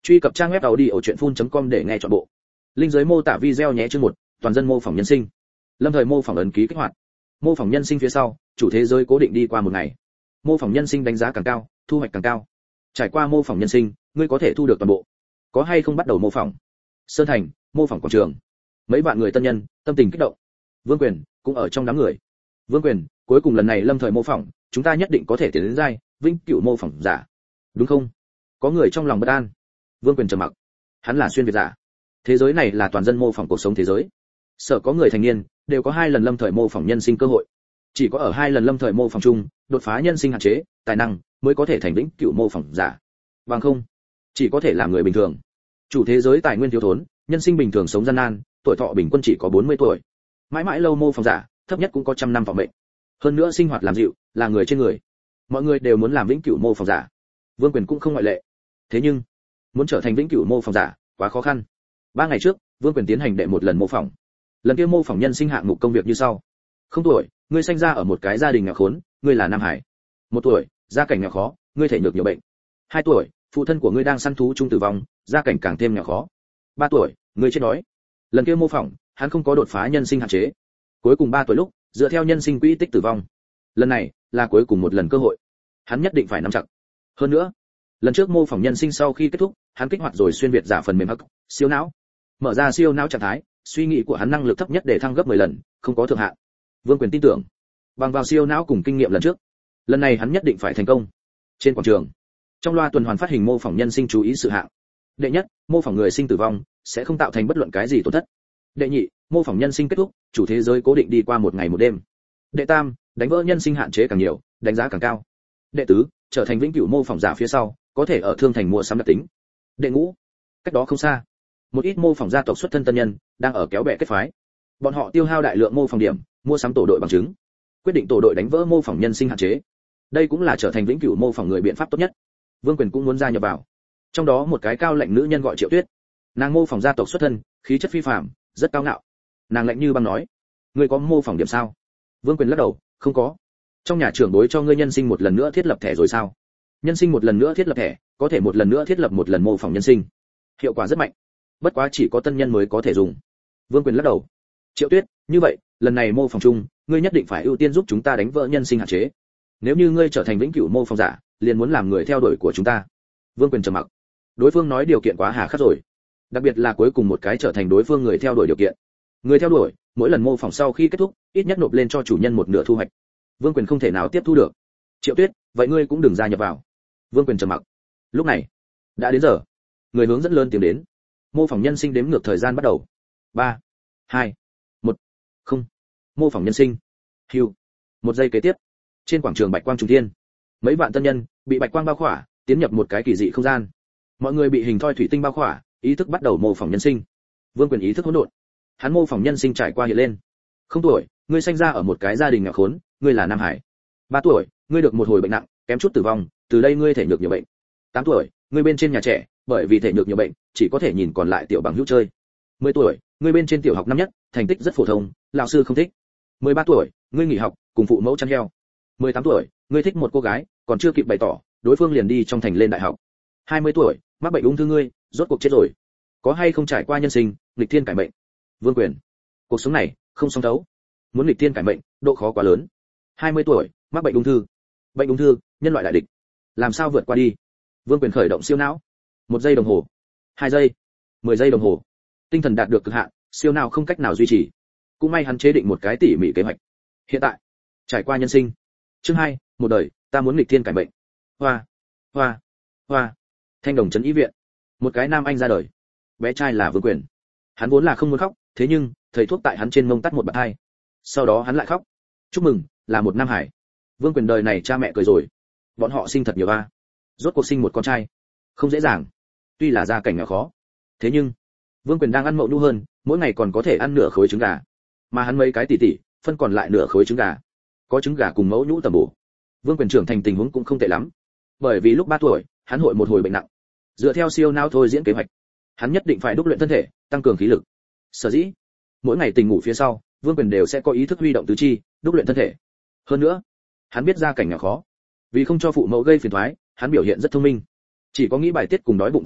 Truy cập trang web audiochuyenphun.com để nghe trọn bộ. Link dưới mô tả video nhé. Chương 1, toàn dân mô phỏng nhân sinh. Lâm thời mô phỏng ấn ký kích hoạt. Mô phỏng nhân sinh phía sau, chủ thế giới cố định đi qua một ngày. Mô phỏng nhân sinh đánh giá càng cao, thu hoạch càng cao. Trải qua mô phỏng nhân sinh, ngươi có thể thu được toàn bộ. Có hay không bắt đầu mô phỏng? Sơn Thành, mô phỏng quảng trường. Mấy vạn người tân nhân, tâm tình kích động. Vương Quyền cũng ở trong đám người. Vương Quyền, cuối cùng lần này lâm thời mô phỏng, chúng ta nhất định có thể tiến đến giai vĩnh cửu mô phỏng giả. Đúng không? Có người trong lòng bất an. Vương Quyền trầm mặc. Hắn là xuyên việt giả. Thế giới này là toàn dân mô phỏng cuộc sống thế giới. Sở có người thành niên đều có 2 lần lâm thời mô phỏng nhân sinh cơ hội. Chỉ có ở 2 lần lâm thời mô phỏng chung, đột phá nhân sinh hạn chế, tài năng mới có thể thành vĩnh cửu mô phỏng giả. Bằng không, chỉ có thể làm người bình thường. Chủ thế giới tài nguyên thiếu thốn, nhân sinh bình thường sống gian nan, tuổi thọ bình quân chỉ có 40 tuổi. Mãi mãi lâu mô phỏng giả, thấp nhất cũng có 100 năm vọng mệnh. Hơn nữa sinh hoạt làm dịu, là người trên người. Mọi người đều muốn làm vĩnh cửu mô phỏng giả. Vương Quyền cũng không ngoại lệ. Thế nhưng, muốn trở thành vĩnh cửu mô phỏng giả, quá khó khăn. 3 ngày trước, Vương Quyền tiến hành đệ một lần mô phỏng. Lần kia mô phỏng nhân sinh hạng mục công việc như sau: 0 tuổi, ngươi sinh ra ở một cái gia đình nghèo khốn, ngươi là nam hải. 1 tuổi, gia cảnh nghèo khó, ngươi thể nhược nhiều bệnh. 2 tuổi, phụ thân của ngươi đang săn thú chung tử vong, gia cảnh càng thêm nghèo khó. 3 tuổi, ngươi chết đói. Lần kia mô phỏng, hắn không có đột phá nhân sinh hạn chế. Cuối cùng 3 tuổi lúc, dựa theo nhân sinh quỹ tích tử vong. Lần này là cuối cùng một lần cơ hội, hắn nhất định phải nắm chặt. Hơn nữa, lần trước mô phỏng nhân sinh sau khi kết thúc, hắn kích hoạt rồi xuyên việt giả phần mềm hắc siêu não. Mở ra siêu não trạng thái, suy nghĩ của hắn năng lực thấp nhất để thăng gấp 10 lần, không có thượng hạn. Vương Quyền tin tưởng, bằng vào siêu não cùng kinh nghiệm lần trước, lần này hắn nhất định phải thành công. Trên quảng trường, trong loa tuần hoàn phát hình mô phỏng nhân sinh chú ý sự hạng. Đệ nhất, mô phỏng người sinh tử vong sẽ không tạo thành bất luận cái gì tổn thất. Đệ nhị, mô phỏng nhân sinh kết thúc, chủ thế giới cố định đi qua một ngày một đêm. Đệ tam, đánh vỡ nhân sinh hạn chế càng nhiều, đánh giá càng cao. Đệ tứ, trở thành vĩnh cửu mô phỏng giả phía sau, có thể ở thương thành mua sắm đặc tính. Đệ ngũ, cách đó không xa, một ít mô phỏng gia tộc xuất thân tân nhân đang ở kéo bè kết phái. Bọn họ tiêu hao đại lượng mô phỏng điểm, mua sắm tổ đội bằng chứng, quyết định tổ đội đánh vỡ mô phỏng nhân sinh hạn chế. Đây cũng là trở thành vĩnh cửu mô phỏng người biện pháp tốt nhất. Vương Quyền cũng muốn gia nhập vào. Trong đó một cái cao lạnh nữ nhân gọi Triệu Tuyết. Nàng mô phỏng gia tộc xuất thân, khí chất phi phàm, rất cao ngạo. Nàng lạnh như băng nói: "Ngươi có mô phỏng điểm sao?" Vương Quyền lắc đầu: "Không có." Trong nhà trưởng bối cho ngươi nhân sinh một lần nữa thiết lập thẻ rồi sao? Nhân sinh một lần nữa thiết lập thẻ, có thể một lần nữa thiết lập một lần mô phỏng nhân sinh. Hiệu quả rất mạnh. Bất quá chỉ có tân nhân mới có thể dùng. Vương Quyền lắc đầu. Triệu Tuyết, như vậy, lần này mô phỏng chung, ngươi nhất định phải ưu tiên giúp chúng ta đánh vỡ nhân sinh hạn chế. Nếu như ngươi trở thành vĩnh cửu mô phỏng giả, liền muốn làm người theo đuổi của chúng ta. Vương Quyền trầm mặc. Đối phương nói điều kiện quá hà khắc rồi. Đặc biệt là cuối cùng một cái trở thành đối phương người theo đuổi điều kiện. Người theo đuổi, mỗi lần mô phỏng sau khi kết thúc, ít nhất nộp lên cho chủ nhân một nửa thu hoạch. Vương Quyền không thể nào tiếp thu được. Triệu Tuyết, vậy ngươi cũng đừng gia nhập vào. Vương Quyền trầm mặc. Lúc này, đã đến giờ. Người hướng dẫn lớn tiếng đến. Mô phỏng nhân sinh đếm ngược thời gian bắt đầu. 3, 2, 1, 0. Mô phỏng nhân sinh. Hưu. 1 giây kế tiếp. Trên quảng trường bạch quang trùng thiên. Mấy vạn tân nhân bị bạch quang bao khỏa, tiến nhập một cái kỳ dị không gian. Mọi người bị hình thoi thủy tinh bao khỏa, ý thức bắt đầu mô phỏng nhân sinh. Vương Quyền ý thức hỗn độn. Hắn mô phỏng nhân sinh trải qua hiện lên. 0 tuổi, ngươi sinh ra ở một cái gia đình nghèo khốn, ngươi là nam hải. 3 tuổi, ngươi được một hồi bệnh nặng, kém chút tử vong, từ đây ngươi thể nhược nhiều bệnh. 8 tuổi, ngươi bên trên nhà trẻ, bởi vì thể nhược nhiều bệnh, chỉ có thể nhìn còn lại tiểu bằng hữu chơi. 10 tuổi, ngươi bên trên tiểu học năm nhất, thành tích rất phổ thông, lão sư không thích. 13 tuổi, ngươi nghỉ học, cùng phụ mẫu chăn heo. 18 tuổi, ngươi thích một cô gái, còn chưa kịp bày tỏ, đối phương liền đi trong thành lên đại học. 20 tuổi, mắc bệnh ung thư ngươi, rốt cuộc chết rồi. Có hay không trải qua nhân sinh, nghịch thiên cải mệnh? Vương Quyền, cuộc sống này không song thấu. Muốn nghịch thiên cải mệnh, độ khó quá lớn. 20 tuổi, mắc bệnh ung thư. Bệnh ung thư, nhân loại đại địch. Làm sao vượt qua đi? Vương Quyền khởi động siêu não. 1 giây đồng hồ, 2 giây, 10 giây đồng hồ. Tinh thần đạt được cực hạn, siêu não không cách nào duy trì. Cũng may hắn chế định một cái tỉ mỉ kế hoạch. Hiện tại, trải qua nhân sinh. Chương 2, một đời, ta muốn nghịch thiên cải mệnh. Hoa, hoa, hoa. Thanh Đồng trấn y viện. Một cái nam anh ra đời. Bé trai là Vương Quyền. Hắn vốn là không muốn khóc, thế nhưng thầy thuốc tại hắn trên mông tắt một bạt hai. Sau đó hắn lại khóc. Chúc mừng, là một nam hải. Vương Quyền đời này cha mẹ cười rồi. Bọn họ sinh thật nhiều a. Rốt cuộc sinh một con trai. Không dễ dàng. Tuy là gia cảnh nghèo khó, thế nhưng Vương Quyền đang ăn mậu nhu hơn, mỗi ngày còn có thể ăn nửa khối trứng gà. Mà hắn mấy cái tỷ tỷ, phân còn lại nửa khối trứng gà. Có trứng gà cùng mẫu nhũ tầm bổ. Vương Quyền trưởng thành tình huống cũng không tệ lắm. Bởi vì lúc 3 tuổi, hắn hội một hồi bệnh nặng. Dựa theo siêu não thôi diễn kế hoạch, hắn nhất định phải đúc luyện thân thể, tăng cường khí lực. Sở dĩ, mỗi ngày tỉnh ngủ phía sau, Vương Quyền đều sẽ có ý thức huy động tứ chi, đúc luyện thân thể. Hơn nữa, hắn biết gia cảnh nghèo khó, vì không cho phụ mẫu gây phiền toái, hắn biểu hiện rất thông minh. Chỉ có nghĩ bài tiết cùng đói bụng thời điểm,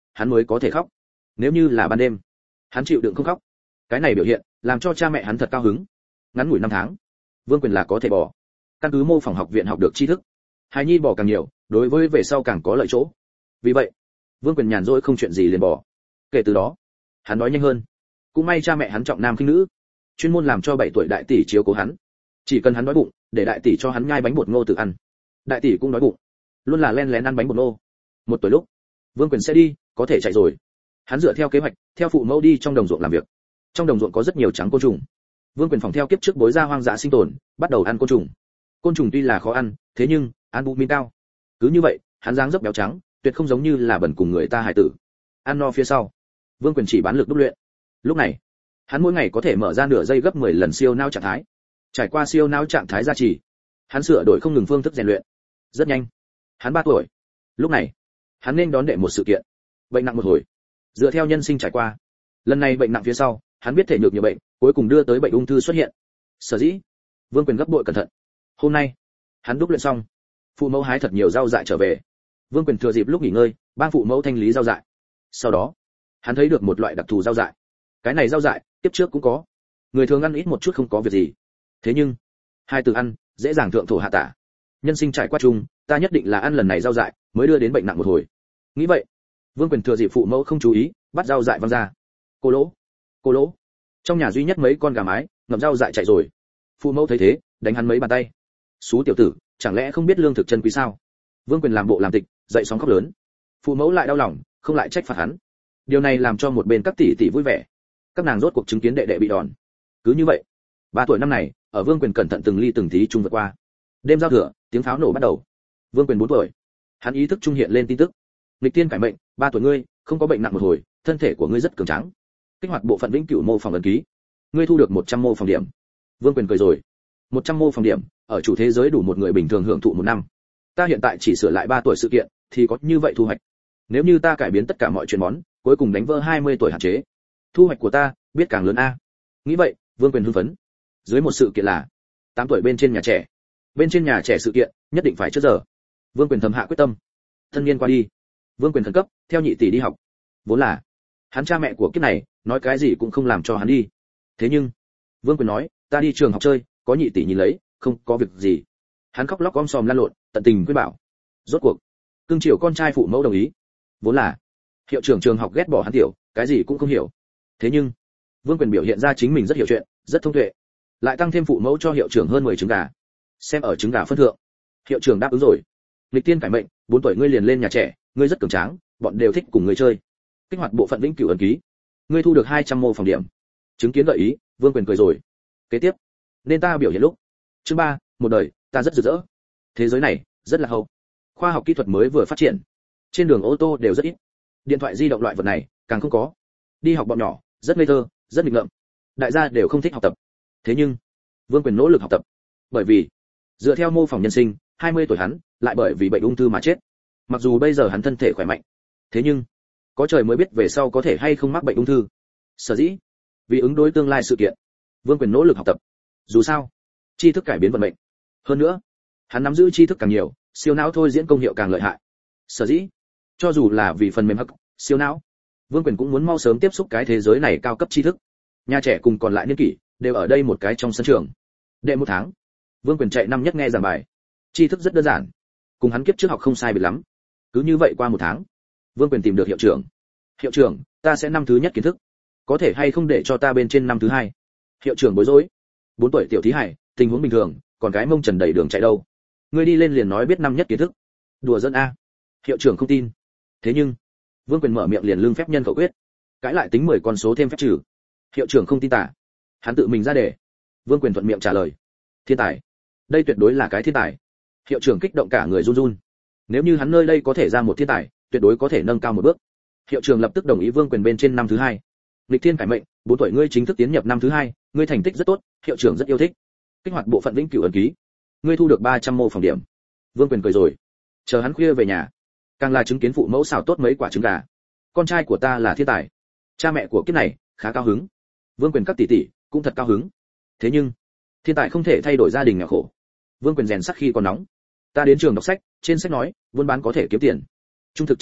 hắn mới có thể khóc. Nếu như là ban đêm, hắn chịu đựng không khóc. Cái này biểu hiện làm cho cha mẹ hắn thật cao hứng. Ngắn ngủi 5 tháng, Vương Quyền là có thể bỏ. Căn cứ mô phỏng học viện học được tri thức, hài nhi bỏ càng nhiều, đối với về sau càng có lợi chỗ. Vì vậy, Vương Quyền nhàn rỗi không chuyện gì liền bỏ. Kể từ đó, hắn nói nhanh hơn. Cũng may cha mẹ hắn trọng nam khinh nữ, chuyên môn làm cho 7 tuổi đại tỷ chiếu cố hắn. Chỉ cần hắn đói bụng, để đại tỷ cho hắn nhai bánh bột ngô tự ăn. Đại tỷ cũng đói bụng, luôn là len lén ăn bánh bột ngô. 1 tuổi lúc, Vương Quyền sẽ đi, có thể chạy rồi. Hắn dựa theo kế hoạch, theo phụ mẫu đi trong đồng ruộng làm việc. Trong đồng ruộng có rất nhiều trắng côn trùng. Vương Quyền phòng theo kiếp trước bối ra hoang dã sinh tồn, bắt đầu ăn côn trùng. Côn trùng tuy là khó ăn, thế nhưng albumin cao. Cứ như vậy, hắn dáng dấp béo trắng, tuyệt không giống như là bẩn cùng người ta hại tử. Ăn no phía sau, Vương Quyền chỉ bán lực đúc luyện. Lúc này, hắn mỗi ngày có thể mở ra nửa giây gấp 10 lần siêu não trạng thái. Trải qua siêu não trạng thái gia trì, hắn sửa đổi không ngừng phương thức rèn luyện. Rất nhanh, hắn 3 tuổi. Lúc này, hắn nên đón đệ một sự kiện. Bệnh nặng một hồi. Dựa theo nhân sinh trải qua, lần này bệnh nặng phía sau, hắn biết thể nhược nhiều bệnh, cuối cùng đưa tới bệnh ung thư xuất hiện. Sở dĩ, Vương Quyền gấp bội cẩn thận. Hôm nay, hắn đúc luyện xong, phụ mẫu hái thật nhiều rau dại trở về. Vương Quyền thừa dịp lúc nghỉ ngơi, ban phụ mẫu thanh lý rau dại. Sau đó, hắn thấy được một loại đặc thù rau dại. Cái này rau dại, tiếp trước cũng có. Người thường ăn ít một chút không có việc gì. Thế nhưng, hai từ ăn, dễ dàng thượng thổ hạ tả. Nhân sinh trải qua chung, ta nhất định là ăn lần này rau dại, mới đưa đến bệnh nặng một hồi. Nghĩ vậy, Vương Quyền thừa dịp phụ mẫu không chú ý, bắt rau dại văng ra. Cô lỗ, cô lỗ. Trong nhà duy nhất mấy con gà mái, ngậm rau dại chạy rồi. Phụ mẫu thấy thế, đánh hắn mấy bàn tay. Xú tiểu tử, chẳng lẽ không biết lương thực chân quý sao? Vương Quyền làm bộ làm tịch, dậy sóng khóc lớn. Phụ mẫu lại đau lòng, không lại trách phạt hắn. Điều này làm cho một bên các tỷ tỷ vui vẻ. Các nàng rốt cuộc chứng kiến đệ đệ bị đòn. Cứ như vậy, 3 tuổi năm này, ở Vương Quyền cẩn thận từng ly từng tí chung vượt qua. Đêm giao thừa, tiếng pháo nổ bắt đầu. Vương Quyền 4 tuổi. Hắn ý thức trung hiện lên tin tức. Nghịch tiên cải mệnh, 3 tuổi ngươi, không có bệnh nặng một hồi, thân thể của ngươi rất cường tráng. Kích hoạt bộ phận vĩnh cửu mô phỏng ấn ký. Ngươi thu được 100 mô phỏng điểm. Vương Quyền cười rồi. 100 mô phỏng điểm, ở chủ thế giới đủ một người bình thường hưởng thụ 1 năm. Ta hiện tại chỉ sửa lại 3 tuổi sự kiện, thì có như vậy thu hoạch. Nếu như ta cải biến tất cả mọi chuyện món, cuối cùng đánh vỡ 20 tuổi hạn chế, thu hoạch của ta biết càng lớn a. Nghĩ vậy, Vương Quyền hưng phấn. Dưới một sự kiện là 8 tuổi bên trên nhà trẻ. Bên trên nhà trẻ sự kiện, nhất định phải trước giờ. Vương Quyền thầm hạ quyết tâm. Thân niên qua đi, Vương Quyền khẩn cấp theo nhị tỷ đi học. Vốn là hắn cha mẹ của kiếp này, nói cái gì cũng không làm cho hắn đi. Thế nhưng, Vương Quyền nói, ta đi trường học chơi, có nhị tỷ nhìn lấy, không có việc gì. Hắn khóc lóc om sòm lăn lộn, tận tình khuyên bảo. Rốt cuộc, cưng chiều con trai phụ mẫu đồng ý. Vốn là hiệu trưởng trường học ghét bỏ hắn tiểu, cái gì cũng không hiểu. Thế nhưng, Vương Quyền biểu hiện ra chính mình rất hiểu chuyện, rất thông tuệ. Lại tăng thêm phụ mẫu cho hiệu trưởng hơn 10 trứng gà. Xem ở trứng gà phân thượng, hiệu trưởng đáp ứng rồi. Lịch tiên cải mệnh, 4 tuổi ngươi liền lên nhà trẻ, ngươi rất cường tráng, bọn đều thích cùng ngươi chơi. Kích hoạt bộ phận vĩnh cửu ấn ký. Ngươi thu được 200 mô phỏng điểm. Chứng kiến gợi ý, Vương Quyền cười rồi. Kế tiếp, nên ta biểu hiện lúc. Chương 3, một đời, ta rất rực rỡ. Thế giới này, rất là hậu. Khoa học kỹ thuật mới vừa phát triển. Trên đường ô tô đều rất ít. Điện thoại di động loại vật này, càng không có. Đi học bọn nhỏ, rất ngây thơ, rất nghịch ngợm. Đại gia đều không thích học tập. Thế nhưng, Vương Quyền nỗ lực học tập. Bởi vì, dựa theo mô phỏng nhân sinh, 20 tuổi hắn, lại bởi vì bệnh ung thư mà chết. Mặc dù bây giờ hắn thân thể khỏe mạnh, thế nhưng, có trời mới biết về sau có thể hay không mắc bệnh ung thư. Sở dĩ, vì ứng đối tương lai sự kiện, Vương Quyền nỗ lực học tập. Dù sao, tri thức cải biến vận mệnh. Hơn nữa, hắn nắm giữ tri thức càng nhiều, siêu não thôi diễn công hiệu càng lợi hại. Sở dĩ, cho dù là vì phần mềm hắc, siêu não, Vương Quyền cũng muốn mau sớm tiếp xúc cái thế giới này cao cấp tri thức. Nhà trẻ cùng còn lại niên kỷ đều ở đây một cái trong sân trường. Đệ 1 tháng, Vương Quyền chạy năm nhất nghe giảng bài. Tri thức rất đơn giản, cùng hắn kiếp trước học không sai biệt lắm. Cứ như vậy qua 1 tháng, Vương Quyền tìm được hiệu trưởng. Hiệu trưởng, ta sẽ năm thứ nhất kiến thức, có thể hay không để cho ta bên trên năm thứ hai? Hiệu trưởng bối rối. 4 tuổi tiểu thí hải, tình huống bình thường, còn cái mông trần đầy đường chạy đâu? Ngươi đi lên liền nói biết năm nhất kiến thức. Đùa dân a. Hiệu trưởng không tin. Thế nhưng, Vương Quyền mở miệng liền lương phép nhân khẩu quyết, cãi lại tính 10 con số thêm phép trừ. Hiệu trưởng không tin tả. Hắn tự mình ra đề. Vương Quyền thuận miệng trả lời. Thiên tài. Đây tuyệt đối là cái thiên tài. Hiệu trưởng kích động cả người run run. Nếu như hắn nơi đây có thể ra một thiên tài, tuyệt đối có thể nâng cao một bước. Hiệu trưởng lập tức đồng ý Vương Quyền bên trên năm thứ hai. Lịch thiên cải mệnh, 4 tuổi ngươi chính thức tiến nhập năm thứ hai, ngươi thành tích rất tốt, hiệu trưởng rất yêu thích. Kích hoạt bộ phận vĩnh cửu ấn ký. Ngươi thu được 300 mô phỏng điểm. Vương Quyền cười rồi. Chờ hắn khuya về nhà, càng là chứng kiến phụ mẫu xào tốt mấy quả trứng gà. Con trai của ta là thiên tài. Cha mẹ của kiếp này khá cao hứng. Vương Quyền các tỷ tỷ cũng thật cao hứng. Thế nhưng, thiên tài không thể thay đổi gia đình nghèo khổ. Vương Quyền rèn sắt khi còn nóng. Ta đến trường đọc sách, trên sách nói, buôn bán có thể kiếm tiền. Trung thực cha mẹ,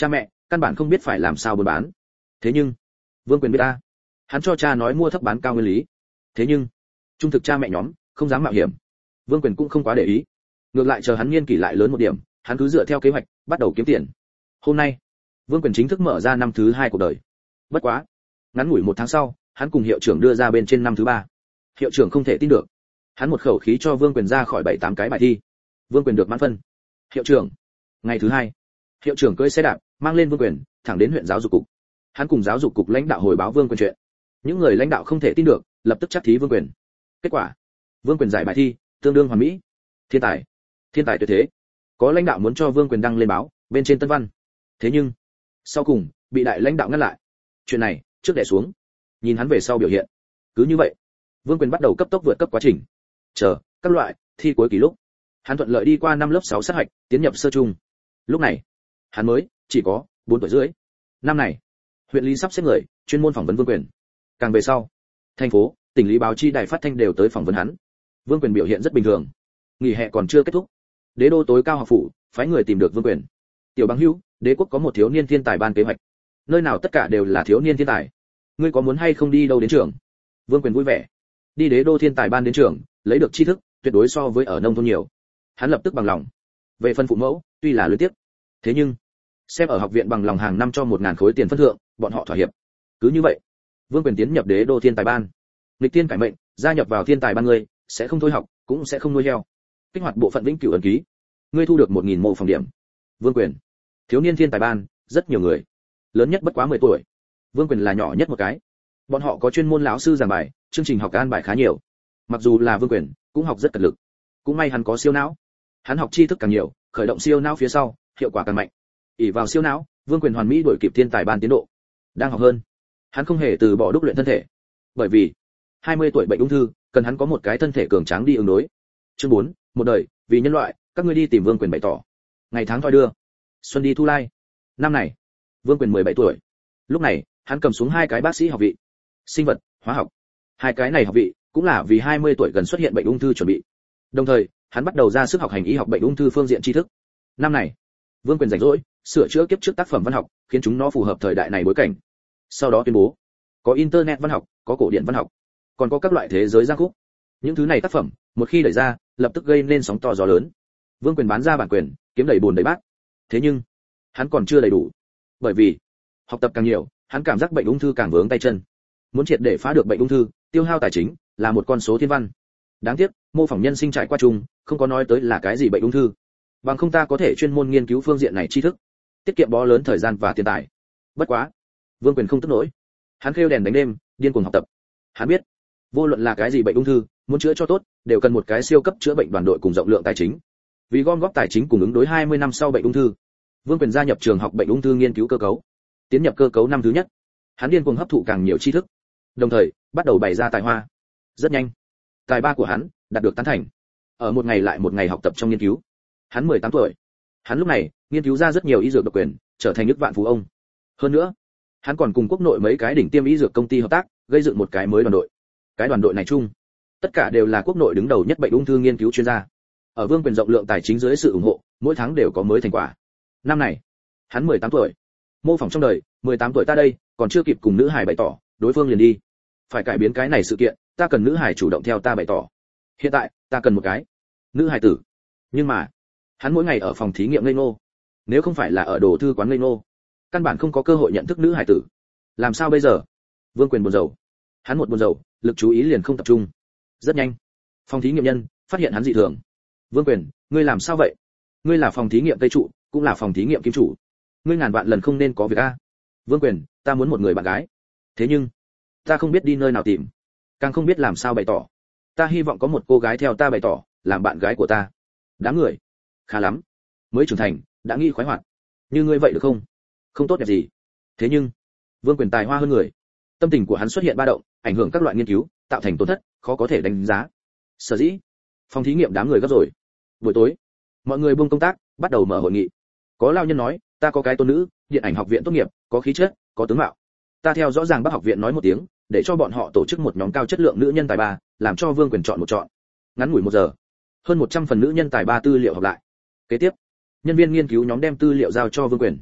căn bản không biết phải làm sao buôn bán. Thế nhưng Vương Quyền biết ta, hắn cho cha nói mua thấp bán cao nguyên lý. Thế nhưng trung thực cha mẹ nhóm không dám mạo hiểm. Vương Quyền cũng không quá để ý, ngược lại chờ hắn niên kỷ lại lớn một điểm, hắn cứ dựa theo kế hoạch bắt đầu kiếm tiền. Hôm nay Vương Quyền chính thức mở ra năm thứ 2 cuộc đời. Bất quá ngắn ngủi 1 tháng sau, hắn cùng hiệu trưởng đưa ra bên trên năm thứ 3. Hiệu trưởng không thể tin được, hắn một khẩu khí cho Vương Quyền ra khỏi 7-8 cái bài thi. Vương Quyền được mãn phân. Hiệu trưởng. Ngày thứ 2, hiệu trưởng cưỡi xe đạp mang lên Vương Quyền thẳng đến huyện giáo dục cục. Hắn cùng giáo dục cục lãnh đạo hồi báo Vương Quyền chuyện. Những người lãnh đạo không thể tin được, lập tức trắc thí Vương Quyền. Kết quả, Vương Quyền giải bài thi tương đương hoàn mỹ. Thiên tài tuyệt thế. Có lãnh đạo muốn cho Vương Quyền đăng lên báo bên trên Tân Văn. Thế nhưng sau cùng bị đại lãnh đạo ngăn lại. Chuyện này trước đè xuống, nhìn hắn về sau biểu hiện. Cứ như vậy, Vương Quyền bắt đầu cấp tốc vượt cấp quá trình. Chờ các loại thi cuối kỳ lúc, hắn thuận lợi đi qua năm lớp 6 sát hạch, tiến nhập sơ trung. Lúc này, hắn mới chỉ có 4 tuổi rưỡi. Năm này, huyện lý sắp xếp người chuyên môn phỏng vấn Vương Quyền. Càng về sau, thành phố, tỉnh lý báo chi đài phát thanh đều tới phỏng vấn hắn. Vương Quyền biểu hiện rất bình thường. Nghỉ hè còn chưa kết thúc, đế đô tối cao học phủ phái người tìm được Vương Quyền. Tiểu Bằng Hữu, đế quốc có một thiếu niên thiên tài ban kế hoạch, nơi nào tất cả đều là thiếu niên thiên tài, ngươi có muốn hay không đi đâu đến trường? Vương Quyền vui vẻ. Đi đế đô thiên tài ban đến trường, lấy được tri thức tuyệt đối so với ở nông thôn nhiều. Hắn lập tức bằng lòng. Về phân phụ mẫu, tuy là luyến tiếc, thế nhưng xem ở học viện bằng lòng hàng năm cho 1000 khối tiền phân thượng, bọn họ thỏa hiệp. Cứ như vậy, Vương Quyền tiến nhập đế đô thiên tài ban. Lịch tiên cải mệnh, gia nhập vào thiên tài ban ngươi, sẽ không thôi học, cũng sẽ không nuôi heo. Kích hoạt bộ phận vĩnh cửu ấn ký. Ngươi thu được 1000 mộ phòng điểm. Vương Quyền, thiếu niên thiên tài ban, rất nhiều người. Lớn nhất bất quá 10 tuổi. Vương Quyền là nhỏ nhất một cái. Bọn họ có chuyên môn lão sư giảng bài, chương trình học an bài khá nhiều. Mặc dù là Vương Quyền, cũng học rất cật lực. Cũng may hắn có siêu não. Hắn học tri thức càng nhiều, khởi động siêu não phía sau, hiệu quả càng mạnh. ỷ vào siêu não, Vương Quyền hoàn mỹ đuổi kịp thiên tài ban tiến độ. Đang học hơn, hắn không hề từ bỏ đúc luyện thân thể. Bởi vì 20 tuổi bệnh ung thư, cần hắn có một cái thân thể cường tráng đi ứng đối. Chương 4, một đời, vì nhân loại, các ngươi đi tìm Vương Quyền bày tỏ. Ngày tháng thoi đưa, xuân đi thu lai. Năm này, Vương Quyền 17 tuổi. Lúc này, hắn cầm xuống 2 cái bác sĩ học vị, sinh vật, hóa học. 2 cái này học vị cũng là vì 20 tuổi gần xuất hiện bệnh ung thư chuẩn bị. Đồng thời, hắn bắt đầu ra sức học hành y học bệnh ung thư phương diện tri thức. Năm này, Vương Quyền rảnh rỗi, sửa chữa kiếp trước tác phẩm văn học, khiến chúng nó phù hợp thời đại này bối cảnh. Sau đó tuyên bố, có internet văn học, có cổ điển văn học, còn có các loại thế giới giang khúc. Những thứ này tác phẩm, một khi đẩy ra, lập tức gây nên sóng to gió lớn. Vương Quyền bán ra bản quyền, kiếm đầy bùn đầy bát. Thế nhưng, hắn còn chưa đầy đủ. Bởi vì, học tập càng nhiều, hắn cảm giác bệnh ung thư càng vướng tay chân. Muốn triệt để phá được bệnh ung thư, tiêu hao tài chính là một con số thiên văn. Đáng tiếc, mô phỏng nhân sinh trải qua chung, không có nói tới là cái gì bệnh ung thư. Bằng không ta có thể chuyên môn nghiên cứu phương diện này tri thức, tiết kiệm bó lớn thời gian và tiền tài. Bất quá, Vương Quyền không tức nổi. Hắn khêu đèn đánh đêm, điên cuồng học tập. Hắn biết, vô luận là cái gì bệnh ung thư, muốn chữa cho tốt, đều cần một cái siêu cấp chữa bệnh đoàn đội cùng rộng lượng tài chính. Vì gom góp tài chính cùng ứng đối 20 năm sau bệnh ung thư, Vương Quyền gia nhập trường học bệnh ung thư nghiên cứu cơ cấu. Tiến nhập cơ cấu năm thứ nhất, hắn điên cuồng hấp thụ càng nhiều tri thức, đồng thời bắt đầu bày ra tài hoa. Rất nhanh, tài ba của hắn đạt được tán thành. Ở một ngày lại một ngày học tập trong nghiên cứu, hắn 18 tuổi. Hắn lúc này nghiên cứu ra rất nhiều y dược độc quyền, trở thành nước vạn phú ông. Hơn nữa, hắn còn cùng quốc nội mấy cái đỉnh tiêm y dược công ty hợp tác, gây dựng một cái mới đoàn đội. Cái đoàn đội này chung, tất cả đều là quốc nội đứng đầu nhất bệnh ung thư nghiên cứu chuyên gia. Ở Vương Quyền rộng lượng tài chính dưới sự ủng hộ, mỗi tháng đều có mới thành quả. Năm này, hắn 18 tuổi. Mô phỏng trong đời, 18 tuổi ta đây, còn chưa kịp cùng nữ hài bày tỏ, đối phương liền đi. Phải cải biến cái này sự kiện, ta cần nữ hài chủ động theo ta bày tỏ. Hiện tại, ta cần một cái nữ hài tử. Nhưng mà, hắn mỗi ngày ở phòng thí nghiệm ngây ngô. Nếu không phải là ở đồ thư quán ngây ngô, căn bản không có cơ hội nhận thức nữ hài tử. Làm sao bây giờ? Vương Quyền buồn rầu. Hắn một buồn rầu, lực chú ý liền không tập trung. Rất nhanh, phòng thí nghiệm nhân phát hiện hắn dị thường. Vương Quyền, ngươi làm sao vậy? Ngươi là phòng thí nghiệm tây trụ, cũng là phòng thí nghiệm kim chủ. Ngươi ngàn vạn lần không nên có việc a. Vương Quyền, ta muốn một người bạn gái. Thế nhưng, ta không biết đi nơi nào tìm, càng không biết làm sao bày tỏ. Ta hy vọng có một cô gái theo ta bày tỏ, làm bạn gái của ta. Đám người, khá lắm, mới trưởng thành, đã nghĩ khoái hoạt. Như ngươi vậy được không? Không tốt đẹp gì. Thế nhưng, Vương Quyền tài hoa hơn người. Tâm tình của hắn xuất hiện ba động, ảnh hưởng các loại nghiên cứu, tạo thành tổn thất, khó có thể đánh giá. Sở dĩ, phòng thí nghiệm đám người gấp rồi. Buổi tối, mọi người buông công tác, bắt đầu mở hội nghị. Có lao nhân nói, ta có cái tôn nữ, điện ảnh học viện tốt nghiệp, có khí chất, có tướng mạo. Ta theo rõ ràng Bắc học viện nói một tiếng, để cho bọn họ tổ chức một nhóm cao chất lượng nữ nhân tài ba, làm cho Vương Quyền chọn một chọn. Ngắn ngủi 1 giờ, hơn 100 phần nữ nhân tài ba tư liệu học lại. Kế tiếp, nhân viên nghiên cứu nhóm đem tư liệu giao cho Vương Quyền.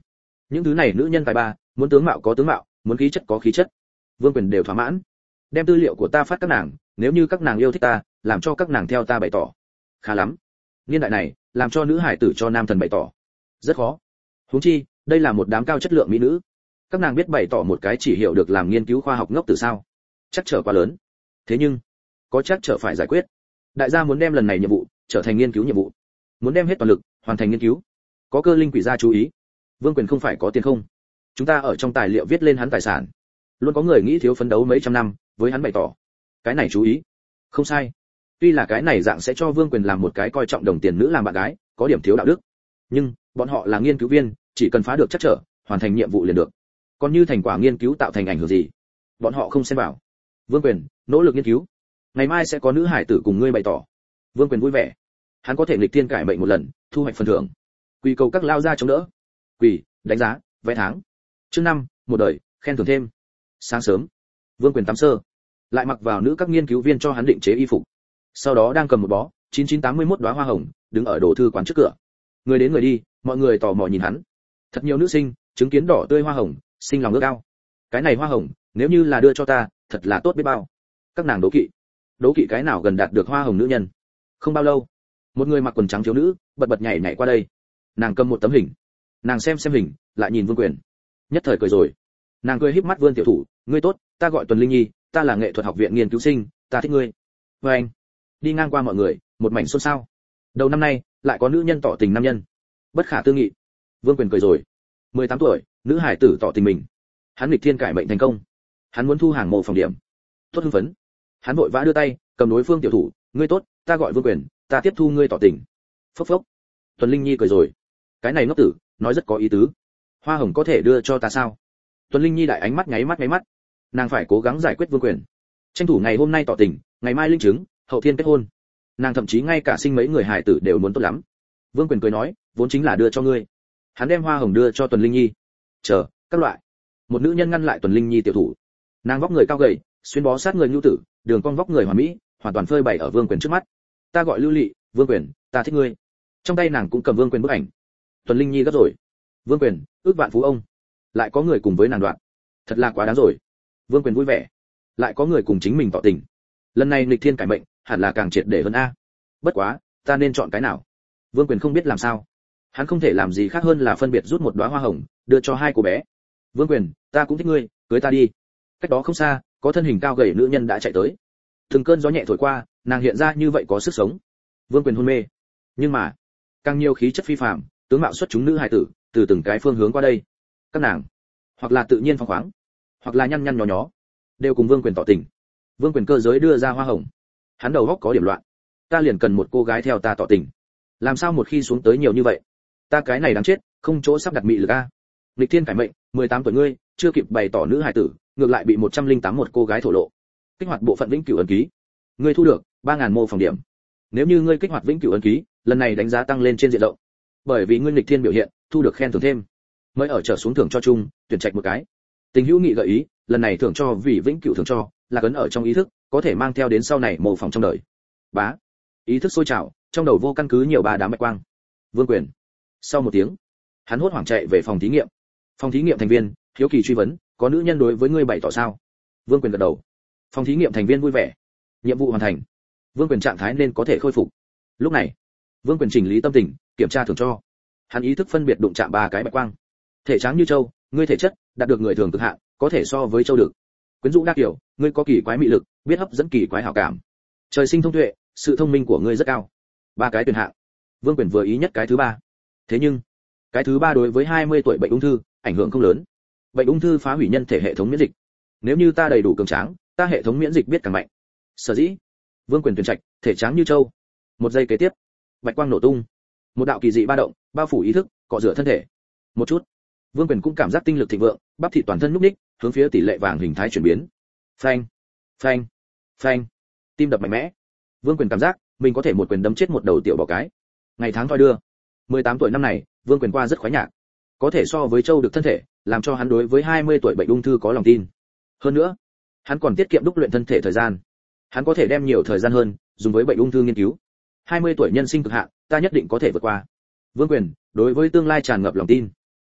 Những thứ này nữ nhân tài ba, muốn tướng mạo có tướng mạo, muốn khí chất có khí chất. Vương Quyền đều thỏa mãn. Đem tư liệu của ta phát các nàng, nếu như các nàng yêu thích ta, làm cho các nàng theo ta bày tỏ. Khá lắm. Niên đại này, làm cho nữ hải tử cho nam thần bày tỏ, rất khó. Huống chi, đây là một đám cao chất lượng mỹ nữ. Các nàng biết bày tỏ một cái chỉ hiểu được làm nghiên cứu khoa học ngốc từ sao? Chắc trở quá lớn. Thế nhưng, có chắc trở phải giải quyết. Đại gia muốn đem lần này nhiệm vụ trở thành nghiên cứu nhiệm vụ, muốn đem hết toàn lực hoàn thành nghiên cứu. Có Cơ Linh quỷ gia chú ý. Vương Quyền không phải có tiền không? Chúng ta ở trong tài liệu viết lên hắn tài sản. Luôn có người nghĩ thiếu phấn đấu mấy trăm năm, với hắn bày tỏ. Cái này chú ý. Không sai. Tuy là cái này dạng sẽ cho Vương Quyền làm một cái coi trọng đồng tiền nữ làm bạn gái, có điểm thiếu đạo đức. Nhưng, bọn họ là nghiên cứu viên, chỉ cần phá được chắc trở, hoàn thành nhiệm vụ liền được. Còn như thành quả nghiên cứu tạo thành ảnh hưởng gì, bọn họ không xen vào. Vương Quyền, nỗ lực nghiên cứu. Ngày mai sẽ có nữ hải tử cùng ngươi bày tỏ. Vương Quyền vui vẻ. Hắn có thể nghịch thiên cải mệnh một lần, thu hoạch phần thưởng. Quỳ cầu các lao ra chống đỡ. Quỳ, đánh giá, vé tháng. Chương 5, một đời, khen thưởng thêm. Sáng sớm, Vương Quyền tắm sơ, lại mặc vào nữ các nghiên cứu viên cho hắn định chế y phục. Sau đó đang cầm một bó 9981 đóa hoa hồng, đứng ở đồ thư quán trước cửa. Người đến người đi, mọi người tò mò nhìn hắn. Thật nhiều nữ sinh chứng kiến đỏ tươi hoa hồng, sinh lòng ước ao. Cái này hoa hồng, nếu như là đưa cho ta, thật là tốt biết bao. Các nàng đố kỵ. Đố kỵ cái nào gần đạt được hoa hồng nữ nhân. Không bao lâu, một người mặc quần trắng thiếu nữ bật bật nhảy nhảy qua đây. Nàng cầm một tấm hình. Nàng xem hình, lại nhìn Vương Quyền. Nhất thời cười rồi. Nàng cười híp mắt vươn tiểu thủ, ngươi tốt, ta gọi Tuần Linh Nhi, ta là nghệ thuật học viện nghiên cứu sinh, ta thích ngươi. Và anh đi ngang qua mọi người, một mảnh xôn xao. Đầu năm nay, lại có nữ nhân tỏ tình nam nhân. Bất khả tư nghị. Vương Quyền cười rồi. 18 tuổi, nữ hải tử tỏ tình mình. Hắn nghịch thiên cải mệnh thành công. Hắn muốn thu hàng mộ phòng điểm. Tốt hưng phấn. Hắn vội vã đưa tay, cầm đối phương tiểu thủ, ngươi tốt, ta gọi Vương Quyền, ta tiếp thu ngươi tỏ tình. Phốc phốc. Tuần Linh Nhi cười rồi. Cái này ngốc tử, nói rất có ý tứ. Hoa hồng có thể đưa cho ta sao? Tuần Linh Nhi đại ánh mắt nháy mắt. Nàng phải cố gắng giải quyết Vương Quyền. Tranh thủ ngày hôm nay tỏ tình, ngày mai linh chứng, hậu thiên kết hôn. Nàng thậm chí ngay cả sinh mấy người hài tử đều muốn tốt lắm. Vương Quyền cười nói, vốn chính là đưa cho ngươi. Hắn đem hoa hồng đưa cho Tuần Linh Nhi. Chờ, các loại. Một nữ nhân ngăn lại Tuần Linh Nhi tiểu thủ. Nàng vóc người cao gầy, xuyên bó sát người nhu tử, đường cong vóc người hoàn mỹ, hoàn toàn phơi bày ở Vương Quyền trước mắt. Ta gọi Lưu Lị, Vương Quyền, ta thích ngươi. Trong tay nàng cũng cầm Vương Quyền bức ảnh. Tuần Linh Nhi gấp rồi. Vương Quyền, ước vạn phú ông. Lại có người cùng với nàng đoạn. Thật là quá đáng rồi. Vương Quyền vui vẻ. Lại có người cùng chính mình tỏ tình. Lần này nghịch thiên cải mệnh, hẳn là càng triệt để hơn a. Bất quá, ta nên chọn cái nào? Vương Quyền không biết làm sao. Hắn không thể làm gì khác hơn là phân biệt rút một đóa hoa hồng, đưa cho hai cô bé. Vương Quyền, ta cũng thích ngươi, cưới ta đi. Cách đó không xa, có thân hình cao gầy nữ nhân đã chạy tới. Từng cơn gió nhẹ thổi qua, nàng hiện ra như vậy có sức sống. Vương Quyền hôn mê. Nhưng mà, càng nhiều khí chất phi phàm, tướng mạo xuất chúng nữ hài tử, từ từng cái phương hướng qua đây. Các nàng, hoặc là tự nhiên phóng khoáng, hoặc là nhăn nhăn nhó nhó, đều cùng Vương Quyền tỏ tình. Vương Quyền cơ giới đưa ra hoa hồng. Hắn đầu óc có điểm loạn. Ta liền cần một cô gái theo ta tỏ tình. Làm sao một khi xuống tới nhiều như vậy? Ta cái này đáng chết, không chỗ sắp đặt mị lực a. Lịch thiên cải mệnh, 18 tuổi ngươi, chưa kịp bày tỏ nữ hài tử, ngược lại bị 108 một cô gái thổ lộ. Kích hoạt bộ phận vĩnh cửu ấn ký. Ngươi thu được 3000 mô phòng điểm. Nếu như ngươi kích hoạt vĩnh cửu ấn ký, lần này đánh giá tăng lên trên diện rộng. Bởi vì ngươi lịch thiên biểu hiện, thu được khen thưởng thêm. Mới ở trở xuống thưởng cho chung, tuyển trạch một cái. Tình hữu nghị gợi ý, lần này thưởng cho vì vĩnh cửu thưởng cho, là cấn ở trong ý thức, có thể mang theo đến sau này mô phỏng trong đời. Bá. Ý thức sôi trào, trong đầu vô căn cứ nhiều ba đám bạch quang. Vương Quyền. Sau một tiếng, hắn hốt hoảng chạy về phòng thí nghiệm. Phòng thí nghiệm thành viên hiếu kỳ truy vấn, có nữ nhân đối với ngươi bày tỏ sao? Vương Quyền gật đầu. Phòng thí nghiệm thành viên vui vẻ. Nhiệm vụ hoàn thành. Vương Quyền trạng thái nên có thể khôi phục. Lúc này, Vương Quyền chỉnh lý tâm tình, kiểm tra thưởng cho. Hắn ý thức phân biệt đụng chạm ba cái bạch quang. Thể trắng như châu, ngươi thể chất đạt được người thường cực hạn, có thể so với châu được. Quyến rũ đa kiểu, ngươi có kỳ quái mị lực, biết hấp dẫn kỳ quái hảo cảm. Trời sinh thông tuệ, sự thông minh của ngươi rất cao. Ba cái tuyển hạng. Vương Quyền vừa ý nhất cái thứ ba. Thế nhưng, cái thứ ba đối với 20 tuổi bệnh ung thư, ảnh hưởng không lớn. Bệnh ung thư phá hủy nhân thể hệ thống miễn dịch. Nếu như ta đầy đủ cường tráng, ta hệ thống miễn dịch biết càng mạnh. Sở dĩ, Vương Quyền tuyển trạch, thể tráng như châu. Một giây kế tiếp, bạch quang nổ tung. Một đạo kỳ dị ba động, bao phủ ý thức, cọ rửa thân thể. Một chút, Vương Quyền cũng cảm giác tinh lực thịnh vượng, bắp thịt toàn thân nhúc nhích, hướng phía tỷ lệ vàng hình thái chuyển biến. Phanh, phanh, phanh. Tim đập mạnh mẽ. Vương Quyền cảm giác mình có thể một quyền đấm chết một đầu tiểu bò cái. Ngày tháng thoi đưa. 18 tuổi năm này, Vương Quyền qua rất khoái nhạc. Có thể so với châu được thân thể, làm cho hắn đối với 20 tuổi bệnh ung thư có lòng tin. Hơn nữa, hắn còn tiết kiệm đúc luyện thân thể thời gian. Hắn có thể đem nhiều thời gian hơn dùng với bệnh ung thư nghiên cứu. 20 tuổi nhân sinh cực hạn, ta nhất định có thể vượt qua. Vương Quyền đối với tương lai tràn ngập lòng tin.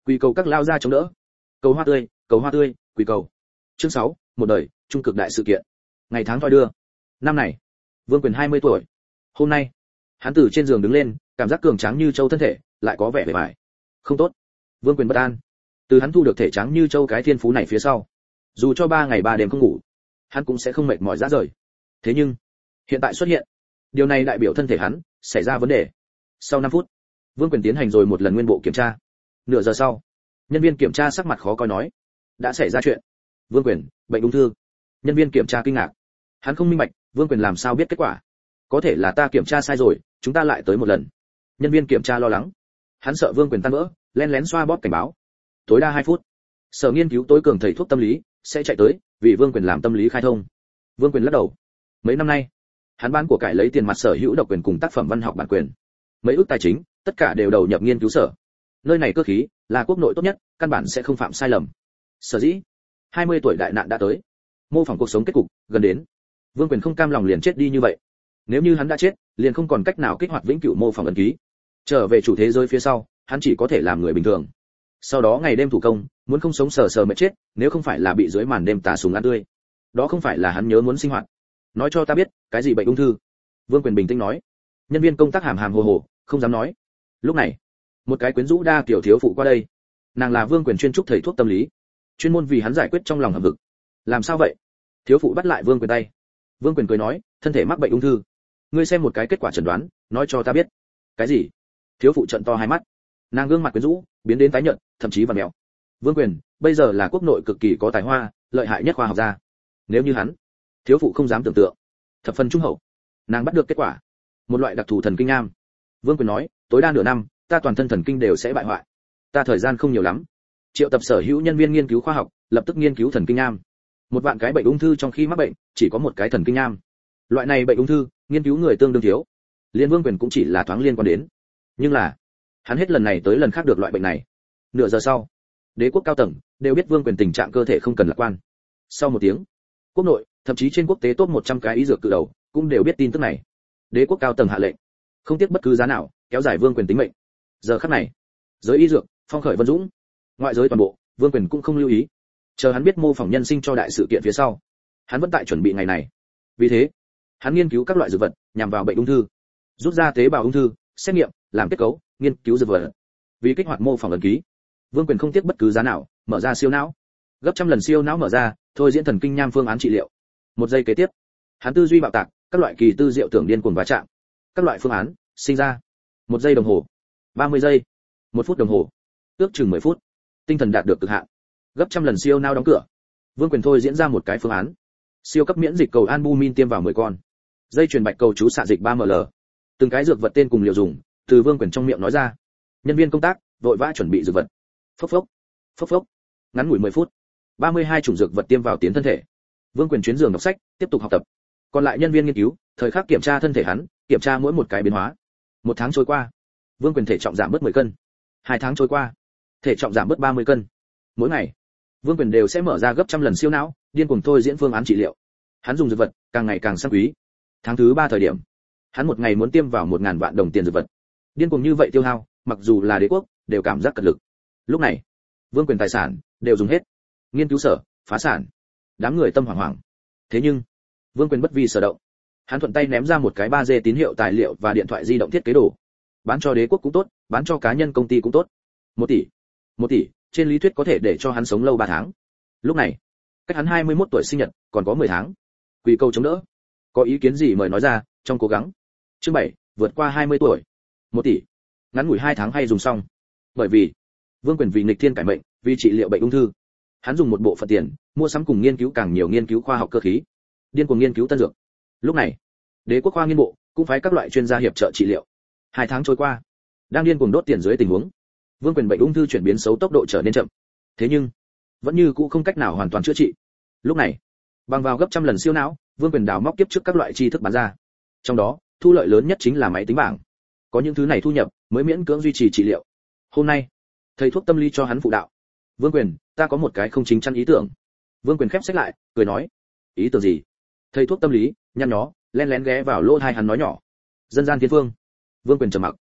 Quỳ cầu các lao ra chống đỡ. Cầu hoa tươi, quỳ cầu. Chương 6, một đời, trung cực đại sự kiện. Ngày tháng thoi đưa. Năm này, Vương Quyền 20 tuổi. Hôm nay, hắn từ trên giường đứng lên, cảm giác cường tráng như châu thân thể, lại có vẻ bề bại. Không tốt. Vương Quyền bất an. Từ hắn thu được thể tráng như châu cái thiên phú này phía sau, dù cho 3 ngày 3 đêm không ngủ, hắn cũng sẽ không mệt mỏi rã rời. Thế nhưng, hiện tại xuất hiện, điều này đại biểu thân thể hắn xảy ra vấn đề. Sau 5 phút, Vương Quyền tiến hành rồi một lần nguyên bộ kiểm tra. Nửa giờ sau, nhân viên kiểm tra sắc mặt khó coi nói, đã xảy ra chuyện. Vương Quyền, bệnh ung thư. Nhân viên kiểm tra kinh ngạc. Hắn không minh bạch, Vương Quyền làm sao biết kết quả? Có thể là ta kiểm tra sai rồi, chúng ta lại tới một lần. Nhân viên kiểm tra lo lắng. Hắn sợ Vương Quyền tan vỡ, lén lén xoa bóp cảnh báo. Tối đa 2 phút. Sở nghiên cứu tối cường thầy thuốc tâm lý sẽ chạy tới, vì Vương Quyền làm tâm lý khai thông. Vương Quyền lắc đầu. Mấy năm nay, hắn bán của cải lấy tiền mặt sở hữu độc quyền cùng tác phẩm văn học bản quyền. Mấy ước tài chính, tất cả đều đầu nhập nghiên cứu sở. Nơi này cơ khí là quốc nội tốt nhất, căn bản sẽ không phạm sai lầm. Sở dĩ, 20 tuổi đại nạn đã tới. Mô phỏng cuộc sống kết cục gần đến. Vương Quyền không cam lòng liền chết đi như vậy. Nếu như hắn đã chết, liền không còn cách nào kích hoạt vĩnh cửu mô phỏng ấn ký. Trở về chủ thế giới phía sau, hắn chỉ có thể làm người bình thường. Sau đó ngày đêm thủ công, muốn không sống sờ sờ mệt chết, nếu không phải là bị dưới màn đêm tà súng ăn tươi. Đó không phải là hắn nhớ muốn sinh hoạt. Nói cho ta biết, cái gì bệnh ung thư? Vương Quyền bình tĩnh nói. Nhân viên công tác hàm hàm hồ hồ, không dám nói. Lúc này, một cái quyến rũ đa kiểu thiếu phụ qua đây. Nàng là Vương Quyền chuyên trúc thầy thuốc tâm lý, chuyên môn vì hắn giải quyết trong lòng hầm vực. Làm sao vậy? Thiếu phụ bắt lại Vương Quyền tay. Vương Quyền cười nói, thân thể mắc bệnh ung thư. Ngươi xem một cái kết quả chẩn đoán, nói cho ta biết. Cái gì? Thiếu phụ trợn to hai mắt. Nàng gương mặt quyến rũ biến đến tái nhợt, thậm chí vặn mèo. Vương Quyền bây giờ là quốc nội cực kỳ có tài hoa, lợi hại nhất khoa học gia. Nếu như hắn, thiếu phụ không dám tưởng tượng. Thập phần trung hậu. Nàng bắt được kết quả, một loại đặc thù thần kinh nam. Vương Quyền nói, tối đa nửa năm, ta toàn thân thần kinh đều sẽ bại hoại. Ta thời gian không nhiều lắm. Triệu tập sở hữu nhân viên nghiên cứu khoa học, lập tức nghiên cứu thần kinh nam. 1 vạn cái bệnh ung thư trong khi mắc bệnh, chỉ có một cái thần kinh nam. Loại này bệnh ung thư, nghiên cứu người tương đương thiếu. Liên Vương Quyền cũng chỉ là thoáng liên quan đến. Nhưng là, hắn hết lần này tới lần khác được loại bệnh này. Nửa giờ sau, đế quốc cao tầng đều biết Vương Quyền tình trạng cơ thể không cần lạc quan. Sau 1 tiếng, quốc nội, thậm chí trên quốc tế top 100 cái y dược cự đầu cũng đều biết tin tức này. Đế quốc cao tầng hạ lệnh, không tiếc bất cứ giá nào, kéo dài Vương Quyền tính mệnh. Giờ khắc này, giới y dược, phong khởi vân dũng, ngoại giới toàn bộ, Vương Quyền cũng không lưu ý. Chờ hắn biết mô phỏng nhân sinh cho đại sự kiện phía sau, hắn vẫn tại chuẩn bị ngày này. Vì thế, hắn nghiên cứu các loại dược vật nhằm vào bệnh ung thư, rút ra tế bào ung thư, xét nghiệm, làm kết cấu, nghiên cứu dược vật. Vì kích hoạt mô phỏng ấn ký, Vương Quyền không tiếc bất cứ giá nào, mở ra siêu não, gấp trăm lần siêu não mở ra, thôi diễn thần kinh nham phương án trị liệu. 1 giây kế tiếp, hắn tư duy bạo tạc, các loại kỳ tư diệu tưởng điên cuồng va chạm, các loại phương án sinh ra. 1 giây đồng hồ, 30 giây, 1 phút đồng hồ, ước chừng 10 phút, tinh thần đạt được cực hạn. Gấp trăm lần siêu não đóng cửa, Vương Quyền thôi diễn ra một cái phương án. Siêu cấp miễn dịch cầu albumin tiêm vào 10 con. Dây truyền bạch cầu chú xạ dịch 3ml. Từng cái dược vật tên cùng liều dùng, từ Vương Quyền trong miệng nói ra. Nhân viên công tác vội vã chuẩn bị dược vật. Phốc phốc, phốc phốc. Ngắn ngủi 10 phút, 32 chủng dược vật tiêm vào tiến thân thể. Vương Quyền chuyến giường đọc sách, tiếp tục học tập. Còn lại nhân viên nghiên cứu, thời khắc kiểm tra thân thể hắn, kiểm tra mỗi một cái biến hóa. 1 tháng trôi qua, Vương Quyền thể trọng giảm bớt 10 cân. 2 tháng trôi qua, thể trọng giảm bớt 30 cân. Mỗi ngày, Vương Quyền đều sẽ mở ra gấp trăm lần siêu não, điên cuồng thôi diễn phương án trị liệu. Hắn dùng dược vật càng ngày càng sang quý. Tháng thứ 3 thời điểm, hắn một ngày muốn tiêm vào 1000 vạn đồng tiền dược vật. Điên cuồng như vậy tiêu hao, mặc dù là đế quốc, đều cảm giác cật lực. Lúc này, Vương Quyền tài sản đều dùng hết. Nghiên cứu sở phá sản. Đám người tâm hoảng hoảng. Thế nhưng, Vương Quyền bất vi sở động. Hắn thuận tay ném ra một cái 3G tín hiệu tài liệu và điện thoại di động thiết kế đồ. Bán cho đế quốc cũng tốt, bán cho cá nhân công ty cũng tốt. 1 tỷ. 1 tỷ, trên lý thuyết có thể để cho hắn sống lâu 3 tháng. Lúc này, cách hắn 21 tuổi sinh nhật, còn có 10 tháng. Quỳ câu chống đỡ. Có ý kiến gì mời nói ra, trong cố gắng. Chương 7, vượt qua 20 tuổi. 1 tỷ. Ngắn ngủi 2 tháng hay dùng xong. Bởi vì, Vương Quyền vì nghịch thiên cải mệnh, vì trị liệu bệnh ung thư, hắn dùng một bộ phận tiền, mua sắm cùng nghiên cứu càng nhiều nghiên cứu khoa học cơ khí, điên cuồng nghiên cứu tân dược. Lúc này, đế quốc khoa nghiên bộ cũng phái các loại chuyên gia hiệp trợ trị liệu. 2 tháng trôi qua, đang điên cuồng đốt tiền dưới tình huống, Vương Quyền bệnh ung thư chuyển biến xấu tốc độ trở nên chậm. Thế nhưng, vẫn như cũ không cách nào hoàn toàn chữa trị. Lúc này, bằng vào gấp trăm lần siêu não, Vương Quyền đào móc kiếp trước các loại tri thức bán ra. Trong đó, thu lợi lớn nhất chính là máy tính bảng. Có những thứ này thu nhập, mới miễn cưỡng duy trì trị liệu. Hôm nay, thầy thuốc tâm lý cho hắn phụ đạo. Vương Quyền, ta có một cái không chính chắn ý tưởng. Vương Quyền khép sách lại, cười nói. Ý tưởng gì? Thầy thuốc tâm lý, nhăn nhó, lén lén ghé vào lỗ tai hắn nói nhỏ. Dân gian thiên phương. Vương Quyền trầm mặc.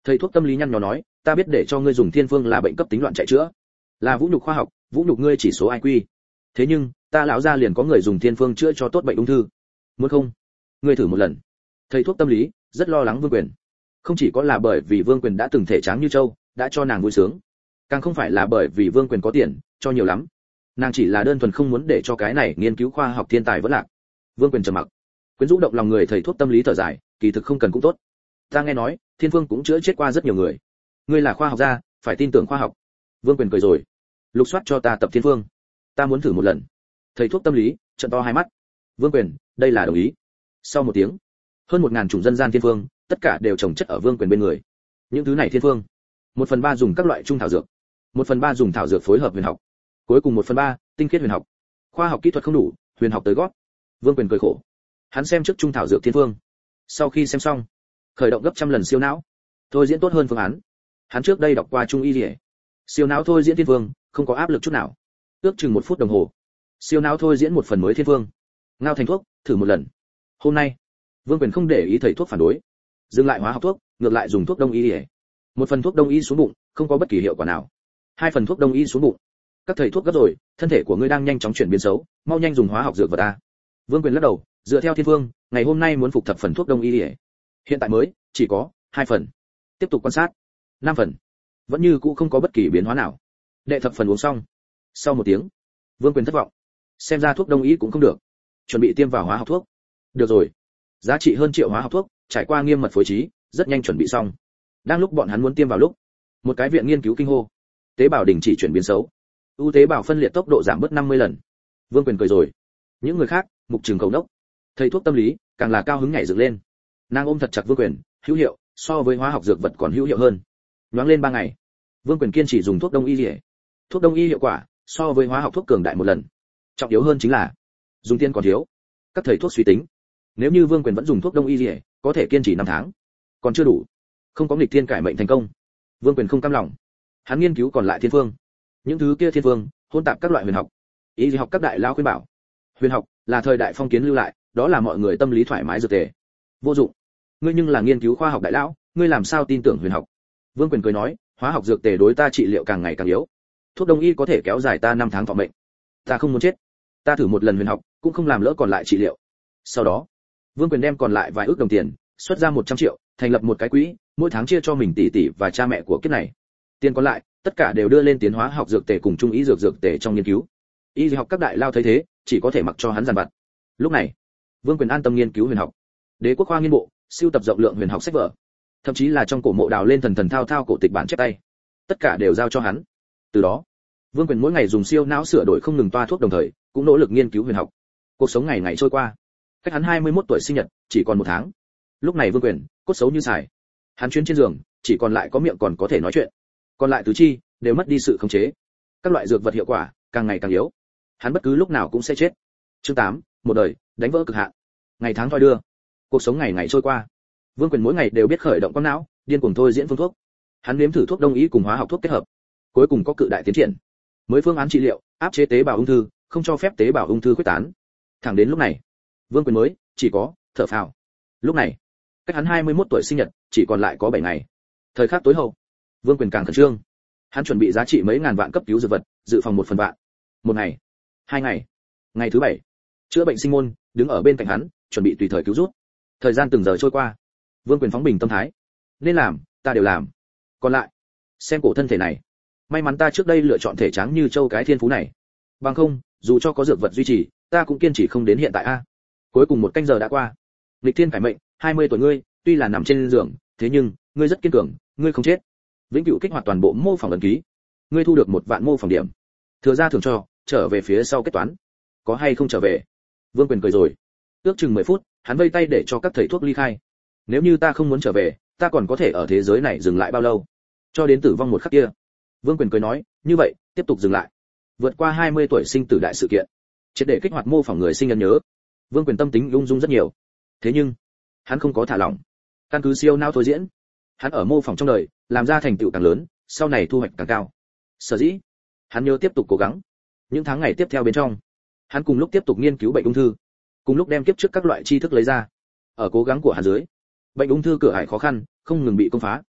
Thầy thuốc tâm lý nhăn nhó nói, ta biết để cho ngươi dùng thiên phương là bệnh cấp tính loạn chạy chữa, là vũ nhục khoa học, vũ nhục ngươi chỉ số IQ. Thế nhưng, ta lão gia liền có người dùng thiên phương chữa cho tốt bệnh ung thư. Muốn không? Ngươi thử một lần. Thầy thuốc tâm lý rất lo lắng Vương Quyền. Không chỉ có là bởi vì Vương Quyền đã từng thể tráng như châu, đã cho nàng vui sướng, càng không phải là bởi vì Vương Quyền có tiền, cho nhiều lắm. Nàng chỉ là đơn thuần không muốn để cho cái này nghiên cứu khoa học thiên tài vỡ lạc. Vương Quyền trầm mặc. Quyến rũ động lòng người thầy thuốc tâm lý thở dài, kỳ thực không cần cũng tốt. Ta nghe nói, thiên phương cũng chữa chết qua rất nhiều người. Ngươi là khoa học gia, phải tin tưởng khoa học. Vương Quyền cười rồi. Lục soát cho ta tập thiên phương. Ta muốn thử một lần. Thầy thuốc tâm lý trợn to hai mắt. Vương Quyền, đây là đồng ý. Sau một tiếng, hơn 1000 chủng dân gian thiên phương, tất cả đều trồng chất ở Vương Quyền bên người. Những thứ này thiên phương, 1/3 dùng các loại trung thảo dược, 1/3 dùng thảo dược phối hợp huyền học, cuối cùng 1/3 tinh khiết huyền học. Khoa học kỹ thuật không đủ, huyền học tới gót. Vương Quyền cười khổ. Hắn xem trước trung thảo dược thiên phương. Sau khi xem xong, khởi động gấp trăm lần siêu não. Thôi diễn tốt hơn phương án. Hắn trước đây đọc qua trung y liễu. Siêu não thôi diễn thiên phương, không có áp lực chút nào. Ước chừng 1 phút đồng hồ. Siêu não thôi diễn một phần mới thiên phương. Ngao thành thuốc, thử một lần. Hôm nay, Vương Quyền không để ý thầy thuốc phản đối, dừng lại hóa học thuốc, ngược lại dùng thuốc đông y liễu. 1 phần thuốc đông y xuống bụng, không có bất kỳ hiệu quả nào. 2 phần thuốc đông y xuống bụng. Các thầy thuốc gấp rồi, thân thể của ngươi đang nhanh chóng chuyển biến xấu, mau nhanh dùng hóa học dược vật ta. Vương Quyền lắc đầu, dựa theo thiên phương, ngày hôm nay muốn phục thập phần thuốc đông y liễu. Hiện tại mới chỉ có 2 phần. Tiếp tục quan sát. 5 phần. Vẫn như cũ không có bất kỳ biến hóa nào. Đệ thập phần uống xong. Sau 1 tiếng, Vương Quyền thất vọng. Xem ra thuốc đông y cũng không được. Chuẩn bị tiêm vào hóa học thuốc. Được rồi. Giá trị hơn triệu hóa học thuốc, trải qua nghiêm mật phối trí, rất nhanh chuẩn bị xong. Đang lúc bọn hắn muốn tiêm vào lúc, một cái viện nghiên cứu kinh hô. Tế bào đình chỉ chuyển biến xấu. ưu tế bào phân liệt tốc độ giảm bớt 50 lần. Vương Quyền cười rồi. Những người khác, mục trường cầu đốc. Thầy thuốc tâm lý, càng là cao hứng nhảy dựng lên. Nàng ôm thật chặt Vương Quyền, hữu hiệu, so với hóa học dược vật còn hữu hiệu hơn. Nhoáng lên 3 ngày, Vương Quyền kiên trì dùng thuốc đông y liễu. Thuốc đông y hiệu quả so với hóa học thuốc cường đại 1 lần. Trọng yếu hơn chính là dùng tiền còn thiếu. Các thầy thuốc suy tính, nếu như Vương Quyền vẫn dùng thuốc đông y liễu, có thể kiên trì 5 tháng, còn chưa đủ. Không có nghịch thiên cải mệnh thành công, Vương Quyền không cam lòng. Hắn nghiên cứu còn lại thiên phương. Những thứ kia thiên phương, hỗn tạp các loại huyền học. Y học các đại lão khuyên bảo, huyền học là thời đại phong kiến lưu lại, đó là mọi người tâm lý thoải mái dược tề. Vô dụng. Ngươi nhưng là nghiên cứu khoa học đại lão, ngươi làm sao tin tưởng huyền học? Vương Quyền cười nói, hóa học dược tề đối ta trị liệu càng ngày càng yếu. Thuốc đông y có thể kéo dài ta 5 tháng thọ mệnh. Ta không muốn chết. Ta thử một lần huyền học, cũng không làm lỡ còn lại trị liệu. Sau đó, Vương Quyền đem còn lại vài ức đồng tiền, xuất ra 100 triệu, thành lập một cái quỹ, mỗi tháng chia cho mình tỷ tỷ và cha mẹ của kiếp này. Tiền còn lại, tất cả đều đưa lên tiến hóa học dược tề cùng trung ý dược tề trong nghiên cứu. Y học các đại lao thấy thế, chỉ có thể mặc cho hắn giàn vặt. Lúc này, Vương Quyền an tâm nghiên cứu huyền học. Đế quốc khoa nghiên bộ, siêu tập rộng lượng huyền học sách vở, thậm chí là trong cổ mộ đào lên thần thao thao cổ tịch bản chép tay, tất cả đều giao cho hắn. Từ đó, Vương Quyền mỗi ngày dùng siêu não sửa đổi không ngừng toa thuốc, đồng thời cũng nỗ lực nghiên cứu huyền học. Cuộc sống ngày ngày trôi qua. Cách hắn 21 tuổi sinh nhật, chỉ còn 1 tháng. Lúc này Vương Quyền, cốt xấu như xài. Hắn chuyến trên giường, chỉ còn lại có miệng còn có thể nói chuyện. Còn lại tứ chi đều mất đi sự khống chế. Các loại dược vật hiệu quả càng ngày càng yếu. Hắn bất cứ lúc nào cũng sẽ chết. Chương 8, một đời đánh vỡ cực hạn. Ngày tháng thoi đưa. Cuộc sống ngày ngày trôi qua. Vương Quyền mỗi ngày đều biết khởi động con não, điên cuồng thôi diễn phương thuốc. Hắn nếm thử thuốc đông y cùng hóa học thuốc kết hợp, cuối cùng có cự đại tiến triển. Mới phương án trị liệu, áp chế tế bào ung thư, không cho phép tế bào ung thư khuếch tán. Thẳng đến lúc này, Vương Quyền mới chỉ có thở phào. Lúc này, cách hắn 21 tuổi sinh nhật, chỉ còn lại có 7 ngày. Thời khắc tối hậu, Vương Quyền càng khẩn trương. Hắn chuẩn bị giá trị mấy ngàn vạn cấp cứu dược vật, dự phòng 1 phần vạn. 1 ngày, 2 ngày. Ngày thứ 7, chữa bệnh sinh môn đứng ở bên cạnh hắn, chuẩn bị tùy thời cứu rút. Thời gian từng giờ trôi qua, Vương Quyền phóng bình tâm thái. Nên làm, ta đều làm. Còn lại, xem cổ thân thể này. May mắn ta trước đây lựa chọn thể trắng như châu cái thiên phú này. Bằng không, dù cho có dược vật duy trì, ta cũng kiên trì không đến hiện tại a. Cuối cùng 1 canh giờ đã qua. Lịch thiên cải mệnh, 20 tuổi ngươi, tuy là nằm trên giường, thế nhưng ngươi rất kiên cường, ngươi không chết. Vĩnh cửu kích hoạt toàn bộ mô phỏng ấn ký. Ngươi thu được 1 vạn mô phỏng điểm. Thừa ra thưởng cho, trở về phía sau kết toán. Có hay không trở về? Vương Quyền cười rồi. Ước chừng 10 phút, hắn vây tay để cho các thầy thuốc ly khai. Nếu như ta không muốn trở về, ta còn có thể ở thế giới này dừng lại bao lâu? Cho đến tử vong một khắc kia. Vương Quyền cười nói, như vậy, tiếp tục dừng lại. Vượt qua 20 tuổi sinh tử đại sự kiện, triệt để kích hoạt mô phỏng người sinh ấn nhớ. Vương Quyền tâm tính ung dung rất nhiều. Thế nhưng, hắn không có thả lỏng. Căn cứ siêu não thôi diễn, hắn ở mô phỏng trong đời, làm ra thành tựu càng lớn, sau này thu hoạch càng cao. Sở dĩ, hắn nhớ tiếp tục cố gắng. Những tháng ngày tiếp theo bên trong, hắn cùng lúc tiếp tục nghiên cứu bệnh ung thư, cùng lúc đem kiếp trước các loại tri thức lấy ra. Ở cố gắng của hắn dưới, bệnh ung thư cửa ải khó khăn không ngừng bị công phá.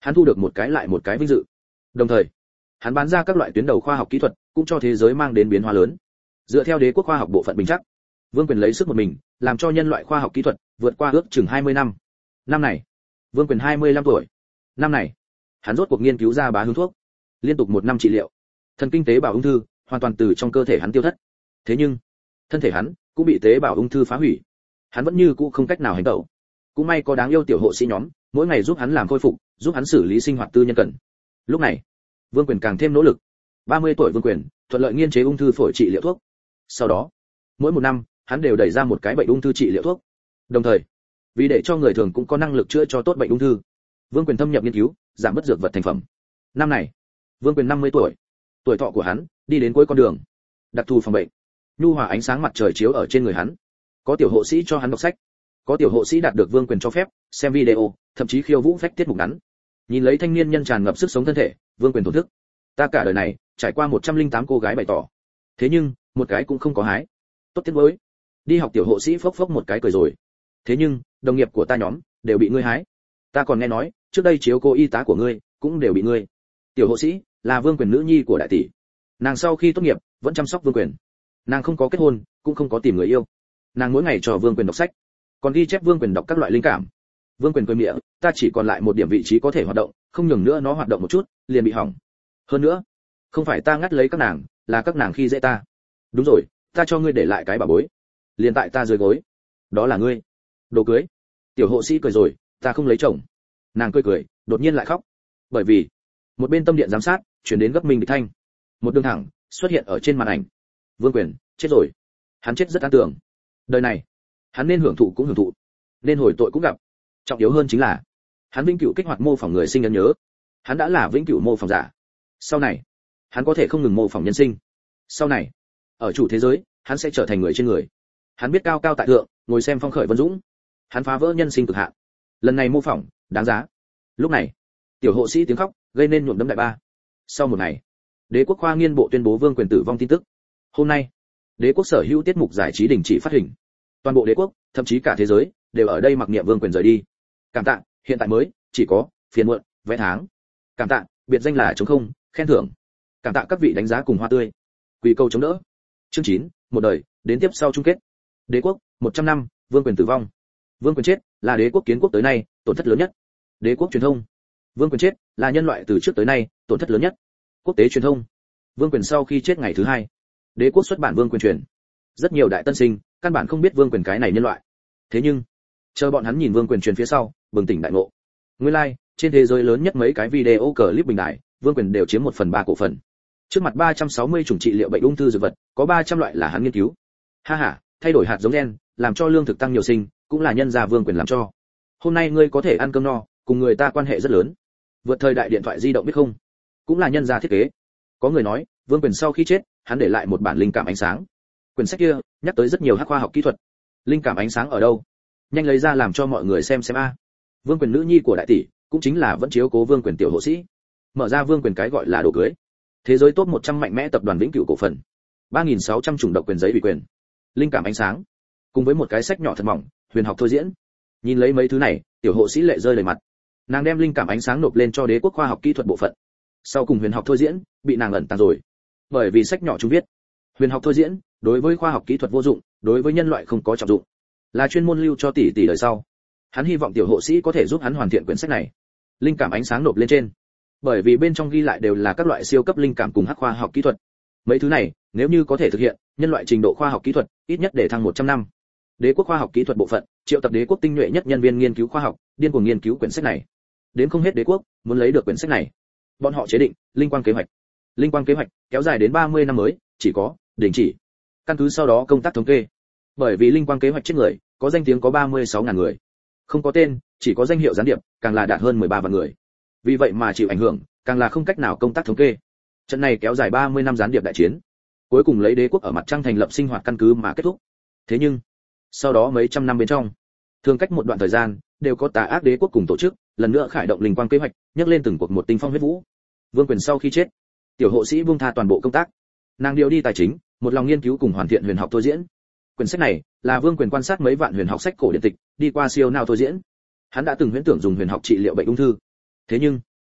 Hắn thu được một cái lại một cái vinh dự. Đồng thời, hắn bán ra các loại tuyến đầu khoa học kỹ thuật, cũng cho thế giới mang đến biến hóa lớn. Dựa theo đế quốc khoa học bộ phận bình chắc, Vương Quyền lấy sức một mình, làm cho nhân loại khoa học kỹ thuật vượt qua ước chừng 20 năm. Năm này, Vương Quyền 25 tuổi. Năm này, hắn rốt cuộc nghiên cứu ra bá hướng thuốc, liên tục 1 năm trị liệu, thần kinh tế bào ung thư hoàn toàn từ trong cơ thể hắn tiêu thất. Thế nhưng, thân thể hắn cũng bị tế bào ung thư phá hủy. Hắn vẫn như cũ không cách nào hành động. Cũng may có đáng yêu tiểu hộ sĩ nhóm, mỗi ngày giúp hắn làm khôi phục, giúp hắn xử lý sinh hoạt tư nhân cần. Lúc này, Vương Quyền càng thêm nỗ lực. 30 tuổi Vương Quyền thuận lợi nghiên chế ung thư phổi trị liệu thuốc. Sau đó, mỗi 1 năm, hắn đều đẩy ra một cái bệnh ung thư trị liệu thuốc. Đồng thời, vì để cho người thường cũng có năng lực chữa cho tốt bệnh ung thư, Vương Quyền thâm nhập nghiên cứu, giảm bớt dược vật thành phẩm. Năm này, Vương Quyền 50 tuổi. Tuổi thọ của hắn đi đến cuối con đường. Đặc thù phòng bệnh. Nhu hòa ánh sáng mặt trời chiếu ở trên người hắn. Có tiểu hộ sĩ cho hắn đọc sách. Có tiểu hộ sĩ đạt được Vương Quyền cho phép xem video, thậm chí khiêu vũ phách tiết mục ngắn. Nhìn lấy thanh niên nhân tràn ngập sức sống thân thể, Vương Quyền thổn thức. Ta cả đời này trải qua 108 cô gái bày tỏ, thế nhưng một cái cũng không có hái. Tốt tiếc nuối. Đi học tiểu hộ sĩ phốc phốc một cái cười rồi. Thế nhưng đồng nghiệp của ta nhóm đều bị ngươi hái. Ta còn nghe nói trước đây chiếu cô y tá của ngươi cũng đều bị ngươi. Tiểu hộ sĩ là Vương Quyền nữ nhi của đại tỷ. Nàng sau khi tốt nghiệp vẫn chăm sóc Vương Quyền. Nàng không có kết hôn, cũng không có tìm người yêu. Nàng mỗi ngày cho Vương Quyền đọc sách, còn ghi chép Vương Quyền đọc các loại linh cảm. Vương Quyền cười miệng, ta chỉ còn lại một điểm vị trí có thể hoạt động, không nhường nữa nó hoạt động một chút, liền bị hỏng. Hơn nữa, không phải ta ngắt lấy các nàng, là các nàng khi dễ ta. Đúng rồi, ta cho ngươi để lại cái bà bối, liền tại ta dưới gối. Đó là ngươi. Đồ cưới. Tiểu hộ sĩ cười rồi, ta không lấy chồng. Nàng cười cười, đột nhiên lại khóc. Bởi vì, một bên tâm điện giám sát chuyển đến gấp minh địch thanh. Một đường thẳng xuất hiện ở trên màn ảnh. Vương Quyền chết rồi. Hắn chết rất an tường. Đời này, hắn nên hưởng thụ cũng hưởng thụ, nên hồi tội cũng gặp. Trọng yếu hơn chính là, hắn vĩnh cửu kích hoạt mô phỏng người sinh ấn nhớ. Hắn đã là vĩnh cửu mô phỏng giả. Sau này, hắn có thể không ngừng mô phỏng nhân sinh. Sau này, ở chủ thế giới, hắn sẽ trở thành người trên người. Hắn biết cao cao tại thượng, ngồi xem phong khởi vân dũng. Hắn phá vỡ nhân sinh cực hạn. Lần này mô phỏng, đáng giá. Lúc này, tiểu hộ sĩ tiếng khóc gây nên nhuộm đẫm đại ba. Sau một ngày, Đế quốc khoa nghiên bộ tuyên bố Vương Quyền tử vong tin tức. Hôm nay, Đế quốc sở hữu tiết mục giải trí đình chỉ phát hình. Toàn bộ Đế quốc, thậm chí cả thế giới, đều ở đây mặc niệm Vương Quyền rời đi. Cảm tạ, hiện tại mới chỉ có phiền muộn, vé tháng. Cảm tạ, biệt danh là chống không, khen thưởng. Cảm tạ các vị đánh giá cùng hoa tươi. Quỳ câu chống đỡ. Chương 9, một đời, đến tiếp sau chung kết. Đế quốc, 100 năm, Vương Quyền tử vong. Vương Quyền chết, là Đế quốc kiến quốc tới nay tổn thất lớn nhất. Đế quốc truyền thông. Vương Quyền chết, là nhân loại từ trước tới nay tổn thất lớn nhất. Quốc tế truyền thông. Vương Quyền sau khi chết ngày thứ 2, Đế quốc xuất bản Vương Quyền truyền. Rất nhiều đại tân sinh căn bản không biết Vương Quyền cái này nhân loại. Thế nhưng, chờ bọn hắn nhìn Vương Quyền truyền phía sau, bừng tỉnh đại ngộ. Nguyên lai, like, trên thế giới lớn nhất mấy cái video clip bình đại, Vương Quyền đều chiếm 1/3 cổ phần. Trước mặt 360 chủng trị liệu bệnh ung thư dược vật, có 300 loại là hắn nghiên cứu. Ha ha, thay đổi hạt giống gen, làm cho lương thực tăng nhiều sinh, cũng là nhân gia Vương Quyền làm cho. Hôm nay ngươi có thể ăn cơm no, cùng người ta quan hệ rất lớn. Vượt thời đại điện thoại di động biết không? Cũng là nhân gia thiết kế. Có người nói, Vương Quyền sau khi chết, hắn để lại một bản linh cảm ánh sáng. Quyển sách kia nhắc tới rất nhiều hắc khoa học kỹ thuật. Linh cảm ánh sáng ở đâu? Nhanh lấy ra làm cho mọi người xem a. Vương Quyền nữ nhi của đại tỷ, cũng chính là vẫn chiếu cố Vương Quyền tiểu hộ sĩ. Mở ra Vương Quyền cái gọi là đồ cưới. Thế giới top 100 mạnh mẽ tập đoàn vĩnh cửu cổ phần. 3600 chủng độc quyền giấy ủy quyền. Linh cảm ánh sáng. Cùng với một cái sách nhỏ thật mỏng, huyền học thôi diễn. Nhìn lấy mấy thứ này, tiểu hộ sĩ lệ rơi đầy mặt. Nàng đem linh cảm ánh sáng nộp lên cho Đế quốc khoa học kỹ thuật bộ phận. Sau cùng huyền học thôi diễn bị nàng ẩn tàng rồi. Bởi vì sách nhỏ chúng viết, huyền học thôi diễn đối với khoa học kỹ thuật vô dụng, đối với nhân loại không có trọng dụng, là chuyên môn lưu cho tỷ tỷ đời sau. Hắn hy vọng tiểu hộ sĩ có thể giúp hắn hoàn thiện quyển sách này. Linh cảm ánh sáng nộp lên trên. Bởi vì bên trong ghi lại đều là các loại siêu cấp linh cảm cùng hắc khoa học kỹ thuật. Mấy thứ này, nếu như có thể thực hiện, nhân loại trình độ khoa học kỹ thuật ít nhất để thăng 100 năm. Đế quốc khoa học kỹ thuật bộ phận triệu tập Đế quốc tinh nhuệ nhất nhân viên nghiên cứu khoa học, điên cuồng nghiên cứu quyển sách này. Đến không hết Đế quốc muốn lấy được quyển sách này. Bọn họ chế định linh quang kế hoạch. Linh quang kế hoạch kéo dài đến 30 năm mới, chỉ có đình chỉ. Căn cứ sau đó công tác thống kê. Bởi vì linh quang kế hoạch chết người, có danh tiếng có 36.000 người. Không có tên, chỉ có danh hiệu gián điệp, càng là đạt hơn 13 vạn người. Vì vậy mà chịu ảnh hưởng, càng là không cách nào công tác thống kê. Trận này kéo dài 30 năm gián điệp đại chiến. Cuối cùng lấy Đế quốc ở mặt trăng thành lập sinh hoạt căn cứ mà kết thúc. Thế nhưng, sau đó mấy trăm năm bên trong, thường cách một đoạn thời gian, đều có tà ác đế quốc cùng tổ chức, lần nữa khởi động linh quang kế hoạch, nhấc lên từng cuộc một tinh phong huyết vũ. Vương Quyền sau khi chết, tiểu hộ sĩ buông tha toàn bộ công tác. Nàng điều đi tài chính, một lòng nghiên cứu cùng hoàn thiện huyền học thôi diễn. Quyển sách này là Vương Quyền quan sát mấy vạn huyền học sách cổ điển tịch, đi qua siêu nào thôi diễn. Hắn đã từng huyễn tưởng dùng huyền học trị liệu bệnh ung thư. Thế nhưng,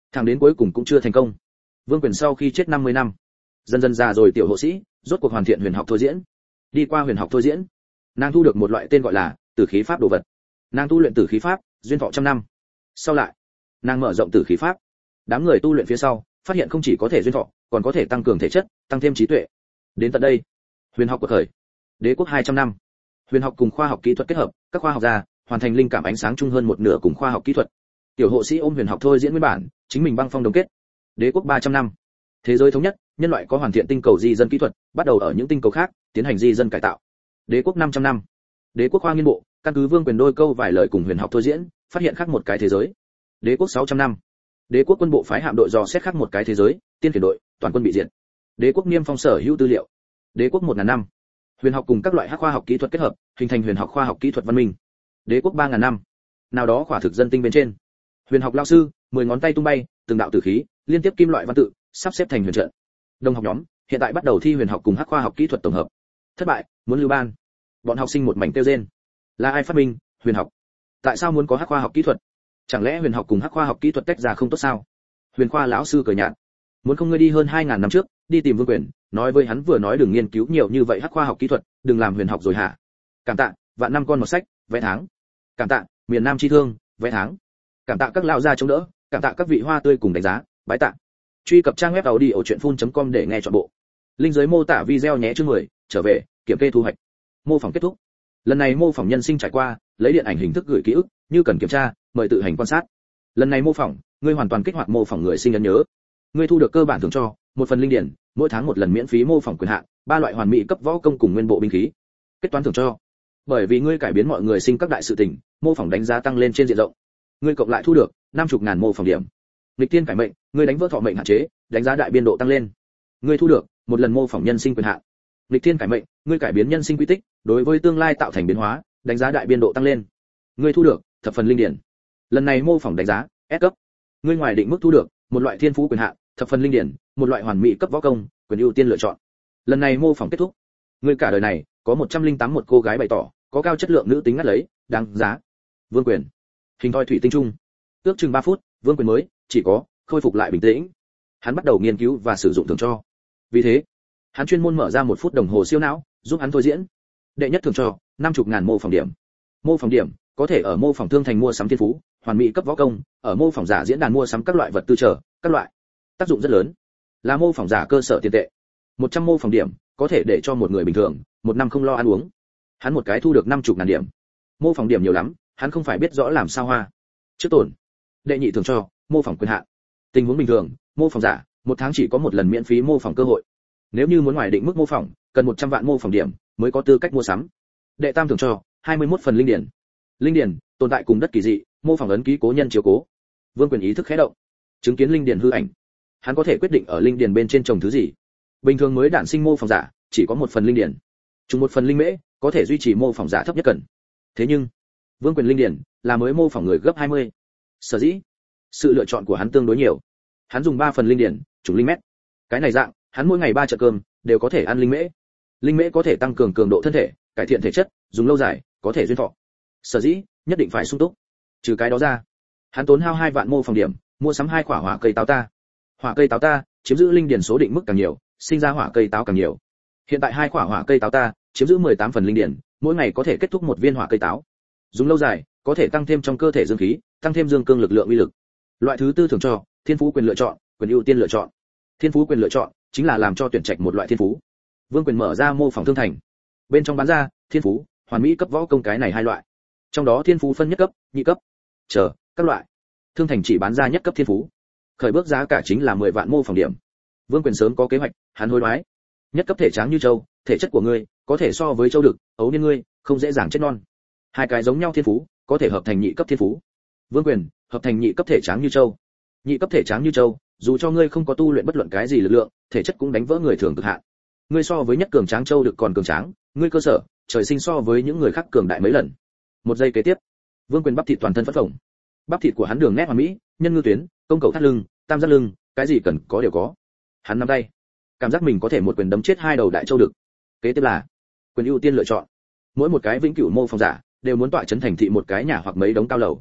Thẳng đến cuối cùng cũng chưa thành công. Vương Quyền sau khi chết 50 năm, dần dần già rồi tiểu hộ sĩ, rốt cuộc hoàn thiện huyền học thôi diễn. Đi qua huyền học thôi diễn, nàng thu được một loại tên gọi là tử khí pháp đồ vật. Nàng tu luyện tử khí pháp, duyên thọ trăm năm. Sau lại, nàng mở rộng tử khí pháp. Đám người tu luyện phía sau, phát hiện không chỉ có thể duyên thọ, còn có thể tăng cường thể chất, tăng thêm trí tuệ. Đến tận đây, huyền học của khởi. Đế quốc 200 năm. Huyền học cùng khoa học kỹ thuật kết hợp, các khoa học gia hoàn thành linh cảm ánh sáng chung hơn một nửa cùng khoa học kỹ thuật. Tiểu hộ sĩ ôm huyền học thôi diễn nguyên bản, chính mình băng phong đồng kết. Đế quốc 300 năm. Thế giới thống nhất, nhân loại có hoàn thiện tinh cầu di dân kỹ thuật, bắt đầu ở những tinh cầu khác tiến hành di dân cải tạo. Đế quốc 500 năm. Đế quốc khoa nghiên bộ, căn cứ Vương Quyền đôi câu vài lời cùng huyền học thôi diễn, phát hiện khác một cái thế giới. Đế quốc 600 năm. Đế quốc quân bộ phái hạm đội dò xét khác một cái thế giới, tiên khiển đội, toàn quân bị diệt. Đế quốc niêm phong sở hữu tư liệu. Đế quốc 1000 năm. Huyền học cùng các loại hắc khoa học kỹ thuật kết hợp, hình thành huyền học khoa học kỹ thuật văn minh. Đế quốc 3000 năm. Nào đó khỏa thực dân tinh bên trên. Huyền học lao sư, 10 ngón tay tung bay, từng đạo tử khí, liên tiếp kim loại văn tự, sắp xếp thành huyền trận. Đồng học nhóm, hiện tại bắt đầu thi huyền học cùng hắc khoa học kỹ thuật tổng hợp. Thất bại, muốn lưu ban. Bọn học sinh một mảnh kêu rên. Là ai phát minh huyền học? Tại sao muốn có hắc khoa học kỹ thuật? Chẳng lẽ huyền học cùng hắc khoa học kỹ thuật tách ra không tốt sao? Huyền khoa lão sư cười nhạt. Muốn không ngươi đi hơn 2000 năm trước, đi tìm Vương Quyền, nói với hắn vừa nói đừng nghiên cứu nhiều như vậy hắc khoa học kỹ thuật, đừng làm huyền học rồi hả? Cảm tạ, vạn năm con một sách, vé tháng. Cảm tạ, miền Nam chi thương, vé tháng. Cảm tạ các lão gia chống đỡ, cảm tạ các vị hoa tươi cùng đánh giá, bái tạ. Truy cập trang web audiochuyenphun.com để nghe trọn bộ. Link dưới mô tả video nhé chương 10, trở về, kiểm kê thu hoạch. Mô phỏng kết thúc. Lần này mô phỏng nhân sinh trải qua, lấy điện ảnh hình thức gửi ký ức, như cần kiểm tra, mời tự hành quan sát. Lần này mô phỏng, ngươi hoàn toàn kích hoạt mô phỏng người sinh ấn nhớ. Ngươi thu được cơ bản thưởng cho, một phần linh điển, mỗi tháng một lần miễn phí mô phỏng quyền hạn, 3 loại hoàn mỹ cấp võ công cùng nguyên bộ binh khí. Kết toán thưởng cho. Bởi vì ngươi cải biến mọi người sinh các đại sự tình, mô phỏng đánh giá tăng lên trên diện rộng. Ngươi cộng lại thu được 50.000 mô phỏng điểm. Nghịch tiên cải mệnh, ngươi đánh vỡ thọ mệnh hạn chế, đánh giá đại biên độ tăng lên. Ngươi thu được một lần mô phỏng nhân sinh quyền hạn. Nghịch tiên cải mệnh, ngươi cải biến nhân sinh quy tích, đối với tương lai tạo thành biến hóa, đánh giá đại biên độ tăng lên. Ngươi thu được thập phần linh điển. Lần này mô phỏng đánh giá S cấp. Ngươi ngoài định mức thu được một loại thiên phú quyền hạn, thập phần linh điển, một loại hoàn mỹ cấp võ công, quyền ưu tiên lựa chọn. Lần này mô phỏng kết thúc. Ngươi cả đời này có 108 một cô gái bày tỏ, có cao chất lượng nữ tính ngắt lấy, đáng giá. Vương Quyền. Hình thoi thủy tinh trung. Ước chừng 3 phút, Vương Quyền mới chỉ có khôi phục lại bình tĩnh. Hắn bắt đầu nghiên cứu và sử dụng thưởng cho. Vì thế, hắn chuyên môn mở ra 1 phút đồng hồ siêu não, giúp hắn thôi diễn. Đệ nhất thưởng cho 50.000 mô phỏng điểm. Mô phỏng điểm có thể ở mô phỏng thương thành mua sắm thiên phú, hoàn mỹ cấp võ công, ở mô phỏng giả diễn đàn mua sắm các loại vật tư trở, các loại. Tác dụng rất lớn. Là mô phỏng giả cơ sở tiền tệ. 100 mô phỏng điểm có thể để cho một người bình thường 1 năm không lo ăn uống. Hắn một cái thu được 50.000 điểm. Mô phỏng điểm nhiều lắm, hắn không phải biết rõ làm sao hoa. Trước tổn. Đệ nhị thưởng cho mô phỏng quyền hạn. Tình huống bình thường, mô phỏng giả 1 tháng chỉ có 1 lần miễn phí mô phỏng cơ hội. Nếu như muốn ngoài định mức mô phỏng, cần 100 vạn mô phỏng điểm mới có tư cách mua sắm. Đệ tam thưởng cho 21 phần linh điển. Linh điển tồn tại cùng đất kỳ dị, mô phỏng ấn ký cố nhân chiếu cố. Vương Quyền ý thức khẽ động, chứng kiến linh điển hư ảnh. Hắn có thể quyết định ở linh điển bên trên trồng thứ gì. Bình thường mới đản sinh mô phỏng giả chỉ có 1 phần linh điển, trùng 1 phần linh mễ có thể duy trì mô phỏng giả thấp nhất cần. Thế nhưng Vương Quyền linh điển là mới mô phỏng người gấp 20. Sở dĩ sự lựa chọn của hắn tương đối nhiều. Hắn dùng 3 phần linh điển, trùng linh mét. Cái này dạng, hắn mỗi ngày 3 trận cơm đều có thể ăn linh mễ. Linh mễ có thể tăng cường cường độ thân thể, cải thiện thể chất, dùng lâu dài có thể duyên thọ. Sở dĩ nhất định phải sung túc. Trừ cái đó ra, hắn tốn hao 2 vạn mô phỏng điểm, mua sắm 2 quả hỏa cây táo ta. Hỏa cây táo ta chiếm giữ linh điển số định mức càng nhiều, sinh ra hỏa cây táo càng nhiều. Hiện tại 2 quả hỏa cây táo ta chiếm giữ 18 phần linh điển, mỗi ngày có thể kết thúc 1 viên hỏa cây táo. Dùng lâu dài, có thể tăng thêm trong cơ thể dương khí, tăng thêm dương cương lực lượng uy lực. Loại thứ tư thưởng cho thiên phú quyền lựa chọn, quyền ưu tiên lựa chọn. Thiên phú quyền lựa chọn chính là làm cho tuyển trạch một loại thiên phú. Vương Quyền mở ra mô phỏng thương thành. Bên trong bán ra thiên phú, hoàn mỹ cấp võ công cái này 2 loại. Trong đó thiên phú phân nhất cấp, nhị cấp, chờ các loại. Thương thành chỉ bán ra nhất cấp thiên phú. Khởi bước giá cả chính là 10 vạn mô phỏng điểm. Vương Quyền sớm có kế hoạch, hắn hối đoái. Nhất cấp thể tráng như châu, thể chất của ngươi có thể so với châu đực, ấu niên ngươi không dễ dàng chết non. 2 cái giống nhau thiên phú, có thể hợp thành nhị cấp thiên phú. Vương Quyền hợp thành nhị cấp thể tráng như châu. Nhị cấp thể tráng như châu, dù cho ngươi không có tu luyện bất luận cái gì lực lượng, thể chất cũng đánh vỡ người thường cực hạn. Ngươi so với nhất cường tráng châu được còn cường tráng, ngươi cơ sở trời sinh so với những người khác cường đại mấy lần. 1 giây kế tiếp, Vương Quyền bắp thịt toàn thân phất phồng. Bắp thịt của hắn đường nét hoàn mỹ, nhân ngư tuyến, công cầu thắt lưng, tam giác lưng, cái gì cần có đều có. Hắn nắm tay, cảm giác mình có thể một quyền đấm chết 2 đầu đại châu đực. Kế tiếp là quyền ưu tiên lựa chọn. Mỗi một cái vĩnh cửu mô phỏng giả đều muốn tọa chấn thành thị một cái nhà hoặc mấy đống cao lầu.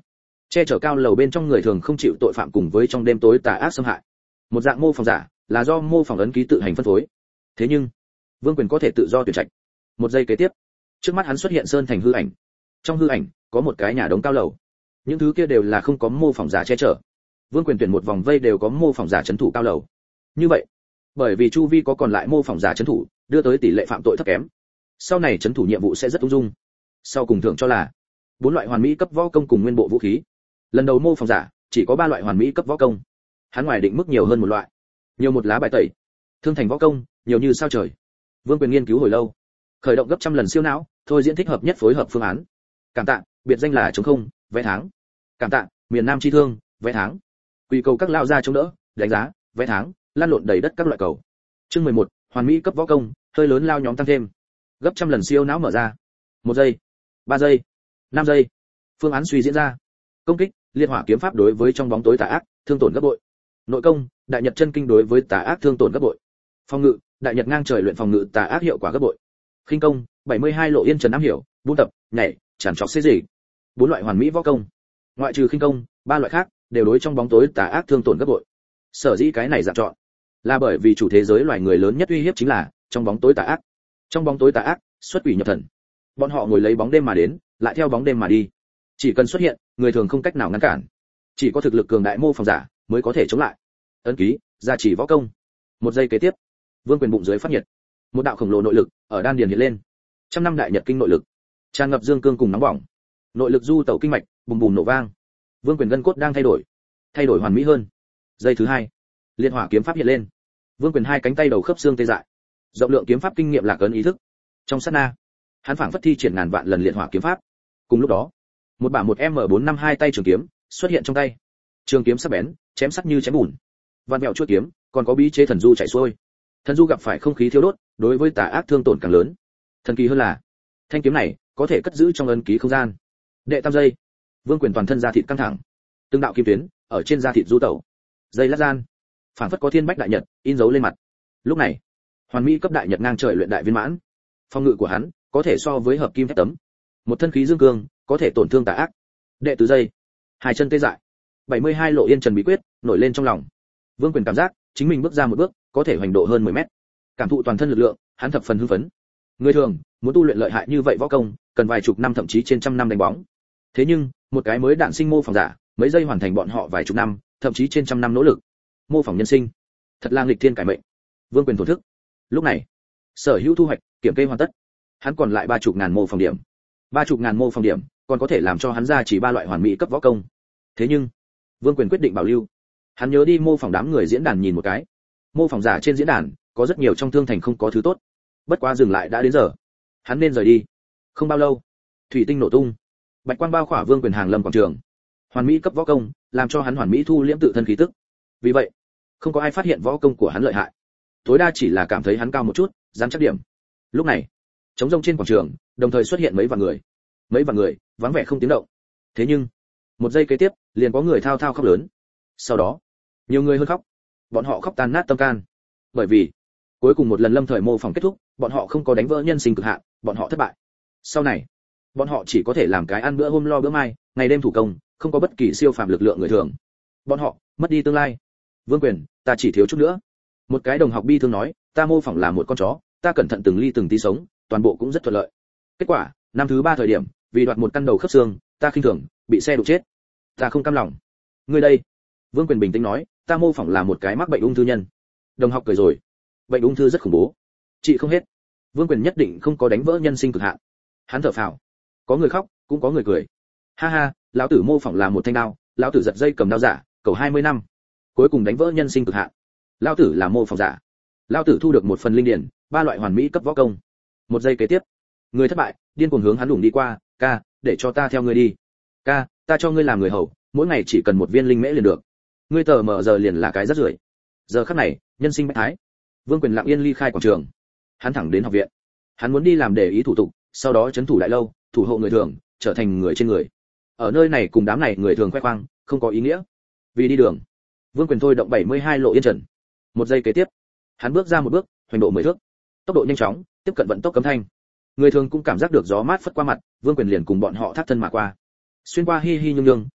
che chở cao lầu bên trong người thường không chịu tội phạm cùng với trong đêm tối tà ác xâm hại. Một dạng mô phỏng giả là do mô phỏng ấn ký tự hành phân phối. Thế nhưng Vương Quyền có thể tự do tuyển trạch. Một giây kế tiếp, trước mắt hắn xuất hiện sơn thành hư ảnh. Trong hư ảnh có một cái nhà đống cao lầu. Những thứ kia đều là không có mô phỏng giả che chở. Vương Quyền tuyển một vòng vây đều có mô phỏng giả trấn thủ cao lầu. Như vậy, bởi vì chu vi có còn lại mô phỏng giả trấn thủ, đưa tới tỷ lệ phạm tội thấp kém. Sau này trấn thủ nhiệm vụ sẽ rất ung dung. Sau cùng thưởng cho là 4 loại hoàn mỹ cấp võ công cùng nguyên bộ vũ khí. Lần đầu mô phỏng giả chỉ có 3 loại hoàn mỹ cấp võ công. Hắn ngoài định mức nhiều hơn một loại, nhiều một lá bài tẩy. Thương thành võ công, nhiều như sao trời. Vương Quyền nghiên cứu hồi lâu, khởi động gấp trăm lần siêu não, thôi diễn thích hợp nhất phối hợp phương án. Cảm tạ, biệt danh là chống không, vé tháng. Cảm tạ, miền Nam chi thương, vé tháng. Quy cầu các lao ra chống đỡ, đánh giá, vé tháng, lan lộn đầy đất các loại cầu. Chương 11, hoàn mỹ cấp võ công, hơi lớn lao nhóm tăng thêm. Gấp trăm lần siêu não mở ra. 1 giây, 3 giây, 5 giây. Phương án suy diễn ra. Công kích, liệt hỏa kiếm pháp đối với trong bóng tối tà ác, thương tổn gấp bội. Nội công, đại nhật chân kinh đối với tà ác thương tổn gấp bội. Phòng ngự, đại nhật ngang trời luyện phòng ngự tà ác hiệu quả gấp bội. Khinh công, 72 lộ yên trần am hiểu, buôn tập, nhảy, tràn trọc xế gì. 4 loại hoàn mỹ võ công. Ngoại trừ khinh công, 3 loại khác đều đối trong bóng tối tà ác thương tổn gấp bội. Sở dĩ cái này dạng chọn, là bởi vì chủ thế giới loài người lớn nhất uy hiếp chính là trong bóng tối tà ác. Trong bóng tối tà ác, xuất quỷ nhập thần. Bọn họ ngồi lấy bóng đêm mà đến, lại theo bóng đêm mà đi. Chỉ cần xuất hiện, người thường không cách nào ngăn cản. Chỉ có thực lực cường đại mô phỏng giả mới có thể chống lại. Ấn ký, gia trì võ công. 1 giây kế tiếp, Vương Quyền bụng dưới phát nhiệt. Một đạo khổng lồ nội lực ở đan điền hiện lên. Trăm năm đại nhật kinh nội lực, tràn ngập dương cương cùng nóng bỏng. Nội lực du tẩu kinh mạch, bùm bùm nổ vang. Vương Quyền gân cốt đang thay đổi hoàn mỹ hơn. Giây thứ 2, liệt hỏa kiếm pháp hiện lên. Vương Quyền hai cánh tay đầu khớp xương tê dại. Rộng lượng kiếm pháp kinh nghiệm lạc ấn ý thức. Trong sát na, hắn phảng phất thi triển ngàn vạn lần liệt hỏa kiếm pháp. Cùng lúc đó, một bả một M452 tay trường kiếm xuất hiện trong tay. Trường kiếm sắc bén, chém sắc như chém bùn. Vạn vẹo chuôi kiếm, còn có bí chế thần du chảy xuôi. Thần du gặp phải không khí thiêu đốt, đối với tà ác thương tổn càng lớn. Thần kỳ hơn là, thanh kiếm này có thể cất giữ trong ấn ký không gian. Đệ tam giây, Vương Quyền toàn thân da thịt căng thẳng, từng đạo kim tuyến ở trên da thịt du tẩu. Giây lát gian, phảng phất có thiên bách đại nhật in dấu lên mặt. Lúc này, hoàn mỹ cấp đại nhật ngang trời luyện đại viên mãn. Phong ngự của hắn có thể so với hợp kim thép tấm. Một thân khí dương cương, có thể tổn thương tà ác. Đệ tứ giây, hai chân tê dại. 72 lộ yên trần bí quyết nổi lên trong lòng. Vương Quyền cảm giác chính mình bước ra một bước, có thể hoành độ hơn 10 mét. Cảm thụ toàn thân lực lượng, hắn thập phần hưng phấn. Người thường muốn tu luyện lợi hại như vậy võ công, cần vài chục năm thậm chí trên trăm năm đánh bóng. Thế nhưng, một cái mới đạn sinh mô phỏng giả, mấy giây hoàn thành bọn họ vài chục năm, thậm chí trên trăm năm nỗ lực. Mô phỏng nhân sinh, thật là nghịch thiên cải mệnh. Vương Quyền thổ thức. Lúc này, sở hữu thu hoạch, kiểm kê hoàn tất. Hắn còn lại 30.000 mô phỏng điểm. 30.000 mô phỏng điểm, còn có thể làm cho hắn ra chỉ 3 loại hoàn mỹ cấp võ công. Thế nhưng, Vương Quyền quyết định bảo lưu. Hắn nhớ đi mô phỏng đám người diễn đàn nhìn một cái. Mô phỏng giả trên diễn đàn, có rất nhiều trong thương thành không có thứ tốt. Bất quá dừng lại đã đến giờ, hắn nên rời đi. Không bao lâu, thủy tinh nổ tung, bạch quang bao khỏa Vương Quyền hàng lâm quảng trường. Hoàn mỹ cấp võ công, làm cho hắn hoàn mỹ thu liễm tự thân khí tức. Vì vậy, không có ai phát hiện võ công của hắn lợi hại. Tối đa chỉ là cảm thấy hắn cao một chút, dám chắc điểm. Lúc này, trống rông trên quảng trường, đồng thời xuất hiện mấy vạn người. Mấy vạn người, vắng vẻ không tiếng động. Thế nhưng, một giây kế tiếp, liền có người thao thao khóc lớn. Sau đó, nhiều người hơn khóc. Bọn họ khóc tan nát tâm can. Bởi vì, cuối cùng một lần lâm thời mô phỏng kết thúc, bọn họ không có đánh vỡ nhân sinh cực hạn, bọn họ thất bại. Sau này, bọn họ chỉ có thể làm cái ăn bữa hôm lo bữa mai, ngày đêm thủ công, không có bất kỳ siêu phàm lực lượng người thường. Bọn họ mất đi tương lai. Vương Quyền, ta chỉ thiếu chút nữa. Một cái đồng học bi thương nói, ta mô phỏng là một con chó, ta cẩn thận từng ly từng tí sống, toàn bộ cũng rất thuận lợi. Kết quả, năm thứ 3 thời điểm, vì đoạt một căn đầu khớp xương, ta khinh thường, bị xe đụng chết. Ta không cam lòng. Ngươi đây? Vương Quyền bình tĩnh nói, ta mô phỏng là một cái mắc bệnh ung thư nhân. Đồng học cười rồi. Bệnh ung thư rất khủng bố, chị không hết. Vương Quyền nhất định không có đánh vỡ nhân sinh cực hạn. Hắn thở phào. Có người khóc, cũng có người cười. Ha ha, lão tử mô phỏng là một thanh đao, lão tử giật dây cầm đao giả, cầu 20 năm, cuối cùng đánh vỡ nhân sinh cực hạn. Lão tử là mô phỏng giả. Lão tử thu được một phần linh điển, 3 loại hoàn mỹ cấp võ công. Một giây kế tiếp, người thất bại, điên cuồng hướng hắn đủng đi qua, ca, để cho ta theo ngươi đi. Ca, ta cho ngươi làm người hầu, mỗi ngày chỉ cần 1 viên linh mễ liền được. Ngươi tờ mở giờ liền là cái rất rưởi. Giờ khắc này, nhân sinh bách thái. Vương Quyền lặng yên ly khai quảng trường. Hắn thẳng đến học viện. Hắn muốn đi làm để ý thủ tục, sau đó trấn thủ đại lâu, thủ hộ người thường, trở thành người trên người. Ở nơi này cùng đám này người thường khoe khoang, không có ý nghĩa. Vì đi đường, Vương Quyền thôi động 72 lộ yên trần. Một giây kế tiếp, hắn bước ra một bước, hoành độ 10 thước. Tốc độ nhanh chóng, tiếp cận vận tốc cấm thanh. Người thường cũng cảm giác được gió mát phất qua mặt, Vương Quyền liền cùng bọn họ thác thân mà qua. Xuyên qua hi hi nhung nhung,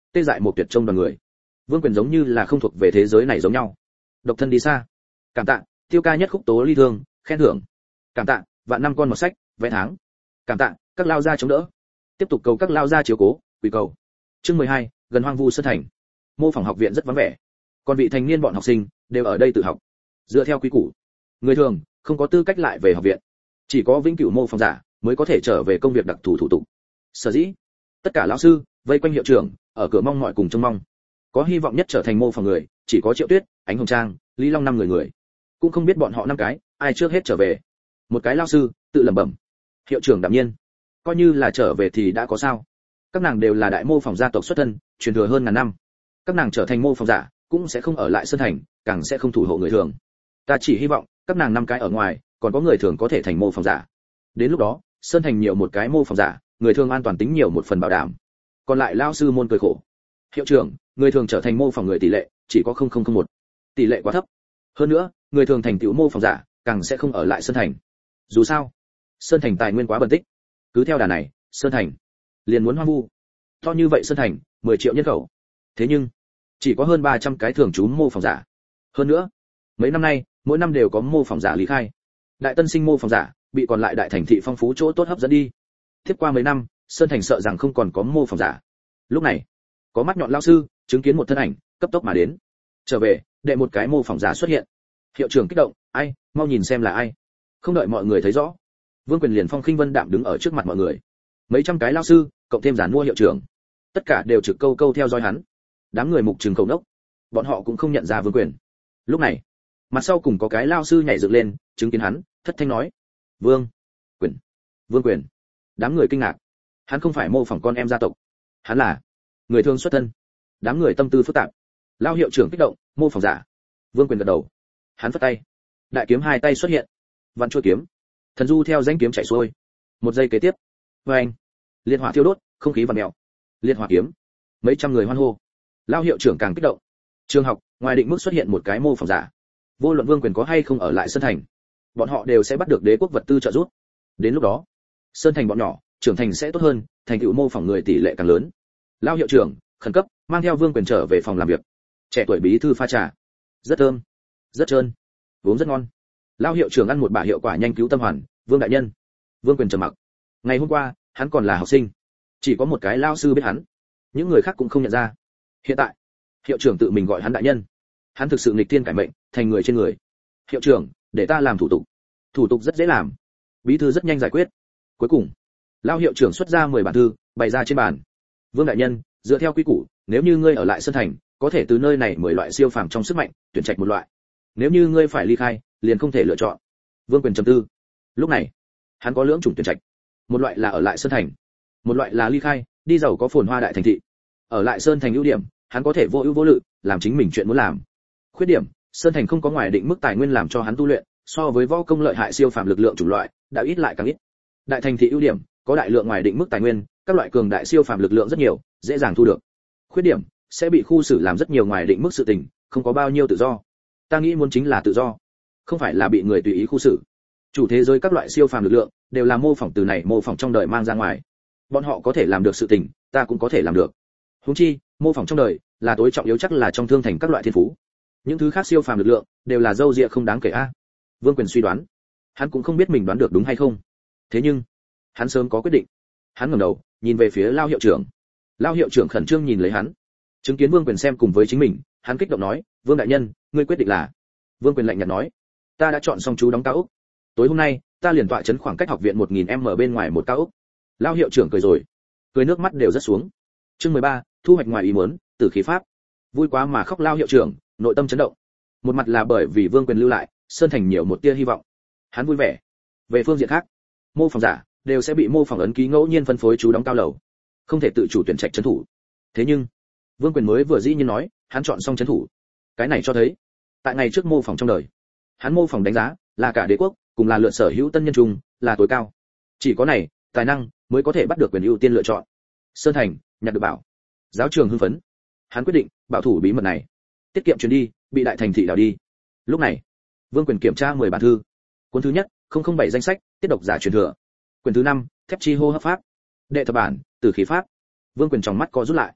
tê dại một tuyệt trông đoàn người. Vương Quyền giống như là không thuộc về thế giới này giống nhau. Độc thân đi xa. Cảm tạ, Tiêu ca nhất khúc tố ly thương, khen thưởng. Cảm tạ, vạn năm con một sách, vẽ tháng. Cảm tạ, các lao gia chống đỡ. Tiếp tục cầu các lao gia chiếu cố, quỳ cầu. Chương 12, gần hoang vu sơn thành. Mô phỏng học viện rất vắng vẻ. Còn vị thành niên bọn học sinh đều ở đây tự học. Dựa theo quy củ, người thường không có tư cách lại về học viện. Chỉ có vĩnh cửu mô phỏng giả mới có thể trở về công việc đặc thù thủ tục. Sở dĩ, tất cả lão sư vây quanh hiệu trưởng, ở cửa mong mọi cùng trông mong. Có hy vọng nhất trở thành mô phỏng người, chỉ có Triệu Tuyết, Ánh Hồng Trang, Lý Long năm người. Cũng không biết bọn họ năm cái, ai trước hết trở về. Một cái lão sư tự lẩm bẩm. Hiệu trưởng đạm nhiên, coi như là trở về thì đã có sao? Các nàng đều là đại mô phỏng gia tộc xuất thân, truyền thừa hơn ngàn năm. Các nàng trở thành mô phỏng giả, cũng sẽ không ở lại sơn thành, càng sẽ không thủ hộ người thường. Ta chỉ hy vọng, các nàng năm cái ở ngoài, còn có người thường có thể thành mô phỏng giả. Đến lúc đó, sơn thành nhiều một cái mô phỏng giả, người thường an toàn tính nhiều một phần bảo đảm. Còn lại lão sư môn cười khổ. Hiệu trưởng, người thường trở thành mô phỏng người tỷ lệ chỉ có 0,001. Tỷ lệ quá thấp. Hơn nữa, người thường thành tựu mô phỏng giả, càng sẽ không ở lại sơn thành. Dù sao, sơn thành tài nguyên quá bần tích. Cứ theo đà này, sơn thành liền muốn hoang vu. To như vậy sơn thành, 10 triệu nhân khẩu. Thế nhưng, chỉ có hơn 300 cái thường trú mô phỏng giả. Hơn nữa, mấy năm nay, mỗi năm đều có mô phỏng giả lý khai. Đại tân sinh mô phỏng giả bị còn lại đại thành thị phong phú chỗ tốt hấp dẫn đi. Tiếp qua mấy năm, sơn thành sợ rằng không còn có mô phỏng giả. Lúc này, có mắt nhọn lão sư chứng kiến một thân ảnh cấp tốc mà đến. Trở về, đệ một cái mô phỏng giả xuất hiện. Hiệu trưởng kích động, ai, mau nhìn xem là ai. Không đợi mọi người thấy rõ, Vương Quyền liền phong khinh vân đạm đứng ở trước mặt mọi người. Mấy trăm cái lão sư, cộng thêm giản mua hiệu trưởng, tất cả đều trực câu câu theo dõi hắn. Đám người mục trừng khẩu nốc, bọn họ cũng không nhận ra Vương Quyền. Lúc này, mặt sau cùng có cái lão sư nhảy dựng lên, chứng kiến hắn, thất thanh nói: "Vương Quyền, Vương Quyền." Đám người kinh ngạc. Hắn không phải mô phỏng con em gia tộc, hắn là người thường xuất thân. Đám người tâm tư phức tạp. Lao hiệu trưởng kích động, mô phỏng giả. Vương Quyền gật đầu. Hắn phất tay, đại kiếm hai tay xuất hiện, vạn chuôi kiếm, thần du theo danh kiếm chạy xuôi. Một giây kế tiếp, anh, liệt hỏa thiêu đốt, không khí vặn mèo. Liệt hỏa kiếm, mấy trăm người hoan hô. Lao hiệu trưởng càng kích động. Trường học ngoài định mức xuất hiện một cái mô phỏng giả. Vô luận Vương Quyền có hay không ở lại sơn thành, bọn họ đều sẽ bắt được đế quốc vật tư trợ giúp. Đến lúc đó, sơn thành bọn nhỏ trưởng thành sẽ tốt hơn, thành tựu mô phỏng người tỷ lệ càng lớn. Lao hiệu trưởng khẩn cấp mang theo Vương Quyền trở về phòng làm việc. Trẻ tuổi bí thư pha trà, rất thơm, rất trơn, uống rất ngon. Lao hiệu trưởng ăn một bả hiệu quả nhanh cứu tâm hoàn. Vương đại nhân. Vương Quyền trầm mặc. Ngày hôm qua hắn còn là học sinh, chỉ có một cái lao sư biết hắn, những người khác cũng không nhận ra. Hiện tại hiệu trưởng tự mình gọi hắn đại nhân, hắn thực sự nghịch thiên cải mệnh, thành người trên người. Hiệu trưởng, để ta làm thủ tục. Thủ tục rất dễ làm, bí thư rất nhanh giải quyết. Cuối cùng, lao hiệu trưởng xuất ra 10 bản thư, bày ra trên bàn. Vương đại nhân, dựa theo quy củ, nếu như ngươi ở lại sơn thành, có thể từ nơi này 10 loại siêu phàm trong sức mạnh tuyển trạch một loại. Nếu như ngươi phải ly khai, liền không thể lựa chọn. Vương Quyền trầm tư. Lúc này, hắn có lưỡng chủng tuyển trạch. Một loại là ở lại sơn thành, một loại là ly khai, đi giàu có phồn hoa đại thành thị. Ở lại sơn thành ưu điểm, hắn có thể vô ưu vô lự, làm chính mình chuyện muốn làm. Khuyết điểm, sơn thành không có ngoài định mức tài nguyên làm cho hắn tu luyện, so với võ công lợi hại siêu phàm lực lượng chủng loại, đã ít lại càng ít. Đại thành thị ưu điểm, có đại lượng ngoài định mức tài nguyên, các loại cường đại siêu phàm lực lượng rất nhiều, dễ dàng thu được. Khuyết điểm, sẽ bị khu xử làm rất nhiều ngoài định mức sự tình, không có bao nhiêu tự do. Ta nghĩ muốn chính là tự do, không phải là bị người tùy ý khu xử. Chủ thế giới các loại siêu phàm lực lượng đều là mô phỏng từ này mô phỏng trong đời mang ra ngoài. Bọn họ có thể làm được sự tình, ta cũng có thể làm được. Huống chi, mô phỏng trong đời là tối trọng yếu chắc là trong thương thành các loại thiên phú. Những thứ khác siêu phàm lực lượng đều là dâu dịa không đáng kể a. Vương Quyền suy đoán, hắn cũng không biết mình đoán được đúng hay không. Thế nhưng, hắn sớm có quyết định. Hắn ngẩng đầu, nhìn về phía Lao hiệu trưởng. Lao hiệu trưởng khẩn trương nhìn lấy hắn. Chứng kiến Vương Quyền xem cùng với chính mình, hắn kích động nói: "Vương đại nhân, ngươi quyết định là?" Vương Quyền lạnh nhạt nói: "Ta đã chọn xong chú đóng cao ốc. Tối hôm nay, ta liền tọa trấn khoảng cách học viện 1000m bên ngoài một cao ốc." Lao hiệu trưởng cười rồi, cười nước mắt đều rất xuống. Chương 13, thu hoạch ngoài ý muốn, tử khí pháp. Vui quá mà khóc Lao hiệu trưởng, nội tâm chấn động. Một mặt là bởi vì Vương Quyền lưu lại, sơn thành nhiều một tia hy vọng. Hắn vui vẻ. Về phương diện khác, mô phỏng giả đều sẽ bị mô phỏng ấn ký ngẫu nhiên phân phối chú đóng cao lầu, không thể tự chủ tuyển trạch trấn thủ. Thế nhưng, Vương Quyền mới vừa dĩ nhiên nói, hắn chọn xong trấn thủ. Cái này cho thấy, tại ngày trước mô phỏng trong đời, hắn mô phỏng đánh giá là cả đế quốc, cùng là lựa sở hữu tân nhân chung, là tối cao. Chỉ có này, tài năng mới có thể bắt được quyền ưu tiên lựa chọn. Sơn thành, nhặt được bảo. Giáo trường hưng phấn. Hắn quyết định bảo thủ bí mật này, tiết kiệm chuyến đi, bị đại thành thị đào đi. Lúc này, Vương Quyền kiểm tra 10 bản thư. Cuốn thứ nhất, 007 danh sách, tiết độc giả truyền thừa. Quyển thứ 5, thép chi hô hấp pháp. Đệ thập bản, tử khí pháp. Vương Quyền trong mắt co rút lại.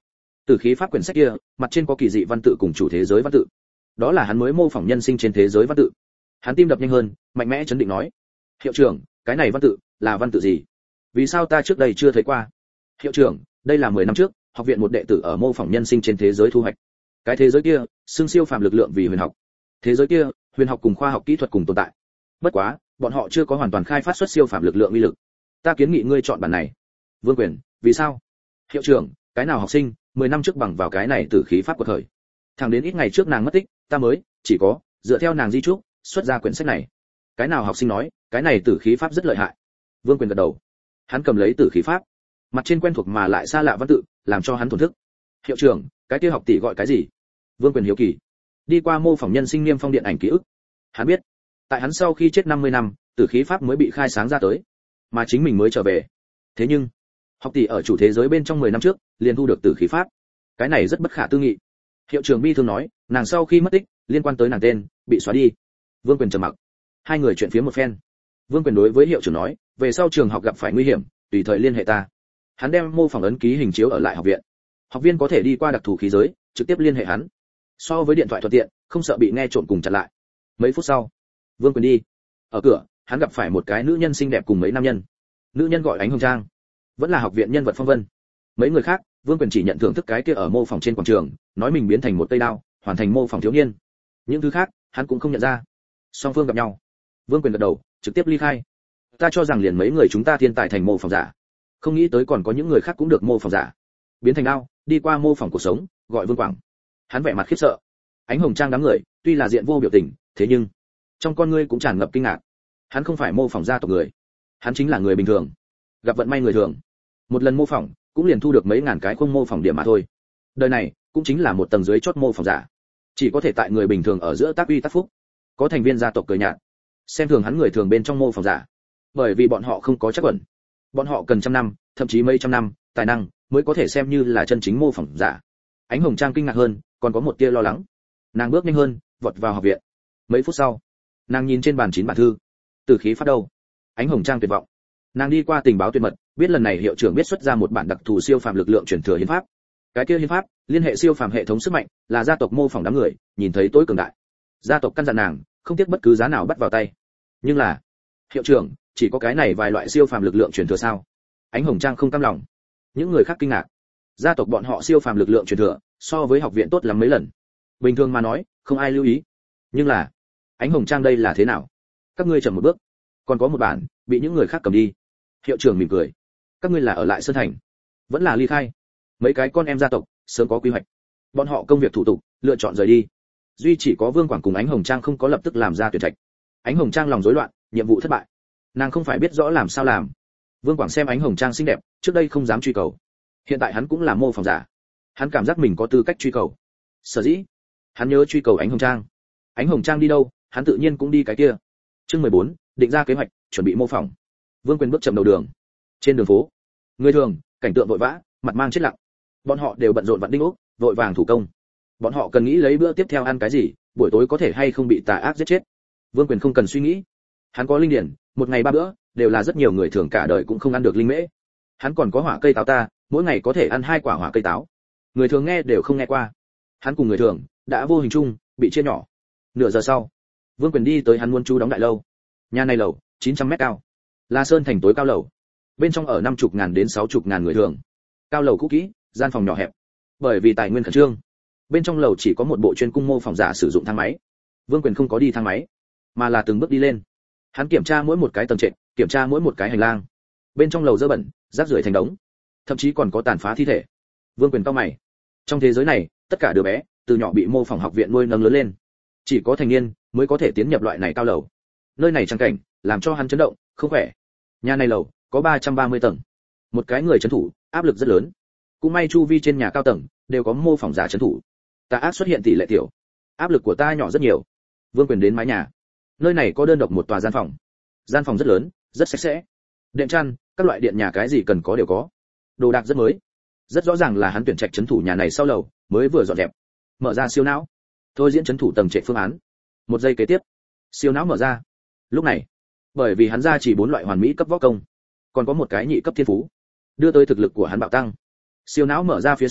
Tử khí pháp quyển sách kia, mặt trên có kỳ dị văn tự cùng chủ thế giới văn tự. Đó là hắn mới mô phỏng nhân sinh trên thế giới văn tự. Hắn tim đập nhanh hơn, mạnh mẽ chấn định nói: "Hiệu trưởng, cái này văn tự là văn tự gì? Vì sao ta trước đây chưa thấy qua?" "Hiệu trưởng, đây là 10 năm trước, học viện một đệ tử ở mô phỏng nhân sinh trên thế giới thu hoạch. Cái thế giới kia, xưng siêu phàm lực lượng vì huyền học. Thế giới kia, huyền học cùng khoa học kỹ thuật cùng tồn tại. Bất quá, bọn họ chưa có hoàn toàn khai phát xuất siêu phàm lực lượng uy lực. Ta kiến nghị ngươi chọn bản này." Vương Quyền: "Vì sao?" "Hiệu trưởng, cái nào học sinh 10 năm trước bằng vào cái này tử khí pháp của thời. Thẳng đến ít ngày trước nàng mất tích, ta mới chỉ có dựa theo nàng di chúc, xuất ra quyển sách này." "Cái nào học sinh nói, cái này tử khí pháp rất lợi hại?" Vương Quyền gật đầu. Hắn cầm lấy tử khí pháp, mặt trên quen thuộc mà lại xa lạ văn tự, làm cho hắn thổn thức. "Hiệu trưởng, cái kia học tỷ gọi cái gì?" Vương Quyền hiếu kỳ. Đi qua mô phỏng nhân sinh niêm phong điện ảnh ký ức, hắn biết, tại hắn sau khi chết 50 năm, tử khí pháp mới bị khai sáng ra tới, mà chính mình mới trở về. Thế nhưng, học tỷ ở chủ thế giới bên trong 10 năm trước, liền thu được tử khí pháp. Cái này rất bất khả tư nghị. Hiệu trưởng bi thương nói, nàng sau khi mất tích, liên quan tới nàng tên, bị xóa đi. Vương Quyền trầm mặc. Hai người chuyện phía một phen. Vương Quyền đối với hiệu trưởng nói, về sau trường học gặp phải nguy hiểm, tùy thời liên hệ ta. Hắn đem mô phỏng ấn ký hình chiếu ở lại học viện. Học viên có thể đi qua đặc thù khí giới, trực tiếp liên hệ hắn. So với điện thoại thuận tiện, không sợ bị nghe trộm cùng chặn lại. Mấy phút sau, Vương Quyền đi. Ở cửa, hắn gặp phải một cái nữ nhân xinh đẹp cùng mấy nam nhân. Nữ nhân gọi Ánh Hồng Trang, vẫn là học viện nhân vật phong vân. Mấy người khác, Vương Quyền chỉ nhận thưởng thức cái kia ở mô phỏng trên quảng trường, nói mình biến thành một cây đao, hoàn thành mô phỏng thiếu niên. Những thứ khác, hắn cũng không nhận ra. Song phương gặp nhau, Vương Quyền gật đầu, trực tiếp ly khai. Ta cho rằng liền mấy người chúng ta thiên tài thành mô phỏng giả, không nghĩ tới còn có những người khác cũng được mô phỏng giả, biến thành đao, đi qua mô phỏng cuộc sống, gọi Vương Quảng. Hắn vẻ mặt khiếp sợ. Ánh Hồng Trang đám người, tuy là diện vô biểu tình, thế nhưng trong con ngươi cũng tràn ngập kinh ngạc. Hắn không phải mô phỏng gia tộc người, hắn chính là người bình thường, gặp vận may người thường. Một lần mô phỏng, cũng liền thu được mấy ngàn cái không mô phỏng điểm mà thôi. Đời này, cũng chính là một tầng dưới chót mô phỏng giả, chỉ có thể tại người bình thường ở giữa tác uy tác phúc. Có thành viên gia tộc cười nhạt, xem thường hắn người thường bên trong mô phỏng giả, bởi vì bọn họ không có chắc ẩn, bọn họ cần trăm năm, thậm chí mấy trăm năm tài năng mới có thể xem như là chân chính mô phỏng giả. Ánh Hồng Trang kinh ngạc hơn, còn có một tia lo lắng. Nàng bước nhanh hơn, vọt vào học viện. Mấy phút sau, nàng nhìn trên bàn 9 bản thư. Tử khí phát đâu? Ánh Hồng Trang tuyệt vọng. Nàng đi qua tình báo tuyệt mật, biết lần này hiệu trưởng biết xuất ra một bản đặc thù siêu phàm lực lượng truyền thừa hiến pháp. Cái kia hiến pháp liên hệ siêu phàm hệ thống sức mạnh, là gia tộc mô phỏng đám người nhìn thấy tối cường đại. Gia tộc căn dặn nàng không tiếc bất cứ giá nào bắt vào tay. Nhưng là, hiệu trưởng, chỉ có cái này vài loại siêu phàm lực lượng truyền thừa sao? Ánh Hồng Trang không cam lòng. Những người khác kinh ngạc. Gia tộc bọn họ siêu phàm lực lượng truyền thừa, so với học viện tốt lắm mấy lần. Bình thường mà nói, không ai lưu ý. Nhưng là, Ánh Hồng Trang đây là thế nào? Các ngươi chậm một bước, còn có một bản bị những người khác cầm đi. Hiệu trưởng mỉm cười. Các ngươi là ở lại Sơn Thành, vẫn là ly khai? Mấy cái con em gia tộc sớm có quy hoạch, bọn họ công việc thủ tục lựa chọn rời đi. Duy chỉ có Vương Quảng cùng Ánh Hồng Trang không có lập tức làm ra tuyển trạch. Ánh Hồng Trang lòng rối loạn, nhiệm vụ thất bại. Nàng không phải biết rõ làm sao làm. Vương Quảng xem Ánh Hồng Trang xinh đẹp, trước đây không dám truy cầu. Hiện tại hắn cũng là mô phỏng giả, hắn cảm giác mình có tư cách truy cầu. Sở dĩ, hắn nhớ truy cầu Ánh Hồng Trang. Ánh Hồng Trang đi đâu, hắn tự nhiên cũng đi cái kia. Chương 14, định ra kế hoạch, chuẩn bị mô phỏng. Vương Quyền bước chậm đầu đường. Trên đường phố, người thường, cảnh tượng vội vã, mặt mang chết lặng. Bọn họ đều bận rộn vặn đinh ốc, vội vàng thủ công. Bọn họ cần nghĩ lấy bữa tiếp theo ăn cái gì, buổi tối có thể hay không bị tà ác giết chết. Vương Quyền không cần suy nghĩ, hắn có linh điển, một ngày 3 bữa, đều là rất nhiều người thường cả đời cũng không ăn được linh mễ. Hắn còn có hỏa cây táo ta, mỗi ngày có thể ăn 2 quả hỏa cây táo. Người thường nghe đều không nghe qua. Hắn cùng người thường đã vô hình chung bị chia nhỏ. Nửa giờ sau, Vương Quyền đi tới hắn muốn chú đóng đại lâu. Nhà này lầu 900 mét cao, là Sơn Thành tối cao lầu. Bên trong ở 50.000 đến 60.000 người thường. Cao lầu cũ kỹ, gian phòng nhỏ hẹp. Bởi vì tài nguyên khẩn trương, bên trong lầu chỉ có một bộ chuyên cung mô phỏng giả sử dụng thang máy. Vương Quyền không có đi thang máy, mà là từng bước đi lên. Hắn kiểm tra mỗi một cái tầng trệt, kiểm tra mỗi một cái hành lang. Bên trong lầu dơ bẩn, rác rưởi thành đống, thậm chí còn có tàn phá thi thể. Vương Quyền cau mày. Trong thế giới này, tất cả đứa bé từ nhỏ bị mô phỏng học viện nuôi nấng lớn lên, chỉ có thành niên mới có thể tiến nhập loại này cao lầu. Nơi này trang cảnh làm cho hắn chấn động, không khỏe. Nhà này lầu có 330 tầng, một cái người trấn thủ, áp lực rất lớn. Cũng may chu vi trên nhà cao tầng đều có mô phỏng giả trấn thủ. Tà ác xuất hiện tỷ lệ tiểu, áp lực của ta nhỏ rất nhiều. Vương Quyền đến mái nhà. Nơi này có đơn độc một tòa gian phòng. Gian phòng rất lớn, rất sạch sẽ. Đệm chăn, các loại điện nhà cái gì cần có đều có. Đồ đạc rất mới. Rất rõ ràng là hắn tuyển trạch trấn thủ nhà này sau lầu, mới vừa dọn dẹp. Mở ra siêu não. Thôi diễn trấn thủ tầng trệt phương án. Một giây kế tiếp, siêu não mở ra. Lúc này, bởi vì hắn ra chỉ 4 loại hoàn mỹ cấp võ công, còn có một cái nhị cấp thiên phú, đưa tới thực lực của hắn bạo tăng. Siêu não mở ra phía sau,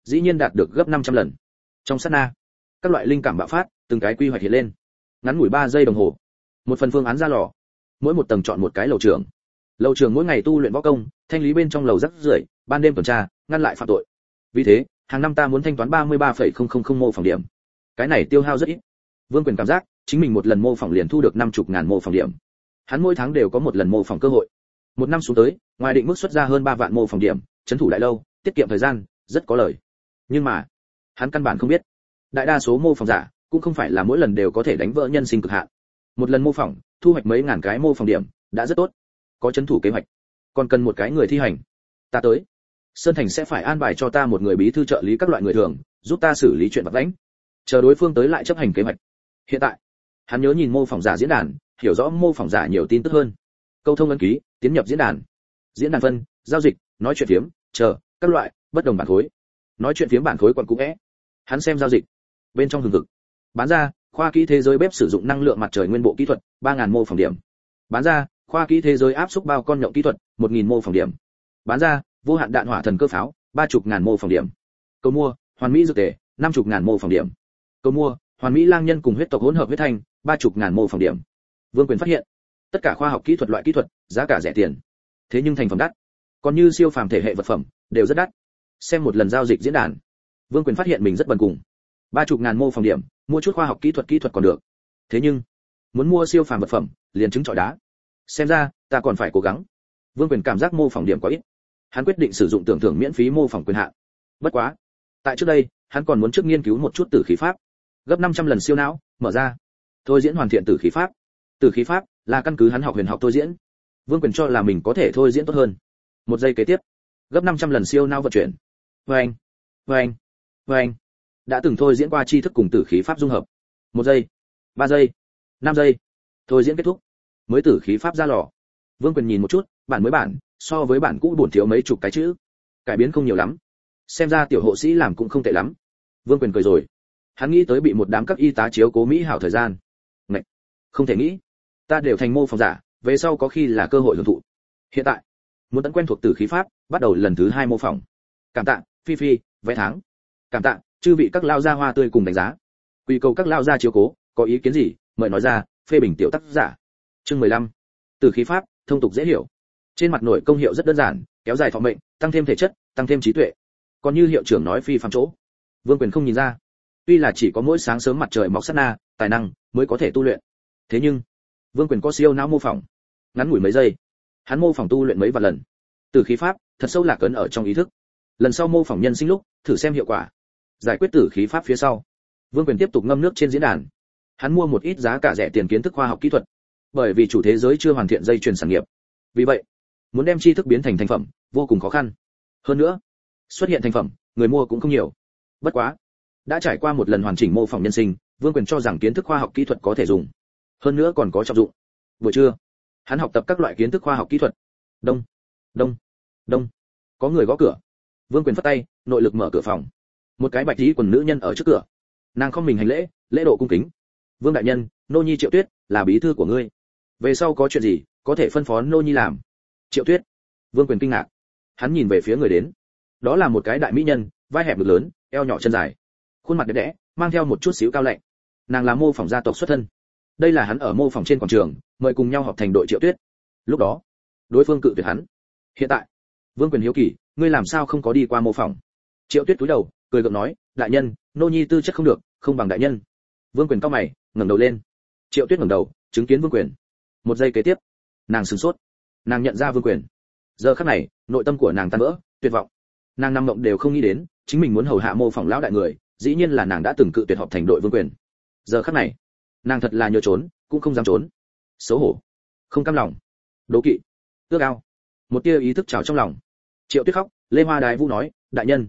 dĩ nhiên đạt được gấp 500 lần. Trong sát na, các loại linh cảm bạo phát, từng cái quy hoạch hiện lên. Ngắn ngủi 3 giây đồng hồ, một phần phương án ra lò. Mỗi một tầng chọn một cái lầu trưởng. Lầu trưởng mỗi ngày tu luyện võ công, thanh lý bên trong lầu rắc rưởi, ban đêm tuần tra, ngăn lại phạm tội. Vì thế, hàng năm ta muốn thanh toán 33,000 mô phỏng điểm. Cái này tiêu hao rất ít. Vương Quyền cảm giác, chính mình một lần mô phỏng liền thu được 50.000 mô phỏng điểm. Hắn mỗi tháng đều có một lần mô phỏng cơ hội. Một năm xuống tới, ngoài định mức xuất ra hơn 3 vạn mô phỏng điểm, trấn thủ đại lâu, tiết kiệm thời gian, rất có lời. Nhưng mà, hắn căn bản không biết, đại đa số mô phỏng giả cũng không phải là mỗi lần đều có thể đánh vỡ nhân sinh cực hạn. Một lần mô phỏng, thu hoạch mấy ngàn cái mô phỏng điểm, đã rất tốt. Có trấn thủ kế hoạch, còn cần một cái người thi hành. Ta tới. Sơn Thành sẽ phải an bài cho ta một người bí thư trợ lý các loại người thường, giúp ta xử lý chuyện vặt vãnh. Chờ đối phương tới lại chấp hành kế hoạch. Hiện tại, hắn nhớ nhìn mô phỏng giả diễn đàn, hiểu rõ mô phỏng giả nhiều tin tức hơn. Câu thông ấn ký, tiến nhập diễn đàn. Diễn đàn phân, giao dịch, nói chuyện phiếm, chờ, các loại bất đồng bản khối. Nói chuyện phiếm bản khối còn cũ é. Hắn xem giao dịch. Bên trong hừng hực. Bán ra, khoa kỹ thế giới bếp sử dụng năng lượng mặt trời nguyên bộ kỹ thuật, 3000 mô phỏng điểm. Bán ra, khoa kỹ thế giới áp xúc bao con nhậu kỹ thuật, 1000 mô phỏng điểm. Bán ra, vô hạn đạn hỏa thần cơ pháo, 30.000 mô phỏng điểm. Cầu mua, hoàn mỹ dược tề, 50.000 mô phỏng điểm. Cầu mua, hoàn mỹ lang nhân cùng huyết tộc hỗn hợp huyết thanh, 30.000 mô phỏng điểm. Vương Quyền phát hiện, tất cả khoa học kỹ thuật loại kỹ thuật, giá cả rẻ tiền. Thế nhưng thành phẩm đắt. Còn như siêu phàm thể hệ vật phẩm, đều rất đắt. Xem một lần giao dịch diễn đàn, Vương Quyền phát hiện mình rất bần cùng. 30.000 mô phỏng điểm, mua chút khoa học kỹ thuật còn được. Thế nhưng, muốn mua siêu phàm vật phẩm, liền trứng trọi đá. Xem ra, ta còn phải cố gắng. Vương Quyền cảm giác mô phỏng điểm quá ít. Hắn quyết định sử dụng tưởng thưởng miễn phí mô phỏng quyền hạn. Bất quá, tại trước đây, hắn còn muốn trước nghiên cứu một chút tử khí pháp. Gấp 500 lần siêu não, mở ra. Thôi diễn hoàn thiện tử khí pháp. Tử khí pháp là căn cứ hắn học huyền học thôi diễn. Vương Quyền cho là mình có thể thôi diễn tốt hơn. Một giây kế tiếp, gấp 500 lần siêu não vận chuyển. Vâng, vâng, vâng. Đã từng thôi diễn qua tri thức cùng tử khí pháp dung hợp. 1 giây, 3 giây, 5 giây. Thôi diễn kết thúc. Mới tử khí pháp ra lò. Vương Quyền nhìn một chút, bản mới bản, so với bản cũ bổn thiếu mấy chục cái chữ. Cải biến không nhiều lắm. Xem ra tiểu hộ sĩ làm cũng không tệ lắm. Vương Quyền cười rồi. Hắn nghĩ tới bị một đám các y tá chiếu cố mỹ hảo thời gian. Ngậy, không thể nghĩ. Ta đều thành mô phỏng giả, về sau có khi là cơ hội hưởng thụ. Hiện tại, muốn tận quen thuộc tử khí pháp, bắt đầu lần thứ 2 mô phỏng. Cảm tạ, Phi Phi, vé tháng. Cảm tạ, chư vị các lao gia hoa tươi cùng đánh giá. Quy cầu các lao gia chiếu cố, có ý kiến gì, mời nói ra, phê bình tiểu tác giả. Chương 15. Tử khí pháp, thông tục dễ hiểu. Trên mặt nội công hiệu rất đơn giản, kéo dài thọ mệnh, tăng thêm thể chất, tăng thêm trí tuệ. Còn như hiệu trưởng nói phi phàm chỗ, Vương Quyền không nhìn ra. Tuy là chỉ có mỗi sáng sớm mặt trời mọc sát na, tài năng mới có thể tu luyện. Thế nhưng, Vương Quyền có siêu não mô phỏng. Ngắn ngủi mấy giây, hắn mô phỏng tu luyện mấy vạn lần. Tử khí pháp, thật sâu lạc ấn ở trong ý thức. Lần sau mô phỏng nhân sinh lúc, thử xem hiệu quả. Giải quyết tử khí pháp phía sau, Vương Quyền tiếp tục ngâm nước trên diễn đàn. Hắn mua một ít giá cả rẻ tiền kiến thức khoa học kỹ thuật. Bởi vì chủ thế giới chưa hoàn thiện dây chuyền sản nghiệp. Vì vậy, muốn đem tri thức biến thành thành phẩm, vô cùng khó khăn. Hơn nữa, xuất hiện thành phẩm, người mua cũng không nhiều. Bất quá, đã trải qua một lần hoàn chỉnh mô phỏng nhân sinh, Vương Quyền cho rằng kiến thức khoa học kỹ thuật có thể dùng. Hơn nữa còn có trọng dụng. Buổi trưa, hắn học tập các loại kiến thức khoa học kỹ thuật. Đông, đông, đông. Có người gõ cửa. Vương Quyền phất tay, nội lực mở cửa phòng. Một cái bạch y quần nữ nhân ở trước cửa. Nàng không mình hành lễ, lễ độ cung kính. Vương đại nhân, nô nhi Triệu Tuyết, là bí thư của ngươi. Về sau có chuyện gì, có thể phân phó nô nhi làm. Triệu Tuyết. Vương Quyền kinh ngạc. Hắn nhìn về phía người đến. Đó là một cái đại mỹ nhân, vai hẹp ngực lớn, eo nhỏ chân dài, khuôn mặt đẹp đẽ, mang theo một chút xíu cao lạnh. Nàng là mô phỏng gia tộc xuất thân. Đây là hắn ở mô phỏng trên quảng trường, mời cùng nhau họp thành đội Triệu Tuyết. Lúc đó, đối phương cự tuyệt hắn. Hiện tại, Vương Quyền hiếu kỳ, ngươi làm sao không có đi qua mô phỏng? Triệu Tuyết cúi đầu, cười gượng nói, đại nhân, nô nhi tư chất không được, không bằng đại nhân. Vương Quyền cau mày, ngẩng đầu lên. Triệu Tuyết ngẩng đầu, chứng kiến Vương Quyền. Một giây kế tiếp, nàng sửng sốt. Nàng nhận ra Vương Quyền. Giờ khắc này, nội tâm của nàng tan vỡ, tuyệt vọng. Nàng nằm mộng đều không nghĩ đến, chính mình muốn hầu hạ mô phỏng lão đại người, dĩ nhiên là nàng đã từng cự tuyệt họp thành đội Vương Quyền. Giờ khắc này, nàng thật là nhớ trốn, cũng không dám trốn. Xấu hổ, không cam lòng, đố kỵ, ước ao. Một tia ý thức trào trong lòng. Triệu Tuyết khóc, Lê Hoa Đài Vũ nói, đại nhân,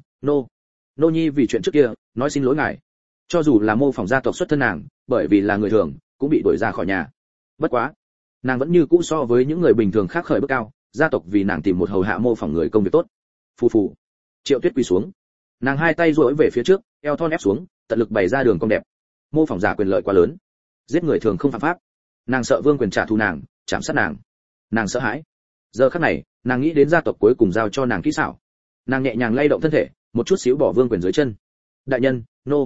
nô nhi vì chuyện trước kia, nói xin lỗi ngài. Cho dù là mô phỏng gia tộc xuất thân nàng, bởi vì là người thường, cũng bị đuổi ra khỏi nhà. Bất quá, nàng vẫn như cũ so với những người bình thường khác khởi bước cao, gia tộc vì nàng tìm một hầu hạ mô phỏng người công việc tốt. Phù phù. Triệu Tuyết quỳ xuống. Nàng hai tay duỗi về phía trước, eo thon ép xuống, tận lực bày ra đường cong đẹp. Mô phỏng giả quyền lợi quá lớn, giết người thường không phạm pháp. Nàng sợ Vương Quyền trả thù nàng, chạm sát nàng. Nàng sợ hãi. Giờ khắc này, nàng nghĩ đến gia tộc cuối cùng giao cho nàng kỹ xảo. Nàng nhẹ nhàng lay động thân thể, một chút xíu bỏ Vương Quyền dưới chân. Đại nhân,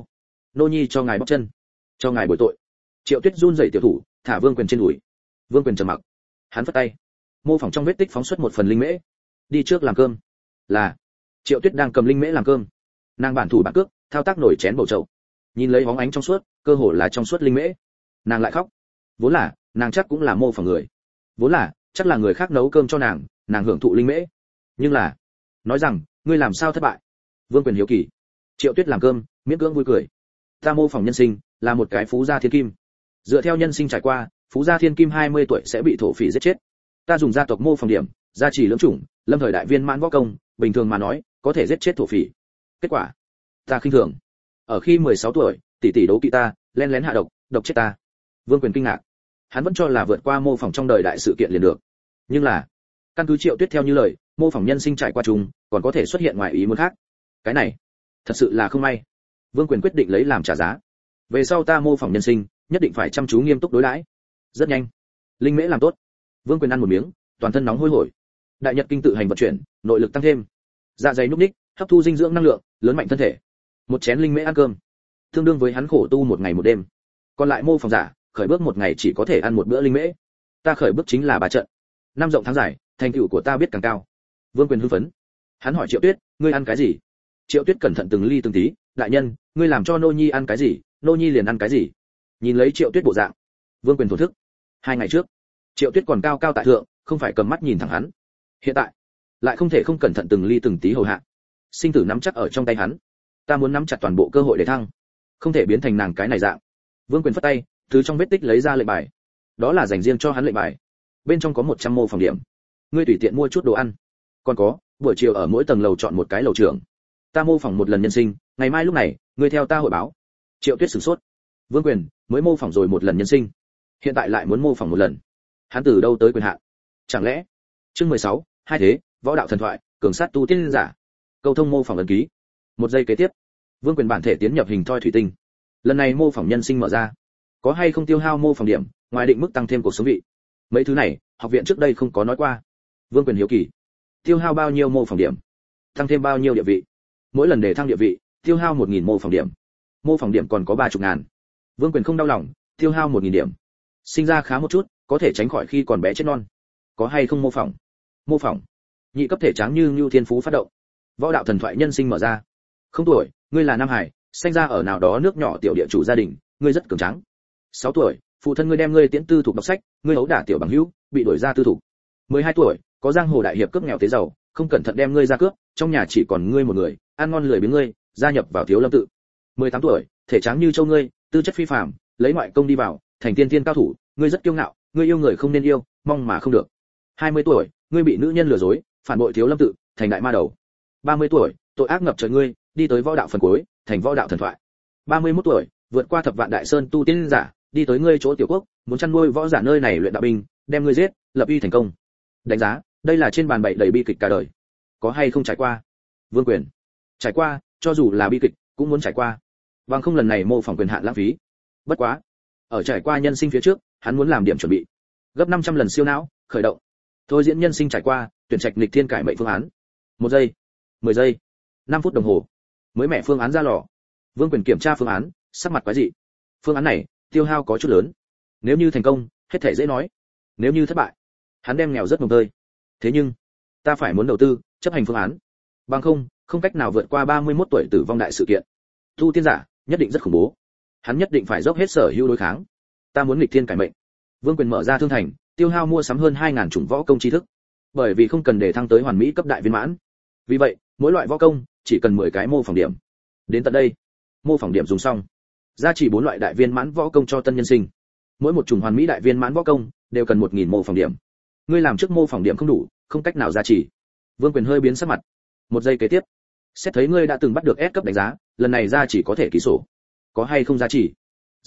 nô nhi cho ngài bóc chân, cho ngài bồi tội. Triệu Tuyết run rẩy tiểu thủ, thả Vương Quyền trên đùi. Vương Quyền trầm mặc. Hắn phất tay, mô phỏng trong vết tích phóng xuất một phần linh mễ. Đi trước làm cơm. Là. Triệu Tuyết đang cầm linh mễ làm cơm. Nàng bản thủ bản cước, thao tác nổi chén bầu chậu. Nhìn lấy bóng ánh trong suốt, cơ hồ là trong suốt linh mễ. Nàng lại khóc. Vốn là, nàng chắc cũng là mô phỏng người. Vốn là, chắc là người khác nấu cơm cho nàng hưởng thụ linh mễ. Nhưng là, nói rằng, ngươi làm sao thất bại? Vương Quyền hiếu kỳ. Triệu Tuyết làm cơm, miễn cưỡng vui cười. Ta mô phỏng nhân sinh, là một cái phú gia thiên kim. Dựa theo nhân sinh trải qua, phú gia thiên kim 20 tuổi sẽ bị thổ phỉ giết chết. Ta dùng gia tộc mô phỏng điểm, gia trì lưỡng chủng, lâm thời đại viên mãn võ công, bình thường mà nói, có thể giết chết thổ phỉ. Kết quả, ta khinh thường. Ở khi 16 tuổi, tỷ tỷ đấu kỵ ta, lén lén hạ độc chết ta. Vương Quyền kinh ngạc. Hắn vẫn cho là vượt qua mô phỏng trong đời đại sự kiện liền được. Nhưng là, căn cứ Triệu Tuyết theo như lời, mô phỏng nhân sinh trải qua chung, còn có thể xuất hiện ngoài ý muốn khác. Cái này, thật sự là không may. Vương Quyền quyết định lấy làm trả giá. Về sau ta mô phỏng nhân sinh, nhất định phải chăm chú nghiêm túc đối đãi. Rất nhanh, linh mễ làm tốt. Vương Quyền ăn một miếng, toàn thân nóng hôi hổi. Đại nhật kinh tự hành vận chuyển, nội lực tăng thêm. Dạ dày núc ních, hấp thu dinh dưỡng năng lượng, lớn mạnh thân thể. Một chén linh mễ ăn cơm, tương đương với hắn khổ tu một ngày một đêm. Còn lại mô phỏng giả, khởi bước một ngày chỉ có thể ăn một bữa linh mễ. Ta khởi bước chính là 3 trận. Năm rộng tháng dài, thành tựu của ta biết càng cao. Vương Quyền hưng phấn. Hắn hỏi Triệu Tuyết, ngươi ăn cái gì? Triệu Tuyết cẩn thận từng ly từng tí, đại nhân, ngươi làm cho nô nhi ăn cái gì, nô nhi liền ăn cái gì. Nhìn lấy Triệu Tuyết bộ dạng, Vương Quyền thổ thức. 2 ngày trước, Triệu Tuyết còn cao cao tại thượng, không phải cầm mắt nhìn thẳng hắn. Hiện tại, lại không thể không cẩn thận từng ly từng tí hầu hạ. Sinh tử nắm chắc ở trong tay hắn. Ta muốn nắm chặt toàn bộ cơ hội để thăng, không thể biến thành nàng cái này dạng. Vương Quyền phất tay, từ trong vết tích lấy ra lệnh bài. Đó là dành riêng cho hắn lệnh bài. Bên trong có 100 mô phỏng điểm. Ngươi tùy tiện mua chút đồ ăn. Còn có, buổi chiều ở mỗi tầng lầu chọn một cái lầu trưởng. Ta mô phỏng một lần nhân sinh, ngày mai lúc này, ngươi theo ta hội báo. Triệu Tuyết sửng sốt. Vương Quyền mới mô phỏng rồi một lần nhân sinh, hiện tại lại muốn mô phỏng một lần. Hắn từ đâu tới quyền hạn? Chẳng lẽ? Chương 16, hai thế, võ đạo thần thoại, cường sát tu tiên giả. Câu thông mô phỏng ấn ký. Một giây kế tiếp, Vương Quyền bản thể tiến nhập hình thoi thủy tinh. Lần này mô phỏng nhân sinh mở ra. Có hay không tiêu hao mô phỏng điểm, ngoài định mức tăng thêm cuộc sống vị. Mấy thứ này, học viện trước đây không có nói qua. Vương Quyền hiếu kỳ. Tiêu hao bao nhiêu mô phỏng điểm? Tăng thêm bao nhiêu địa vị? Mỗi lần để thăng địa vị, tiêu hao 1000 mô phỏng điểm. Mô phỏng điểm còn có 30 ngàn. Vương Quyền không đau lòng, tiêu hao 1000 điểm. Sinh ra khá một chút, có thể tránh khỏi khi còn bé chết non. Có hay không mô phỏng? Mô phỏng. Nhị cấp thể tráng như Nưu Thiên Phú phát động. Võ đạo thần thoại nhân sinh mở ra. Không tuổi, ngươi là nam hải, sinh ra ở nào đó nước nhỏ tiểu địa chủ gia đình, ngươi rất cường tráng. 6 tuổi, phụ thân ngươi đem ngươi tiễn tư thục đọc sách, ngươi ấu đả tiểu bằng hữu, bị đuổi ra tư thục. 12 tuổi, có giang hồ đại hiệp cướp nghèo tế giàu, không cẩn thận đem ngươi ra cướp, trong nhà chỉ còn ngươi một người, ăn ngon lười biếng ngươi, gia nhập vào Thiếu Lâm tự. 18 tuổi, thể tráng như châu ngươi, tư chất phi phàm, lấy ngoại công đi vào, thành tiên tiên cao thủ, ngươi rất kiêu ngạo, ngươi yêu người không nên yêu, mong mà không được. 20 tuổi, ngươi bị nữ nhân lừa dối, phản bội Thiếu Lâm tự, thành đại ma đầu. 30 tuổi, tội ác ngập trời ngươi, đi tới võ đạo phần cuối, thành võ đạo thần thoại. 31 tuổi, vượt qua thập vạn đại sơn tu tiên giả, đi tới ngươi chỗ tiểu quốc, muốn chăn nuôi võ giả nơi này luyện đạo binh, đem ngươi giết, lập uy thành công. Đánh giá, đây là trên bàn bậy đầy bi kịch cả đời. Có hay không trải qua? Vương Quyền. Trải qua, cho dù là bi kịch, cũng muốn trải qua. Bằng không lần này mô phỏng quyền hạn lãng phí. Bất quá, ở trải qua nhân sinh phía trước, hắn muốn làm điểm chuẩn bị. Gấp 500 lần siêu não, khởi động. Thôi diễn nhân sinh trải qua, tuyển trạch nghịch thiên cải mệnh phương án. 1 giây, 10 giây, 5 phút đồng hồ. Mới mẻ phương án ra lò. Vương Quyền kiểm tra phương án, sắc mặt quái dị. Phương án này, tiêu hao có chút lớn. Nếu như thành công, hết thảy dễ nói. Nếu như thất bại, hắn đem nghèo rất mồng tơi. Thế nhưng, ta phải muốn đầu tư, chấp hành phương án. Bằng không cách nào vượt qua 31 tuổi tử vong đại sự kiện. Tu tiên giả, nhất định rất khủng bố. Hắn nhất định phải dốc hết sở hữu đối kháng. Ta muốn nghịch thiên cải mệnh. Vương Quyền mở ra thương thành, tiêu hao mua sắm hơn 2000 chủng võ công tri thức. Bởi vì không cần để thăng tới hoàn mỹ cấp đại viên mãn. Vì vậy, mỗi loại võ công chỉ cần 10 cái mô phỏng điểm. Đến tận đây, mô phỏng điểm dùng xong. Gia chỉ 4 loại đại viên mãn võ công cho tân nhân sinh. Mỗi một chủng hoàn mỹ đại viên mãn võ công đều cần 1000 mô phỏng điểm. Ngươi làm trước mô phỏng điểm không đủ, không cách nào gia trì. Vương Quyền hơi biến sắc mặt. 1 giây kế tiếp, xét thấy ngươi đã từng bắt được S cấp đánh giá, lần này gia chỉ có thể ký sổ. Có hay không gia trì?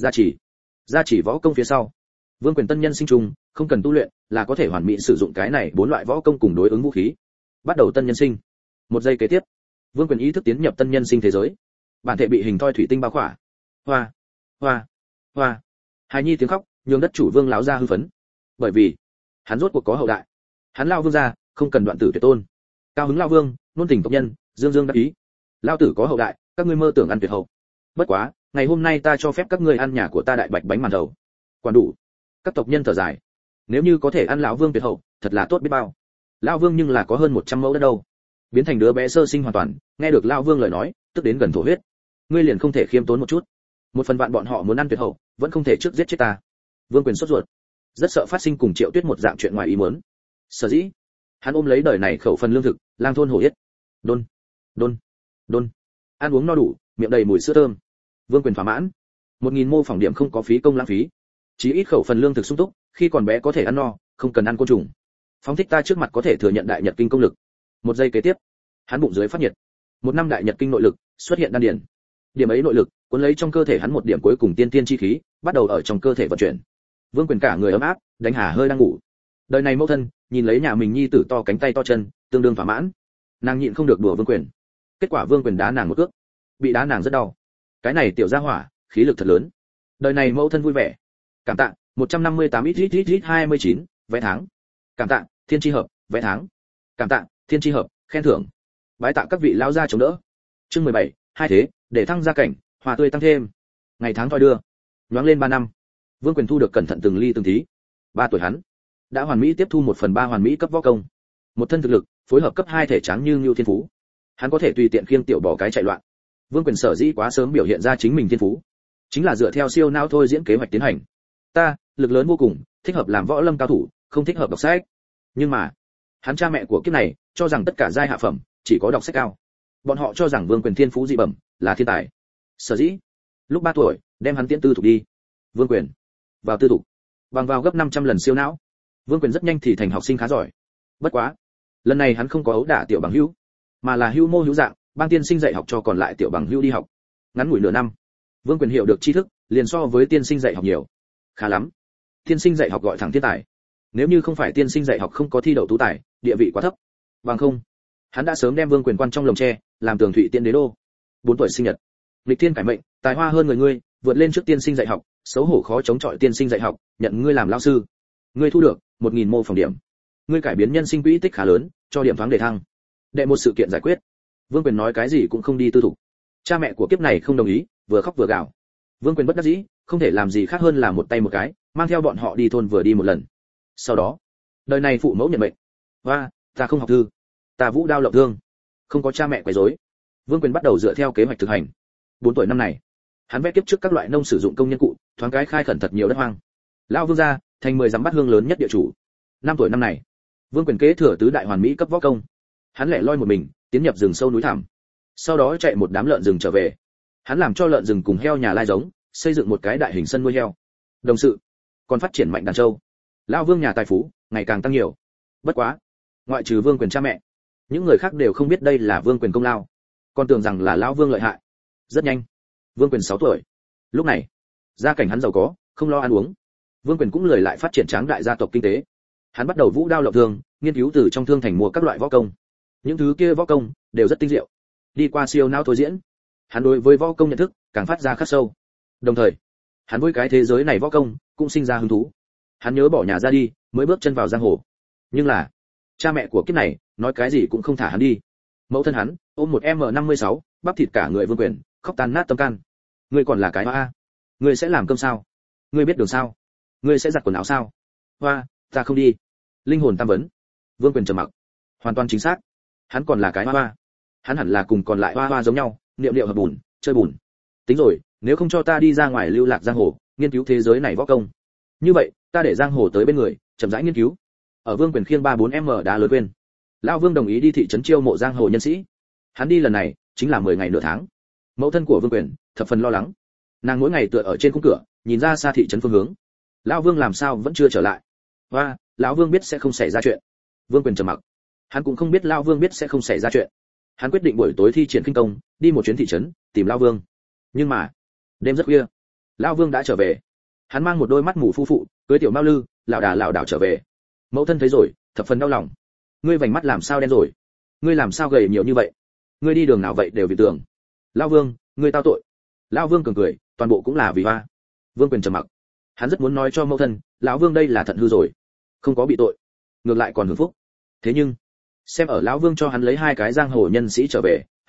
Gia chỉ võ công phía sau. Vương Quyền tân nhân sinh trùng, không cần tu luyện, là có thể hoàn mỹ sử dụng cái này 4 loại võ công cùng đối ứng vũ khí. Bắt đầu tân nhân sinh. 1 giây kế tiếp, Vương Quyền ý thức tiến nhập tân nhân sinh thế giới. Bản thể bị hình thoi thủy tinh bao khỏa. Hoa, hoa, hoa. Hài nhi tiếng khóc, nhường đất chủ Vương lão gia hư phấn. Bởi vì, hắn rốt cuộc có hậu đại. Hắn lao vương gia, không cần đoạn tử tuyệt tôn. Cao hứng lao vương, nôn tình tộc nhân, dương dương đắc ý. Lão tử có hậu đại, các ngươi mơ tưởng ăn tuyệt hậu. Bất quá, ngày hôm nay ta cho phép các ngươi ăn nhà của ta đại bạch bánh màn thầu. Quản đủ. Các tộc nhân thở dài. Nếu như có thể ăn lão vương tuyệt hậu, thật là tốt biết bao. Lão vương nhưng là có hơn 100 mẫu đất đâu. Biến thành đứa bé sơ sinh hoàn toàn, nghe được lão vương lời nói, tức đến gần thổ huyết. Ngươi liền không thể khiêm tốn một chút? Một phần vạn bọn họ muốn ăn tuyệt hậu, vẫn không thể trước giết chết ta. Vương Quyền sốt ruột, rất sợ phát sinh cùng Triệu Tuyết một dạng chuyện ngoài ý muốn. Sở dĩ, hắn ôm lấy đời này khẩu phần lương thực, lang thôn hổ yết. Đôn, đôn, đôn. Ăn uống no đủ, miệng đầy mùi sữa thơm. Vương Quyền thỏa mãn. 1000 mô phỏng điểm không có phí công lãng phí. Chí ít khẩu phần lương thực sung túc, khi còn bé có thể ăn no, không cần ăn côn trùng. Phóng thích ta trước mặt có thể thừa nhận đại nhật kinh công lực. Một giây kế tiếp, hắn bụng dưới phát nhiệt. Một năm đại nhật kinh nội lực xuất hiện đan điền. Điểm ấy nội lực cuốn lấy trong cơ thể hắn một điểm cuối cùng tiên tiên chi khí, bắt đầu ở trong cơ thể vận chuyển. Vương Quyền cả người ấm áp, đánh hà hơi đang ngủ. Đời này mẫu thân nhìn lấy nhà mình nhi tử to cánh tay to chân, tương đương thỏa mãn. Nàng nhịn không được đùa Vương Quyền. Kết quả Vương Quyền đá nàng một cước, bị đá nàng rất đau. Cái này tiểu gia hỏa, khí lực thật lớn. Đời này mẫu thân vui vẻ. Cảm tạ, 158 ít 29, vé tháng. Cảm tạ, Thiên Chi Hợp, vé tháng. Cảm tạ, Thiên Chi Hợp, khen thưởng. Bái tạ các vị lão gia chống đỡ. Chương 17, hai thế, để thăng gia cảnh, hòa tươi tăng thêm. Ngày tháng thoi đưa, nhoáng lên 3 năm. Vương Quyền thu được cẩn thận từng ly từng tí. 3 tuổi hắn đã hoàn mỹ tiếp thu 1/3 hoàn mỹ cấp võ công. Một thân thực lực, phối hợp cấp 2 thể tráng như Nưu Thiên Phú. Hắn có thể tùy tiện khiêng tiểu bò cái chạy loạn. Vương Quyền sở dĩ quá sớm biểu hiện ra chính mình thiên phú, chính là dựa theo siêu não thôi diễn kế hoạch tiến hành. Ta, lực lớn vô cùng, thích hợp làm võ lâm cao thủ, không thích hợp đọc sách. Nhưng mà, hắn cha mẹ của kiếp này cho rằng tất cả giai hạ phẩm chỉ có đọc sách cao. Bọn họ cho rằng Vương Quyền thiên phú dị bẩm, là thiên tài. Sở dĩ, lúc 3 tuổi, đem hắn tiễn tư thục đi. Vương Quyền vào tư thục, bằng vào gấp 500 lần siêu não. Vương Quyền rất nhanh thì thành học sinh khá giỏi. Bất quá, lần này hắn không có ấu đả tiểu bằng hữu, mà là hữu mô hữu dạng, ban tiên sinh dạy học cho còn lại tiểu bằng hữu đi học. Ngắn ngủi nửa năm, Vương Quyền hiểu được tri thức, liền so với tiên sinh dạy học nhiều. Khá lắm. Tiên sinh dạy học gọi thẳng thiên tài. Nếu như không phải tiên sinh dạy học không có thi đậu tú tài, địa vị quá thấp. Bằng không, hắn đã sớm đem Vương Quyền quan trong lồng tre, làm tường thụy tiên đế đô. 4 tuổi sinh nhật. Lịch thiên cải mệnh, tài hoa hơn người ngươi, vượt lên trước tiên sinh dạy học, xấu hổ khó chống chọi tiên sinh dạy học, nhận ngươi làm lão sư. Ngươi thu được 1000 mô phỏng điểm. Ngươi cải biến nhân sinh quỹ tích khá lớn, cho điểm thoáng đề thăng. Đệ một sự kiện giải quyết. Vương Quyền nói cái gì cũng không đi tư thục. Cha mẹ của kiếp này không đồng ý, vừa khóc vừa gào. Vương Quyền bất đắc dĩ, không thể làm gì khác hơn là một tay một cái, mang theo bọn họ đi thôn vừa đi một lần. Sau đó, đời này phụ mẫu nhận mệnh. Và, ta không học thư, ta vũ đao lộng thương, không có cha mẹ quấy rối. Vương Quyền bắt đầu dựa theo kế hoạch thực hành. 4 tuổi năm này, hắn vẽ kiếp trước các loại nông sử dụng công nhân cụ, thoáng cái khai khẩn thật nhiều đất hoang. Lão Vương gia, thành 10 dặm bát hương lớn nhất địa chủ. 5 tuổi năm này, Vương Quyền kế thừa tứ đại hoàn mỹ cấp võ công. Hắn lẻ loi một mình, tiến nhập rừng sâu núi thẳm. Sau đó chạy một đám lợn rừng trở về. Hắn làm cho lợn rừng cùng heo nhà lai giống, xây dựng một cái đại hình sân nuôi heo. Đồng sự, còn phát triển mạnh đàn trâu. Lão Vương nhà tài phú ngày càng tăng nhiều. Bất quá, ngoại trừ Vương Quyền cha mẹ, những người khác đều không biết đây là Vương Quyền công lao, còn tưởng rằng là lão Vương lợi hại. Rất nhanh, Vương Quyền 6 tuổi. Lúc này, gia cảnh hắn giàu có, không lo ăn uống. Vương Quyền cũng lười lại phát triển tráng đại gia tộc kinh tế. Hắn bắt đầu vũ đao lộng thương, nghiên cứu từ trong thương thành mua các loại võ công. Những thứ kia võ công đều rất tinh diệu. Đi qua siêu não thôi diễn, hắn đối với võ công nhận thức càng phát ra khắc sâu. Đồng thời, hắn với cái thế giới này võ công cũng sinh ra hứng thú. Hắn nhớ bỏ nhà ra đi, mới bước chân vào giang hồ. Nhưng là, cha mẹ của kiếp này nói cái gì cũng không thả hắn đi. Mẫu thân hắn ôm một M56, bắp thịt cả người Vương Quyền, khóc tan nát tâm can. Ngươi còn là cái hoa, ngươi sẽ làm cơm sao? Ngươi biết đường sao? Ngươi sẽ giặt quần áo sao? Hoa, ta không đi. Linh hồn tam vấn. Vương Quyền trầm mặc. Hoàn toàn chính xác. Hắn còn là cái hoa. Hắn hẳn là cùng còn lại hoa giống nhau, niệm niệm hợp bùn, chơi bùn. Tính rồi, nếu không cho ta đi ra ngoài lưu lạc giang hồ, nghiên cứu thế giới này võ công. Như vậy, ta để giang hồ tới bên người, chậm rãi nghiên cứu. Ở Vương Quyền khiêng 3-4m đá lớn quên. Lão Vương đồng ý đi thị trấn chiêu mộ giang hồ nhân sĩ. Hắn đi lần này, chính là 10 ngày nửa tháng. Mẫu thân của Vương Quyền thập phần lo lắng. Nàng mỗi ngày tựa ở trên khung cửa, nhìn ra xa thị trấn phương hướng. Lão Vương làm sao vẫn chưa trở lại? Và, lão Vương biết sẽ không xảy ra chuyện. Vương Quyền trầm mặc. Hắn cũng không biết lão Vương biết sẽ không xảy ra chuyện. Hắn quyết định buổi tối thi triển kinh công, đi một chuyến thị trấn, tìm lão Vương. Nhưng mà, đêm rất khuya, lão Vương đã trở về. Hắn mang một đôi mắt mù phu phụ, cưới tiểu Mao Lư, lảo đảo trở về. Mẫu thân thấy rồi, thập phần đau lòng. Ngươi vành mắt làm sao đen rồi? Ngươi làm sao gầy nhiều như vậy? Ngươi đi đường nào vậy đều vì tưởng. Lão Vương, ngươi tao tội. Lão Vương cường cười, toàn bộ cũng là vì hoa. Vương Quyền trầm mặc. Hắn rất muốn nói cho mẫu thân, lão Vương đây là thận hư rồi, không có bị tội, ngược lại còn hưởng phúc. Thế nhưng, xem ở lão Vương cho hắn lấy 2 cái giang hồ nhân sĩ trở về,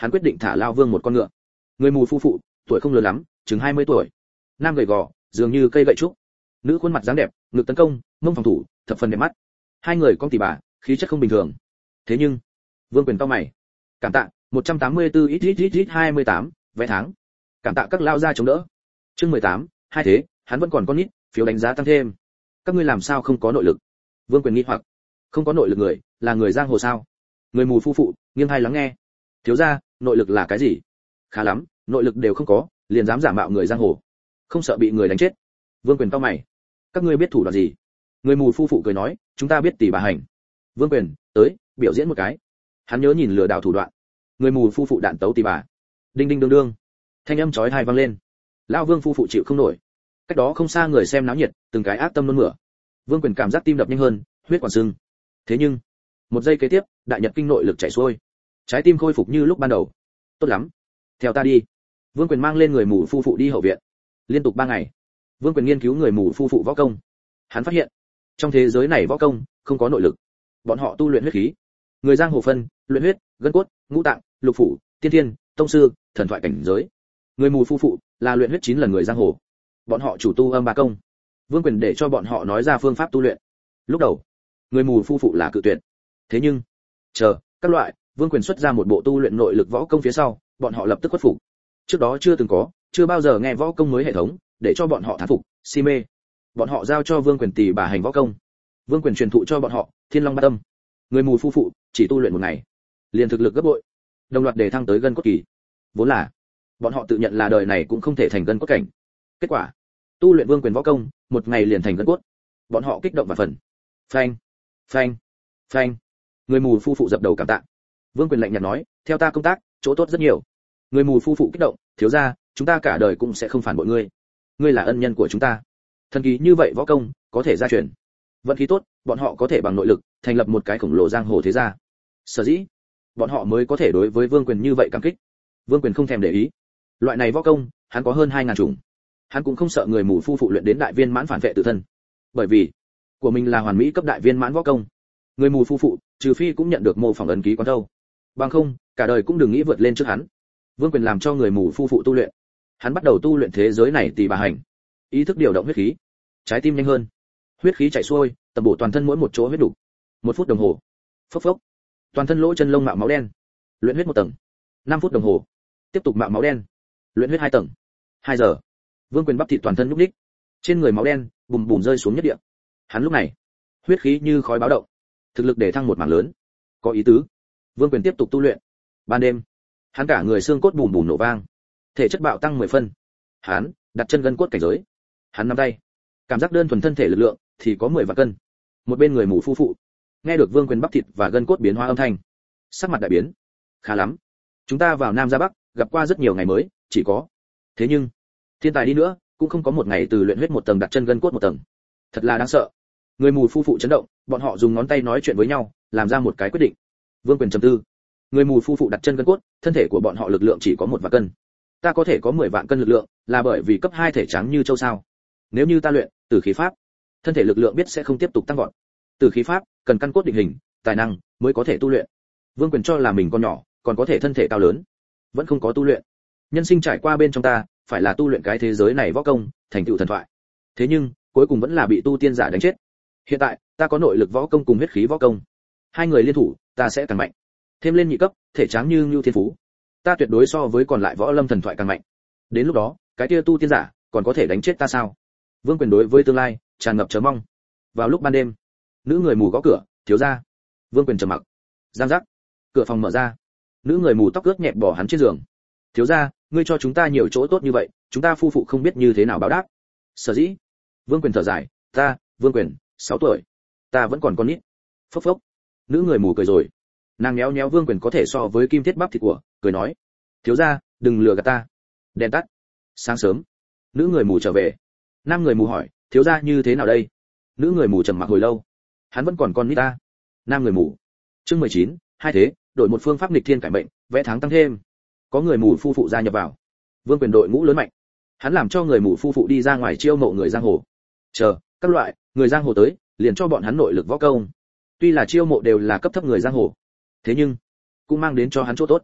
hắn quyết định thả Lao Vương một con ngựa. Người mù phu phụ, tuổi không lớn lắm, chừng 20 tuổi. Nam gầy gò, dường như cây gậy trúc. Nữ khuôn mặt dáng đẹp, ngực tấn công, mông phòng thủ, thập phần đẹp mắt. Hai người con tỷ bà, khí chất không bình thường. Thế nhưng, Vương Quyền cau mày. Cảm tạ, 184 ít 28, vé tháng. Cảm tạ các lao gia chống đỡ. Chương 18, hai thế, hắn vẫn còn con nít, phiếu đánh giá tăng thêm. Các ngươi làm sao không có nội lực? Vương Quyền nghi hoặc. Không có nội lực người, là người giang hồ sao? Người mù phu phụ, nghiêng tai lắng nghe. Thiếu gia, nội lực là cái gì? Khá lắm, nội lực đều không có, liền dám giả mạo người giang hồ. Không sợ bị người đánh chết. Vương Quyền cau mày. Các ngươi biết thủ đoạn gì? Người mù phu phụ cười nói, chúng ta biết tỷ bà hành. Vương Quyền, tới, biểu diễn một cái. Hắn nhớ nhìn lừa đảo thủ đoạn. Người mù phu phụ đạn tấu tỷ bà. Đinh đinh đương đương. Thanh âm chói tai vang lên. Lão Vương phu phụ chịu không nổi. Cách đó không xa người xem náo nhiệt, từng cái ác tâm nôn mửa. Vương Quyền cảm giác tim đập nhanh hơn, huyết quản sưng. Thế nhưng, một giây kế tiếp, đại nhật kinh nội lực chảy xuôi. Trái tim khôi phục như lúc ban đầu. Tốt lắm, theo ta đi. Vương Quyền mang lên người mù phu phụ đi hậu viện. Liên tục 3 ngày, Vương Quyền nghiên cứu người mù phu phụ võ công. Hắn phát hiện, trong thế giới này võ công không có nội lực. Bọn họ tu luyện huyết khí. Người giang hồ phân, luyện huyết, gân cốt, ngũ tạng, lục phủ, tiên thiên, tông sư, thần thoại cảnh giới. Người mù phu phụ là luyện huyết 9 lần người giang hồ. Bọn họ chủ tu âm ba công. Vương Quyền để cho bọn họ nói ra phương pháp tu luyện. Lúc đầu, người mù phu phụ là cự tuyệt. Thế nhưng, chờ, các loại, Vương Quyền xuất ra một bộ tu luyện nội lực võ công phía sau, bọn họ lập tức khuất phục. Trước đó chưa từng có, chưa bao giờ nghe võ công mới hệ thống, để cho bọn họ thán phục, si mê. Bọn họ giao cho Vương Quyền tỷ bà hành võ công. Vương Quyền truyền thụ cho bọn họ Thiên Long Bát Âm. Người mù phu phụ chỉ tu luyện một ngày, liền thực lực gấp bội, đồng loạt đề thăng tới gân cốt kỳ. Vốn là, bọn họ tự nhận là đời này cũng không thể thành gân cốt cảnh. Kết quả, tu luyện Vương Quyền võ công, một ngày liền thành gân cốt. Bọn họ kích động và phần. Phanh, phanh, phanh. Người mù phu phụ dập đầu cảm tạ. Vương Quyền lạnh nhạt nói, theo ta công tác, chỗ tốt rất nhiều. Người mù phu phụ kích động, thiếu gia, chúng ta cả đời cũng sẽ không phản bội ngươi. Ngươi là ân nhân của chúng ta. Thần kỳ như vậy võ công, có thể gia truyền. Vận khí tốt, bọn họ có thể bằng nội lực thành lập một cái khổng lồ giang hồ thế gia. Sở dĩ, bọn họ mới có thể đối với Vương Quyền như vậy cảm kích. Vương Quyền không thèm để ý. Loại này võ công, hắn có hơn 2000 chủng. Hắn cũng không sợ người mù phu phụ luyện đến đại viên mãn phản vệ tự thân. Bởi vì, của mình là hoàn mỹ cấp đại viên mãn võ công. Người mù phu phụ, trừ phi cũng nhận được mô phỏng ấn ký quán thâu. Bằng không, cả đời cũng đừng nghĩ vượt lên trước hắn. Vương Quyền làm cho người mù phu phụ tu luyện. Hắn bắt đầu tu luyện thế giới này tỷ bà hành. Ý thức điều động huyết khí. Trái tim nhanh hơn. Huyết khí chảy xuôi, tập bổ toàn thân mỗi một chỗ huyết đủ. 1 phút đồng hồ. Phốc phốc. Toàn thân lỗ chân lông mạo máu đen. Luyện huyết 1 tầng. 5 phút đồng hồ. Tiếp tục mạo máu đen. Luyện huyết 2 tầng. 2 giờ. Vương Quyền bắp thịt toàn thân nhúc nhích. Trên người máu đen bùm bùm rơi xuống nhất địa. Hắn lúc này, huyết khí như khói báo động. Thực lực để thăng một mảng lớn. Có ý tứ. Vương Quyền tiếp tục tu luyện. Ban đêm, hắn cả người xương cốt bùm bùm nổ vang. Thể chất bạo tăng 10 phân. Hắn đặt chân gân cốt cảnh giới. Hắn nắm tay, cảm giác đơn thuần thân thể lực lượng thì có 10 vạn cân. Một bên người mù phu phụ nghe được Vương Quyền bắp thịt và gân cốt biến hóa âm thanh, sắc mặt đại biến. Khá lắm, chúng ta vào Nam ra Bắc, gặp qua rất nhiều ngày mới, chỉ có. Thế nhưng, thiên tài đi nữa, cũng không có một ngày từ luyện huyết 1 tầng đặt chân gân cốt 1 tầng. Thật là đáng sợ. Người mù phu phụ chấn động, bọn họ dùng ngón tay nói chuyện với nhau, làm ra một cái quyết định. Vương Quyền trầm tư. Người mù phu phụ đặt chân gân cốt, thân thể của bọn họ lực lượng chỉ có 1 vạn cân. Ta có thể có 10 vạn cân lực lượng, là bởi vì cấp 2 thể trắng như châu sao? Nếu như ta luyện Tử khí pháp, thân thể lực lượng biết sẽ không tiếp tục tăng vọt. Tử khí pháp cần căn cốt định hình, tài năng mới có thể tu luyện. Vương Quyền cho là mình còn nhỏ, còn có thể thân thể cao lớn, vẫn không có tu luyện. Nhân sinh trải qua bên trong ta, phải là tu luyện cái thế giới này võ công, thành tựu thần thoại. Thế nhưng, cuối cùng vẫn là bị tu tiên giả đánh chết. Hiện tại, ta có nội lực võ công cùng huyết khí võ công. Hai người liên thủ, ta sẽ càng mạnh. Thêm lên nhị cấp, thể tráng như Ngưu Thiên Phú. Ta tuyệt đối so với còn lại võ lâm thần thoại càng mạnh. Đến lúc đó, cái kia tu tiên giả còn có thể đánh chết ta sao? Vương Quyền đối với tương lai tràn ngập chờ mong. Vào lúc ban đêm, nữ người mù gõ cửa, thiếu gia. Vương Quyền trầm mặc. Giang giác, cửa phòng mở ra. Nữ người mù tóc ướt nhẹp bỏ hắn trên giường. Thiếu gia, ngươi cho chúng ta nhiều chỗ tốt như vậy, chúng ta phu phụ không biết như thế nào báo đáp. Sở dĩ, Vương Quyền thở dài, ta, Vương Quyền, 6 tuổi, ta vẫn còn con nít. Phốc phốc. Nữ người mù cười rồi. Nàng nhéo nhéo Vương Quyền có thể so với kim thiết bắp thịt của, cười nói, thiếu gia, đừng lừa gạt ta. Đèn tắt. Sáng sớm, nữ người mù trở về. Nam người mù hỏi, thiếu gia như thế nào đây? Nữ người mù trầm mặc hồi lâu. Hắn vẫn còn con nít ta. Nam người mù. Chương 19, hai thế, đổi một phương pháp nghịch thiên cải mệnh, vẽ tháng tăng thêm. Có người mù phu phụ gia nhập vào. Vương Quyền đội ngũ lớn mạnh. Hắn làm cho người mù phu phụ đi ra ngoài chiêu mộ người giang hồ. Chờ, các loại người giang hồ tới, liền cho bọn hắn nội lực võ công. Tuy là chiêu mộ đều là cấp thấp người giang hồ, thế nhưng cũng mang đến cho hắn chỗ tốt.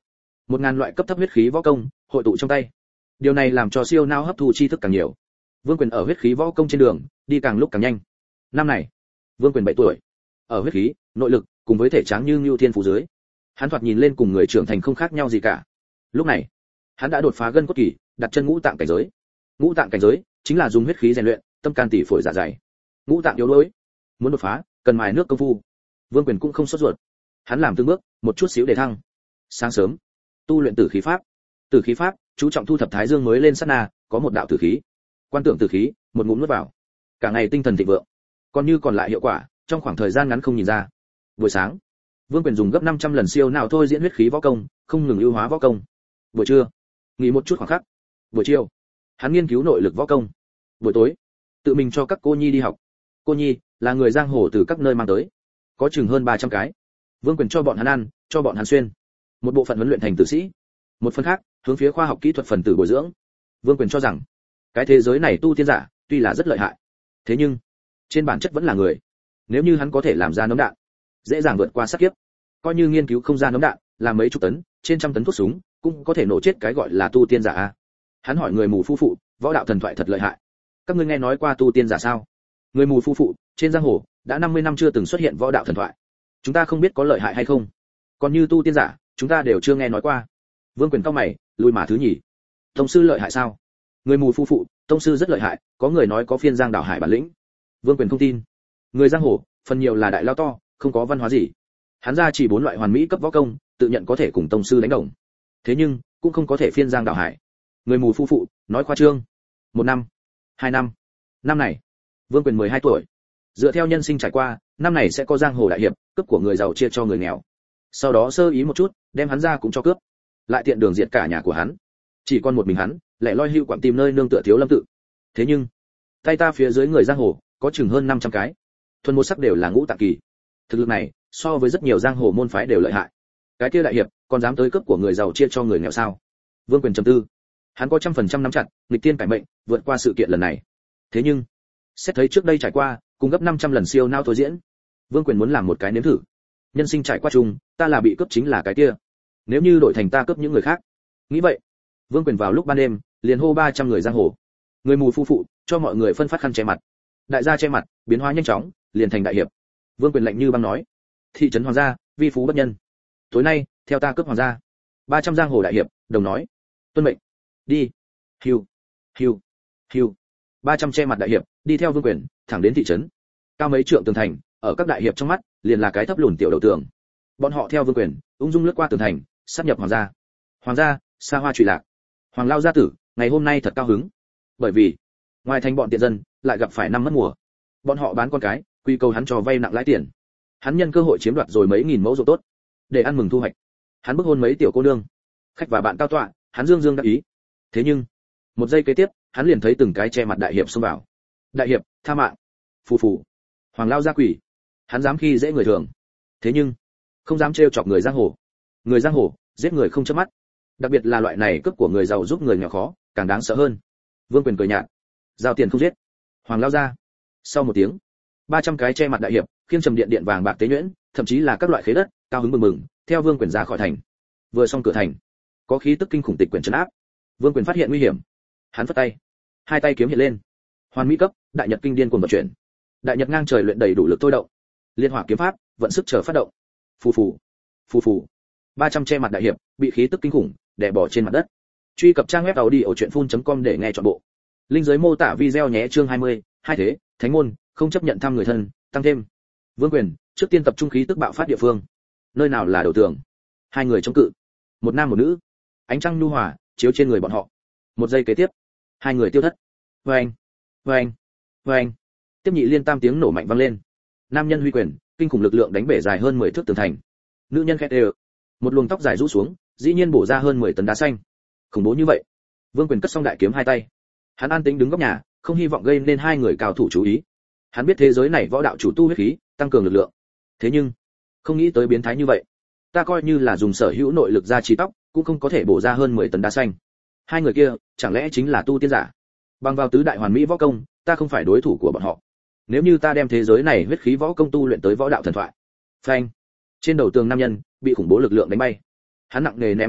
1000 loại cấp thấp huyết khí võ công hội tụ trong tay. Điều này làm cho siêu não hấp thu tri thức càng nhiều. Vương Quyền ở huyết khí võ công trên đường đi càng lúc càng nhanh. Năm này, Vương Quyền 7 tuổi. Ở huyết khí, nội lực cùng với thể tráng như Ngưu Thiên Phú dưới, hắn thoạt nhìn lên cùng người trưởng thành không khác nhau gì cả. Lúc này, hắn đã đột phá gân cốt kỳ, đặt chân ngũ tạng cảnh giới. Ngũ tạng cảnh giới chính là dùng huyết khí rèn luyện tâm can tỷ phổi dạ dày. Ngũ tạng yếu đuối, muốn đột phá, cần mài nước công phu. Vương Quyền cũng không sốt ruột. Hắn làm từng bước, một chút xíu để thăng. Sáng sớm, tu luyện tử khí pháp. Tử khí pháp chú trọng thu thập thái dương mới lên sát na, có một đạo tử khí. Quan tưởng tử khí, một ngụm nuốt vào. Cả ngày tinh thần thịnh vượng. Còn lại hiệu quả, trong khoảng thời gian ngắn không nhìn ra. Buổi sáng, Vương Quyền dùng gấp 500 lần siêu nào thôi diễn huyết khí võ công, không ngừng ưu hóa võ công. Buổi trưa, nghỉ một chút khoảng khắc. Buổi chiều, hắn nghiên cứu nội lực võ công. Buổi tối, tự mình cho các cô nhi đi học. Cô nhi là người giang hồ từ các nơi mang tới, có chừng hơn 300 cái. Vương Quyền cho bọn hắn ăn, cho bọn hắn xuyên. Một bộ phận huấn luyện thành tử sĩ, một phần khác hướng phía khoa học kỹ thuật phần tử bồi dưỡng. Vương Quyền cho rằng, cái thế giới này tu tiên giả tuy là rất lợi hại, thế nhưng trên bản chất vẫn là người. Nếu như hắn có thể làm ra nấm đạn, dễ dàng vượt qua sát kiếp. Coi như nghiên cứu không ra nấm đạn, làm mấy chục tấn, trên trăm tấn thuốc súng, cũng có thể nổ chết cái gọi là tu tiên giả a. Hắn hỏi người mù phu phụ, võ đạo thần thoại thật lợi hại. Các ngươi nghe nói qua tu tiên giả sao? Người mù phu phụ, trên giang hồ đã 50 năm chưa từng xuất hiện võ đạo thần thoại. Chúng ta không biết có lợi hại hay không. Còn như tu tiên giả, chúng ta đều chưa nghe nói qua. Vương Quyền cau mày, lùi mà thứ nhì. Tông sư lợi hại sao? Người mù phu phụ, tông sư rất lợi hại, có người nói có phiên giang đảo hải bản lĩnh. Vương Quyền không tin. Người giang hồ, phần nhiều là đại lao to, không có văn hóa gì. Hắn ra chỉ 4 loại hoàn mỹ cấp võ công, tự nhận có thể cùng tông sư đánh đồng. Thế nhưng, cũng không có thể phiên giang đảo hải. Người mù phu phụ, nói khoa trương. 1 năm, 2 năm. Năm này, Vương Quyền 12 tuổi. Dựa theo nhân sinh trải qua, năm này sẽ có giang hồ đại hiệp, cướp của người giàu chia cho người nghèo. Sau đó sơ ý một chút, đem hắn ra cũng cho cướp. Lại tiện đường diệt cả nhà của hắn. Chỉ còn một mình hắn, lẻ loi hưu quạng tìm nơi nương tựa thiếu lâm tự. Thế nhưng, tay ta phía dưới người giang hồ, có chừng hơn 500 cái. Thuần một sắc đều là ngũ tạng kỳ. Thực lực này, so với rất nhiều giang hồ môn phái đều lợi hại. Cái kia đại hiệp, còn dám tới cướp của người giàu chia cho người nghèo sao? Vương Quyền trầm tư. Hắn có 100% nắm chặt, nghịch tiên cải mệnh, vượt qua sự kiện lần này. Thế nhưng, xét thấy trước đây trải qua, cùng gấp 500 lần siêu não thôi diễn, Vương Quyền muốn làm một cái nếm thử. Nhân sinh trải qua chung, ta là bị cướp chính là cái kia. Nếu như đổi thành ta cướp những người khác. Nghĩ vậy, Vương Quyền vào lúc ban đêm, liền hô 300 người giang hồ. Người mù phu phụ, cho mọi người phân phát khăn che mặt. Đại gia che mặt, biến hóa nhanh chóng, liền thành đại hiệp. Vương Quyền lạnh như băng nói: "Thị trấn Hoàng gia, vi phú bất nhân. Tối nay, theo ta cướp Hoàng gia." 300 giang hồ đại hiệp đồng nói: "Tuân mệnh." Đi. Hiu, hiu, hiu. 300 che mặt đại hiệp đi theo Vương Quyền, thẳng đến thị trấn. Cao mấy trượng tường thành, ở các đại hiệp trong mắt, liền là cái thấp lùn tiểu đầu tường. Bọn họ theo Vương Quyền, ung dung lướt qua tường thành, sát nhập Hoàng gia. Hoàng gia, xa hoa trụy lạc. Hoàng lao gia tử, ngày hôm nay thật cao hứng. Bởi vì, ngoài thành bọn tiện dân, lại gặp phải năm mất mùa. Bọn họ bán con cái, quy cầu hắn cho vay nặng lãi tiền. Hắn nhân cơ hội chiếm đoạt rồi mấy nghìn mẫu ruộng tốt, để ăn mừng thu hoạch. Hắn bức hôn mấy tiểu cô nương, khách và bạn cao tọa, hắn dương dương đắc ý. Thế nhưng, một giây kế tiếp, hắn liền thấy từng cái che mặt đại hiệp xông vào. Đại hiệp, tha mạng. Phù phù. Hoàng lao gia quỷ. Hắn dám khi dễ người thường. Thế nhưng, không dám trêu chọc người giang hồ. Người giang hồ, giết người không chớp mắt. Đặc biệt là loại này cướp của người giàu giúp người nghèo khó, càng đáng sợ hơn. Vương Quyền cười nhạt. Giao tiền không giết. Hoàng lao ra. Sau một tiếng, 300 cái che mặt đại hiệp, khiêng trầm điện điện vàng bạc tế nhuyễn, thậm chí là các loại khế đất, cao hứng mừng mừng, theo Vương Quyền ra khỏi thành. Vừa xong cửa thành, có khí tức kinh khủng tịch quyển trấn áp. Vương Quyền phát hiện nguy hiểm, hắn phất tay, hai tay kiếm hiện lên. Hoàn mỹ cấp, đại nhật kinh điên cuồng vận chuyển. Đại nhật ngang trời luyện đầy đủ lực thôi động. Liên hỏa kiếm pháp, vận sức chờ phát động. Phù phù, phù phù. 300 che mặt đại hiệp bị khí tức kinh khủng đè bỏ trên mặt đất. Truy cập trang web audiochuyenphun.com để nghe trọn bộ. Linh dưới mô tả video nhé. Chương 20, hai thế, thánh môn, không chấp nhận thăm người thân, tăng thêm. Vương Quyền trước tiên tập trung khí tức bạo phát địa phương. Nơi nào là đầu tường? Hai người chống cự, một nam một nữ. Ánh trăng nhu hòa chiếu trên người bọn họ. Một giây kế tiếp, hai người tiêu thất. Oeng, oeng, oeng. Tiếp nhị liên tam tiếng nổ mạnh vang lên. Nam nhân huy quyền, kinh khủng lực lượng đánh bể dài hơn 10 thước tường thành. Nữ nhân khét đều. Một luồng tóc dài rũ xuống, dĩ nhiên bổ ra hơn 10 tấn đá xanh. Khủng bố như vậy. Vương Quyền cất xong đại kiếm hai tay. Hắn an tĩnh đứng góc nhà, không hy vọng gây nên hai người cao thủ chú ý. Hắn biết thế giới này võ đạo chủ tu huyết khí, tăng cường lực lượng. Thế nhưng, không nghĩ tới biến thái như vậy. Ta coi như là dùng sở hữu nội lực ra trí tóc, cũng không có thể bổ ra hơn 10 tấn đá xanh. Hai người kia, chẳng lẽ chính là tu tiên giả? Bằng vào tứ đại hoàn mỹ võ công, ta không phải đối thủ của bọn họ. Nếu như ta đem thế giới này huyết khí võ công tu luyện tới võ đạo thần thoại. Phanh. Trên đầu tường nam nhân bị khủng bố lực lượng đánh bay. Hắn nặng nề ném xuống đất,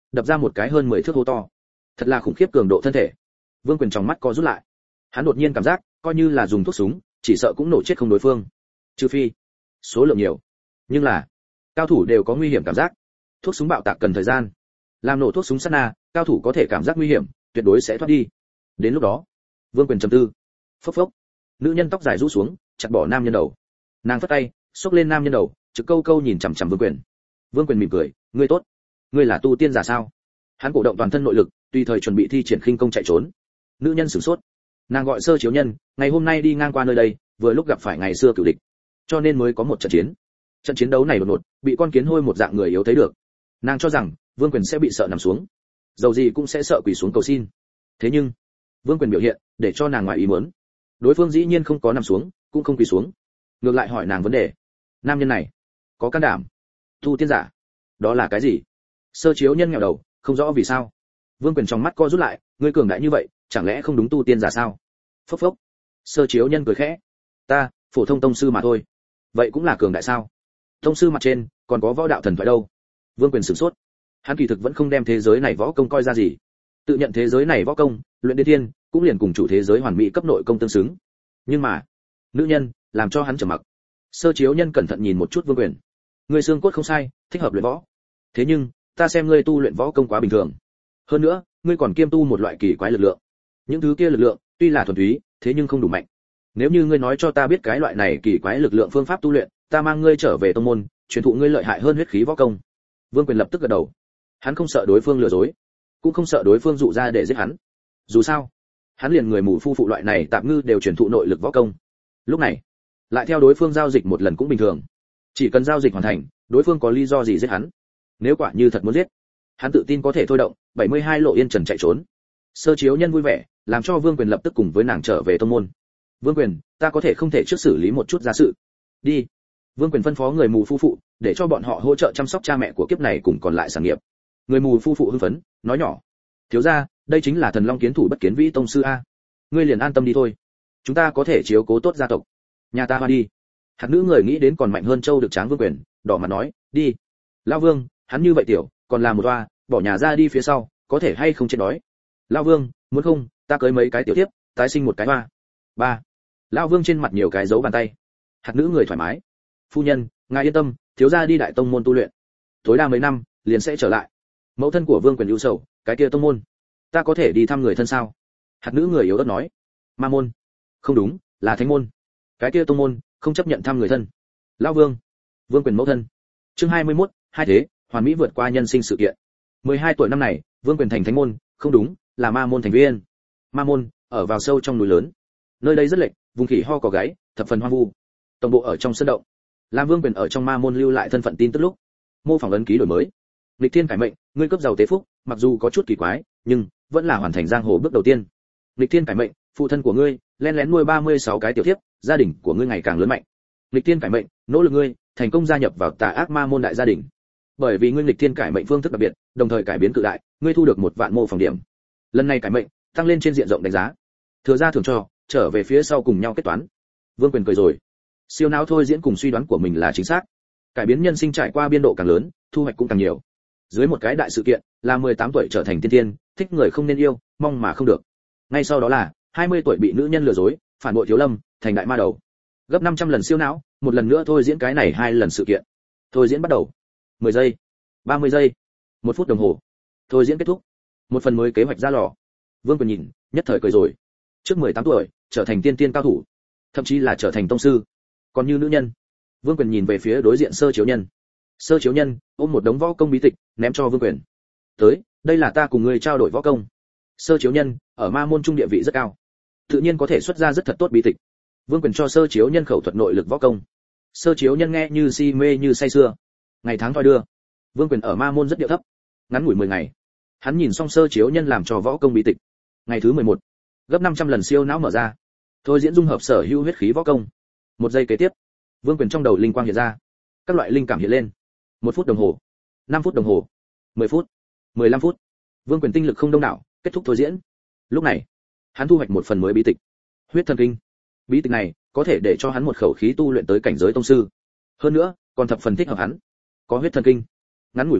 đập ra một cái hơn 10 thước hố to. Thật là khủng khiếp cường độ thân thể. Vương Quyền trong mắt co rút lại. Hắn đột nhiên cảm giác, coi như là dùng thuốc súng, chỉ sợ cũng nổ chết không đối phương. Trừ phi số lượng nhiều. Nhưng là, cao thủ đều có nguy hiểm cảm giác. Thuốc súng bạo tạc cần thời gian. Làm nổ thuốc súng sát na, cao thủ có thể cảm giác nguy hiểm, tuyệt đối sẽ thoát đi. Đến lúc đó, Vương Quyền trầm tư. Phốc phốc. Nữ nhân tóc dài rũ xuống, chặt bỏ nam nhân đầu. Nàng phất tay, xốc lên nam nhân đầu, trực câu câu nhìn chằm chằm Vương Quyền. Vương Quyền mỉm cười, ngươi tốt, ngươi là tu tiên giả sao? Hắn cổ động toàn thân nội lực, tùy thời chuẩn bị thi triển khinh công chạy trốn. Nữ nhân sửng sốt. Nàng gọi Sơ Chiếu Nhân, ngày hôm nay đi ngang qua nơi đây, vừa lúc gặp phải ngày xưa cửu địch, cho nên mới có một trận chiến. Trận chiến đấu này đột ngột, bị con kiến hôi một dạng người yếu thấy được. Nàng cho rằng Vương Quyền sẽ bị sợ nằm xuống, dầu gì cũng sẽ sợ quỳ xuống cầu xin. Thế nhưng, Vương Quyền biểu hiện để cho nàng ngoài ý muốn. Đối phương dĩ nhiên không có nằm xuống, cũng không quỳ xuống, ngược lại hỏi nàng vấn đề. Nam nhân này có can đảm. Tu tiên giả, đó là cái gì? Sơ Chiếu Nhân nghèo đầu, không rõ vì sao. Vương Quyền trong mắt co rút lại, ngươi cường đại như vậy, chẳng lẽ không đúng tu tiên giả sao? Phốc phốc. Sơ Chiếu Nhân cười khẽ, ta phổ thông tông sư mà thôi. Vậy cũng là cường đại sao? Tông sư mặt trên còn có võ đạo thần thoại đâu? Vương Quyền sửng sốt. Hắn kỳ thực vẫn không đem thế giới này võ công coi ra gì. Tự nhận thế giới này võ công, luyện đế thiên, cũng liền cùng chủ thế giới hoàn mỹ cấp nội công tương xứng. Nhưng mà, nữ nhân làm cho hắn trầm mặc. Sơ Chiếu Nhân cẩn thận nhìn một chút Vương Quyền. Ngươi xương cốt không sai, thích hợp luyện võ. Thế nhưng, ta xem ngươi tu luyện võ công quá bình thường. Hơn nữa, ngươi còn kiêm tu một loại kỳ quái lực lượng. Những thứ kia lực lượng, tuy là thuần túy, thế nhưng không đủ mạnh. Nếu như ngươi nói cho ta biết cái loại này kỳ quái lực lượng phương pháp tu luyện, ta mang ngươi trở về tông môn, truyền thụ ngươi lợi hại hơn huyết khí võ công. Vương Quyền lập tức gật đầu. Hắn không sợ đối phương lừa dối, cũng không sợ đối phương dụ ra để giết hắn. Dù sao, hắn liền người mù phu phụ loại này tạm ngư đều truyền thụ nội lực võ công. Lúc này, lại theo đối phương giao dịch một lần cũng bình thường. Chỉ cần giao dịch hoàn thành, đối phương có lý do gì giết hắn. Nếu quả như thật muốn giết, hắn tự tin có thể thôi động 72 lộ yên trần chạy trốn. Sơ Chiếu Nhân vui vẻ, làm cho Vương Quyền lập tức cùng với nàng trở về tông môn. Vương Quyền, ta có thể không thể trước xử lý một chút gia sự. Đi. Vương Quyền phân phó người mù phu phụ, để cho bọn họ hỗ trợ chăm sóc cha mẹ của kiếp này cùng còn lại sản nghiệp. Người mù phu phụ hưng phấn, nói nhỏ, thiếu gia, đây chính là Thần Long Kiến Thủ Bất Kiến Vĩ tông sư a. Ngươi liền an tâm đi thôi, chúng ta có thể chiếu cố tốt gia tộc. Nhà ta hoa đi. Hạt nữ người nghĩ đến còn mạnh hơn Châu được Tráng Vương Quyền, đỏ mặt nói, đi. Lão Vương, hắn như vậy tiểu, còn là một hoa, bỏ nhà ra đi phía sau, có thể hay không chết đói. Lão Vương, muốn không, ta cưới mấy cái tiểu tiếp, tái sinh một cái hoa. Ba. Lão Vương trên mặt nhiều cái dấu bàn tay. Hạt nữ người thoải mái. Phu nhân, ngài yên tâm, thiếu gia đi đại tông môn tu luyện, tối đa mấy năm liền sẽ trở lại. Mẫu thân của Vương Quyền ưu sầu, cái kia tông môn, ta có thể đi thăm người thân sao? Hạt nữ người yếu ớt nói. Ma môn. Không đúng, là thánh môn. Cái kia tông môn không chấp nhận thăm người thân. Lão Vương. Vương Quyền mẫu thân. Chương 21, hai thế, hoàn mỹ vượt qua nhân sinh sự kiện. 12 tuổi năm này, Vương Quyền thành thánh môn, không đúng, là ma môn thành viên. Ma môn ở vào sâu trong núi lớn. Nơi đây rất lệch, vùng khỉ ho có gáy, thập phần hoang vu. Tổng bộ ở trong sân động. Làm Vương Quyền ở trong ma môn lưu lại thân phận tin tức lúc, mô phỏng ấn ký đổi mới. Lịch Thiên cải mệnh, ngươi cấp giàu tế phúc, mặc dù có chút kỳ quái, nhưng vẫn là hoàn thành giang hồ bước đầu tiên. Lịch Thiên cải mệnh, phụ thân của ngươi lén lén nuôi 36 cái tiểu thiếp, gia đình của ngươi ngày càng lớn mạnh. Lịch Thiên cải mệnh, nỗ lực ngươi thành công gia nhập vào tà ác ma môn đại gia đình. Bởi vì ngươi Lịch Thiên cải mệnh phương thức đặc biệt, đồng thời cải biến cự đại, ngươi thu được 1 vạn mô phỏng điểm. Lần này cải mệnh, tăng lên trên diện rộng đánh giá. Thừa ra thưởng cho, trở về phía sau cùng nhau kết toán. Vương Quyền cười rồi. Siêu não thôi diễn cùng suy đoán của mình là chính xác. Cải biến nhân sinh trải qua biên độ càng lớn, thu hoạch cũng càng nhiều. Dưới một cái đại sự kiện, là 18 tuổi trở thành tiên tiên, thích người không nên yêu, mong mà không được. Ngay sau đó là 20 tuổi bị nữ nhân lừa dối, phản bội thiếu lâm, thành đại ma đầu. Gấp 500 lần siêu não, một lần nữa thôi diễn cái này 2 lần sự kiện. Thôi diễn bắt đầu. 10 giây, 30 giây, 1 phút đồng hồ. Thôi diễn kết thúc. Một phần mới kế hoạch ra lò. Vương Quyền nhìn, nhất thời cười rồi. Trước 18 tuổi, trở thành tiên tiên cao thủ, thậm chí là trở thành tông sư. Còn như nữ nhân, Vương Quyền nhìn về phía đối diện Sơ Chiếu Nhân. Sơ Chiếu Nhân ôm một đống võ công bí tịch, ném cho Vương Quyền. Tới, đây là ta cùng ngươi trao đổi võ công. Sơ Chiếu Nhân ở ma môn trung địa vị rất cao, tự nhiên có thể xuất ra rất thật tốt bí tịch. Vương Quyền cho Sơ Chiếu Nhân khẩu thuật nội lực võ công. Sơ Chiếu Nhân nghe như si mê như say sưa. Ngày tháng thoi đưa, Vương Quyền ở ma môn rất điệu thấp. Ngắn ngủi 10 ngày, hắn nhìn xong Sơ Chiếu Nhân làm cho võ công bí tịch. Ngày thứ 11, gấp 500 lần siêu não mở ra. Thôi diễn dung hợp sở hữu huyết khí võ công. 1 giây kế tiếp, Vương Quyền trong đầu linh quang hiện ra, các loại linh cảm hiện lên. 1 phút đồng hồ, 5 phút đồng hồ, 10 phút, 15 phút. Vương Quyền tinh lực không đông đảo, kết thúc thôi diễn. Lúc này, hắn thu hoạch một phần mới bí tịch, huyết thần kinh. Bí tịch này có thể để cho hắn một khẩu khí tu luyện tới cảnh giới tông sư. Hơn nữa, còn thập phần thích hợp hắn. Có huyết thần kinh, ngắn ngủi 1 năm,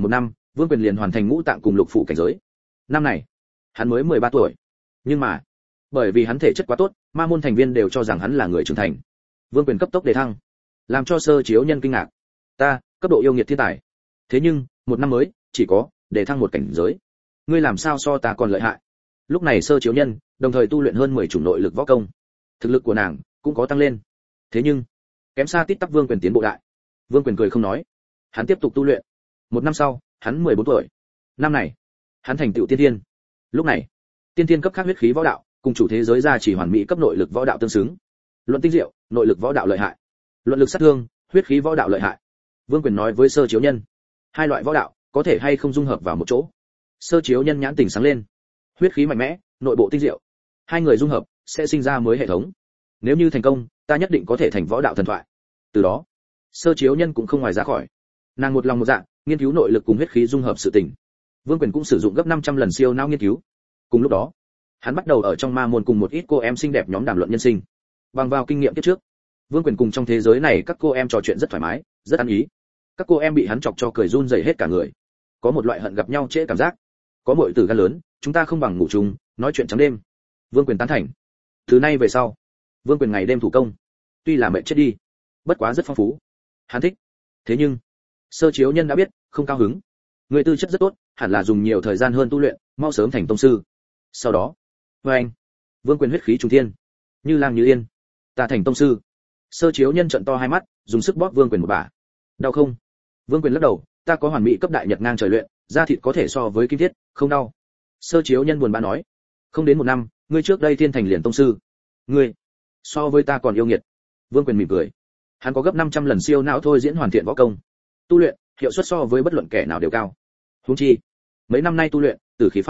Vương Quyền liền hoàn thành ngũ tạng cùng lục phủ cảnh giới. Năm này, hắn mới 13 tuổi. Nhưng mà, bởi vì hắn thể chất quá tốt, ma môn thành viên đều cho rằng hắn là người trưởng thành. Vương Quyền cấp tốc đề thăng, làm cho Sơ Chiếu Nhân kinh ngạc. Ta, cấp độ yêu nghiệt thiên tài. Thế nhưng, một năm mới, chỉ có đề thăng một cảnh giới. Ngươi làm sao so ta còn lợi hại? Lúc này Sơ Chiếu Nhân, đồng thời tu luyện hơn 10 chủng nội lực võ công. Thực lực của nàng cũng có tăng lên. Thế nhưng, kém xa tít tắp Vương Quyền tiến bộ đại. Vương Quyền cười không nói. Hắn tiếp tục tu luyện. Một năm sau, hắn 14 tuổi. Năm này, hắn thành tựu tiên thiên. Lúc này, tiên thiên cấp khác huyết khí võ đạo, cùng chủ thế giới ra chỉ hoàn mỹ cấp nội lực võ đạo tương xứng. Luận tinh diệu, nội lực võ đạo lợi hại. Luận lực sát thương, huyết khí võ đạo lợi hại. Vương Quyền nói với Sơ Chiếu Nhân, hai loại võ đạo có thể hay không dung hợp vào một chỗ. Sơ Chiếu Nhân nhãn tỉnh sáng lên. Huyết khí mạnh mẽ, nội bộ tinh diệu, hai người dung hợp sẽ sinh ra mới hệ thống. Nếu như thành công, ta nhất định có thể thành võ đạo thần thoại. Từ đó, Sơ Chiếu Nhân cũng không ngoài ra khỏi. Nàng một lòng một dạ, nghiên cứu nội lực cùng huyết khí dung hợp sự tình. Vương Quyền cũng sử dụng gấp 500 lần siêu não nghiên cứu. Cùng lúc đó, hắn bắt đầu ở trong ma môn cùng một ít cô em xinh đẹp nhóm đàm luận nhân sinh. Bằng vào kinh nghiệm kiếp trước, Vương Quyền cùng trong thế giới này các cô em trò chuyện rất thoải mái, rất ăn ý. Các cô em bị hắn chọc cho cười run rẩy hết cả người. Có một loại hận gặp nhau trễ cảm giác. Có muội tử gan lớn, chúng ta không bằng ngủ chung, nói chuyện trắng đêm. Vương Quyền tán thành. Từ nay về sau, Vương Quyền ngày đêm thủ công. Tuy là mệt chết đi, bất quá rất phong phú. Hắn thích. Thế nhưng, Sơ Chiếu Nhân đã biết, không cao hứng. Người tư chất rất tốt, hẳn là dùng nhiều thời gian hơn tu luyện, mau sớm thành tông sư. Sau đó, anh, Vương Quyền huyết khí trùng thiên, như lang như yên. Ta thành tông sư. Sơ Chiếu Nhân trợn to hai mắt, dùng sức bóp Vương Quyền một bả. Đau không? Vương Quyền lắc đầu, ta có hoàn mỹ cấp đại nhật ngang trời luyện, da thịt có thể so với kim thiết, không đau. Sơ Chiếu Nhân buồn bã nói, không đến một năm, ngươi trước đây thiên thành liền tông sư. Ngươi, so với ta còn yêu nghiệt. Vương Quyền mỉm cười. Hắn có gấp 500 lần siêu não thôi diễn hoàn thiện võ công. Tu luyện, hiệu suất so với bất luận kẻ nào đều cao. Huống chi, mấy năm nay tu luyện,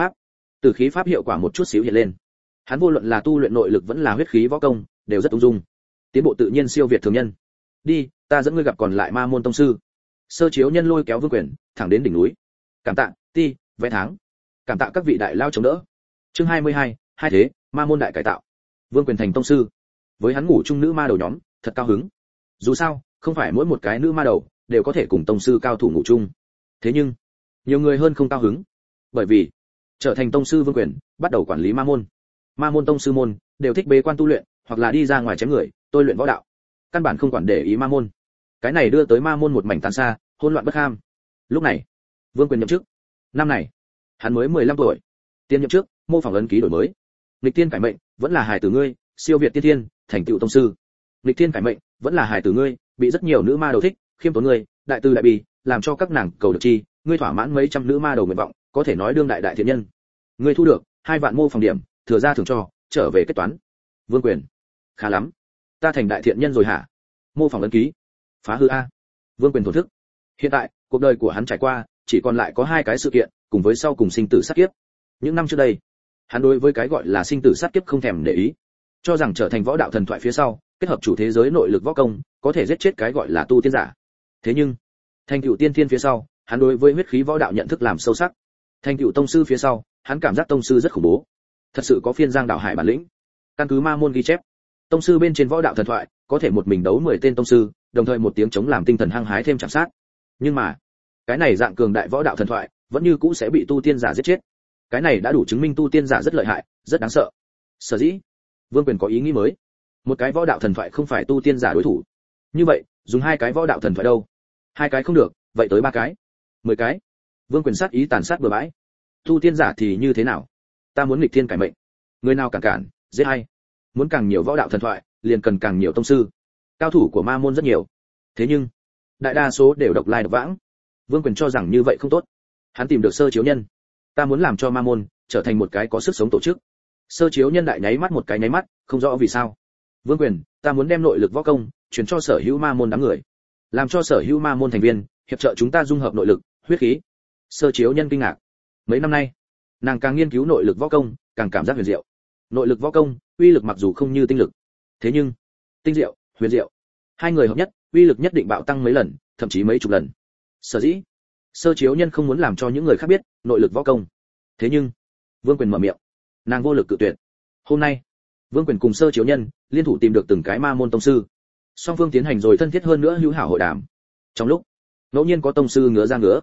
Tử khí pháp hiệu quả một chút xíu hiện lên. Hắn vô luận là tu luyện nội lực vẫn là huyết khí võ công, đều rất ung dung. Tiến bộ tự nhiên siêu việt thường nhân. Đi, ta dẫn ngươi gặp còn lại ma môn tông sư. Sơ Chiếu Nhân lôi kéo Vương Quyền, thẳng đến đỉnh núi. Cảm tạ, ti, vẽ tháng. Cảm tạ các vị đại lao chống đỡ. Chương 22, hai thế, ma môn đại cải tạo. Vương Quyền thành tông sư. Với hắn ngủ chung nữ ma đầu nhóm, thật cao hứng. Dù sao, không phải mỗi một cái nữ ma đầu đều có thể cùng tông sư cao thủ ngủ chung. Thế nhưng, nhiều người hơn không cao hứng. Bởi vì, trở thành tông sư Vương Quyền, bắt đầu quản lý ma môn. Ma môn tông sư môn đều thích bế quan tu luyện, hoặc là đi ra ngoài chém người, tôi luyện võ đạo. Căn bản không quản để ý ma môn. Cái này đưa tới ma môn một mảnh tàn xa, hỗn loạn bất ham. Lúc này, Vương Quyền nhậm chức. Năm này, hắn mới 15 tuổi. Tiên nhậm chức, mô phỏng ấn ký đổi mới. Lịch tiên cải mệnh, vẫn là hài tử ngươi, siêu việt tiên thiên, thành tựu tông sư. Lịch tiên cải mệnh, vẫn là hài tử ngươi, bị rất nhiều nữ ma đầu thích, khiêm tốn ngươi, đại từ đại bi, làm cho các nàng cầu được chi, ngươi thỏa mãn mấy trăm nữ ma đầu nguyện vọng, có thể nói đương đại đại thiện nhân. Ngươi thu được 2 vạn mô phỏng điểm, thừa ra thưởng cho, trở về kết toán. Vương Quyền, khá lắm, ta thành đại thiện nhân rồi hả? Mô phỏng ấn ký, phá hư a. Vương Quyền thổn thức. Hiện tại, cuộc đời của hắn trải qua, chỉ còn lại có 2 cái sự kiện, cùng với sau cùng sinh tử sát kiếp. Những năm trước đây, hắn đối với cái gọi là sinh tử sát kiếp không thèm để ý, cho rằng trở thành võ đạo thần thoại phía sau, kết hợp chủ thế giới nội lực võ công, có thể giết chết cái gọi là tu tiên giả. Thế nhưng, thành tựu tiên thiên phía sau, hắn đối với huyết khí võ đạo nhận thức làm sâu sắc. Thành tựu tông sư phía sau, hắn cảm giác tông sư rất khủng bố, thật sự có phiên giang đạo hải bản lĩnh. Căn cứ ma môn ghi chép, tông sư bên trên võ đạo thần thoại có thể một mình đấu 10 tên tông sư, đồng thời một tiếng chống làm tinh thần hăng hái thêm chạm sát. Nhưng mà, cái này dạng cường đại võ đạo thần thoại vẫn như cũ sẽ bị tu tiên giả giết chết. Cái này đã đủ chứng minh tu tiên giả rất lợi hại, rất đáng sợ. Sở dĩ, Vương Quyền có ý nghĩ mới. Một cái võ đạo thần thoại không phải tu tiên giả đối thủ. Như vậy, dùng 2 cái võ đạo thần thoại đâu? 2 cái không được, vậy tới 3 cái, 10 cái. Vương Quyền sát ý tàn sát bừa bãi. Tu tiên giả thì như thế nào? Ta muốn nghịch thiên cải mệnh. Người nào cản, giết hay. Muốn càng nhiều võ đạo thần thoại, liền cần càng nhiều tông sư. Cao thủ của ma môn rất nhiều. Thế nhưng, đại đa số đều độc lai độc vãng. Vương Quyền cho rằng như vậy không tốt. Hắn tìm được Sơ Chiếu Nhân. Ta muốn làm cho ma môn trở thành một cái có sức sống tổ chức. Sơ Chiếu Nhân đại nháy mắt một cái nháy mắt, không rõ vì sao. Vương Quyền, ta muốn đem nội lực võ công truyền cho sở hữu ma môn đám người, làm cho sở hữu ma môn thành viên hiệp trợ chúng ta dung hợp nội lực, huyết khí. Sơ Chiếu Nhân kinh ngạc. Mấy năm nay, nàng càng nghiên cứu nội lực võ công, càng cảm giác huyền diệu. Nội lực võ công, uy lực mặc dù không như tinh lực, thế nhưng tinh diệu, huyền diệu, 2 người hợp nhất, uy lực nhất định bạo tăng mấy lần, thậm chí mấy chục lần. Sở dĩ, Sơ Chiếu Nhân không muốn làm cho những người khác biết nội lực võ công. Thế nhưng, Vương Quyền mở miệng, nàng vô lực cự tuyệt. Hôm nay, Vương Quyền cùng Sơ Chiếu Nhân liên thủ tìm được từng cái ma môn tông sư. Song phương tiến hành rồi thân thiết hơn nữa hữu hảo hội đàm. Trong lúc, ngẫu nhiên có tông sư ngứa ra ngứa.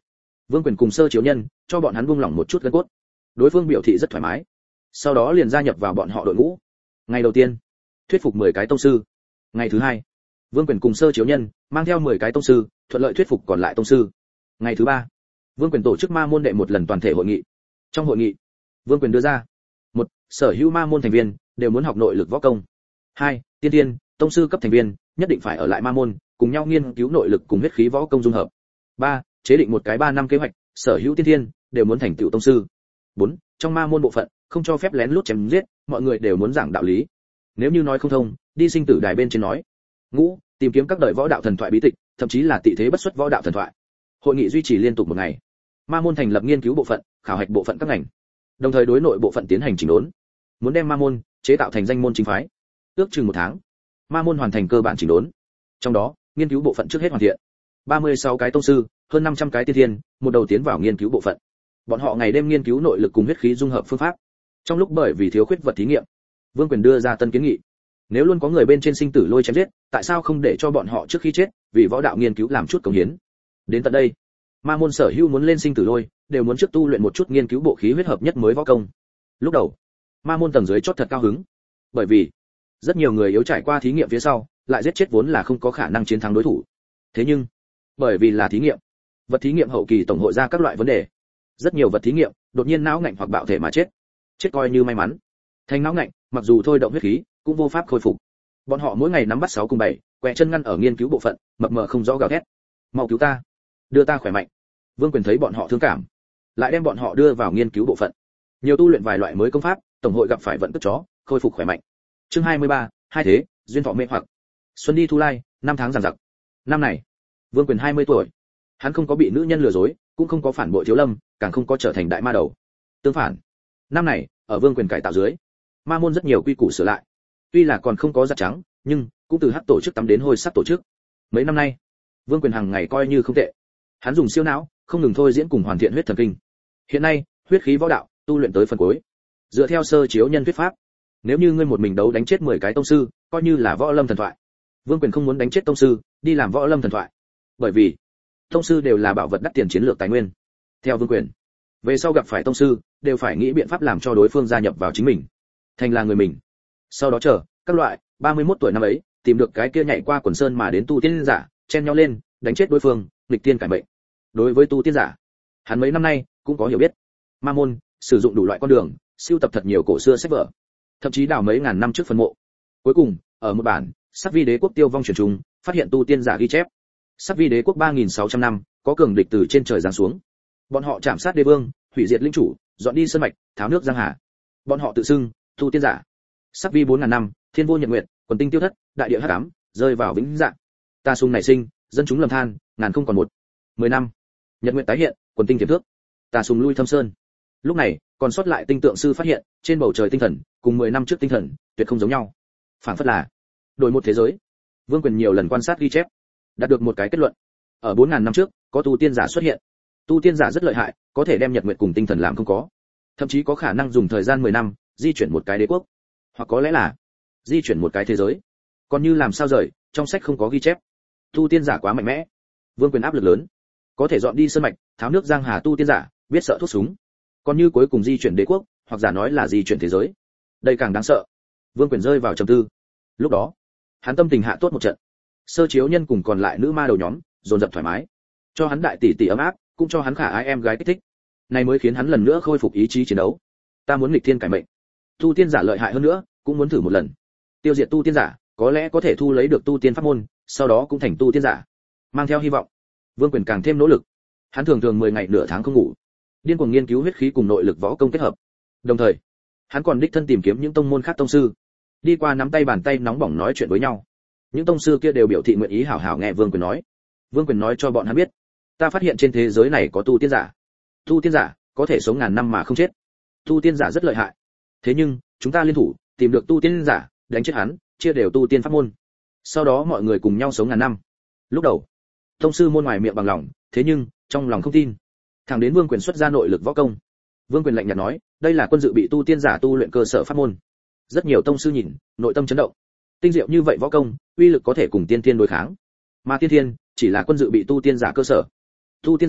Vương Quyền cùng Sơ Chiếu Nhân cho bọn hắn buông lỏng một chút gân cốt. Đối phương biểu thị rất thoải mái. Sau đó liền gia nhập vào bọn họ đội ngũ. Ngày đầu tiên, thuyết phục 10 cái tông sư. Ngày thứ hai, Vương Quyền cùng Sơ Chiếu Nhân mang theo 10 cái tông sư, thuận lợi thuyết phục còn lại tông sư. Ngày thứ ba, Vương Quyền tổ chức ma môn đệ một lần toàn thể hội nghị. Trong hội nghị, Vương Quyền đưa ra: 1. Sở hữu ma môn thành viên đều muốn học nội lực võ công. 2. Tiên tiên, tông sư cấp thành viên nhất định phải ở lại ma môn, cùng nhau nghiên cứu nội lực cùng huyết khí võ công dung hợp. 3. Chế định một cái 3 năm kế hoạch, sở hữu tiên tiên đều muốn thành tựu tông sư. 4. Trong ma môn bộ phận, không cho phép lén lút chém giết, mọi người đều muốn giảng đạo lý. Nếu như nói không thông, đi sinh tử đài bên trên nói. Ngũ, tìm kiếm các đời võ đạo thần thoại bí tịch, thậm chí là tị thế bất xuất võ đạo thần thoại. Hội nghị duy trì liên tục một ngày. Ma môn thành lập nghiên cứu bộ phận, khảo hạch bộ phận các ngành, đồng thời đối nội bộ phận tiến hành chỉnh đốn, muốn đem ma môn chế tạo thành danh môn chính phái. Ước chừng 1 tháng, ma môn hoàn thành cơ bản chỉnh đốn. Trong đó, nghiên cứu bộ phận trước hết hoàn thiện. 36 cái tông sư, hơn 500 cái tiên thiên, một đầu tiến vào nghiên cứu bộ phận. Bọn họ ngày đêm nghiên cứu nội lực cùng huyết khí dung hợp phương pháp. Trong lúc bởi vì thiếu khuyết vật thí nghiệm, Vương Quyền đưa ra tân kiến nghị. Nếu luôn có người bên trên sinh tử lôi chém giết, tại sao không để cho bọn họ trước khi chết, vì võ đạo nghiên cứu làm chút cống hiến? Đến tận đây, ma môn sở hữu muốn lên sinh tử lôi, đều muốn trước tu luyện một chút nghiên cứu bộ khí huyết hợp nhất mới võ công. Lúc đầu, ma môn tầng dưới chót thật cao hứng, bởi vì rất nhiều người yếu trải qua thí nghiệm phía sau, lại giết chết vốn là không có khả năng chiến thắng đối thủ. Thế nhưng, bởi vì là thí nghiệm, vật thí nghiệm hậu kỳ tổng hội ra các loại vấn đề. Rất nhiều vật thí nghiệm đột nhiên não ngạnh hoặc bạo thể mà chết. Chết coi như may mắn. Thành não ngạnh, mặc dù thôi động huyết khí, cũng vô pháp khôi phục. Bọn họ mỗi ngày nắm bắt 6 cùng 7, quẹ chân ngăn ở nghiên cứu bộ phận, mập mờ không rõ gào thét. Mau cứu ta, đưa ta khỏe mạnh. Vương Quyền thấy bọn họ thương cảm, lại đem bọn họ đưa vào nghiên cứu bộ phận. Nhiều tu luyện vài loại mới công pháp, tổng hội gặp phải vận cất chó, khôi phục khỏe mạnh. Chương 23, hai thế, duyên thọ mê hoặc. Xuân đi thu lai, 5 tháng giằng giặc. Năm này, Vương Quyền 20 tuổi. Hắn không có bị nữ nhân lừa dối, cũng không có phản bội Thiếu Lâm, càng không có trở thành đại ma đầu. Tương phản, năm này, ở Vương Quyền cải tạo dưới, ma môn rất nhiều quy củ sửa lại. Tuy là còn không có giặt trắng, nhưng cũng từ hắc tổ chức tắm đến hôi sắc tổ chức. Mấy năm nay, Vương Quyền hàng ngày coi như không tệ. Hắn dùng siêu não, không ngừng thôi diễn cùng hoàn thiện huyết thần kinh. Hiện nay, huyết khí võ đạo tu luyện tới phần cuối. Dựa theo Sơ Chiếu Nhân thuyết pháp, nếu như ngươi một mình đấu đánh chết 10 cái tông sư, coi như là võ lâm thần thoại. Vương Quyền không muốn đánh chết tông sư, đi làm võ lâm thần thoại. Bởi vì, tông sư đều là bảo vật đắt tiền chiến lược tài nguyên. Theo Vương Quyền, về sau gặp phải tông sư, đều phải nghĩ biện pháp làm cho đối phương gia nhập vào chính mình, thành là người mình. Sau đó chờ, các loại 31 tuổi năm ấy, tìm được cái kia nhảy qua quần sơn mà đến tu tiên giả, chen nhau lên, đánh chết đối phương, nghịch tiên cải mệnh. Đối với tu tiên giả, hắn mấy năm nay cũng có hiểu biết. Ma môn sử dụng đủ loại con đường, sưu tập thật nhiều cổ xưa sách vở, thậm chí đào mấy ngàn năm trước phân mộ. Cuối cùng, ở một bản Sắc Vi Đế quốc tiêu vong truyền trùng, phát hiện tu tiên giả ghi chép. Sắc Vi Đế quốc 3600 năm, có cường địch từ trên trời giáng xuống. Bọn họ chạm sát đế vương, hủy diệt linh chủ, dọn đi sơn mạch, tháo nước giang hà. Bọn họ tự xưng tu tiên giả. Sắc Vi 4000 năm, thiên vô nhật nguyệt, quần tinh tiêu thất, đại địa hắc ám, rơi vào vĩnh dạng. Ta sung nảy sinh, dân chúng lầm than, ngàn không còn một. 10 năm, nhật nguyệt tái hiện, quần tinh tiềm thước. Ta sung lui thâm sơn. Lúc này, còn sót lại tinh tượng sư phát hiện, trên bầu trời tinh thần, cùng 10 năm trước tinh thần, tuyệt không giống nhau. Phản phất là đổi một thế giới. Vương Quyền nhiều lần quan sát ghi chép, đạt được một cái kết luận. Ở 4000 năm trước, có tu tiên giả xuất hiện. Tu tiên giả rất lợi hại, có thể đem nhật nguyệt cùng tinh thần làm không có. Thậm chí có khả năng dùng thời gian 10 năm, di chuyển một cái đế quốc, hoặc có lẽ là di chuyển một cái thế giới. Còn như làm sao rời, trong sách không có ghi chép. Tu tiên giả quá mạnh mẽ, Vương Quyền áp lực lớn. Có thể dọn đi sơn mạch, tháo nước giang hà tu tiên giả, biết sợ thuốc súng. Còn như cuối cùng di chuyển đế quốc, hoặc giả nói là di chuyển thế giới. Đây càng đáng sợ. Vương Quyền rơi vào trầm tư. Lúc đó, hắn tâm tình hạ tốt một trận. Sơ Chiếu Nhân cùng còn lại nữ ma đầu nhóm, dồn dập thoải mái. Cho hắn đại tỷ tỷ ấm áp, cũng cho hắn khả ái em gái kích thích. Này mới khiến hắn lần nữa khôi phục ý chí chiến đấu. Ta muốn nghịch thiên cải mệnh. Tu tiên giả lợi hại hơn nữa, cũng muốn thử một lần. Tiêu diệt tu tiên giả, có lẽ có thể thu lấy được tu tiên pháp môn, sau đó cũng thành tu tiên giả. Mang theo hy vọng, Vương Quyền càng thêm nỗ lực. Hắn thường thường 10 ngày nửa tháng không ngủ, điên cuồng nghiên cứu huyết khí cùng nội lực võ công kết hợp. Đồng thời, hắn còn đích thân tìm kiếm những tông môn khác tông sư, đi qua nắm tay bàn tay nóng bỏng nói chuyện với nhau. Những tông sư kia đều biểu thị nguyện ý hảo hảo nghe Vương Quyền nói. Vương Quyền nói cho bọn hắn biết, ta phát hiện trên thế giới này có tu tiên giả. Tu tiên giả có thể sống ngàn năm mà không chết. Tu tiên giả rất lợi hại. Thế nhưng, chúng ta liên thủ, tìm được tu tiên giả, đánh chết hắn, chia đều tu tiên pháp môn. Sau đó mọi người cùng nhau sống ngàn năm. Lúc đầu, tông sư môn ngoài miệng bằng lòng, thế nhưng trong lòng không tin. Thẳng đến Vương Quyền xuất ra nội lực võ công. Vương Quyền lạnh nhạt nói, đây là quân dự bị tu tiên giả tu luyện cơ sở pháp môn. Rất nhiều tông sư nhìn, nội tâm chấn động. Tinh diệu như vậy võ công, uy lực có thể cùng tiên tiên đối kháng. Mà tiên tiên chỉ là quân dự bị tu tiên giả cơ sở. Tu tiên giả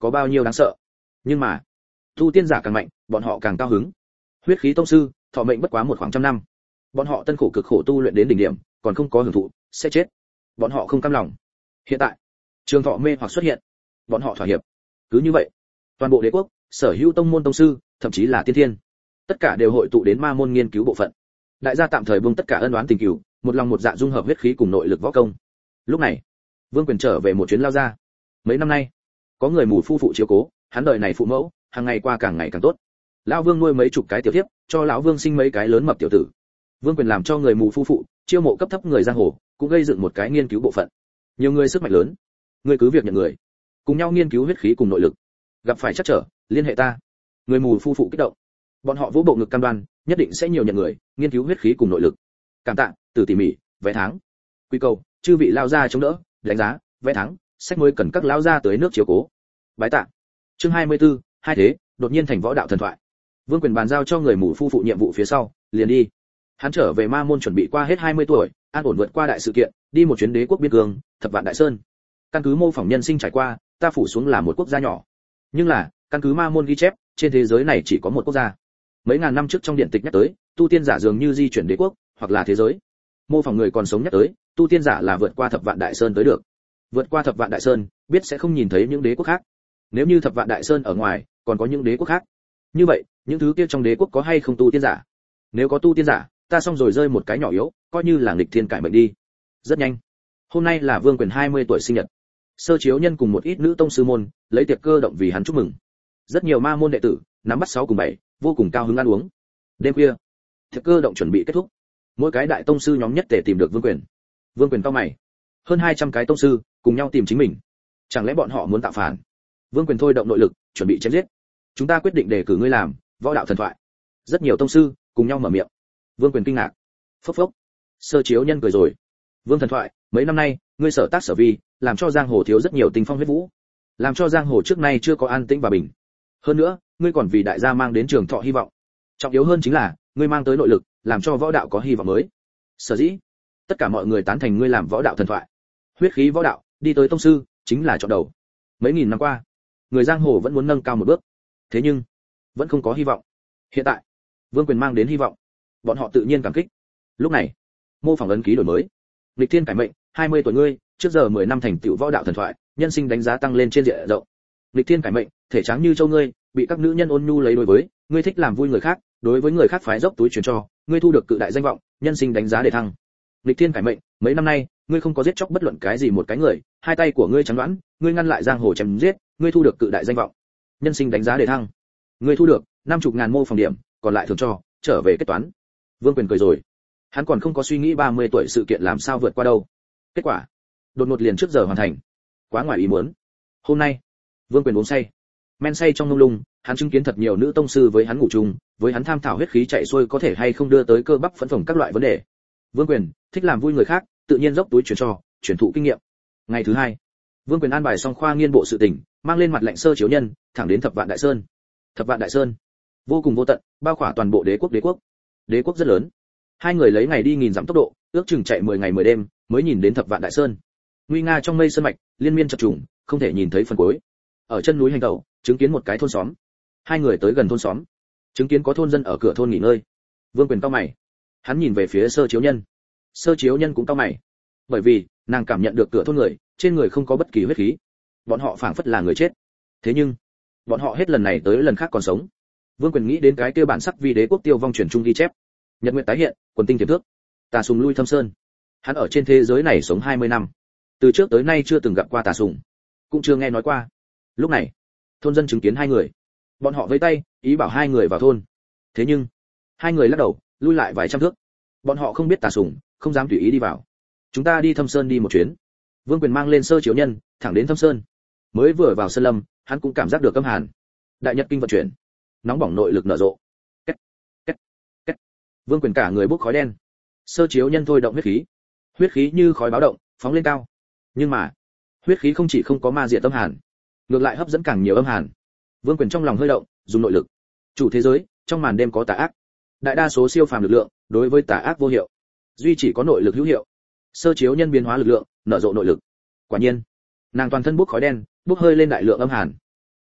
có bao nhiêu đáng sợ. Nhưng mà tu tiên giả càng mạnh, bọn họ càng cao hứng. Huyết khí tông sư, thọ mệnh bất quá một khoảng trăm năm. Bọn họ tân khổ cực khổ tu luyện đến đỉnh điểm, còn không có hưởng thụ, sẽ chết. Bọn họ không cam lòng. Hiện tại, trường thọ mê hoặc xuất hiện, bọn họ thỏa hiệp. Cứ như vậy, toàn bộ đế quốc, sở hữu tông môn tông sư, thậm chí là tiên thiên, tất cả đều hội tụ đến ma môn nghiên cứu bộ phận. Đại gia tạm thời buông tất cả ân oán tình cừu, một lòng một dạ dung hợp huyết khí cùng nội lực võ công. Lúc này, Vương Quyền trở về một chuyến lao ra. Mấy năm nay, có người mù phu phụ chiếu cố, hắn đời này phụ mẫu, hàng ngày qua càng ngày càng tốt. Lão Vương nuôi mấy chục cái tiểu thiếp, cho lão Vương sinh mấy cái lớn mập tiểu tử. Vương Quyền làm cho người mù phu phụ, chiêu mộ cấp thấp người giang hồ, cũng gây dựng một cái nghiên cứu bộ phận. Nhiều người sức mạnh lớn, người cứ việc nhận người, cùng nhau nghiên cứu huyết khí cùng nội lực. Gặp phải trắc trở, liên hệ ta. Người mù phu phụ kích động. Bọn họ vỗ bộ ngực cam đoan, nhất định sẽ nhiều nhận người, nghiên cứu huyết khí cùng nội lực. Cảm tạ, từ tỉ mỉ, vé tháng. Quy cầu, chư vị lao gia chống đỡ, đánh giá, vé tháng, sách mới cần các lao gia tới nước chiếu cố. Bái tạ. Chương 24, hai thế, đột nhiên thành võ đạo thần thoại. Vương Quyền bàn giao cho người mù phu phụ nhiệm vụ phía sau, liền đi. Hắn trở về ma môn chuẩn bị qua hết 20 tuổi, an ổn vượt qua đại sự kiện, đi một chuyến đế quốc biên cương, Thập Vạn Đại Sơn. Căn cứ mô phỏng nhân sinh trải qua, ta phủ xuống là một quốc gia nhỏ. Nhưng là, căn cứ ma môn ghi chép, trên thế giới này chỉ có một quốc gia. Mấy ngàn năm trước trong điện tịch nhắc tới, tu tiên giả dường như di chuyển đế quốc, hoặc là thế giới. Mô phỏng người còn sống nhắc tới, tu tiên giả là vượt qua Thập Vạn Đại Sơn tới được. Vượt qua Thập Vạn Đại Sơn, biết sẽ không nhìn thấy những đế quốc khác. Nếu như Thập Vạn Đại Sơn ở ngoài, còn có những đế quốc khác. Như vậy, những thứ kia trong đế quốc có hay không tu tiên giả? Nếu có tu tiên giả, ta xong rồi rơi một cái nhỏ yếu, coi như là nghịch thiên cải mệnh đi. Rất nhanh. Hôm nay là Vương Quyền 20 tuổi sinh nhật. Sơ Chiếu Nhân cùng một ít nữ tông sư môn, lấy tiệc cơ động vì hắn chúc mừng. Rất nhiều ma môn đệ tử, nắm bắt 6 cùng 7, vô cùng cao hứng ăn uống. Đêm khuya, tiệc cơ động chuẩn bị kết thúc. Mỗi cái đại tông sư nhóm nhất tề tìm được Vương Quyền. Vương Quyền cao mày. Hơn 200 cái tông sư, cùng nhau tìm chính mình. Chẳng lẽ bọn họ muốn tạo phản? Vương Quyền thôi động nội lực, chuẩn bị chém giết. Chúng ta quyết định đề cử ngươi làm võ đạo thần thoại. Rất nhiều tông sư cùng nhau mở miệng. Vương Quyền kinh ngạc. Phốc phốc. Sơ Chiếu Nhân cười rồi. Vương thần thoại, mấy năm nay, ngươi sở tác sở vi, làm cho giang hồ thiếu rất nhiều tình phong huyết vũ, làm cho giang hồ trước nay chưa có an tĩnh và bình. Hơn nữa, ngươi còn vì đại gia mang đến trường thọ hy vọng. Trọng yếu hơn chính là, ngươi mang tới nội lực, làm cho võ đạo có hy vọng mới. Sở dĩ, tất cả mọi người tán thành ngươi làm võ đạo thần thoại. Huyết khí võ đạo, đi tới tông sư, chính là chọn đầu. Mấy nghìn năm qua, người giang hồ vẫn muốn nâng cao một bước. Thế nhưng, vẫn không có hy vọng. Hiện tại, Vương Quyền mang đến hy vọng. Bọn họ tự nhiên cảm kích. Lúc này, mô phỏng ấn ký đổi mới. Lịch thiên cải mệnh, 20 tuổi ngươi, trước giờ 10 năm thành tựu võ đạo thần thoại, nhân sinh đánh giá tăng lên trên diện rộng. Lịch thiên cải mệnh, thể trắng như châu ngươi, bị các nữ nhân ôn nhu lấy đối với, ngươi thích làm vui người khác, đối với người khác phái dốc túi truyền cho, ngươi thu được cự đại danh vọng, nhân sinh đánh giá để thăng. Lịch thiên cải mệnh, mấy năm nay, ngươi không có giết chóc bất luận cái gì một cái người, hai tay của ngươi trắng đoán, ngươi ngăn lại giang hồ chém giết, ngươi thu được cự đại danh vọng, nhân sinh đánh giá để thăng. Ngươi thu được 50.000 mô phỏng điểm, còn lại thường cho, trở về kết toán. Vương Quyền cười rồi. Hắn còn không có suy nghĩ 30 tuổi sự kiện làm sao vượt qua đâu. Kết quả, đột ngột liền trước giờ hoàn thành. Quá ngoài ý muốn. Hôm nay, Vương Quyền uống say. Men say trong mông lung, hắn chứng kiến thật nhiều nữ tông sư với hắn ngủ chung, với hắn tham thảo huyết khí chạy xuôi có thể hay không đưa tới cơ bắp phẫn phồng các loại vấn đề. Vương Quyền thích làm vui người khác, tự nhiên dốc túi truyền cho, truyền thụ kinh nghiệm. Ngày thứ hai, Vương Quyền an bài xong khoa nghiên bộ sự tình, mang lên mặt lệnh Sơ Chiếu Nhân, thẳng đến Thập Vạn Đại Sơn. Thập Vạn Đại Sơn, vô cùng vô tận, bao khỏa toàn bộ đế quốc. Đế quốc rất lớn. Hai người lấy ngày đi nghìn dặm tốc độ, ước chừng chạy 10 ngày 10 đêm, mới nhìn đến Thập Vạn Đại Sơn. Nguy nga trong mây sơn mạch, liên miên chập trùng, không thể nhìn thấy phần cuối. Ở chân núi hành tẩu, chứng kiến một cái thôn xóm. Hai người tới gần thôn xóm, chứng kiến có thôn dân ở cửa thôn nghỉ ngơi. Vương Quyền cau mày. Hắn nhìn về phía Sơ Chiếu Nhân. Sơ Chiếu Nhân cũng cau mày. Bởi vì, nàng cảm nhận được cửa thôn người, trên người không có bất kỳ huyết khí. Bọn họ phảng phất là người chết. Thế nhưng, bọn họ hết lần này tới lần khác còn sống. Vương Quyền nghĩ đến cái kia bản sắc vi đế quốc tiêu vong truyền trung ghi chép. Nhật nguyệt tái hiện, quần tinh tiềm thước. Tà Sùng lui thâm sơn. Hắn ở trên thế giới này sống 20 năm. Từ trước tới nay chưa từng gặp qua Tà Sùng, cũng chưa nghe nói qua. Lúc này, thôn dân chứng kiến hai người. Bọn họ vẫy tay, ý bảo hai người vào thôn. Thế nhưng, hai người lắc đầu, lui lại vài trăm thước. Bọn họ không biết Tà Sùng, không dám tùy ý đi vào. Chúng ta đi thâm sơn đi một chuyến. Vương Quyền mang lên Sơ Chiếu Nhân, thẳng đến thâm sơn. Mới vừa vào sơn lâm, hắn cũng cảm giác được câm hàn. Đại nhật kinh vận chuyển, nóng bỏng nội lực nở rộ. Két, két, két. Vương Quyền cả người bốc khói đen. Sơ Chiếu Nhân thôi động huyết khí. Huyết khí như khói báo động, phóng lên cao. Nhưng mà, huyết khí không chỉ không có ma diệt âm hàn, ngược lại hấp dẫn càng nhiều âm hàn. Vương Quyền trong lòng hơi động, dùng nội lực. Chủ thế giới, trong màn đêm có tà ác. Đại đa số siêu phàm lực lượng, đối với tà ác vô hiệu. Duy chỉ có nội lực hữu hiệu. Sơ Chiếu Nhân biến hóa lực lượng, nở rộ nội lực. Quả nhiên, nàng toàn thân bốc khói đen, bốc hơi lên đại lượng âm hàn.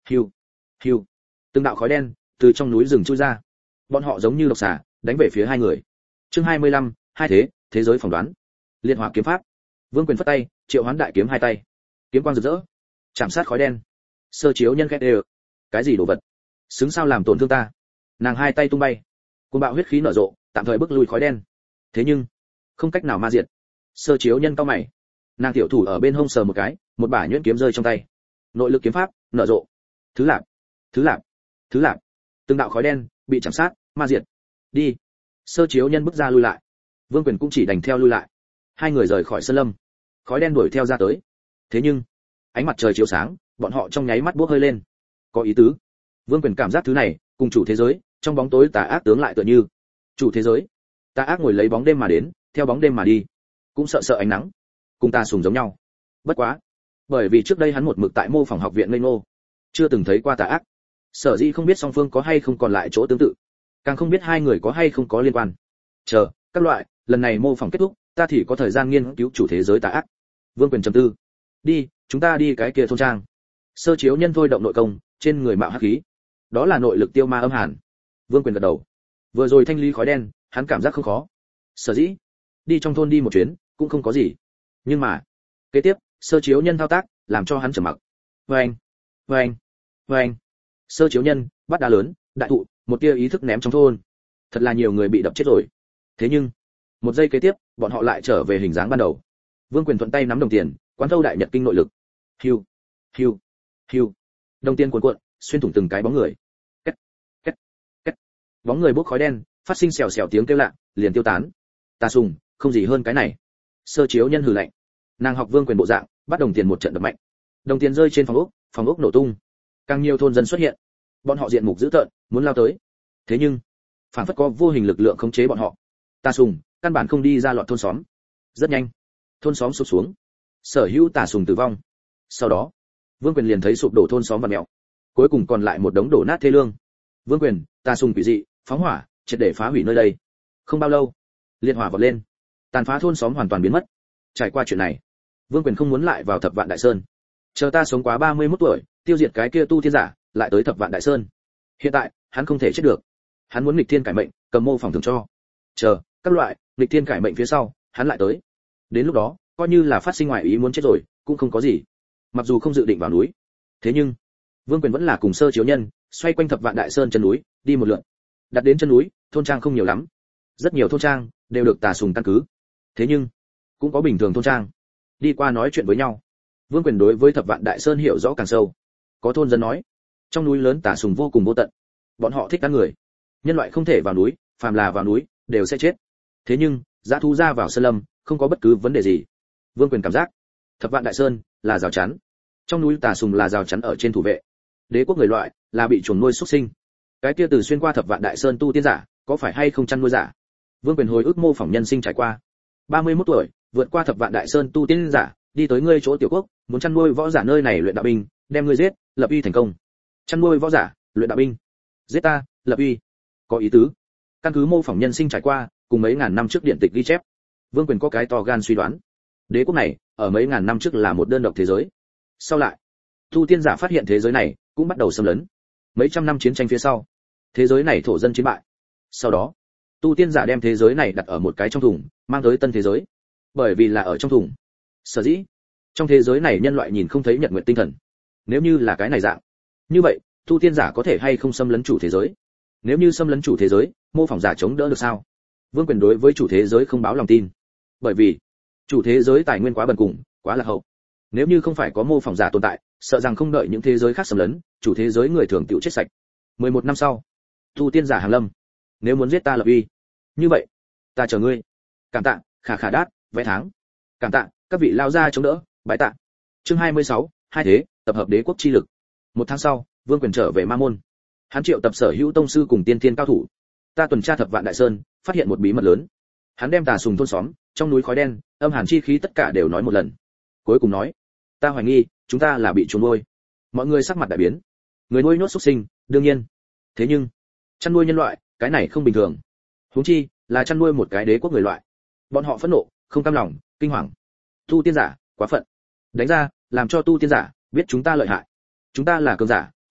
Hiu, hiu. Từng đạo khói đen từ trong núi rừng chui ra. Bọn họ giống như độc xà, đánh về phía hai người. Chương 25, hai thế, thế giới phỏng đoán. Liệt hỏa kiếm pháp. Vương Quyền phất tay, triệu hoán đại kiếm hai tay. Kiếm quang rực rỡ, chạm sát khói đen. Sơ Chiếu Nhân khét đều. Cái gì đồ vật? Xứng sao làm tổn thương ta? Nàng hai tay tung bay, cuồng bạo huyết khí nở rộ, tạm thời bức lui khói đen. Thế nhưng, không cách nào ma diệt. Sơ Chiếu Nhân cau mày. Nàng tiểu thủ ở bên hông sờ một cái, một bả nhuyễn kiếm rơi trong tay. Nội lực kiếm pháp nở rộ. Thứ lạp, thứ lạp, thứ lạp. Từng đạo khói đen bị chạm sát, ma diệt. Đi. Sơ Chiếu Nhân bước ra lui lại. Vương Quyền cũng chỉ đành theo lui lại. Hai người rời khỏi sơn lâm. Khói đen đuổi theo ra tới. Thế nhưng, ánh mặt trời chiếu sáng, bọn họ trong nháy mắt bốc hơi lên. Có ý tứ. Vương Quyền cảm giác thứ này, cùng chủ thế giới, trong bóng tối tà ác tướng lại tựa như. Chủ thế giới, tà ác ngồi lấy bóng đêm mà đến, theo bóng đêm mà đi, cũng sợ sợ ánh nắng, cùng ta sùng giống nhau. Bất quá, bởi vì trước đây hắn một mực tại mô phỏng học viện ngây ngô, chưa từng thấy qua tà ác, sở dĩ không biết song phương có hay không còn lại chỗ tương tự, càng không biết hai người có hay không có liên quan. Chờ, các loại, lần này mô phỏng kết thúc, ta thì có thời gian nghiên cứu chủ thế giới tà ác. Vương Quyền trầm tư. Đi, chúng ta đi cái kia thôn trang. Sơ Chiếu Nhân thôi động nội công, trên người mạo hắc khí, đó là nội lực tiêu ma âm hàn. Vương Quyền gật đầu. Vừa rồi thanh lý khói đen, hắn cảm giác không khó. Sở dĩ đi trong thôn đi một chuyến, cũng không có gì. Nhưng mà, kế tiếp, Sơ Chiếu Nhân thao tác, làm cho hắn trầm mặc. Vâng, vâng, vâng. Sơ Chiếu Nhân bắt đá lớn, đại thụ, một tia ý thức ném trong thôn. Thật là nhiều người bị đập chết rồi. Thế nhưng, một giây kế tiếp, bọn họ lại trở về hình dáng ban đầu. Vương Quyền thuận tay nắm đồng tiền, quán thâu đại nhật kinh nội lực. Hiu, hiu, hiu. Đồng tiền cuộn cuộn, xuyên thủng từng cái bóng người. Két, két, két. Bóng người bốc khói đen, phát sinh xèo xèo tiếng kêu lạ, liền tiêu tán. Ta sùng, không gì hơn cái này. Sơ Chiếu Nhân hừ lạnh. Nàng học Vương Quyền bộ dạng, bắt đồng tiền một trận đập mạnh. Đồng tiền rơi trên phòng ốc nổ tung. Càng nhiều thôn dân xuất hiện. Bọn họ diện mục dữ tợn, muốn lao tới. Thế nhưng, phản phất có vô hình lực lượng khống chế bọn họ. Ta sùng, căn bản không đi ra lọt thôn xóm. Rất nhanh, thôn xóm sụp xuống. Sở hữu tà sùng tử vong. Sau đó, Vương Quyền liền thấy sụp đổ thôn xóm và mèo. Cuối cùng còn lại một đống đổ nát thê lương. Vương Quyền, tà sùng quỷ dị, phóng hỏa, triệt để phá hủy nơi đây. Không bao lâu, liệt hỏa vọt lên, tàn phá thôn xóm hoàn toàn biến mất. Trải qua chuyện này, Vương Quyền không muốn lại vào Thập Vạn Đại Sơn. Chờ ta sống quá 31 tuổi, tiêu diệt cái kia tu thiên giả, lại tới Thập Vạn Đại Sơn. Hiện tại, hắn không thể chết được. Hắn muốn nghịch thiên cải mệnh, cầm mô phỏng thường cho. Chờ, các loại, nghịch thiên cải mệnh phía sau, hắn lại tới. Đến lúc đó, coi như là phát sinh ngoại ý muốn chết rồi, cũng không có gì. Mặc dù không dự định vào núi, thế nhưng Vương Quyền vẫn là cùng Sơ Chiếu Nhân xoay quanh Thập Vạn Đại Sơn chân núi, đi một lượt. Đặt đến chân núi, thôn trang không nhiều lắm. Rất nhiều thôn trang đều được tà sùng căn cứ. Thế nhưng, cũng có bình thường thôn trang. Đi qua nói chuyện với nhau. Vương Quyền đối với Thập Vạn Đại Sơn hiểu rõ càng sâu. Có thôn dân nói, trong núi lớn tà sùng vô cùng vô tận. Bọn họ thích ăn người. Nhân loại không thể vào núi, phàm là vào núi đều sẽ chết. Thế nhưng, dã thú ra vào sơn lâm, không có bất cứ vấn đề gì. Vương Quyền cảm giác, Thập Vạn Đại Sơn là rào chắn. Trong núi tà sùng là rào chắn ở trên thủ vệ. Đế quốc người loại là bị chuồng nuôi xuất sinh. Cái kia từ xuyên qua Thập Vạn Đại Sơn tu tiên giả, có phải hay không chăn nuôi giả? Vương Quyền hồi ức mô phỏng nhân sinh trải qua. 31 tuổi, vượt qua Thập Vạn Đại Sơn tu tiên giả, đi tới ngươi chỗ tiểu quốc, muốn chăn nuôi võ giả nơi này luyện đạo binh, đem ngươi giết, lập uy thành công. Chăn nuôi võ giả, luyện đạo binh, giết ta, lập uy. Có ý tứ. Căn cứ mô phỏng nhân sinh trải qua, cùng mấy ngàn năm trước điện tịch ghi chép, Vương Quyền có cái to gan suy đoán. Đế quốc này, ở mấy ngàn năm trước là một đơn độc thế giới. Sau lại, tu tiên giả phát hiện thế giới này, cũng bắt đầu xâm lấn. Mấy trăm năm chiến tranh phía sau, thế giới này thổ dân chiến bại. Sau đó, tu tiên giả đem thế giới này đặt ở một cái trong thùng, mang tới tân thế giới. Bởi vì là ở trong thùng, sở dĩ trong thế giới này nhân loại nhìn không thấy nhật nguyện tinh thần. Nếu như là cái này dạng, như vậy tu tiên giả có thể hay không xâm lấn chủ thế giới? Nếu như xâm lấn chủ thế giới, mô phỏng giả chống đỡ được sao? Vương Quyền đối với chủ thế giới không báo lòng tin, bởi vì chủ thế giới tài nguyên quá bần cùng, quá lạc hậu. Nếu như không phải có mô phỏng giả tồn tại, sợ rằng không đợi những thế giới khác xâm lấn, chủ thế giới người thường tiểu chết sạch. 11 năm sau, tu tiên giả hàng lâm. Nếu muốn giết ta lập uy, như vậy ta chờ ngươi. Cảm tạ, khả khả đát, vẽ tháng. Cảm tạ, các vị lao gia chống đỡ, bái tạ. Chương 26, hai thế, tập hợp đế quốc chi lực. Một tháng sau, Vương Quyền trở về Ma Môn. Hắn triệu tập sở hữu tông sư cùng tiên thiên cao thủ. Ta tuần tra Thập Vạn Đại Sơn, phát hiện một bí mật lớn. Hắn đem tà sùng thôn xóm, trong núi khói đen, âm hàn chi khí tất cả đều nói một lần. Cuối cùng nói, ta hoài nghi, chúng ta là bị chuồn nuôi. Mọi người sắc mặt đại biến. Người nuôi nhốt xuất sinh, đương nhiên. Thế nhưng, chăn nuôi nhân loại, cái này không bình thường. Huống chi, là chăn nuôi một cái đế quốc người loại. Bọn họ phẫn nộ, không cam lòng, kinh hoàng. Tu tiên giả, quá phận. Đánh ra, làm cho tu tiên giả biết chúng ta lợi hại. Chúng ta là cường giả,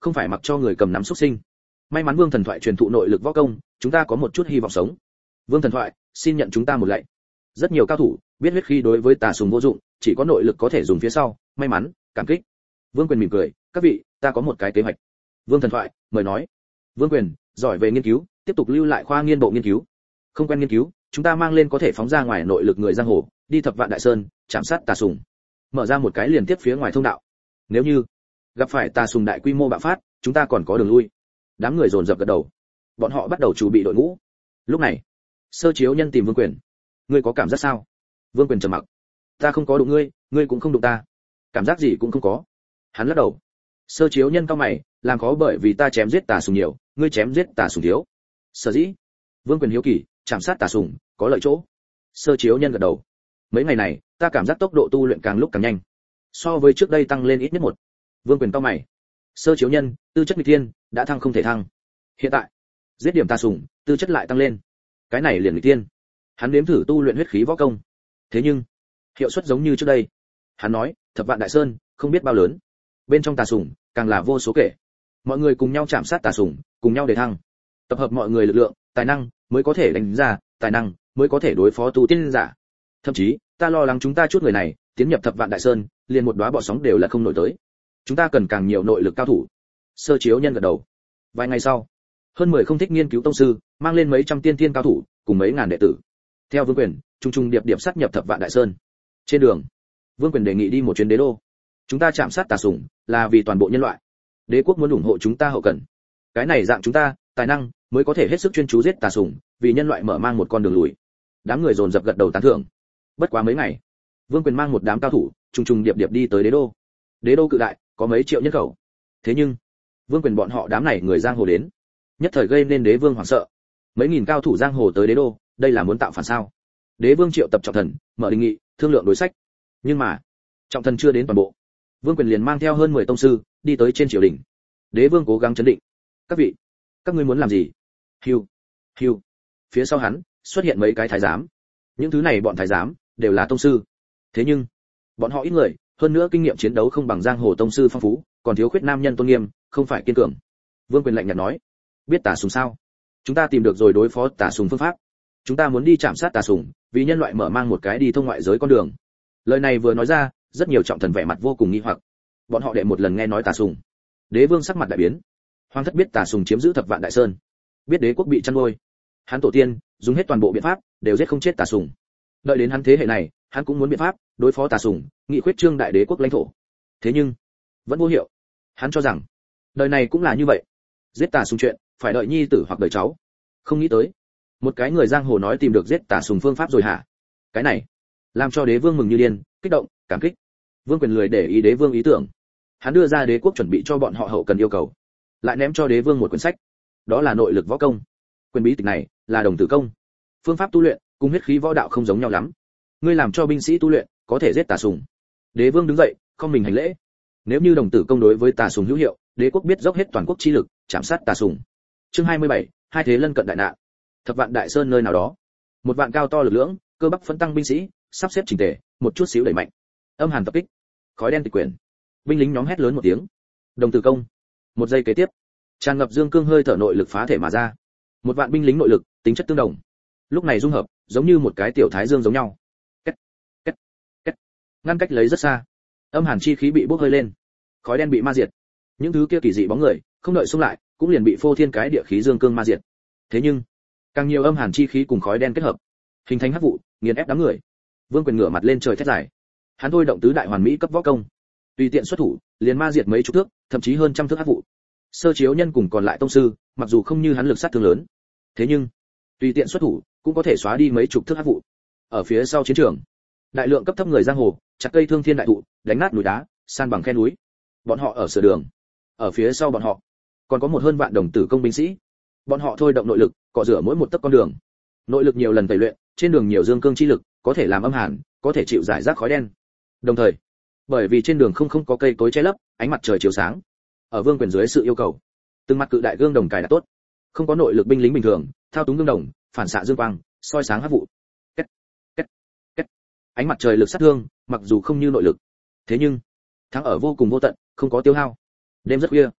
không phải mặc cho người cầm nắm xúc sinh. May mắn Vương Thần Thoại truyền thụ nội lực võ công, chúng ta có một chút hy vọng sống. Vương Thần Thoại, xin nhận chúng ta một lạy. Rất nhiều cao thủ biết huyết khí đối với tà sùng vô dụng, chỉ có nội lực có thể dùng phía sau, may mắn, cảm kích. Vương Quyền mỉm cười, các vị, ta có một cái kế hoạch. Vương Thần Thoại, mời nói. Vương Quyền, giỏi về nghiên cứu, tiếp tục lưu lại khoa nghiên bộ nghiên cứu. Không quen nghiên cứu, chúng ta mang lên có thể phóng ra ngoài nội lực người giang hồ, đi Thập Vạn Đại Sơn, chạm sát tà sùng. Mở ra một cái liền tiếp phía ngoài thông đạo. Nếu như gặp phải tà sùng đại quy mô bạo phát, chúng ta còn có đường lui. Đám người dồn dập gật đầu. Bọn họ bắt đầu chuẩn bị đội ngũ. Lúc này, Sơ Chiếu Nhân tìm Vương Quyền. Ngươi có cảm giác sao? Vương Quyền trầm mặc. Ta không có đụng ngươi, ngươi cũng không đụng ta. Cảm giác gì cũng không có. Hắn lắc đầu. Sơ Chiếu Nhân cau mày, làm khó bởi vì ta chém giết tà sùng nhiều, ngươi chém giết tà sùng thiếu. Sở dĩ. Vương Quyền hiếu kỳ, chạm sát tà sùng có lợi chỗ. Sơ Chiếu Nhân gật đầu. Mấy ngày này, ta cảm giác tốc độ tu luyện càng lúc càng nhanh, so với trước đây tăng lên ít nhất một. Vương Quyền cau mày. Sơ Chiếu Nhân, tư chất nghịch thiên, đã thăng không thể thăng. Hiện tại, giết điểm tà sùng, tư chất lại tăng lên. Cái này liền nghịch thiên. Hắn nếm thử tu luyện huyết khí võ công. Thế nhưng, hiệu suất giống như trước đây. Hắn nói, Thập Vạn Đại Sơn, không biết bao lớn. Bên trong tà sùng, càng là vô số kể. Mọi người cùng nhau chạm sát tà sùng, cùng nhau để thăng. Tập hợp mọi người lực lượng, tài năng mới có thể đánh ra, tài năng mới có thể đối phó tu tiên giả. Thậm chí, ta lo lắng chúng ta chút người này, tiến nhập Thập Vạn Đại Sơn, liền một đóa bọ sóng đều là không nổi tới. Chúng ta cần càng nhiều nội lực cao thủ. Sơ Chiếu Nhân gật đầu. Vài ngày sau, hơn 10 không thích nghiên cứu tông sư, mang lên mấy trăm tiên tiên cao thủ, cùng mấy ngàn đệ tử. Theo Vương Quyền, trung trung điệp điệp sát nhập Thập Vạn Đại Sơn. Trên đường, Vương Quyền đề nghị đi một chuyến đế đô. Chúng ta chạm sát tà sủng, là vì toàn bộ nhân loại. Đế quốc muốn ủng hộ chúng ta hậu cần. Cái này dạng chúng ta, tài năng mới có thể hết sức chuyên chú giết tà sủng, vì nhân loại mở mang một con đường lùi. Đám người dồn dập gật đầu tán thưởng. Bất quá mấy ngày, Vương Quyền mang một đám cao thủ, trung trung điệp điệp đi tới đế đô. Đế đô cự đại, có mấy triệu nhân khẩu. Thế nhưng, Vương Quyền bọn họ đám này người giang hồ đến, nhất thời gây nên đế vương hoảng sợ. Mấy nghìn cao thủ giang hồ tới đế đô, đây là muốn tạo phản sao? Đế vương triệu tập Trọng Thần, mở đề nghị, thương lượng đối sách. Nhưng mà, Trọng Thần chưa đến toàn bộ. Vương Quyền liền mang theo hơn 10 tông sư, đi tới trên triều đình. Đế vương cố gắng trấn định. Các vị, các ngươi muốn làm gì? Hưu, hưu. Phía sau hắn, xuất hiện mấy cái thái giám. Những thứ này bọn thái giám, đều là tông sư. Thế nhưng, bọn họ ít người, hơn nữa kinh nghiệm chiến đấu không bằng giang hồ tông sư phong phú, còn thiếu khuyết nam nhân tôn nghiêm, không phải kiên cường. Vương Quyền lạnh nhạt nói, biết tà sùng sao? Chúng ta tìm được rồi đối phó tà sùng phương pháp. Chúng ta muốn đi chạm sát tà sùng, vì nhân loại mở mang một cái đi thông ngoại giới con đường. Lời này vừa nói ra, rất nhiều Trọng Thần vẻ mặt vô cùng nghi hoặc. Bọn họ đệ một lần nghe nói tà sùng. Đế vương sắc mặt đại biến. Hoàng thất biết tà sùng chiếm giữ Thập Vạn Đại Sơn, biết đế quốc bị chăn nuôi, hắn tổ tiên dùng hết toàn bộ biện pháp, đều giết không chết tà sùng. Đợi đến hắn thế hệ này, hắn cũng muốn biện pháp đối phó tà sùng, nghị khuyết trương đại đế quốc lãnh thổ. Thế nhưng, vẫn vô hiệu. Hắn cho rằng, đời này cũng là như vậy. Giết tà sùng chuyện, phải đợi nhi tử hoặc đợi cháu. Không nghĩ tới, một cái người giang hồ nói tìm được giết tà sùng phương pháp rồi hả? Cái này, làm cho đế vương mừng như điên, kích động, cảm kích. Vương Quyền lười để ý đế vương ý tưởng. Hắn đưa ra đế quốc chuẩn bị cho bọn họ hậu cần yêu cầu, lại ném cho đế vương một quyển sách. Đó là nội lực võ công. Quyền bí tịch này là đồng tử công. Phương pháp tu luyện cùng huyết khí võ đạo không giống nhau lắm. Ngươi làm cho binh sĩ tu luyện, có thể giết tà sùng. Đế vương đứng dậy, không mình hành lễ. Nếu như đồng tử công đối với tà sùng hữu hiệu, đế quốc biết dốc hết toàn quốc chi lực, chạm sát tà sùng. Chương 27, hai thế lân cận đại nạn. Thập Vạn Đại Sơn nơi nào đó, một vạn cao to lực lưỡng, cơ bắp phấn tăng binh sĩ, sắp xếp chỉnh tề, một chút xíu đẩy mạnh. Âm hàn tập kích, khói đen tịch quyển. Binh lính nhóm hét lớn một tiếng. Đồng tử công. Một giây kế tiếp, tràn ngập dương cương hơi thở nội lực phá thể mà ra. Một vạn binh lính nội lực, tính chất tương đồng. Lúc này dung hợp, giống như một cái tiểu thái dương giống nhau. Két, két, két. Ngăn cách lấy rất xa. Âm hàn chi khí bị bốc hơi lên. Khói đen bị ma diệt. Những thứ kia kỳ dị bóng người, không đợi xung lại, cũng liền bị phô thiên cái địa khí dương cương ma diệt. Thế nhưng, càng nhiều âm hàn chi khí cùng khói đen kết hợp, hình thành hắc vụ, nghiền ép đám người. Vương Quyền ngửa mặt lên trời thét dài. Hắn thôi động tứ đại hoàn mỹ cấp võ công, tùy tiện xuất thủ, liền ma diệt mấy chục thước, thậm chí hơn trăm thước hắc vụ. Sơ Chiếu Nhân cùng còn lại tông sư, mặc dù không như hắn lực sát thương lớn, thế nhưng tùy tiện xuất thủ cũng có thể xóa đi mấy chục thước hắc vụ. Ở phía sau chiến trường, đại lượng cấp thấp người giang hồ chặt cây thương thiên đại thụ, đánh nát núi đá, san bằng khe núi. Bọn họ ở sửa đường. Ở phía sau bọn họ còn có một hơn vạn đồng tử công binh sĩ. Bọn họ thôi động nội lực, cọ rửa mỗi một tấc con đường. Nội lực nhiều lần tẩy luyện, trên đường nhiều dương cương chi lực, có thể làm âm hàn, có thể chịu giải rác khói đen. Đồng thời, bởi vì trên đường không có cây cối che lấp, ánh mặt trời chiếu sáng. Ở Vương Quyền dưới sự yêu cầu, từng mặt cự đại gương đồng cài đặt tốt. Không có nội lực binh lính bình thường, thao túng gương đồng, phản xạ dương quang, soi sáng hắc vụ. Két, két, két. Ánh mặt trời lực sát thương, mặc dù không như nội lực, thế nhưng thắng ở vô cùng vô tận, không có tiêu hao. Đêm rất khuya,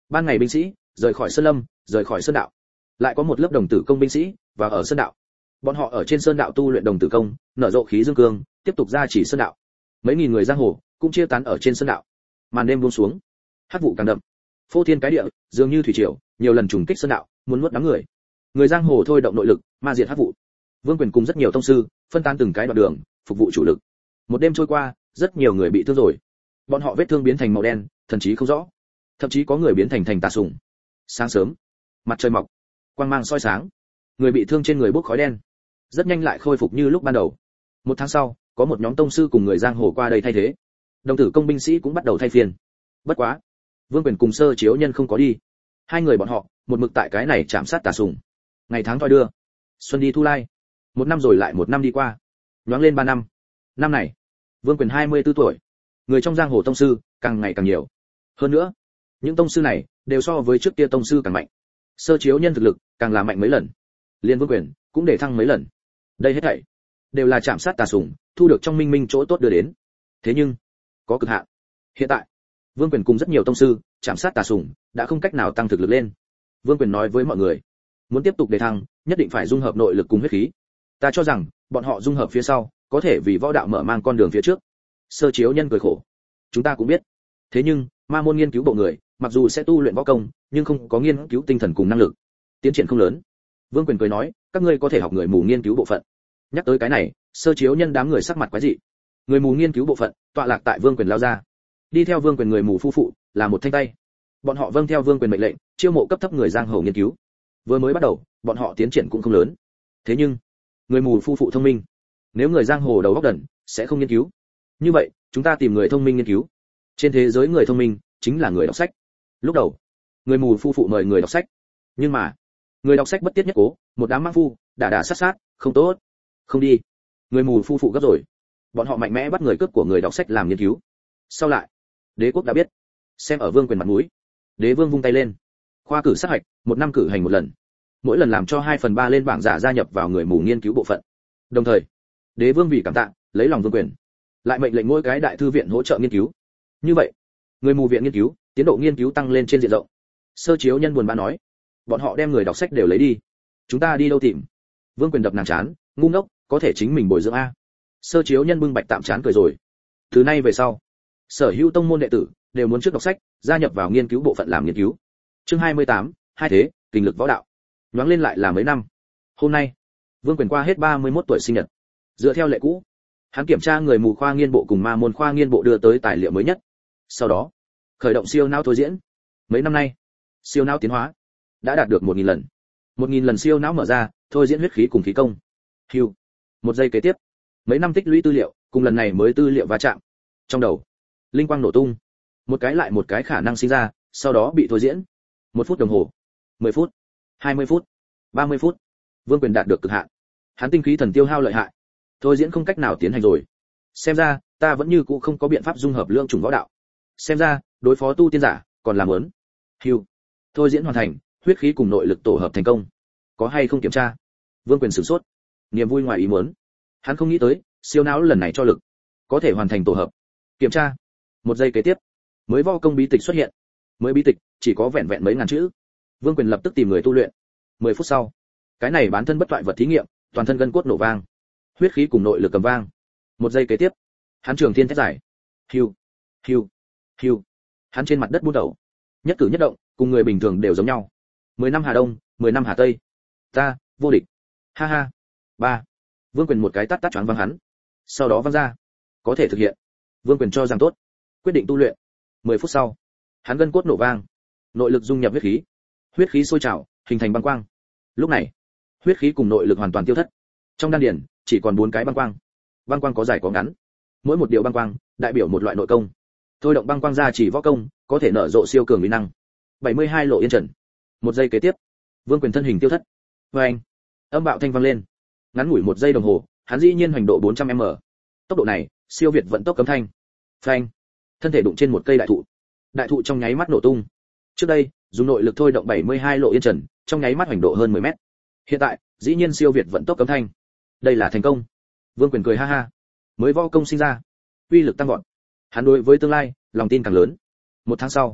ban ngày binh sĩ rời khỏi sơn lâm, rời khỏi sơn đạo. Lại có một lớp đồng tử công binh sĩ và ở sơn đạo. Bọn họ ở trên sơn đạo tu luyện đồng tử công, nở rộ khí dương cương, tiếp tục ra chỉ sơn đạo. Mấy nghìn người giang hồ cũng chia tán ở trên sơn đạo. Màn đêm buông xuống, hắc vụ càng đậm, phô thiên cái địa, dường như thủy triều, nhiều lần trùng kích sơn đạo, muốn nuốt đám người. Người giang hồ thôi động nội lực, ma diệt hắc vụ. Vương Quyền cùng rất nhiều tông sư phân tán từng cái đoạn đường, phục vụ chủ lực. Một đêm trôi qua, rất nhiều người bị thương rồi. Bọn họ vết thương biến thành màu đen, thần trí không rõ. Thậm chí có người biến thành tà sùng. Sáng sớm, mặt trời mọc, quang mang soi sáng. Người bị thương trên người bốc khói đen, rất nhanh lại khôi phục như lúc ban đầu. Một tháng sau, có một nhóm tông sư cùng người giang hồ qua đây thay thế. Đồng tử công binh sĩ cũng bắt đầu thay phiên. Bất quá, Vương Quyền cùng Sơ Chiếu Nhân không có đi. Hai người bọn họ, một mực tại cái này chạm sát tà sùng. Ngày tháng thoi đưa, xuân đi thu lai. Một năm rồi lại một năm đi qua. Nhoáng lên 3 năm. Năm này, Vương Quyền 24 tuổi. Người trong giang hồ tông sư càng ngày càng nhiều. Hơn nữa, những tông sư này đều so với trước kia tông sư càng mạnh. Sơ Chiếu Nhân thực lực càng là mạnh mấy lần. Liên Vương Quyền cũng để thăng mấy lần. Đây hết thảy đều là chạm sát tà sùng, thu được trong minh minh chỗ tốt đưa đến. Thế nhưng, có cực hạn. Hiện tại, Vương Quyền cùng rất nhiều tông sư chạm sát tà sùng đã không cách nào tăng thực lực lên. Vương Quyền nói với mọi người, muốn tiếp tục đề thăng, nhất định phải dung hợp nội lực cùng huyết khí. Ta cho rằng, bọn họ dung hợp phía sau, có thể vì võ đạo mở mang con đường phía trước. Sơ Chiếu Nhân cười khổ. Chúng ta cũng biết. Thế nhưng, ma môn nghiên cứu bộ người, mặc dù sẽ tu luyện võ công, nhưng không có nghiên cứu tinh thần cùng năng lực. Tiến triển không lớn. Vương Quyền cười nói, các ngươi có thể học người mù nghiên cứu bộ phận. Nhắc tới cái này, Sơ Chiếu Nhân đám người sắc mặt quái dị. Người mù nghiên cứu bộ phận, tọa lạc tại Vương Quyền lao ra. Đi theo Vương Quyền người mù phu phụ, là một thanh tay. Bọn họ vâng theo Vương Quyền mệnh lệnh, chiêu mộ cấp thấp người giang hồ nghiên cứu. Vừa mới bắt đầu, bọn họ tiến triển cũng không lớn. Thế nhưng, người mù phu phụ thông minh. Nếu người giang hồ đầu óc đần, sẽ không nghiên cứu. Như vậy, chúng ta tìm người thông minh nghiên cứu. Trên thế giới người thông minh chính là người đọc sách. Lúc đầu, người mù phu phụ mời người đọc sách. Nhưng mà, người đọc sách bất tiết nhất cố, một đám mãng phu, đả sát, không tốt. Không đi. Người mù phu phụ gấp rồi. Bọn họ mạnh mẽ bắt người cướp của người đọc sách làm nghiên cứu. Sau lại, đế quốc đã biết. Xem ở Vương Quyền mặt mũi, đế vương vung tay lên. Khoa cử sát hạch, một năm cử hành một lần. Mỗi lần làm cho 2/3 lên bảng giả gia nhập vào người mù nghiên cứu bộ phận. Đồng thời, đế vương vì cảm tạ, lấy lòng Vương Quyền, lại mệnh lệnh mỗi cái đại thư viện hỗ trợ nghiên cứu. Như vậy, người mù viện nghiên cứu, tiến độ nghiên cứu tăng lên trên diện rộng. Sơ Chiếu Nhân buồn bã nói, bọn họ đem người đọc sách đều lấy đi. Chúng ta đi đâu tìm? Vương Quyền đập nàng chán, ngu ngốc, có thể chính mình bồi dưỡng a. Sơ Chiếu Nhân bưng bạch tạm chán cười rồi. Từ nay về sau, sở hữu tông môn đệ tử đều muốn trước đọc sách, gia nhập vào nghiên cứu bộ phận làm nghiên cứu. Chương 28, hai thế, kinh lực võ đạo. Nhoáng lên lại là mấy năm. Hôm nay, Vương Quyền qua hết 31 tuổi sinh nhật. Dựa theo lệ cũ, hắn kiểm tra người mù khoa nghiên bộ cùng ma môn khoa nghiên bộ đưa tới tài liệu mới nhất. Sau đó, khởi động siêu não thôi diễn. Mấy năm nay, siêu não tiến hóa đã đạt được 1000 lần. 1000 lần siêu não mở ra, thôi diễn huyết khí cùng khí công. Hưu. Một giây kế tiếp, mấy năm tích lũy tư liệu, cùng lần này mới tư liệu va chạm. Trong đầu, linh quang nổ tung. Một cái lại một cái khả năng sinh ra, sau đó bị thôi diễn. 1 phút đồng hồ, 10 phút, 20 phút, 30 phút. Vương Quyền đạt được cực hạn. Hắn tinh khí thần tiêu hao lợi hại. Thôi diễn không cách nào tiến hành rồi. Xem ra, ta vẫn như cũ không có biện pháp dung hợp lượng chủng võ đạo. Xem ra, đối phó tu tiên giả, còn làm ớn. Hưu. Thôi diễn hoàn thành, huyết khí cùng nội lực tổ hợp thành công. Có hay không kiểm tra? Vương Quyền sửng sốt. Niềm vui ngoài ý muốn. Hắn không nghĩ tới, siêu não lần này cho lực, có thể hoàn thành tổ hợp. Kiểm tra. Một giây kế tiếp, mới võ công bí tịch xuất hiện. Mới bí tịch, chỉ có vẹn vẹn mấy ngàn chữ. Vương Quyền lập tức tìm người tu luyện. 10 phút sau, cái này bán thân bất toại vật thí nghiệm, toàn thân gân cốt nổ vang, huyết khí cùng nội lực cầm vang. Một giây kế tiếp, hắn trường thiên thét giải. Hưu, hưu, hưu. Hắn trên mặt đất buôn đầu, nhất cử nhất động cùng người bình thường đều giống nhau. 10 năm Hà Đông, 10 năm Hà Tây, ta vô địch. Ha ha. 3. Vương Quyền một cái tát choáng văng hắn. Sau đó văng ra. Có thể thực hiện. Vương Quyền cho rằng tốt, quyết định tu luyện. 10 phút sau, hắn gân cốt nổ vang, nội lực dung nhập huyết khí sôi trào, hình thành băng quang. Lúc này, huyết khí cùng nội lực hoàn toàn tiêu thất. Trong đan điền chỉ còn 4 cái băng quang. Băng quang có dài có ngắn. Mỗi một điều băng quang đại biểu một loại nội công. Thôi động băng quang ra chỉ võ công, có thể nở rộ siêu cường uy năng. 72 lộ yên trần. Một giây kế tiếp, Vương Quyền thân hình tiêu thất. Oeng! Âm bạo thanh vang lên. Ngắn ngủi 1 giây đồng hồ, hắn dĩ nhiên hoành độ 400m. Tốc độ này, siêu việt vận tốc cấm thanh. Phanh! Thân thể đụng trên một cây đại thụ. Đại thụ trong nháy mắt nổ tung. Trước đây, dùng nội lực thôi động 72 lộ yên trần, trong nháy mắt hoành độ hơn 10 mét. Hiện tại, dĩ nhiên siêu việt vận tốc cấm thanh. Đây là thành công. Vương Quyền cười ha ha. Mới võ công sinh ra, uy lực tăng vọt. Hắn đối với tương lai, lòng tin càng lớn. 1 tháng sau,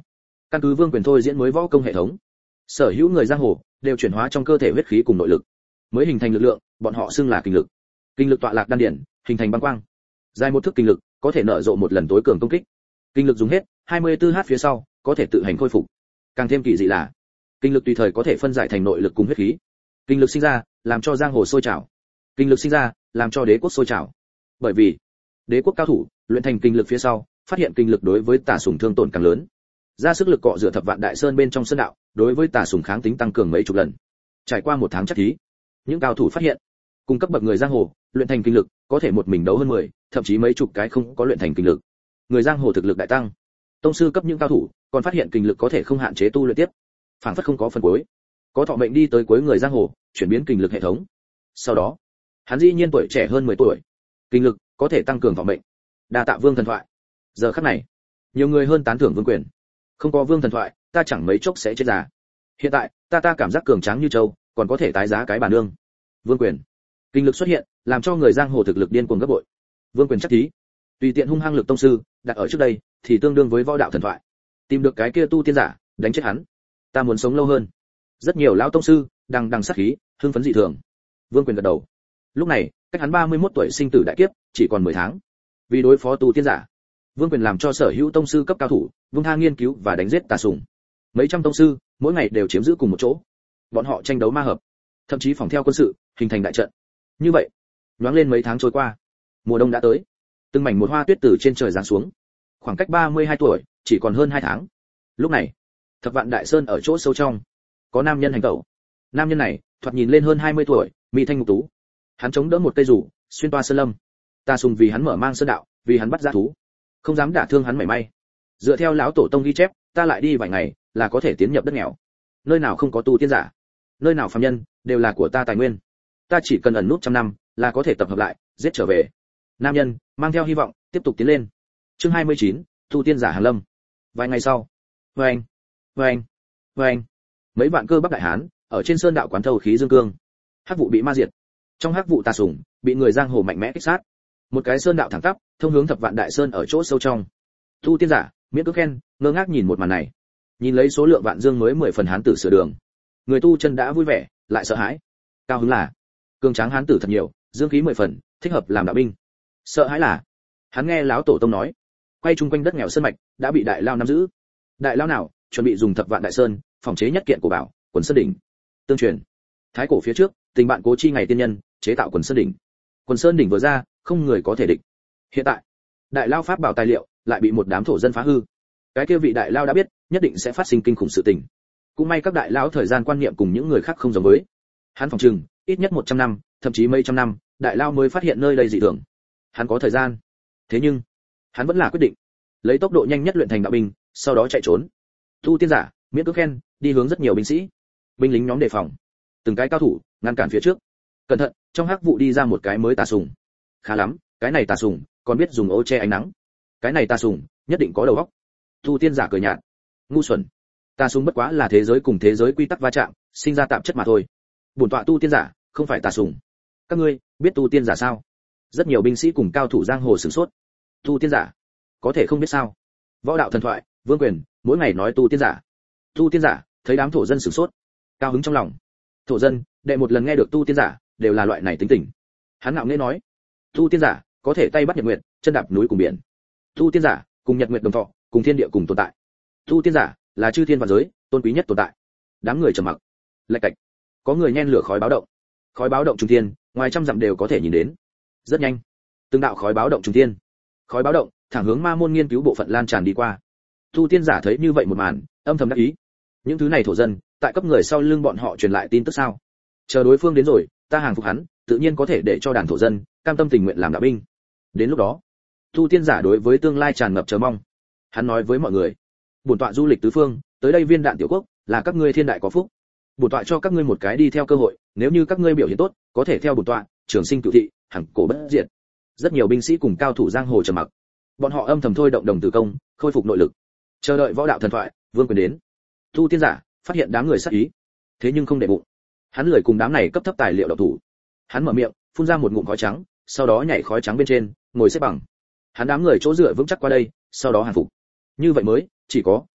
Căn cứ Vương Quyền thôi diễn mới võ công hệ thống, sở hữu người giang hồ đều chuyển hóa trong cơ thể huyết khí cùng nội lực, mới hình thành lực lượng, bọn họ xưng là kinh lực. Kinh lực tọa lạc đan điển, hình thành băng quang. Dài một thước kinh lực, có thể nở rộ một lần tối cường công kích. Kinh lực dùng hết, 24h phía sau, có thể tự hành khôi phục. Càng thêm kỳ dị là, kinh lực tùy thời có thể phân giải thành nội lực cùng huyết khí. Kinh lực sinh ra, làm cho giang hồ sôi trào. Kinh lực sinh ra, làm cho đế quốc sôi trào. Bởi vì, đế quốc cao thủ luyện thành kinh lực phía sau, phát hiện kinh lực đối với Tà Sùng thương tổn càng lớn. Ra sức lực cọ rửa Thập Vạn Đại Sơn bên trong sơn đạo, đối với Tà Sùng kháng tính tăng cường mấy chục lần. Trải qua một tháng chắc thí, những cao thủ phát hiện, cung cấp bậc người giang hồ, luyện thành kinh lực, có thể một mình đấu hơn 10, thậm chí mấy chục cái không có luyện thành kinh lực. Người giang hồ thực lực đại tăng. Tông sư cấp những cao thủ, còn phát hiện kinh lực có thể không hạn chế tu luyện tiếp, phảng phất không có phần cuối. Có thọ mệnh đi tới cuối người giang hồ, chuyển biến kinh lực hệ thống. Sau đó, hắn dĩ nhiên tuổi trẻ hơn 10 tuổi. Kinh lực có thể tăng cường thọ mệnh. Đa tạ Vương thần thoại. Giờ khắc này, nhiều người hơn tán thưởng Vương Quyền. Không có Vương thần thoại, ta chẳng mấy chốc sẽ chết già. Hiện tại, ta cảm giác cường tráng như trâu, còn có thể tái giá cái bà nương. Vương Quyền. Kinh lực xuất hiện, làm cho người giang hồ thực lực điên cuồng gấp bội. Vương Quyền chắc thí, tùy tiện hung hăng lực tông sư, đặt ở trước đây thì tương đương với võ đạo thần thoại. Tìm được cái kia tu tiên giả, đánh chết hắn. Ta muốn sống lâu hơn. Rất nhiều lão tông sư đằng sát khí, hưng phấn dị thường. Vương Quyền gật đầu. Lúc này, cách hắn 31 tuổi sinh tử đại kiếp, chỉ còn 10 tháng. Vì đối phó tu tiên giả, Vương Quyền làm cho sở hữu tông sư cấp cao thủ, vung tha nghiên cứu và đánh giết Tà Sùng. Mấy trăm tông sư, mỗi ngày đều chiếm giữ cùng một chỗ. Bọn họ tranh đấu ma hợp, thậm chí phòng theo quân sự, hình thành đại trận. Như vậy, nhoáng lên mấy tháng trôi qua, mùa đông đã tới. Từng mảnh một hoa tuyết từ trên trời giáng xuống. Khoảng cách 32 tuổi, chỉ còn hơn 2 tháng. Lúc này, Thập Vạn Đại Sơn ở chỗ sâu trong, có nam nhân hành tẩu. Nam nhân này, thoạt nhìn lên hơn 20 tuổi, mỹ thanh ngục tú. Hắn chống đỡ một cây rủ, xuyên toa sơn lâm. Tà Sùng vì hắn mở mang sơn đạo, vì hắn bắt dã thú, không dám đả thương hắn mảy may. Dựa theo lão tổ tông ghi chép, ta lại đi vài ngày là có thể tiến nhập đất nghèo. Nơi nào không có tu tiên giả, nơi nào phàm nhân, đều là của ta tài nguyên. Ta chỉ cần ẩn nút trăm năm, là có thể tập hợp lại, giết trở về. Nam nhân mang theo hy vọng, tiếp tục tiến lên. Chương 29, tu tiên giả Hàn Lâm. Vài ngày sau, vâng, mấy vạn cơ Bắc đại hán ở trên sơn đạo quán thâu khí dương cương. Hắc vụ bị ma diệt. Trong hắc vụ Tà Sùng bị người giang hồ mạnh mẽ kích sát. Một cái sơn đạo thẳng tắp, thông hướng Thập Vạn Đại Sơn ở chỗ sâu trong. Tu tiên giả miễn cưỡng khen, ngơ ngác nhìn một màn này. Nhìn lấy số lượng vạn dương mới 10 phần hán tử sửa đường, người tu chân đã vui vẻ, lại sợ hãi. Cao hứng là cường tráng hán tử thật nhiều, dương khí 10 phần, thích hợp làm đạo binh. Sợ hãi là hắn nghe lão tổ tông nói, quay chung quanh đất nghèo sơn mạch đã bị đại lao nắm giữ. Đại lao nào chuẩn bị dùng Thập Vạn Đại Sơn phòng chế nhất kiện của bảo quần sơn đỉnh. Tương truyền thái cổ phía trước, tình bạn Cố Chi ngày tiên nhân chế tạo quần sơn đỉnh. Quần sơn đỉnh vừa ra, không người có thể địch. Hiện tại, đại lao pháp bảo tài liệu lại bị một đám thổ dân phá hư. Cái kia vị đại lao đã biết, nhất định sẽ phát sinh kinh khủng sự tình. Cũng may các đại lão thời gian quan niệm cùng những người khác không giống với. Hắn phòng trừng, ít nhất 100 năm, thậm chí mấy trăm năm, đại lao mới phát hiện nơi đây dị thường. Hắn có thời gian. Thế nhưng, hắn vẫn là quyết định lấy tốc độ nhanh nhất luyện thành đạo binh, sau đó chạy trốn. Tu tiên giả miễn cưỡng khen, đi hướng rất nhiều binh sĩ. Binh lính nhóm đề phòng, từng cái cao thủ ngăn cản phía trước. Cẩn thận, trong hắc vụ đi ra một cái mới Tà Sùng. Khá lắm, cái này Tà Sùng còn biết dùng ô che ánh nắng. Cái này Tà Sùng nhất định có đầu óc. Tu tiên giả cười nhạt, ngu xuẩn. Tà Sùng bất quá là thế giới cùng thế giới quy tắc va chạm, sinh ra tạp chất mà thôi. Bổn tọa tu tiên giả, không phải Tà Sùng. Các ngươi biết tu tiên giả sao? Rất nhiều binh sĩ cùng cao thủ giang hồ sửng sốt. Tu tiên giả, có thể không biết sao? Võ đạo thần thoại, Vương Quyền mỗi ngày nói tu tiên giả. Tu tiên giả, thấy đám thổ dân sửng sốt, cao hứng trong lòng. Thổ dân, đệ một lần nghe được tu tiên giả, đều là loại này tính tình. Hắn ngạo nghễ nói, tu tiên giả có thể tay bắt nhật nguyệt, chân đạp núi cùng biển. Tu tiên giả cùng nhật nguyệt đồng thọ, cùng thiên địa cùng tồn tại. Tu tiên giả là chư thiên vạn giới tôn quý nhất tồn tại. Đám người trầm mặc. Lạch cạch, có người nhen lửa khói báo động. Khói báo động trùng thiên, ngoài trăm dặm đều có thể nhìn đến. Rất nhanh, từng đạo khói báo động trùng thiên. Khói báo động thẳng hướng ma môn nghiên cứu bộ phận lan tràn đi qua. Tu tiên giả thấy như vậy một màn, âm thầm đắc ý. Những thứ này thổ dân, tại cấp người sau lưng bọn họ truyền lại tin tức sao? Chờ đối phương đến rồi, ta hàng phục hắn, tự nhiên có thể để cho đàn thổ dân cam tâm tình nguyện làm đạo binh. Đến lúc đó, tu tiên giả đối với tương lai tràn ngập chờ mong. Hắn nói với mọi người, bổn tọa du lịch tứ phương, tới đây Viên Đạn tiểu quốc, là các ngươi thiên đại có phúc. Bổn tọa cho các ngươi một cái đi theo cơ hội, nếu như các ngươi biểu hiện tốt, có thể theo bổn tọa, trường sinh cửu thị, hằng cổ bất diệt. Rất nhiều binh sĩ cùng cao thủ giang hồ trầm mặc. Bọn họ âm thầm thôi động đồng tử công, khôi phục nội lực. Chờ đợi võ đạo thần thoại, Vương Quyền đến. Tu tiên giả phát hiện đám người sát ý, thế nhưng không để bụng. Hắn lười cùng đám này cấp thấp tài liệu độc thủ. Hắn mở miệng, phun ra một ngụm khói trắng, sau đó nhảy khói trắng bên trên, ngồi xếp bằng. Hắn đám người chỗ dựa vững chắc qua đây, sau đó hàng phục. Như vậy mới chỉ có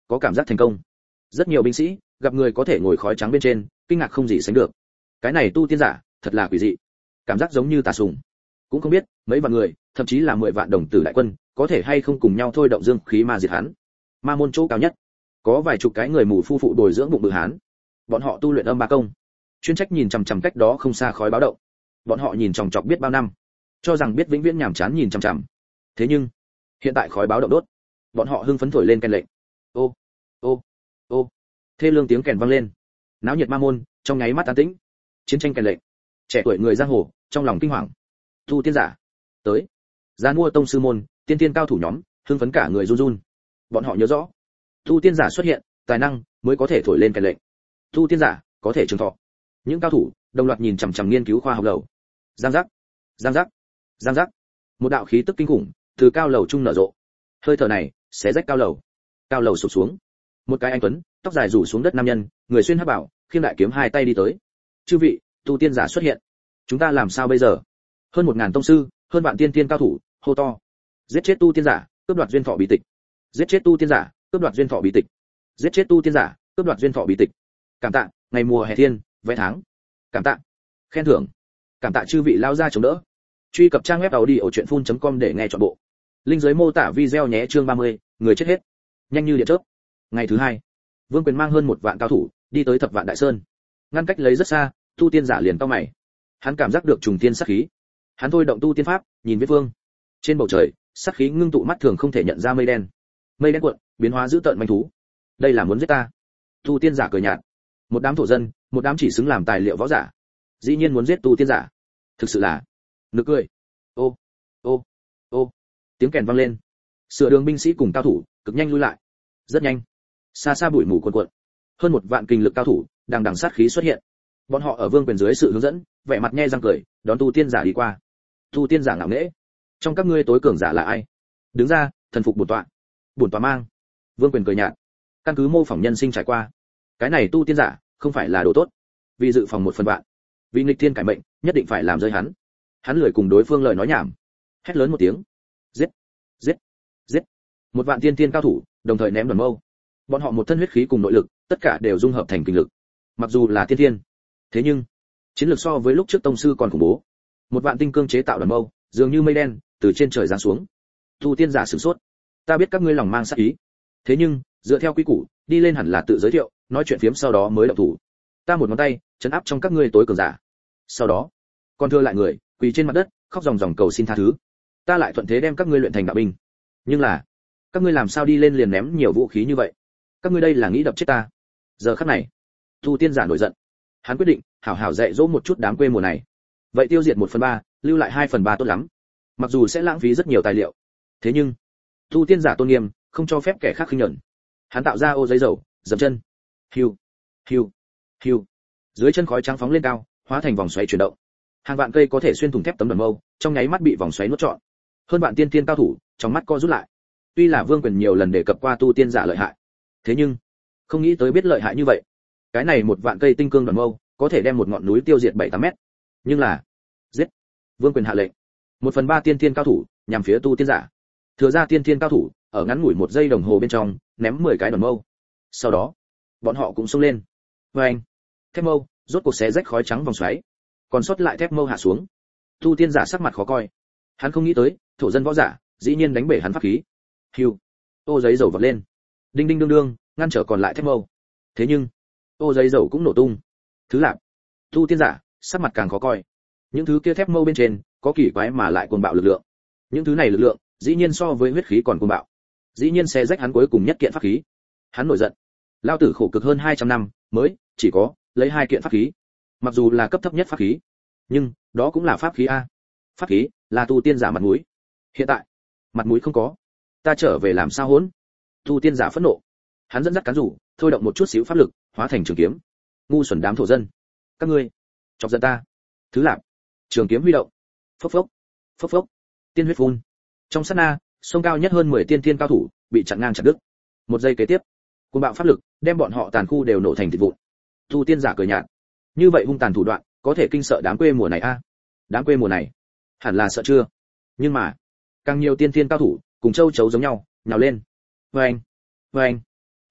có cảm giác thành công. Rất nhiều binh sĩ gặp người có thể ngồi khói trắng bên trên, kinh ngạc không gì sánh được. Cái này tu tiên giả thật là quỷ dị, cảm giác giống như tà sùng. Cũng không biết mấy vạn người, thậm chí là 10 vạn đồng tử đại quân, có thể hay không cùng nhau thôi động dương khí mà diệt hắn. Ma môn chỗ cao nhất, có vài chục cái người mù phu phụ bồi dưỡng bụng bự hán. Bọn họ tu luyện âm ba công, chuyên trách nhìn chằm chằm cách đó không xa khói báo động. Bọn họ nhìn chòng chọc biết bao năm, cho rằng biết vĩnh viễn nhàm chán nhìn chằm chằm. Thế nhưng, hiện tại khói báo động đốt, bọn họ hưng phấn thổi lên kèn lệnh. Ô, ô, ô, thê lương tiếng kèn vang lên. Náo nhiệt ma môn trong nháy mắt an tĩnh. Chiến tranh kèn lệnh, trẻ tuổi người giang hồ trong lòng kinh hoàng. Tu tiên giả tới, gián mua tông sư môn, tiên tiên cao thủ nhóm hưng phấn cả người run run. Bọn họ nhớ rõ, tu tiên giả xuất hiện, tài năng mới có thể thổi lên kèn lệnh. Tu tiên giả có thể trường thọ. Những cao thủ đồng loạt nhìn chằm chằm nghiên cứu khoa học lầu. Giang giác, giang giác, giang giác. Một đạo khí tức kinh khủng từ cao lầu trung nở rộ. Hơi thở này xé rách cao lầu. Cao lầu sụp xuống. Một cái anh tuấn, tóc dài rủ xuống đất nam nhân, người xuyên hắc bảo, khiêng đại kiếm hai tay đi tới. Chư vị, tu tiên giả xuất hiện. Chúng ta làm sao bây giờ? Hơn 1000 tông sư, hơn vạn tiên tiên cao thủ, hô to. Giết chết tu tiên giả, cướp đoạt duyên thọ bí tịch. Giết chết tu tiên giả, cướp đoạt duyên thọ bí tịch. Giết chết tu tiên giả, cướp đoạt duyên thọ bí tịch. Cảm tạ, ngày mùa hè thiên, vé tháng. Cảm tạ, khen thưởng. Cảm tạ chư vị lao ra chống đỡ. Truy cập trang web audiochuyenphun.com để nghe trọn bộ. Link dưới mô tả video nhé. Chương 30, người chết hết. Nhanh như điện chớp. Ngày thứ hai, Vương Quyền mang hơn 1 vạn cao thủ đi tới Thập Vạn Đại Sơn. Ngăn cách lấy rất xa, tu tiên giả liền cau mày. Hắn cảm giác được trùng tiên sát khí. Hắn thôi động tu tiên pháp, nhìn Viết Vương. Trên bầu trời, sát khí ngưng tụ mắt thường không thể nhận ra mây đen. Mây đen cuộn, biến hóa dữ tợn manh thú. Đây là muốn giết ta. Tu tiên giả cười nhạt. Một đám thổ dân, một đám chỉ xứng làm tài liệu võ giả. Dĩ nhiên muốn giết tu tiên giả. Thực sự là nực cười. Ô, ô, ô. Tiếng kèn vang lên. Sửa đường binh sĩ cùng cao thủ cực nhanh lui lại. Rất nhanh, xa xa bụi mù cuồn cuộn. Hơn 1 vạn kinh lực cao thủ, đằng đằng sát khí xuất hiện. Bọn họ ở Vương Quyền dưới sự hướng dẫn, vẻ mặt nhe răng cười, đón tu tiên giả đi qua. Tu tiên giả ngạo nghễ. Trong các ngươi tối cường giả là ai? Đứng ra, thần phục bổn tọa. Bổn tọa mang. Vương Quyền cười nhạt. Căn cứ mô phỏng nhân sinh trải qua, cái này tu tiên giả không phải là đồ tốt. Vì dự phòng 1 phần vạn, vì nghịch thiên cải mệnh, nhất định phải làm rơi hắn. Hắn lười cùng đối phương lời nói nhảm, hét lớn một tiếng. Giết, giết, giết. 1 vạn tiên tiên cao thủ đồng thời ném đoàn mâu. Bọn họ một thân huyết khí cùng nội lực, tất cả đều dung hợp thành kinh lực. Mặc dù là tiên tiên, thế nhưng chiến lược so với lúc trước tông sư còn khủng bố. 1 vạn tinh cương chế tạo đoàn mâu, dường như mây đen từ trên trời giáng xuống. Tu tiên giả sửng sốt. Ta biết các ngươi lòng mang sát ý, thế nhưng dựa theo quy củ, đi lên hẳn là tự giới thiệu, nói chuyện phiếm sau đó mới động thủ. Ta một ngón tay chấn áp trong các ngươi tối cường giả. Sau đó, còn thưa lại người, quỳ trên mặt đất, khóc ròng ròng cầu xin tha thứ. Ta lại thuận thế đem các ngươi luyện thành đạo binh. Nhưng là, các ngươi làm sao đi lên liền ném nhiều vũ khí như vậy? Các ngươi đây là nghĩ đập chết ta? Giờ khắc này, tu tiên giả nổi giận. Hắn quyết định hảo hảo dạy dỗ một chút đám quê mùa này. Vậy tiêu diệt 1/3, lưu lại 2/3 tốt lắm. Mặc dù sẽ lãng phí rất nhiều tài liệu, thế nhưng tu tiên giả tôn nghiêm không cho phép kẻ khác khinh nhẫn. Hắn tạo ra ô giấy dầu, dậm chân. Hiu, hiu, hiu. Dưới chân khói trắng phóng lên cao, hóa thành vòng xoáy chuyển động. Hàng vạn cây có thể xuyên thủng thép tấm đoàn mâu, trong nháy mắt bị vòng xoáy nuốt trọn. Hơn vạn tiên tiên cao thủ, trong mắt co rút lại. Tuy là Vương Quyền nhiều lần đề cập qua tu tiên giả lợi hại, thế nhưng không nghĩ tới biết lợi hại như vậy. Cái này 1 vạn cây tinh cương đoàn mâu, có thể đem một ngọn núi tiêu diệt 7-8 mét. Nhưng là, giết. Vương Quyền hạ lệnh. 1/3 tiên tiên cao thủ nhằm phía tu tiên giả. Thừa ra tiên tiên cao thủ, ở ngắn ngủi 1 giây đồng hồ bên trong, ném 10 cái đoàn mâu. Sau đó, bọn họ cũng xông lên. Oeng. Thép mâu rốt cuộc xé rách khói trắng vòng xoáy. Còn sót lại thép mâu hạ xuống. Tu tiên giả sắc mặt khó coi. Hắn không nghĩ tới, thổ dân võ giả dĩ nhiên đánh bể hắn pháp khí. Hiu. Ô giấy dầu vọt lên. Đinh đinh đương đương, ngăn trở còn lại thép mâu. Thế nhưng, ô giấy dầu cũng nổ tung. Thứ lạp. Tu tiên giả sắc mặt càng khó coi. Những thứ kia thép mâu bên trên có kỳ quái mà lại cuồng bạo lực lượng. Những thứ này lực lượng dĩ nhiên so với huyết khí còn cuồng bạo. Dĩ nhiên xé rách hắn cuối cùng nhất kiện pháp khí. Hắn nổi giận. Lao tử khổ cực hơn 200 năm mới chỉ có lấy 2 kiện pháp khí. Mặc dù là cấp thấp nhất pháp khí, nhưng đó cũng là pháp khí a. Pháp khí là tu tiên giả mặt mũi. Hiện tại, mặt mũi không có, ta trở về làm sao hỗn? Tu tiên giả phẫn nộ. Hắn dẫn dắt cán rủ, thôi động một chút xíu pháp lực, hóa thành trường kiếm. Ngu xuẩn đám thổ dân, các ngươi chọc giận ta. Thứ lạp. Trường kiếm huy động. Phốc phốc, phốc phốc. Tiên huyết phun. Trong sát na, sông cao nhất hơn 10 tiên tiên cao thủ bị chặn ngang chặt đứt. 1 giây kế tiếp, cuồng bạo pháp lực đem bọn họ tàn khu đều nổ thành thịt vụn. Tu tiên giả cười nhạt. Như vậy hung tàn thủ đoạn, có thể kinh sợ đám quê mùa này a. Đám quê mùa này, hẳn là sợ chưa? Nhưng mà, càng nhiều tiên tiên cao thủ cùng châu chấu giống nhau, nhào lên. Oeng, oeng,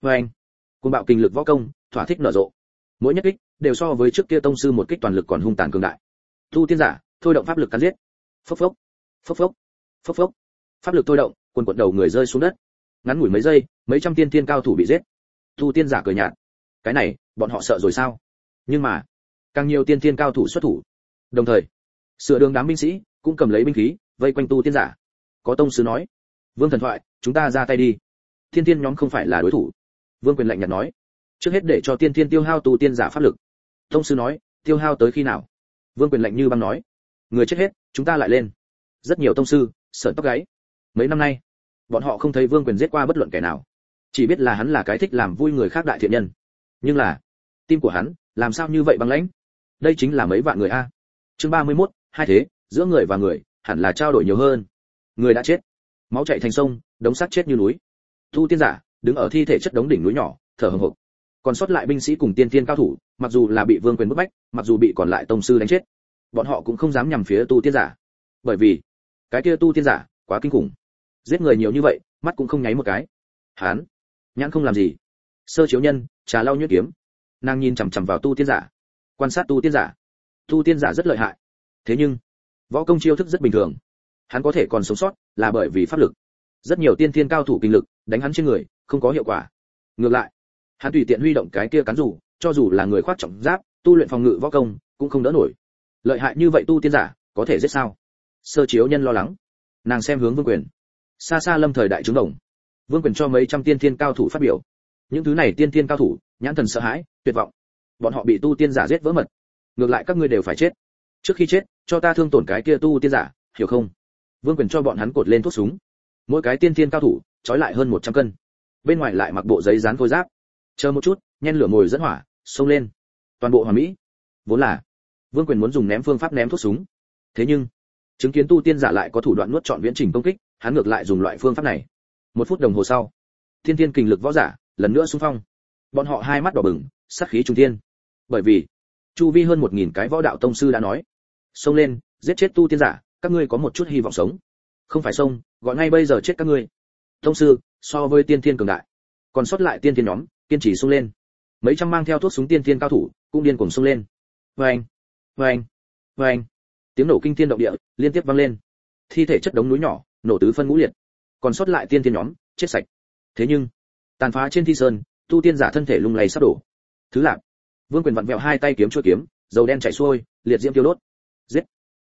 anh, cuồng bạo kinh lực võ công thỏa thích nở rộ, mỗi nhất kích đều so với trước kia tông sư một kích toàn lực còn hung tàn cường đại. Tu tiên giả thôi động pháp lực cắn giết, phốc phốc phốc phốc phốc phốc, pháp lực thôi động, quần quật đầu người rơi xuống đất. Ngắn ngủi mấy giây, mấy trăm tiên thiên cao thủ bị giết. Tu tiên giả cười nhạt, cái này bọn họ sợ rồi sao? Nhưng mà càng nhiều tiên thiên cao thủ xuất thủ, đồng thời sửa đường đám binh sĩ cũng cầm lấy binh khí vây quanh tu tiên giả. Có tông sư nói, Vương Thần Thoại, chúng ta ra tay đi. Tiên thiên nhóm không phải là đối thủ. Vương Quyền lạnh nhạt nói, trước hết để cho tiên thiên tiêu hao tu tiên giả pháp lực. Tông sư nói, tiêu hao tới khi nào? Vương Quyền lạnh như băng nói, người chết hết, chúng ta lại lên. Rất nhiều tông sư sởn tóc gáy. Mấy năm nay, bọn họ không thấy Vương Quyền giết qua bất luận kẻ nào, chỉ biết là hắn là cái thích làm vui người khác đại thiện nhân. Nhưng là, tim của hắn làm sao như vậy băng lãnh? Đây chính là mấy vạn người a. Chương 31, hai thế, giữa người và người hẳn là trao đổi nhiều hơn. Người đã chết, máu chảy thành sông, đống xác chết như núi. Tu tiên giả đứng ở thi thể chất đống đỉnh núi nhỏ, thở hổn hộc. Còn sót lại binh sĩ cùng tiên tiên cao thủ, mặc dù là bị Vương Quyền bức bách, mặc dù bị còn lại tông sư đánh chết, bọn họ cũng không dám nhằm phía tu tiên giả, bởi vì cái kia tu tiên giả quá kinh khủng, giết người nhiều như vậy, mắt cũng không nháy một cái. Hán, nhãn không làm gì. Sơ Chiếu Nhân trà lau nhuyễn kiếm, nàng nhìn chằm chằm vào tu tiên giả, quan sát tu tiên giả. Tu tiên giả rất lợi hại, thế nhưng võ công chiêu thức rất bình thường. Hắn có thể còn sống sót là bởi vì pháp lực. Rất nhiều tiên thiên cao thủ kinh lực đánh hắn trên người không có hiệu quả. Ngược lại, hắn tùy tiện huy động cái kia cán rủ, cho dù là người khoác trọng giáp, tu luyện phòng ngự võ công cũng không đỡ nổi. Lợi hại như vậy tu tiên giả có thể giết sao? Sơ Chiếu Nhân lo lắng, nàng xem hướng Vương Quyền. Xa xa Lâm Thời đại trướng đồng, Vương Quyền cho mấy trăm tiên thiên cao thủ phát biểu. Những thứ này tiên thiên cao thủ nhãn thần sợ hãi, tuyệt vọng. Bọn họ bị tu tiên giả giết vỡ mật. Ngược lại các ngươi đều phải chết. Trước khi chết, cho ta thương tổn cái kia tu tiên giả, hiểu không? Vương Quyền cho bọn hắn cột lên thuốc súng. Mỗi cái tiên thiên cao thủ trói lại hơn 100 cân. Bên ngoài lại mặc bộ giấy dán khôi giáp. Chờ một chút, nhen lửa mồi dẫn hỏa, xông lên. Toàn bộ hoàn mỹ. Vốn là Vương Quyền muốn dùng ném phương pháp ném thuốc súng. Thế nhưng, chứng kiến tu tiên giả lại có thủ đoạn nuốt trọn viễn trình công kích, hắn ngược lại dùng loại phương pháp này. 1 phút đồng hồ sau, tiên thiên kình lực võ giả lần nữa xung phong. Bọn họ hai mắt đỏ bừng, sát khí trung thiên. Bởi vì chu vi hơn 1000 cái võ đạo tông sư đã nói, xông lên, giết chết tu tiên giả, các ngươi có một chút hy vọng sống. Không phải xông, gọi ngay bây giờ chết các ngươi. Tông sư, so với tiên thiên cường đại, còn sót lại tiên thiên nhóm, kiên trì xông lên. Mấy trăm mang theo thuốc súng tiên thiên cao thủ, cũng điên cuồng xông lên. Oeng, oeng, oeng. Tiếng nổ kinh thiên động địa liên tiếp vang lên. Thi thể chất đống núi nhỏ, nổ tứ phân ngũ liệt. Còn sót lại tiên thiên nhóm, chết sạch. Thế nhưng, tàn phá trên thi sơn, tu tiên giả thân thể lung lay sắp đổ. Thứ lạp. Vương Quyền vặn vẹo hai tay kiếm chuôi kiếm, dầu đen chảy xuôi, liệt diễm tiêu đốt. Giết.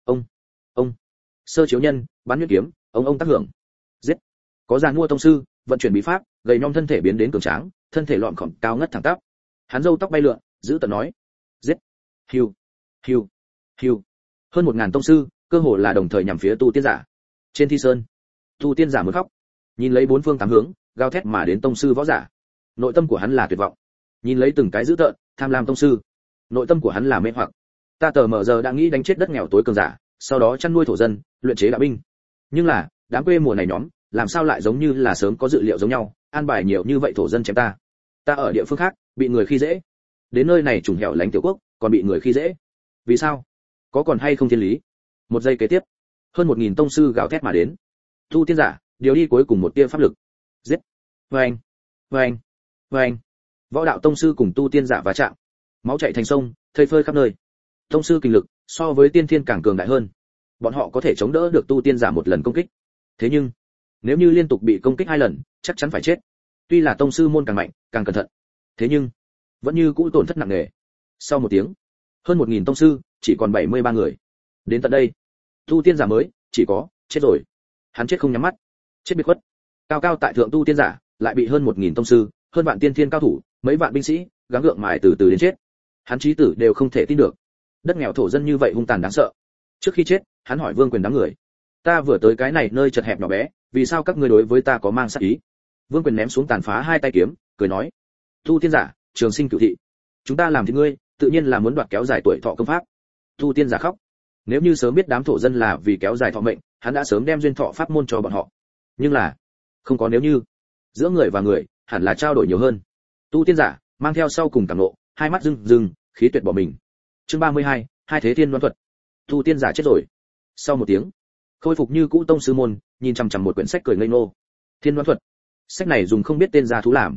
Ông. Sơ Chiếu Nhân bắn nhuyễn kiếm, ông tác hưởng. Giết. Có giàn mua tông sư, vận chuyển bí pháp, gầy nhom thân thể biến đến cường tráng, thân thể lọn khỏm cao ngất thẳng tắp. Hắn râu tóc bay lượn, giữ tợn nói. Giết. Hiu. Hiu. Hiu. Hơn 1000 tông sư, cơ hồ là đồng thời nhằm phía tu tiên giả. Trên thi sơn, tu tiên giả muốn khóc, nhìn lấy bốn phương tám hướng, gào thét mà đến tông sư võ giả. Nội tâm của hắn là tuyệt vọng. Nhìn lấy từng cái dữ tợn, tham lam tông sư, nội tâm của hắn là mê hoặc. Ta tờ mở giờ đã nghĩ đánh chết đất nghèo tối cường giả, sau đó chăn nuôi thổ dân, luyện chế đạo binh. Nhưng là, đám quê mùa này nhóm, làm sao lại giống như là sớm có dự liệu giống nhau, an bài nhiều như vậy thổ dân chém ta. Ta ở địa phương khác, bị người khi dễ. Đến nơi này trùng hẻo lánh tiểu quốc, còn bị người khi dễ. Vì sao? Có còn hay không thiên lý? Một giây kế tiếp, hơn 1000 tông sư gào thét mà đến. Tu tiên giả, điều đi cuối cùng một tia pháp lực. Giết. Oeng, oeng, oeng. Võ đạo tông sư cùng tu tiên giả va chạm. Máu chảy thành sông, thây phơi khắp nơi. Tông sư kinh lực so với tiên thiên càng cường đại hơn. Bọn họ có thể chống đỡ được tu tiên giả một lần công kích. Thế nhưng, nếu như liên tục bị công kích 2 lần, chắc chắn phải chết. Tuy là tông sư môn càng mạnh, càng cẩn thận. Thế nhưng, vẫn như cũ tổn thất nặng nề. Sau một tiếng, hơn 1000 tông sư, chỉ còn 73 người. Đến tận đây, tu tiên giả mới chỉ có chết rồi. Hắn chết không nhắm mắt, chết biệt khuất. Cao cao tại thượng tu tiên giả, lại bị hơn 1000 tông sư, hơn vạn tiên thiên cao thủ, mấy vạn binh sĩ, gắng gượng mài từ từ đến chết. Hắn chí tử đều không thể tin được. Đất nghèo thổ dân như vậy hung tàn đáng sợ. Trước khi chết, hắn hỏi Vương Quyền đám người: "Ta vừa tới cái này nơi chật hẹp nhỏ bé, vì sao các ngươi đối với ta có mang sát ý?" Vương Quyền ném xuống tàn phá hai tay kiếm, cười nói: "Tu tiên giả, trường sinh cửu thị, chúng ta làm thì ngươi, tự nhiên là muốn đoạt kéo dài tuổi thọ công pháp." Tu tiên giả khóc. Nếu như sớm biết đám thổ dân là vì kéo dài thọ mệnh, hắn đã sớm đem duyên thọ pháp môn cho bọn họ. Nhưng là, không có nếu như. Giữa người và người, hẳn là trao đổi nhiều hơn. Tu tiên giả mang theo sau cùng cảm ngộ, hai mắt rưng rưng, khí tuyệt bỏ mình. Chương 32, hai thế thiên đoán thuật. Tu tiên giả chết rồi. Sau một tiếng, khôi phục như cũ tông sư môn, nhìn chằm chằm một quyển sách cười ngây ngô. Thiên đoán thuật. Sách này dùng không biết tên gia thú làm.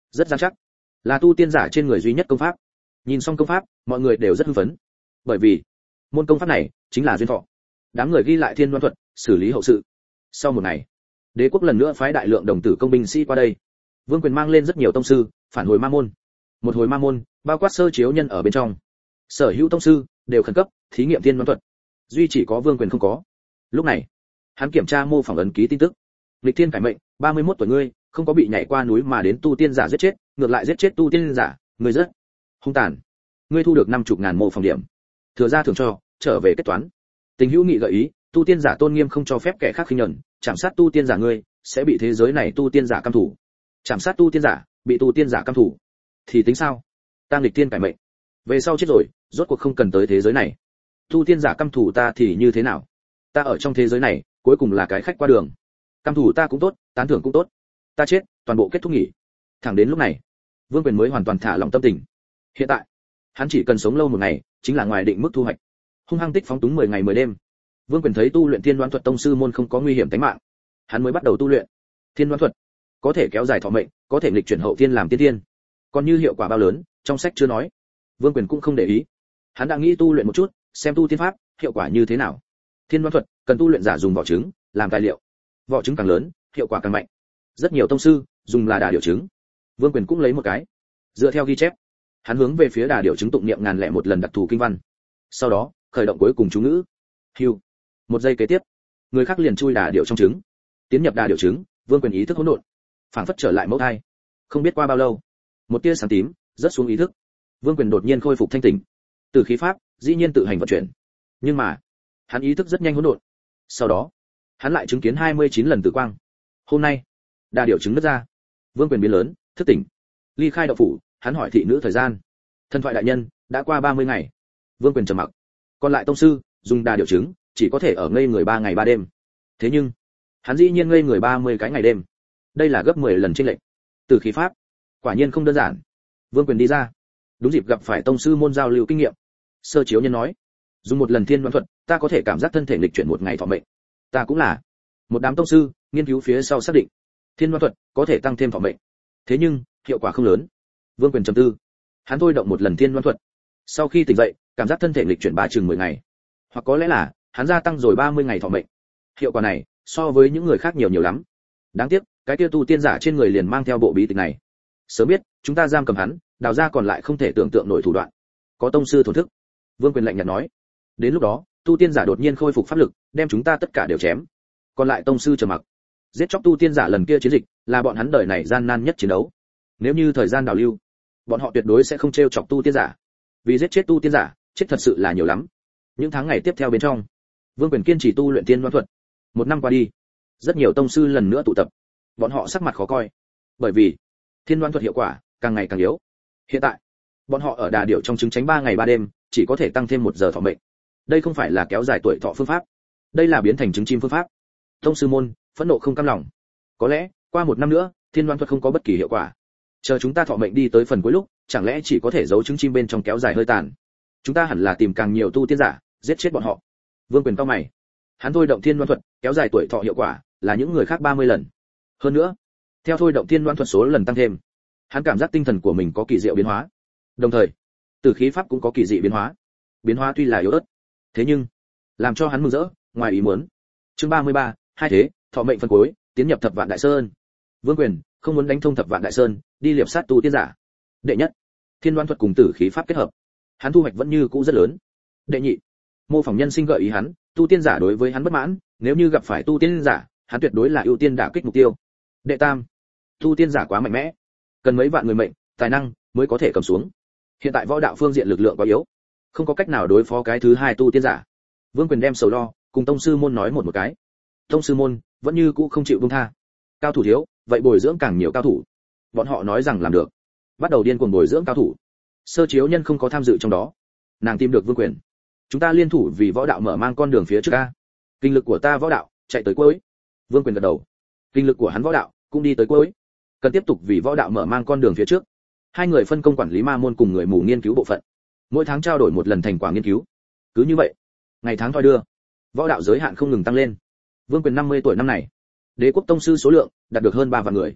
rất dán chắc, là tu tiên giả trên người duy nhất công pháp. Nhìn xong công pháp, mọi người đều rất hưng phấn, bởi vì môn công pháp này chính là duyên thọ. Đám người ghi lại thiên đoán thuật, xử lý hậu sự. Sau một ngày, đế quốc lần nữa phái đại lượng đồng tử công binh sĩ qua đây. Vương Quyền mang lên rất nhiều tông sư, phản hồi ma môn. Một hồi ma môn, bao quát sơ chiếu nhân ở bên trong. Sở hữu tông sư đều khẩn cấp thí nghiệm thiên đoán thuật, duy chỉ có Vương Quyền không có. Lúc này, hắn kiểm tra mô phỏng ấn ký tin tức. Lịch thiên cải mệnh, 31 tuổi ngươi, không có bị nhảy qua núi mà đến tu tiên giả giết chết, ngược lại giết chết tu tiên giả, ngươi rất hung tàn. Ngươi thu được 50.000 mô phỏng điểm. Thừa ra thưởng cho, trở về kết toán. Tình hữu nghị gợi ý, tu tiên giả tôn nghiêm không cho phép kẻ khác khinh nhẫn, chạm sát tu tiên giả ngươi, sẽ bị thế giới này tu tiên giả căm thủ. Chạm sát tu tiên giả, bị tu tiên giả căm thủ. Thì tính sao? Ta nghịch tiên cải mệnh. Về sau chết rồi, rốt cuộc không cần tới thế giới này. Tu tiên giả căm thủ ta thì như thế nào? Ta ở trong thế giới này, cuối cùng là cái khách qua đường. Căm thủ ta cũng tốt, tán thưởng cũng tốt. Ta chết, toàn bộ kết thúc nghỉ. Thẳng đến lúc này, Vương Quyền mới hoàn toàn thả lỏng tâm tình. Hiện tại, hắn chỉ cần sống lâu một ngày, chính là ngoài định mức thu hoạch. Hung hăng tích phóng túng 10 ngày 10 đêm. Vương Quyền thấy tu luyện thiên đoán thuật tông sư môn không có nguy hiểm tính mạng, hắn mới bắt đầu tu luyện. Thiên đoán thuật có thể kéo dài thọ mệnh, có thể nghịch chuyển hậu thiên làm tiên tiên. Còn như hiệu quả bao lớn, trong sách chưa nói. Vương Quyền cũng không để ý. Hắn đã nghĩ tu luyện một chút, xem tu tiên pháp hiệu quả như thế nào. Thiên đoán thuật cần tu luyện giả dùng vỏ trứng làm tài liệu, vỏ trứng càng lớn, hiệu quả càng mạnh. Rất nhiều tông sư dùng là đà điểu trứng. Vương Quyền cũng lấy một cái. Dựa theo ghi chép, hắn hướng về phía đà điểu trứng tụng niệm 1001 lần đặc thù kinh văn. Sau đó, khởi động cuối cùng chú ngữ. Hưu. Một giây kế tiếp, người khác liền chui đà điểu trong trứng. Tiến nhập đà điểu trứng, Vương Quyền ý thức hỗn độn, phảng phất trở lại mẫu thai. Không biết qua bao lâu, một tia sáng tím rớt xuống ý thức. Vương Quyền đột nhiên khôi phục thanh tỉnh. Từ khí pháp dĩ nhiên tự hành vận chuyển. Nhưng mà, hắn ý thức rất nhanh hỗn độn. Sau đó, hắn lại chứng kiến 29 lần tử quang. Hôm nay, đà điểu trứng nứt ra. Vương Quyền biến lớn, thức tỉnh. Ly khai đạo phủ, hắn hỏi thị nữ thời gian. Thần thoại đại nhân, đã qua 30 ngày. Vương Quyền trầm mặc. Còn lại tông sư, dùng đà điểu trứng, chỉ có thể ở ngây người 3 ngày 3 đêm. Thế nhưng, hắn dĩ nhiên ngây người 30 cái ngày đêm. Đây là gấp 10 lần chênh lệch. Từ khí pháp, quả nhiên không đơn giản. Vương Quyền đi ra, đúng dịp gặp phải tông sư môn giao lưu kinh nghiệm. Sơ chiếu nhân nói, dùng một lần thiên đoán thuật, ta có thể cảm giác thân thể lịch chuyển một ngày thọ mệnh. Ta cũng là. Một đám tông sư nghiên cứu phía sau xác định, thiên đoán thuật có thể tăng thêm thọ mệnh. Thế nhưng, hiệu quả không lớn. Vương Quyền trầm tư. Hắn thôi động một lần thiên đoán thuật. Sau khi tỉnh dậy, cảm giác thân thể lịch chuyển 3 chừng 10 ngày. Hoặc có lẽ là, hắn gia tăng rồi 30 ngày thọ mệnh. Hiệu quả này, so với những người khác nhiều nhiều lắm. Đáng tiếc, cái kia tu tiên giả trên người liền mang theo bộ bí tịch này. Sớm biết, chúng ta giam cầm hắn, đào ra còn lại không thể tưởng tượng nổi thủ đoạn. Có tông sư thổn thức. Vương Quyền lạnh nhạt nói. Đến lúc đó, tu tiên giả đột nhiên khôi phục pháp lực, đem chúng ta tất cả đều chém. Còn lại tông sư trầm mặc. Giết chóc tu tiên giả lần kia chiến dịch, là bọn hắn đời này gian nan nhất chiến đấu. Nếu như thời gian đào lưu, bọn họ tuyệt đối sẽ không trêu chọc tu tiên giả. Vì giết chết tu tiên giả, chết thật sự là nhiều lắm. Những tháng ngày tiếp theo bên trong, Vương Quyền kiên trì tu luyện tiên đoán thuật. 1 năm qua đi, rất nhiều tông sư lần nữa tụ tập. Bọn họ sắc mặt khó coi, bởi vì thiên đoán thuật hiệu quả càng ngày càng yếu. Hiện tại, bọn họ ở đà điểu trong trứng tránh 3 ngày 3 đêm, chỉ có thể tăng thêm 1 giờ thọ mệnh. Đây không phải là kéo dài tuổi thọ phương pháp, đây là biến thành trứng chim phương pháp. Tông sư môn phẫn nộ không cam lòng. Có lẽ qua 1 năm nữa, thiên đoán thuật không có bất kỳ hiệu quả. Chờ chúng ta thọ mệnh đi tới phần cuối lúc, chẳng lẽ chỉ có thể giấu trứng chim bên trong kéo dài hơi tàn. Chúng ta hẳn là tìm càng nhiều tu tiên giả, giết chết bọn họ. Vương Quyền cau mày. Hắn thôi động thiên đoán thuật, kéo dài tuổi thọ hiệu quả là những người khác 30 lần. Hơn nữa, theo thôi động thiên đoán thuật số lần tăng thêm, hắn cảm giác tinh thần của mình có kỳ diệu biến hóa. Đồng thời, tử khí pháp cũng có kỳ dị biến hóa. Biến hóa tuy là yếu ớt, thế nhưng làm cho hắn mừng rỡ, ngoài ý muốn. Chương 33, hai thế, thọ mệnh phần cuối, tiến nhập Thập Vạn Đại Sơn. Vương Quyền không muốn đánh thông Thập Vạn Đại Sơn, đi liệp sát tu tiên giả. Đệ nhất, thiên đoán thuật cùng tử khí pháp kết hợp, hắn thu hoạch vẫn như cũ rất lớn. Đệ nhị, mô phỏng nhân sinh gợi ý hắn, tu tiên giả đối với hắn bất mãn, nếu như gặp phải tu tiên giả, hắn tuyệt đối là ưu tiên đả kích mục tiêu. Đệ tam, tu tiên giả quá mạnh mẽ, cần mấy vạn người mệnh, tài năng mới có thể cầm xuống. Hiện tại võ đạo phương diện lực lượng quá yếu, không có cách nào đối phó cái thứ hai tu tiên giả. Vương Quyền đem sầu lo cùng tông sư môn nói một cái. Tông sư môn vẫn như cũ không chịu buông tha. Cao thủ thiếu, vậy bồi dưỡng càng nhiều cao thủ. Bọn họ nói rằng làm được, bắt đầu điên cuồng bồi dưỡng cao thủ. Sơ chiếu nhân không có tham dự trong đó. Nàng tìm được Vương Quyền. Chúng ta liên thủ vì võ đạo mở mang con đường phía trước a. Kinh lực của ta võ đạo chạy tới cuối. Vương Quyền gật đầu. Kinh lực của hắn võ đạo cũng đi tới cuối. Cần tiếp tục vì võ đạo mở mang con đường phía trước. Hai người phân công quản lý ma môn cùng người mù nghiên cứu bộ phận. Mỗi tháng trao đổi một lần thành quả nghiên cứu. Cứ như vậy, ngày tháng thoi đưa, võ đạo giới hạn không ngừng tăng lên. Vương Quyền 50 tuổi năm này, đế quốc tông sư số lượng đạt được hơn 3 vạn người.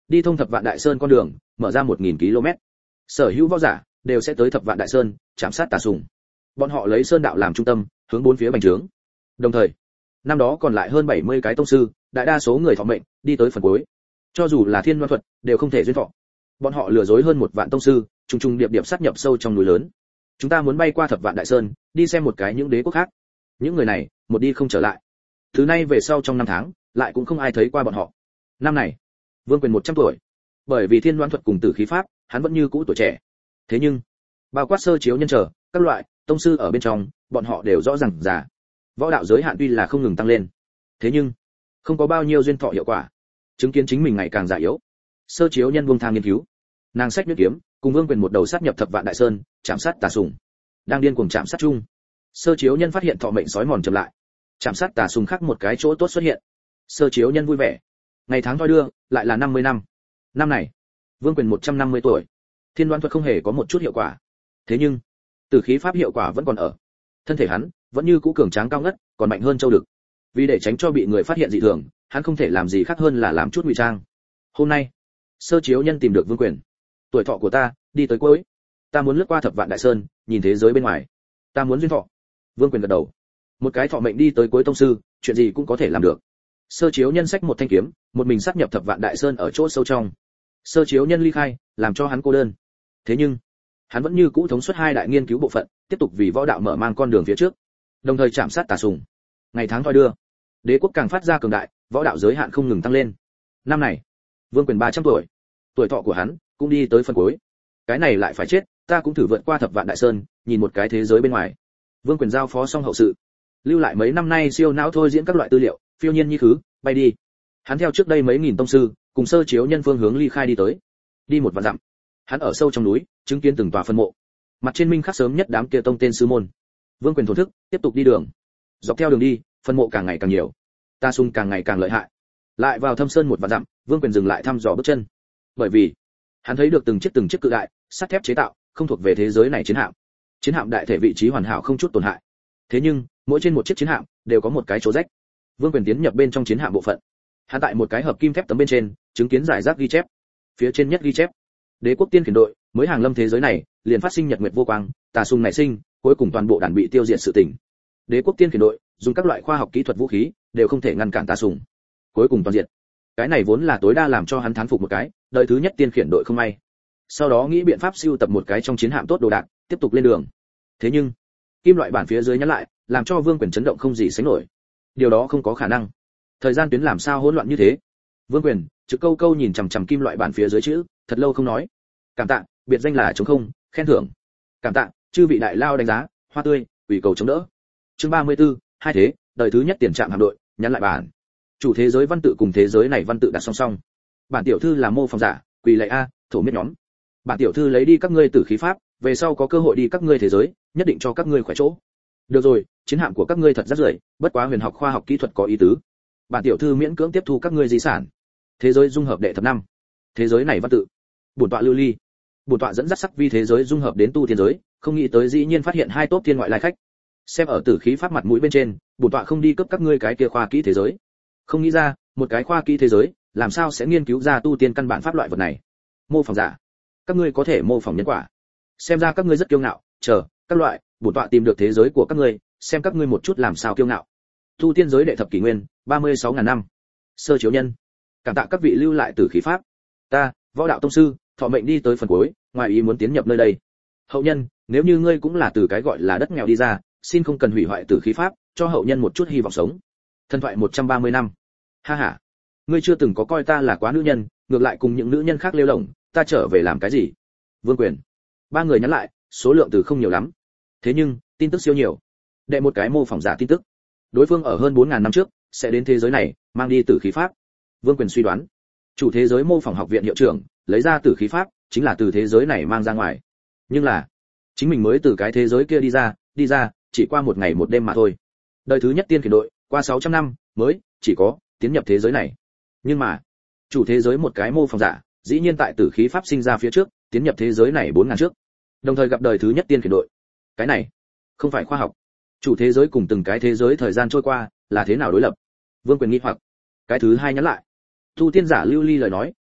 đi thông Thập Vạn Đại Sơn con đường, mở ra 1000 km. Sở hữu võ giả đều sẽ tới Thập Vạn Đại Sơn, chạm sát Tà Sùng. Bọn họ lấy sơn đạo làm trung tâm, hướng bốn phía bành trướng. Đồng thời, năm đó còn lại hơn 70 cái tông sư, đại đa số người thọ mệnh, đi tới phần cuối. Cho dù là Thiên Loan thuật, đều không thể duyên thọ. Bọn họ lừa dối hơn 1 vạn tông sư, trùng trùng điệp điệp sát nhập sâu trong núi lớn. Chúng ta muốn bay qua Thập Vạn Đại Sơn, đi xem một cái những đế quốc khác. Những người này, một đi không trở lại. Từ nay về sau trong 5 tháng, lại cũng không ai thấy qua bọn họ. Năm này, Vương Quyền 100 tuổi. Bởi vì Thiên Loan thuật cùng Tử khí pháp, hắn vẫn như cũ tuổi trẻ. Thế nhưng, bao quát Sơ Chiếu Nhân trở, các loại tông sư ở bên trong, bọn họ đều rõ ràng già. Võ đạo giới hạn tuy là không ngừng tăng lên, thế nhưng không có bao nhiêu duyên thọ hiệu quả. Chứng kiến chính mình ngày càng già yếu, Sơ Chiếu Nhân buông thang nghiên cứu. Nàng sách nhuyễn kiếm, cùng Vương Quyền một đầu sát nhập Thập Vạn Đại Sơn, chạm sát Tà Sùng. Đang điên cuồng chạm sát chung, Sơ Chiếu Nhân phát hiện thọ mệnh sói mòn chậm lại. Chạm sát Tà Sùng khác một cái chỗ tốt xuất hiện. Sơ Chiếu Nhân vui vẻ. Ngày tháng thoi đưa, lại là 50 năm. Năm này, Vương Quyền 150 tuổi. Thiên Loan thuật không hề có một chút hiệu quả. Thế nhưng, Tử khí pháp hiệu quả vẫn còn ở. Thân thể hắn vẫn như cũ cường tráng cao ngất, còn mạnh hơn châu đực. Vì để tránh cho bị người phát hiện dị thường, hắn không thể làm gì khác hơn là làm chút ngụy trang. Hôm nay, Sơ Chiếu Nhân tìm được Vương Quyền. Tuổi thọ của ta đi tới cuối. Ta muốn lướt qua Thập Vạn Đại Sơn, nhìn thế giới bên ngoài. Ta muốn duyên thọ. Vương Quyền gật đầu. Một cái thọ mệnh đi tới cuối tông sư, chuyện gì cũng có thể làm được. Sơ Chiếu Nhân xách một thanh kiếm, một mình sát nhập Thập Vạn Đại Sơn ở chỗ sâu trong. Sơ Chiếu Nhân ly khai, làm cho hắn cô đơn. Thế nhưng, hắn vẫn như cũ thống suất 2 đại nghiên cứu bộ phận, tiếp tục vì võ đạo mở mang con đường phía trước, đồng thời chạm sát Tà Sùng. Ngày tháng thoi đưa, đế quốc càng phát ra cường đại, võ đạo giới hạn không ngừng tăng lên. Năm này, Vương Quyền 300 tuổi. Tuổi thọ của hắn cũng đi tới phần cuối. Cái này lại phải chết, ta cũng thử vượt qua Thập Vạn Đại Sơn, nhìn một cái thế giới bên ngoài. Vương Quyền giao phó xong hậu sự, lưu lại mấy năm nay siêu não thôi diễn các loại tư liệu, phiêu nhiên như khứ, bay đi. Hắn theo trước đây mấy nghìn tông sư, cùng Sơ Chiếu Nhân phương hướng ly khai đi tới. Đi 1 vạn dặm, hắn ở sâu trong núi, chứng kiến từng tòa phân mộ. Mặt trên minh khắc sớm nhất đám kia tông tên sư môn. Vương Quyền thổn thức, tiếp tục đi đường. Dọc theo đường đi, phân mộ càng ngày càng nhiều, Tà Sùng càng ngày càng lợi hại. Lại vào thâm sơn 1 vạn dặm, Vương Quyền dừng lại thăm dò bước chân. Bởi vì, hắn thấy được từng chiếc cự đại, sắt thép chế tạo, không thuộc về thế giới này chiến hạm. Chiến hạm đại thể vị trí hoàn hảo không chút tổn hại. Thế nhưng, mỗi trên một chiếc chiến hạm đều có một cái chỗ rách. Vương Quyền tiến nhập bên trong chiến hạm bộ phận. Hắn tại một cái hợp kim thép tấm bên trên, chứng kiến giải rác ghi chép. Phía trên nhất ghi chép: Đế quốc tiên khiển đội mới hàng lâm thế giới này, liền phát sinh nhật nguyệt vô quang, Tà Sùng nảy sinh, cuối cùng toàn bộ đàn bị tiêu diệt sự tình. Đế quốc tiên khiển đội dùng các loại khoa học kỹ thuật vũ khí, đều không thể ngăn cản Tà Sùng. Cuối cùng toàn diệt. Cái này vốn là tối đa làm cho hắn thán phục một cái, đời thứ nhất tiên khiển đội không may. Sau đó nghĩ biện pháp siêu tập một cái trong chiến hạm tốt đồ đạc, tiếp tục lên đường. Thế nhưng, kim loại bản phía dưới nhắn lại, làm cho Vương Quyền chấn động không gì sánh nổi. Điều đó không có khả năng. Thời gian tuyến làm sao hỗn loạn như thế? Vương Quyền trực câu câu nhìn chằm chằm kim loại bản phía dưới chữ, thật lâu không nói. Cảm tạ, biệt danh là trống không, khen thưởng. Cảm tạ, chư vị đại lao đánh giá, hoa tươi, ủy cầu chống đỡ. Chương 34, hai thế, đời thứ nhất tiền trạm hạm đội, nhắn lại bản. Chủ thế giới văn tự cùng thế giới này văn tự đặt song song. Bản tiểu thư là mô phỏng giả, quỳ lạy a, thổ miết nhóm. Bản tiểu thư lấy đi các ngươi tử khí pháp, về sau có cơ hội đi các ngươi thế giới, nhất định cho các ngươi khỏe chỗ. Được rồi, chiến hạm của các ngươi thật rất rưởi, bất quá huyền học khoa học kỹ thuật có ý tứ. Bản tiểu thư miễn cưỡng tiếp thu các ngươi di sản. Thế giới dung hợp đệ thập năm. Thế giới này văn tự. Bổn tọa lưu ly. Bổn tọa dẫn dắt sắc vi thế giới dung hợp đến tu tiên giới, không nghĩ tới dĩ nhiên phát hiện 2 tốp thiên ngoại lai khách. Xem ở tử khí pháp mặt mũi bên trên, bổn tọa không đi cướp các ngươi cái kia khoa kỹ thế giới. Không nghĩ ra, một cái khoa kỹ thế giới, làm sao sẽ nghiên cứu ra tu tiên căn bản pháp loại vật này. Mô phỏng giả, các ngươi có thể mô phỏng nhân quả. Xem ra các ngươi rất kiêu ngạo, chờ, các loại, bổn tọa tìm được thế giới của các ngươi, xem các ngươi một chút làm sao kiêu ngạo. Tu tiên giới đệ thập kỷ nguyên, 36.000 năm. Sơ Chiếu Nhân, cảm tạ các vị lưu lại tử khí pháp. Ta, võ đạo tông sư, thọ mệnh đi tới phần cuối, ngoài ý muốn tiến nhập nơi đây. Hậu nhân, nếu như ngươi cũng là từ cái gọi là đất nghèo đi ra, xin không cần hủy hoại tử khí pháp, cho hậu nhân một chút hy vọng sống. Thần thoại 130 năm. Ha ha, ngươi chưa từng có coi ta là quá nữ nhân, ngược lại cùng những nữ nhân khác lêu lổng, ta trở về làm cái gì? Vương Quyền. 3 người nhắn lại, số lượng từ không nhiều lắm. Thế nhưng, tin tức siêu nhiều. Đệ một cái mô phỏng giả tin tức. Đối phương ở hơn 4.000 năm trước sẽ đến thế giới này, mang đi tử khí pháp. Vương Quyền suy đoán, chủ thế giới mô phỏng học viện hiệu trưởng lấy ra tử khí pháp, chính là từ thế giới này mang ra ngoài. Nhưng là, chính mình mới từ cái thế giới kia đi ra, chỉ qua 1 ngày 1 đêm mà thôi. Đời thứ nhất tiên khiển đội, qua 600 năm mới chỉ có tiến nhập thế giới này. Nhưng mà, chủ thế giới một cái mô phỏng giả, dĩ nhiên tại tử khí pháp sinh ra phía trước, tiến nhập thế giới này 4.000 trước. Đồng thời gặp đời thứ nhất tiên khiển đội. Cái này không phải khoa học. Chủ thế giới cùng từng cái thế giới thời gian trôi qua, là thế nào đối lập? Vương Quyền nghi hoặc. Cái thứ hai nhắn lại. Tu tiên giả lưu ly lời nói,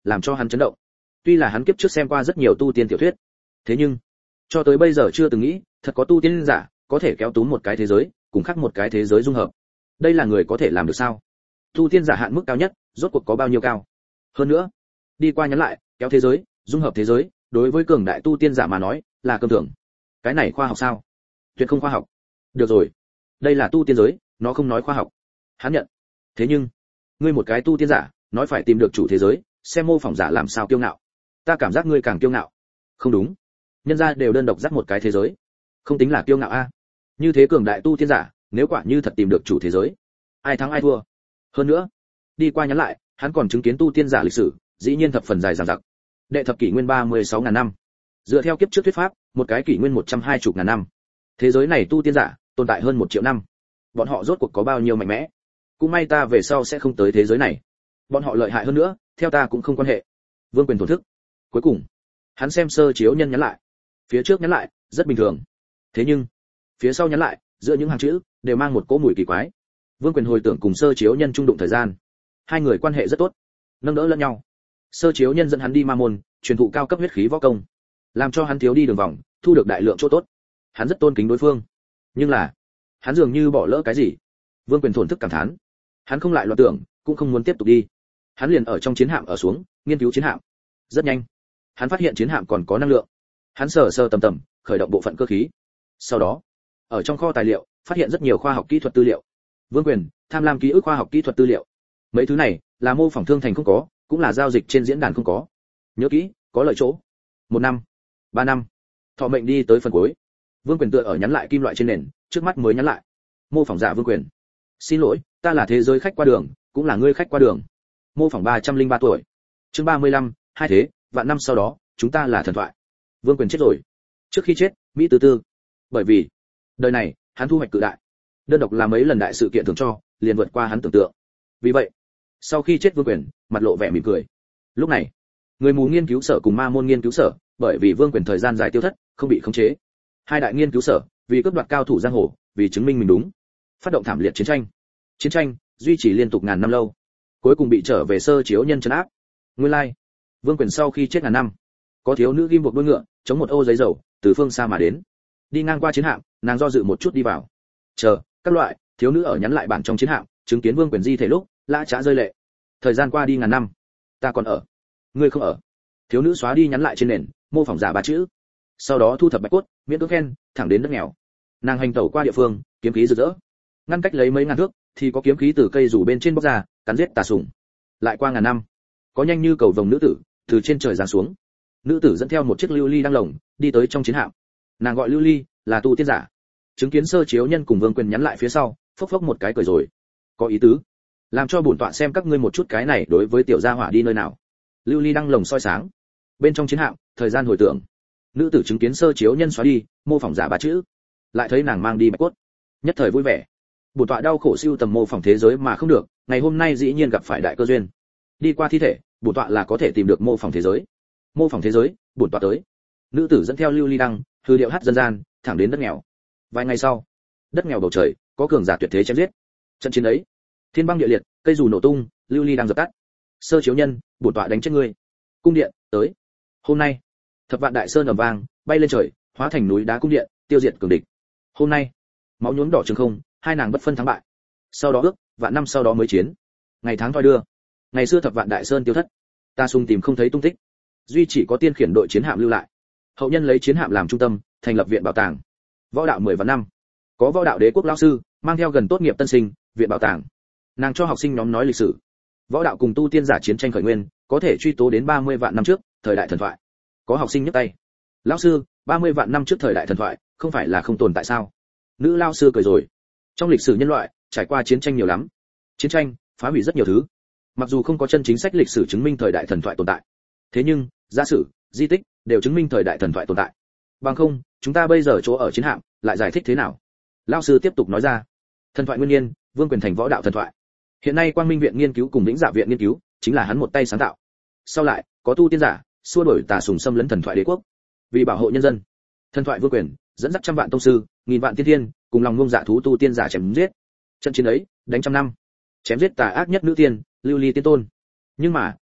làm cho hắn chấn động. Tuy là hắn kiếp trước xem qua rất nhiều tu tiên tiểu thuyết, thế nhưng cho tới bây giờ chưa từng nghĩ thật có tu tiên giả có thể kéo túm một cái thế giới cùng khác một cái thế giới dung hợp. Đây là người có thể làm được sao? Tu tiên giả hạn mức cao nhất rốt cuộc có bao nhiêu cao? Hơn nữa, đi qua nhắn lại, kéo thế giới, dung hợp thế giới, đối với cường đại tu tiên giả mà nói, là cơm thưởng. Cái này khoa học sao? Tuyệt không khoa học. Được rồi, đây là tu tiên giới, nó không nói khoa học. Hắn nhận. Thế nhưng, ngươi một cái tu tiên giả, nói phải tìm được chủ thế giới, xem mô phỏng giả làm sao kiêu ngạo. Ta cảm giác ngươi càng kiêu ngạo. Không đúng, nhân gia đều đơn độc dắt một cái thế giới, không tính là kiêu ngạo a. Như thế cường đại tu tiên giả, nếu quả như thật tìm được chủ thế giới, ai thắng ai thua. Hơn nữa, đi qua nhắn lại, hắn còn chứng kiến tu tiên giả lịch sử, dĩ nhiên thập phần dài dằng dặc. Đệ thập kỷ nguyên 36.000 năm. Dựa theo kiếp trước thuyết pháp, một cái kỷ nguyên 120.000 năm. Thế giới này tu tiên giả tồn tại hơn 1 triệu năm. Bọn họ rốt cuộc có bao nhiêu mạnh mẽ? Cũng may ta về sau sẽ không tới thế giới này. Bọn họ lợi hại hơn nữa, theo ta cũng không quan hệ. Vương Quyền thổn thức. Cuối cùng, hắn xem sơ chiếu nhân nhắn lại. Phía trước nhắn lại, rất bình thường. Thế nhưng, phía sau nhắn lại, giữa những hàng chữ đều mang một cỗ mùi kỳ quái. Vương Quyền hồi tưởng cùng sơ chiếu nhân trung đụng thời gian, hai người quan hệ rất tốt, nâng đỡ lẫn nhau. Sơ chiếu nhân dẫn hắn đi ma môn, truyền thụ cao cấp huyết khí võ công, làm cho hắn thiếu đi đường vòng, thu được đại lượng chỗ tốt. Hắn rất tôn kính đối phương, nhưng là hắn dường như bỏ lỡ cái gì. Vương Quyền thổn thức cảm thán, hắn không lại loạn tưởng, cũng không muốn tiếp tục đi. Hắn liền ở trong chiến hạm ở xuống, nghiên cứu chiến hạm. Rất nhanh, hắn phát hiện chiến hạm còn có năng lượng. Hắn sờ sờ tầm tầm, khởi động bộ phận cơ khí. Sau đó, ở trong kho tài liệu, phát hiện rất nhiều khoa học kỹ thuật tư liệu. Vương Quyền tham lam ký ức khoa học kỹ thuật tư liệu. Mấy thứ này là mô phỏng thương thành không có, cũng là giao dịch trên diễn đàn không có. Nhớ kỹ, có lợi chỗ. 1 năm, 3 năm, thọ mệnh đi tới phần cuối. Vương Quyền tựa ở nhắn lại kim loại trên nền, trước mắt mới nhắn lại. Mô phỏng giả Vương Quyền, xin lỗi, ta là thế giới khách qua đường, cũng là ngươi khách qua đường. Mô phỏng 303 tuổi. Chương 35, hai thế, vạn năm sau đó, chúng ta là thần thoại. Vương Quyền chết rồi. Trước khi chết, Mỹ từ tư. Bởi vì, đời này, hắn thu hoạch cự đại. Đơn độc làm mấy lần đại sự kiện thường cho, liền vượt qua hắn tưởng tượng. Vì vậy, sau khi chết Vương Quyền, mặt lộ vẻ mỉm cười. Lúc này, người mù nghiên cứu sở cùng ma môn nghiên cứu sở, bởi vì Vương Quyền thời gian dài tiêu thất, không bị khống chế. Hai đại nghiên cứu sở, vì cướp đoạt cao thủ giang hồ, vì chứng minh mình đúng, phát động thảm liệt chiến tranh. Chiến tranh duy trì liên tục ngàn năm lâu, cuối cùng bị trở về sơ chiếu nhân trấn áp. Nguyên lai, Vương Quyền sau khi chết ngàn năm, có thiếu nữ ghim buộc đuôi ngựa, chống một ô giấy dầu, từ phương xa mà đến. Đi ngang qua chiến hạm, nàng do dự một chút đi vào. Chờ, các loại, thiếu nữ ở nhắn lại bản trong chiến hạm, chứng kiến Vương Quyền di thể lúc, lã chã rơi lệ. Thời gian qua đi ngàn năm, ta còn ở, ngươi không ở. Thiếu nữ xóa đi nhắn lại trên nền, mô phỏng giả 3 chữ. Sau đó thu thập bạch cốt, miễn cưỡng khen, thẳng đến đất nghèo. Nàng hành tẩu qua địa phương, kiếm khí rực rỡ. Ngăn cách lấy mấy ngàn thước, thì có kiếm khí từ cây rủ bên trên bốc ra, cắn giết tà sủng. Lại qua ngàn năm, có nhanh như cầu vồng nữ tử từ trên trời giáng xuống. Nữ tử dẫn theo một chiếc lưu ly đang lồng, đi tới trong chiến hạm. Nàng gọi lưu ly là tu tiên giả. Chứng kiến sơ chiếu nhân cùng Vương Quyền nhắn lại phía sau, phốc phốc một cái cười rồi. Có ý tứ, làm cho bổn tọa xem các ngươi một chút cái này đối với tiểu gia hỏa đi nơi nào. Lưu ly đang lồng soi sáng. Bên trong chiến hạm, thời gian hồi tưởng. Nữ tử chứng kiến sơ chiếu nhân xóa đi, mô phỏng giả 3 chữ. Lại thấy nàng mang đi bạch cốt, nhất thời vui vẻ. Bổn tọa đau khổ siêu tầm mô phỏng thế giới mà không được, ngày hôm nay dĩ nhiên gặp phải đại cơ duyên. Đi qua thi thể, bổn tọa là có thể tìm được mô phỏng thế giới. Mô phỏng thế giới, bổn tọa tới. Nữ tử dẫn theo lưu ly đăng, hư điệu hát dân gian, thẳng đến đất nghèo. Vài ngày sau, đất nghèo bầu trời, có cường giả tuyệt thế chém giết. Trận chiến ấy, thiên băng địa liệt, cây dù nổ tung, lưu ly đang dập tắt. Sơ chiếu nhân, bổn tọa đánh chết ngươi. Cung điện, tới. Hôm nay, thập vạn đại sơn ầm vang, bay lên trời, hóa thành núi đá cung điện, tiêu diệt cường địch. Hôm nay, máu nhuốm đỏ trường không, hai nàng bất phân thắng bại. Sau đó ước, vạn năm sau đó mới chiến. Ngày tháng thoi đưa. Ngày xưa thập vạn đại sơn tiêu thất, ta sung tìm không thấy tung tích. Duy chỉ có tiên khiển đội chiến hạm lưu lại. Hậu nhân lấy chiến hạm làm trung tâm, thành lập viện bảo tàng. Võ đạo 10 vạn năm. Có võ đạo đế quốc lão sư, mang theo gần tốt nghiệp tân sinh, viện bảo tàng. Nàng cho học sinh nhóm nói lịch sử. Võ đạo cùng tu tiên giả chiến tranh khởi nguyên, có thể truy tố đến 30 vạn năm trước, thời đại thần thoại. Có học sinh nhấc tay. Lão sư, 30 vạn năm trước thời đại thần thoại, không phải là không tồn tại sao? Nữ lão sư cười rồi. Trong lịch sử nhân loại, trải qua chiến tranh nhiều lắm. Chiến tranh phá hủy rất nhiều thứ. Mặc dù không có chân chính sách lịch sử chứng minh thời đại thần thoại tồn tại, thế nhưng giả sử, di tích đều chứng minh thời đại thần thoại tồn tại. Bằng không, chúng ta bây giờ chỗ ở chiến hạm, lại giải thích thế nào? Lão sư tiếp tục nói ra. Thần thoại nguyên niên, Vương Quyền thành võ đạo thần thoại. Hiện nay Quang Minh viện nghiên cứu cùng Vĩnh Dạ viện nghiên cứu, chính là hắn một tay sáng tạo. Sau lại, có tu tiên giả xua đuổi tà sùng xâm lấn thần thoại đế quốc. Vì bảo hộ nhân dân, thần thoại Vương Quyền dẫn dắt trăm vạn tông sư, nghìn vạn tiên thiên, cùng lòng ngông dạ thú tu tiên giả chém giết. Trận chiến ấy, đánh trăm năm, chém giết tà ác nhất nữ tiên, lưu ly tiên tôn. Nhưng mà,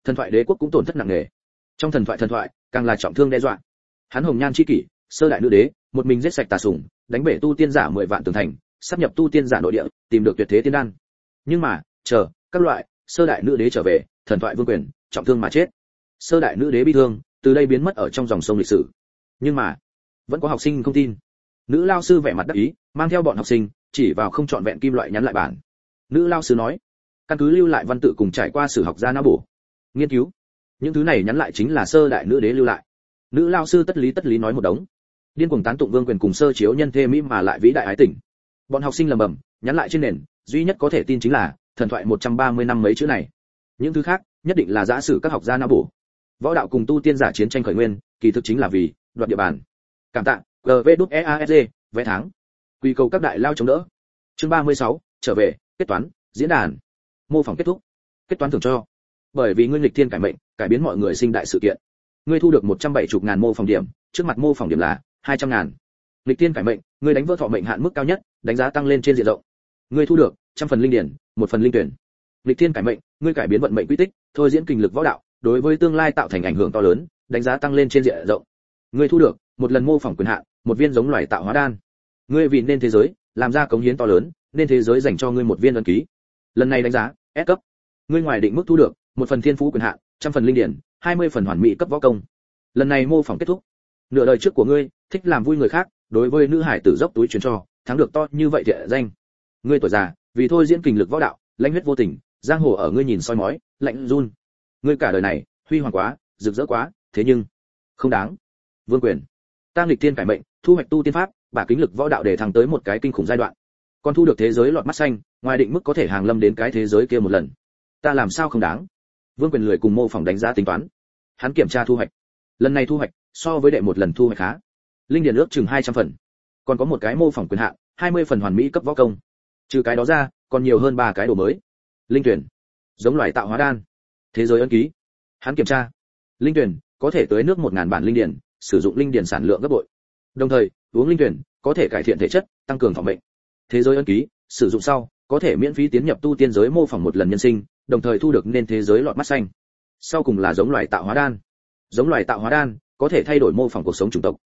thần thoại đế quốc cũng tổn thất nặng nề. Trong thần thoại càng là trọng thương đe dọa. Hắn hồng nhan chi kỷ, sơ đại nữ đế, một mình giết sạch tà sủng, đánh bể tu tiên giả 10 vạn tường thành, sắp nhập tu tiên giả nội địa, tìm được tuyệt thế tiên đan. Nhưng mà, chờ, các loại, sơ đại nữ đế trở về, thần thoại vương quyền, trọng thương mà chết. Sơ đại nữ đế bi thương, từ đây biến mất ở trong dòng sông lịch sử. Nhưng mà, vẫn có học sinh không tin. Nữ lao sư vẻ mặt đắc ý, mang theo bọn học sinh, chỉ vào không chọn vẹn kim loại nhắn lại bản. Nữ lao sư nói, căn cứ lưu lại văn tự cùng trải qua sử học gia não bổ, nghiên cứu, những thứ này nhắn lại chính là sơ đại nữ đế lưu lại. Nữ lao sư tất lý nói một đống, điên cuồng tán tụng vương quyền cùng sơ chiếu nhân thê mỹ mà lại vĩ đại ái tình. Bọn học sinh lầm bầm, nhắn lại trên nền, duy nhất có thể tin chính là thần thoại 130 năm mấy chữ này. Những thứ khác, nhất định là giả sử các học gia não bổ. Võ đạo cùng tu tiên giả chiến tranh khởi nguyên, kỳ thực chính là vì đoạt địa bàn. Cảm tạ, GVđEASG, vé tháng. Quy cầu các đại lao chống đỡ. Chương 36, trở về, kết toán, diễn đàn. Mô phỏng kết thúc. Kết toán thưởng cho. Bởi vì ngươi nghịch thiên cải mệnh, cải biến mọi người sinh đại sự kiện. Ngươi thu được 170.000 mô phỏng điểm, trước mặt mô phỏng điểm là 200.000. Nghịch thiên cải mệnh, ngươi đánh vỡ thọ mệnh hạn mức cao nhất, đánh giá tăng lên trên diện rộng. Ngươi thu được 100 phần linh điển, 1 phần linh tuyển. Nghịch thiên cải mệnh, ngươi cải biến vận mệnh quy tích, thôi diễn kinh lực võ đạo, đối với tương lai tạo thành ảnh hưởng to lớn, đánh giá tăng lên trên diện rộng. Ngươi thu được một lần mô phỏng quyền hạn, một viên giống loài tạo hóa đan. Ngươi vì nên thế giới, làm ra cống hiến to lớn, nên thế giới dành cho ngươi một viên ân ký. Lần này đánh giá S cấp. Ngươi ngoài định mức thu được một phần thiên phú quyền hạn, 100 phần linh điển, 20 phần hoàn mỹ cấp võ công. Lần này mô phỏng kết thúc. Nửa đời trước của ngươi, thích làm vui người khác, đối với nữ hải tử dốc túi truyền cho, thắng được to như vậy thiện danh. Ngươi tuổi già, vì thôi diễn kinh lực võ đạo, lãnh huyết vô tình, giang hồ ở ngươi nhìn soi mói, lạnh run. Ngươi cả đời này, huy hoàng quá, rực rỡ quá, thế nhưng không đáng. Vương quyền, ta nghịch thiên cải mệnh, thu hoạch tu tiên pháp, bả kính lực võ đạo để thăng tới một cái kinh khủng giai đoạn. Còn thu được thế giới lọt mắt xanh, ngoài định mức có thể hàng lâm đến cái thế giới kia một lần. Ta làm sao không đáng? Vương quyền lười cùng mô phỏng đánh giá tính toán. Hắn kiểm tra thu hoạch. Lần này thu hoạch so với đệ một lần thu hoạch khá. Linh điển ước chừng 200 phần. Còn có một cái mô phỏng quyền hạn, 20 phần hoàn mỹ cấp võ công. Trừ cái đó ra, còn nhiều hơn 3 cái đồ mới. Linh tuyển, giống loài tạo hóa đan, thế giới ân ký. Hắn kiểm tra. Linh tuyển có thể tưới nước 1000 bản linh điển, sử dụng linh điển sản lượng gấp bội. Đồng thời, uống linh tuyển có thể cải thiện thể chất, tăng cường thọ mệnh. Thế giới ân ký, sử dụng sau có thể miễn phí tiến nhập tu tiên giới mô phỏng một lần nhân sinh, đồng thời thu được nên thế giới lọt mắt xanh. Sau cùng là giống loài tạo hóa đan. Giống loài tạo hóa đan có thể thay đổi mô phỏng cuộc sống chủng tộc.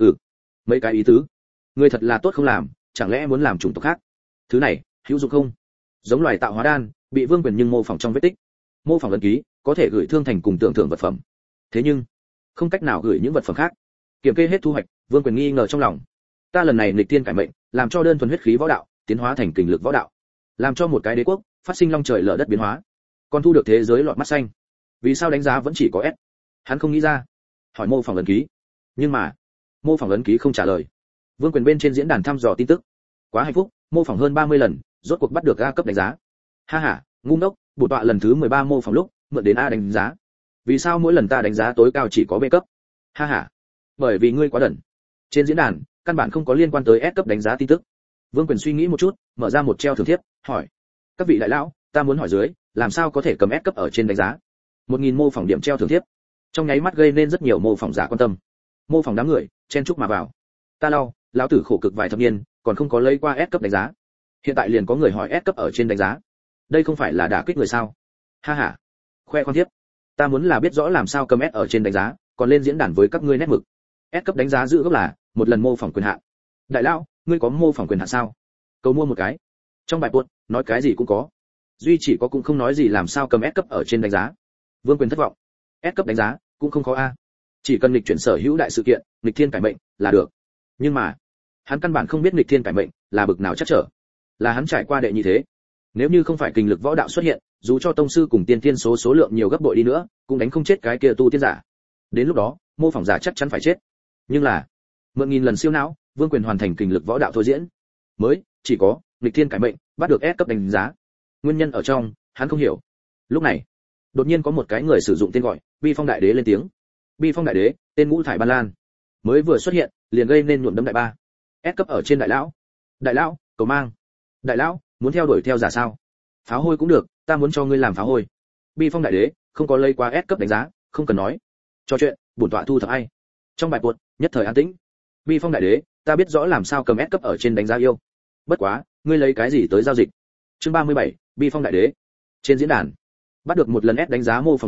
Mấy cái ý tứ. Ngươi thật là tốt không làm, chẳng lẽ muốn làm chủng tộc khác? Thứ này hữu dụng không? Giống loài tạo hóa đan bị vương quyền nhưng mô phỏng trong vết tích. Mô phỏng ấn ký có thể gửi thương thành cùng tưởng thưởng vật phẩm. Thế nhưng không cách nào gửi những vật phẩm khác. Kiểm kê hết thu hoạch, vương quyền nghi ngờ trong lòng. Ta lần này nghịch thiên cải mệnh, làm cho đơn thuần huyết khí võ đạo tiến hóa thành kình lực võ đạo, làm cho một cái đế quốc phát sinh long trời lở đất biến hóa, còn thu được thế giới lọt mắt xanh. Vì sao đánh giá vẫn chỉ có S? Hắn không nghĩ ra. Hỏi mô phỏng ấn ký, nhưng mà mô phỏng ấn ký không trả lời. Vương quyền bên trên diễn đàn thăm dò tin tức. Quá hạnh phúc, mô phỏng hơn 30 lần, rốt cuộc bắt được A cấp đánh giá. Ha ha, ngu ngốc, bổn tọa lần thứ 13 mô phỏng lúc mượn đến A đánh giá. Vì sao mỗi lần ta đánh giá tối cao chỉ có B cấp? Ha ha, bởi vì ngươi quá đần. Trên diễn đàn căn bản không có liên quan tới S cấp đánh giá tin tức. Vương quyền suy nghĩ một chút, mở ra một treo thưởng thiếp, hỏi: các vị đại lão, ta muốn hỏi dưới, làm sao có thể cầm S cấp ở trên đánh giá? 1000 mô phỏng điểm treo thưởng thiếp, trong nháy mắt gây nên rất nhiều mô phỏng giả quan tâm. Mô phỏng đám người chen chúc mà vào. Ta lão tử khổ cực vài thập niên, còn không có lấy qua S cấp đánh giá. Hiện tại liền có người hỏi S cấp ở trên đánh giá. Đây không phải là đả kích người sao? Ha ha. Khoe khoang thiếp. Ta muốn là biết rõ làm sao cầm S ở trên đánh giá, còn lên diễn đàn với các ngươi nét mực. S cấp đánh giá giữ gốc là một lần mô phỏng quyền hạn. Đại lão, ngươi có mô phỏng quyền hạn sao? Cầu mua một cái. Trong bài post nói cái gì cũng có, duy chỉ có cũng không nói gì làm sao cầm S cấp ở trên đánh giá. Vương quyền thất vọng. S cấp đánh giá cũng không khó a, chỉ cần nghịch chuyển sở hữu đại sự kiện, nghịch thiên cải mệnh là được. Nhưng mà hắn căn bản không biết nghịch thiên cải mệnh là bực nào chắc trở, là hắn trải qua đệ nhị thế. Nếu như không phải kinh lực võ đạo xuất hiện, dù cho tông sư cùng tiên tiên số lượng nhiều gấp bội đi nữa, cũng đánh không chết cái kia tu tiên giả. Đến lúc đó mô phỏng giả chắc chắn phải chết. Nhưng là mượn nghìn lần siêu não, vương quyền hoàn thành kinh lực võ đạo thôi diễn, mới chỉ có nghịch thiên cải mệnh bắt được S cấp đánh giá. Nguyên nhân ở trong hắn không hiểu. Lúc này đột nhiên có một cái người sử dụng tên gọi Bi Phong Đại Đế lên tiếng. Bi Phong Đại Đế, tên ngũ thải ban lan, mới vừa xuất hiện liền gây nên nhuộm đấm đại ba. S cấp ở trên đại lão. Đại lão, cầu mang. Đại lão, muốn theo đuổi theo giả sao? Pháo hôi cũng được, ta muốn cho ngươi làm pháo hôi. Bi Phong Đại Đế không có lấy qua S cấp đánh giá, không cần nói. Cho chuyện, bổn tọa thu thập ai. Trong bài buột, nhất thời an tĩnh. Bi Phong Đại Đế, ta biết rõ làm sao cầm S cấp ở trên đánh giá yêu. Bất quá, ngươi lấy cái gì tới giao dịch? Chương 37, Bi Phong Đại Đế. Trên diễn đàn, bắt được một lần S đánh giá mô phỏng giả,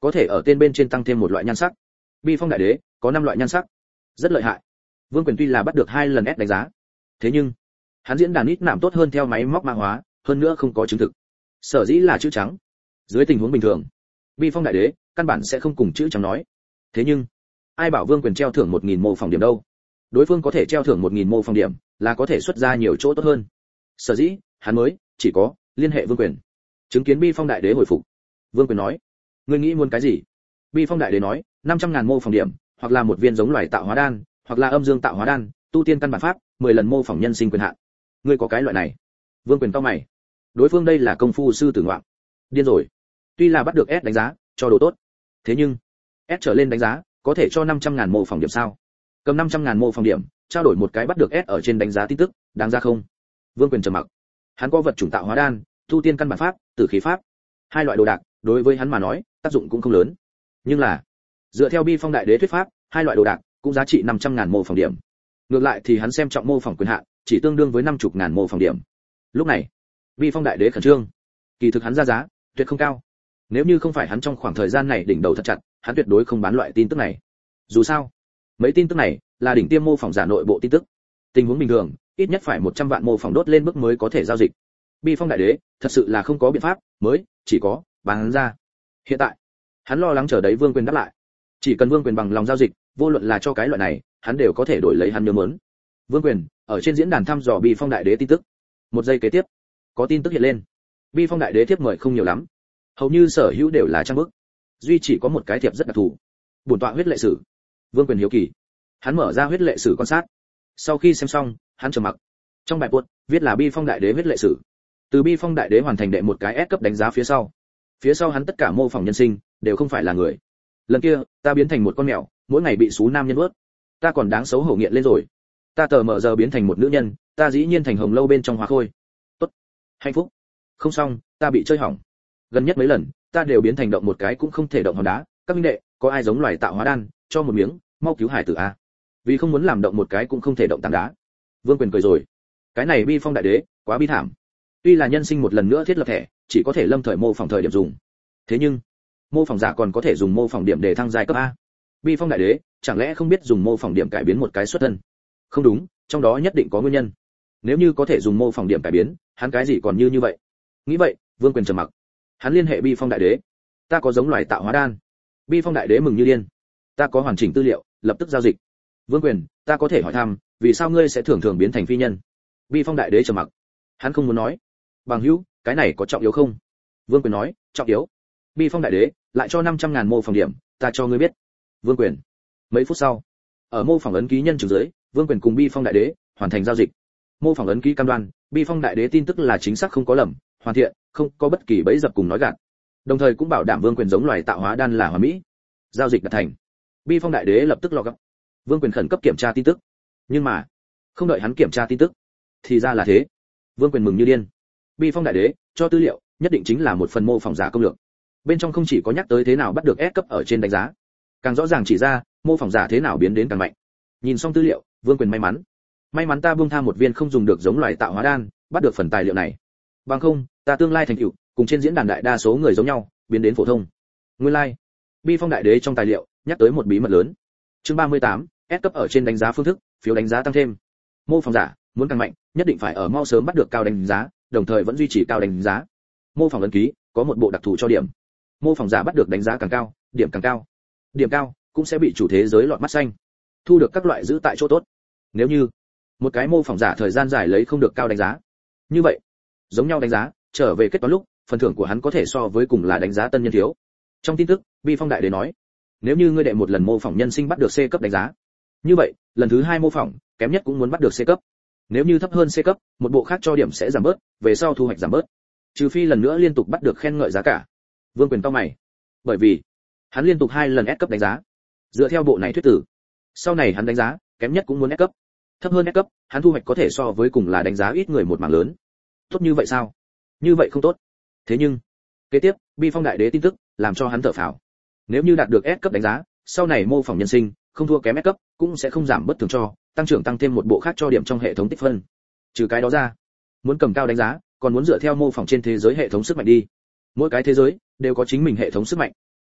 có thể ở tên bên trên tăng thêm một loại nhan sắc. Bi Phong Đại Đế có 5 loại nhan sắc, rất lợi hại. Vương Quyền tuy là bắt được 2 lần S đánh giá, thế nhưng hắn diễn đàn ít nạm tốt hơn theo máy móc mã hóa, hơn nữa không có chứng thực. Sở dĩ là chữ trắng. Dưới tình huống bình thường, Bi Phong Đại Đế căn bản sẽ không cùng chữ trắng nói. Thế nhưng, ai bảo Vương Quyền treo thưởng 1000 mô phỏng điểm đâu? Đối phương có thể treo thưởng 1000 mô phỏng điểm, là có thể xuất ra nhiều chỗ tốt hơn. Sở dĩ, hắn mới chỉ có liên hệ Vương Quyền. Chứng kiến Bi Phong Đại Đế hồi phục. Vương Quyền nói: "Ngươi nghĩ muốn cái gì?" Bi Phong Đại Đế nói: "500.000 mô phỏng điểm, hoặc là một viên giống loài tạo hóa đan, hoặc là âm dương tạo hóa đan, tu tiên căn bản pháp, 10 lần mô phỏng nhân sinh quyền hạn. Ngươi có cái loại này?" Vương Quyền cau mày. Đối phương đây là công phu sư tử ngoạm. Điên rồi. Tuy là bắt được S đánh giá, cho đồ tốt. Thế nhưng, S trở lên đánh giá, có thể cho 500.000 mô phỏng điểm sao? Cầm 500.000 mô phỏng điểm, trao đổi một cái bắt được S ở trên đánh giá tin tức, đáng ra không? Vương Quyền trầm mặc. Hắn có vật chủng tạo hóa đan, tu tiên căn bản pháp, tử khí pháp. 2 loại đồ đạc, đối với hắn mà nói, tác dụng cũng không lớn. Nhưng là, dựa theo Bi Phong Đại Đế thuyết pháp, 2 loại đồ đạc cũng giá trị 500.000 mô phỏng điểm. Ngược lại thì hắn xem trọng mô phỏng quyền hạn, chỉ tương đương với 50.000 mô phỏng điểm. Lúc này, Bi Phong Đại Đế khẩn trương. Kỳ thực hắn ra giá, tuyệt không cao. Nếu như không phải hắn trong khoảng thời gian này đỉnh đầu thật chặt, hắn tuyệt đối không bán loại tin tức này. Dù sao, mấy tin tức này là đỉnh tiêm mô phỏng giả nội bộ tin tức. Tình huống bình thường, ít nhất phải 100 vạn mô phỏng đốt lên mức mới có thể giao dịch. Bi Phong Đại Đế thật sự là không có biện pháp, mới chỉ có bán ra. Hiện tại, hắn lo lắng chờ đấy Vương Quyền đáp lại. Chỉ cần Vương Quyền bằng lòng giao dịch, vô luận là cho cái loại này, hắn đều có thể đổi lấy hắn nhớ muốn. Vương Quyền ở trên diễn đàn thăm dò Bi Phong Đại Đế tin tức. Một giây kế tiếp, có tin tức hiện lên. Bi Phong Đại Đế thiếp mời không nhiều lắm, hầu như sở hữu đều là trang bức. Duy chỉ có một cái thiệp rất đặc thù. Bổn tọa huyết lệ sử. Vương Quyền hiếu kỳ. Hắn mở ra huyết lệ sử quan sát. Sau khi xem xong, hắn trầm mặc. Trong bài post viết là Bi Phong Đại Đế huyết lệ sử. Từ Bi Phong Đại Đế hoàn thành đệ một cái S cấp đánh giá phía sau hắn tất cả mô phỏng nhân sinh đều không phải là người. Lần kia, ta biến thành một con mèo, mỗi ngày bị xú nam nhân vớt. Ta còn đáng xấu hổ nghiện lên rồi. Ta tờ mờ giờ biến thành một nữ nhân, ta dĩ nhiên thành hồng lâu bên trong hoa khôi. Tốt, hạnh phúc. Không xong, ta bị chơi hỏng. Gần nhất mấy lần, ta đều biến thành động một cái cũng không thể động hòn đá. Các minh đệ, có ai giống loài tạo hóa đan, cho một miếng, mau cứu hải tử a. Vì không muốn làm động một cái cũng không thể động tảng đá. Vương Quyền cười rồi. Cái này Bi Phong Đại Đế, quá bi thảm. Tuy là nhân sinh một lần nữa thiết lập thẻ, chỉ có thể lâm thời mô phỏng thời điểm dùng. Thế nhưng, mô phỏng giả còn có thể dùng mô phỏng điểm để thăng giai cấp a. Bi Phong Đại Đế, chẳng lẽ không biết dùng mô phỏng điểm cải biến một cái xuất thân? Không đúng, trong đó nhất định có nguyên nhân. Nếu như có thể dùng mô phỏng điểm cải biến, hắn cái gì còn như vậy? Nghĩ vậy, Vương Quyền trầm mặc. Hắn liên hệ Bi Phong Đại Đế. Ta có giống loài tạo hóa đan. Bi Phong Đại Đế mừng như điên. Ta có hoàn chỉnh tư liệu, lập tức giao dịch. Vương Quyền, ta có thể hỏi thăm, vì sao ngươi sẽ thường thường biến thành phi nhân? Bi Phong Đại Đế trầm mặc. Hắn không muốn nói. Bằng hữu, cái này có trọng yếu không? Vương Quyền nói, trọng yếu. Bi Phong Đại Đế lại cho 500.000 mô phỏng điểm, ta cho ngươi biết. Vương Quyền. Mấy phút sau, ở mô phỏng ấn ký nhân chứng dưới, Vương Quyền cùng Bi Phong Đại Đế hoàn thành giao dịch. Mô phỏng ấn ký cam đoan, Bi Phong Đại Đế tin tức là chính xác không có lầm, hoàn thiện, không có bất kỳ bẫy dập cùng nói gạt. Đồng thời cũng bảo đảm Vương Quyền giống loài tạo hóa đan là hoàn mỹ. Giao dịch đạt thành. Bi Phong Đại Đế lập tức log up. Vương Quyền khẩn cấp kiểm tra tin tức. Nhưng mà, không đợi hắn kiểm tra tin tức, thì ra là thế. Vương Quyền mừng như điên. Bi Phong Đại Đế cho tư liệu, nhất định chính là một phần mô phỏng giả công lược. Bên trong không chỉ có nhắc tới thế nào bắt được S cấp ở trên đánh giá, càng rõ ràng chỉ ra mô phỏng giả thế nào biến đến càng mạnh. Nhìn xong tư liệu, Vương Quyền may mắn ta buông tha một viên không dùng được giống loài tạo hóa đan, bắt được phần tài liệu này. Bằng không, ta tương lai thành tựu cùng trên diễn đàn đại đa số người giống nhau, biến đến phổ thông. Nguyên lai, Bi Phong Đại Đế trong tài liệu nhắc tới một bí mật lớn. Chương 38, S cấp ở trên đánh giá phương thức, phiếu đánh giá tăng thêm. Mô phỏng giả muốn càng mạnh, nhất định phải ở mau sớm bắt được cao đánh giá, đồng thời vẫn duy trì cao đánh giá. Mô phỏng ấn ký có một bộ đặc thù cho điểm. Mô phỏng giả bắt được đánh giá càng cao, điểm càng cao. Điểm cao cũng sẽ bị chủ thế giới lọt mắt xanh, thu được các loại giữ tại chỗ tốt. Nếu như một cái mô phỏng giả thời gian dài lấy không được cao đánh giá, như vậy, giống nhau đánh giá, trở về kết toán lúc, phần thưởng của hắn có thể so với cùng là đánh giá tân nhân thiếu. Trong tin tức, Bi Phong Đại Đế nói, nếu như ngươi đệ một lần mô phỏng nhân sinh bắt được C cấp đánh giá, như vậy, lần thứ 2 mô phỏng, kém nhất cũng muốn bắt được C cấp. Nếu như thấp hơn C cấp, một bộ khác cho điểm sẽ giảm bớt, về sau thu hoạch giảm bớt. Trừ phi lần nữa liên tục bắt được khen ngợi giá cả. Vương Quyền cau mày, bởi vì hắn liên tục 2 lần S cấp đánh giá. Dựa theo bộ này thuyết tử, sau này hắn đánh giá, kém nhất cũng muốn S cấp. Thấp hơn S cấp, hắn thu hoạch có thể so với cùng là đánh giá ít người một mảng lớn. Tốt như vậy sao? Như vậy không tốt. Thế nhưng, kế tiếp, Bi Phong Đại Đế tin tức làm cho hắn thở phào. Nếu như đạt được S cấp đánh giá, sau này mô phỏng nhân sinh không thua kém S cấp, cũng sẽ không giảm bất thường cho, tăng trưởng tăng thêm một bộ khác cho điểm trong hệ thống tích phân. Trừ cái đó ra, muốn cầm cao đánh giá, còn muốn dựa theo mô phỏng trên thế giới hệ thống sức mạnh đi. Mỗi cái thế giới đều có chính mình hệ thống sức mạnh.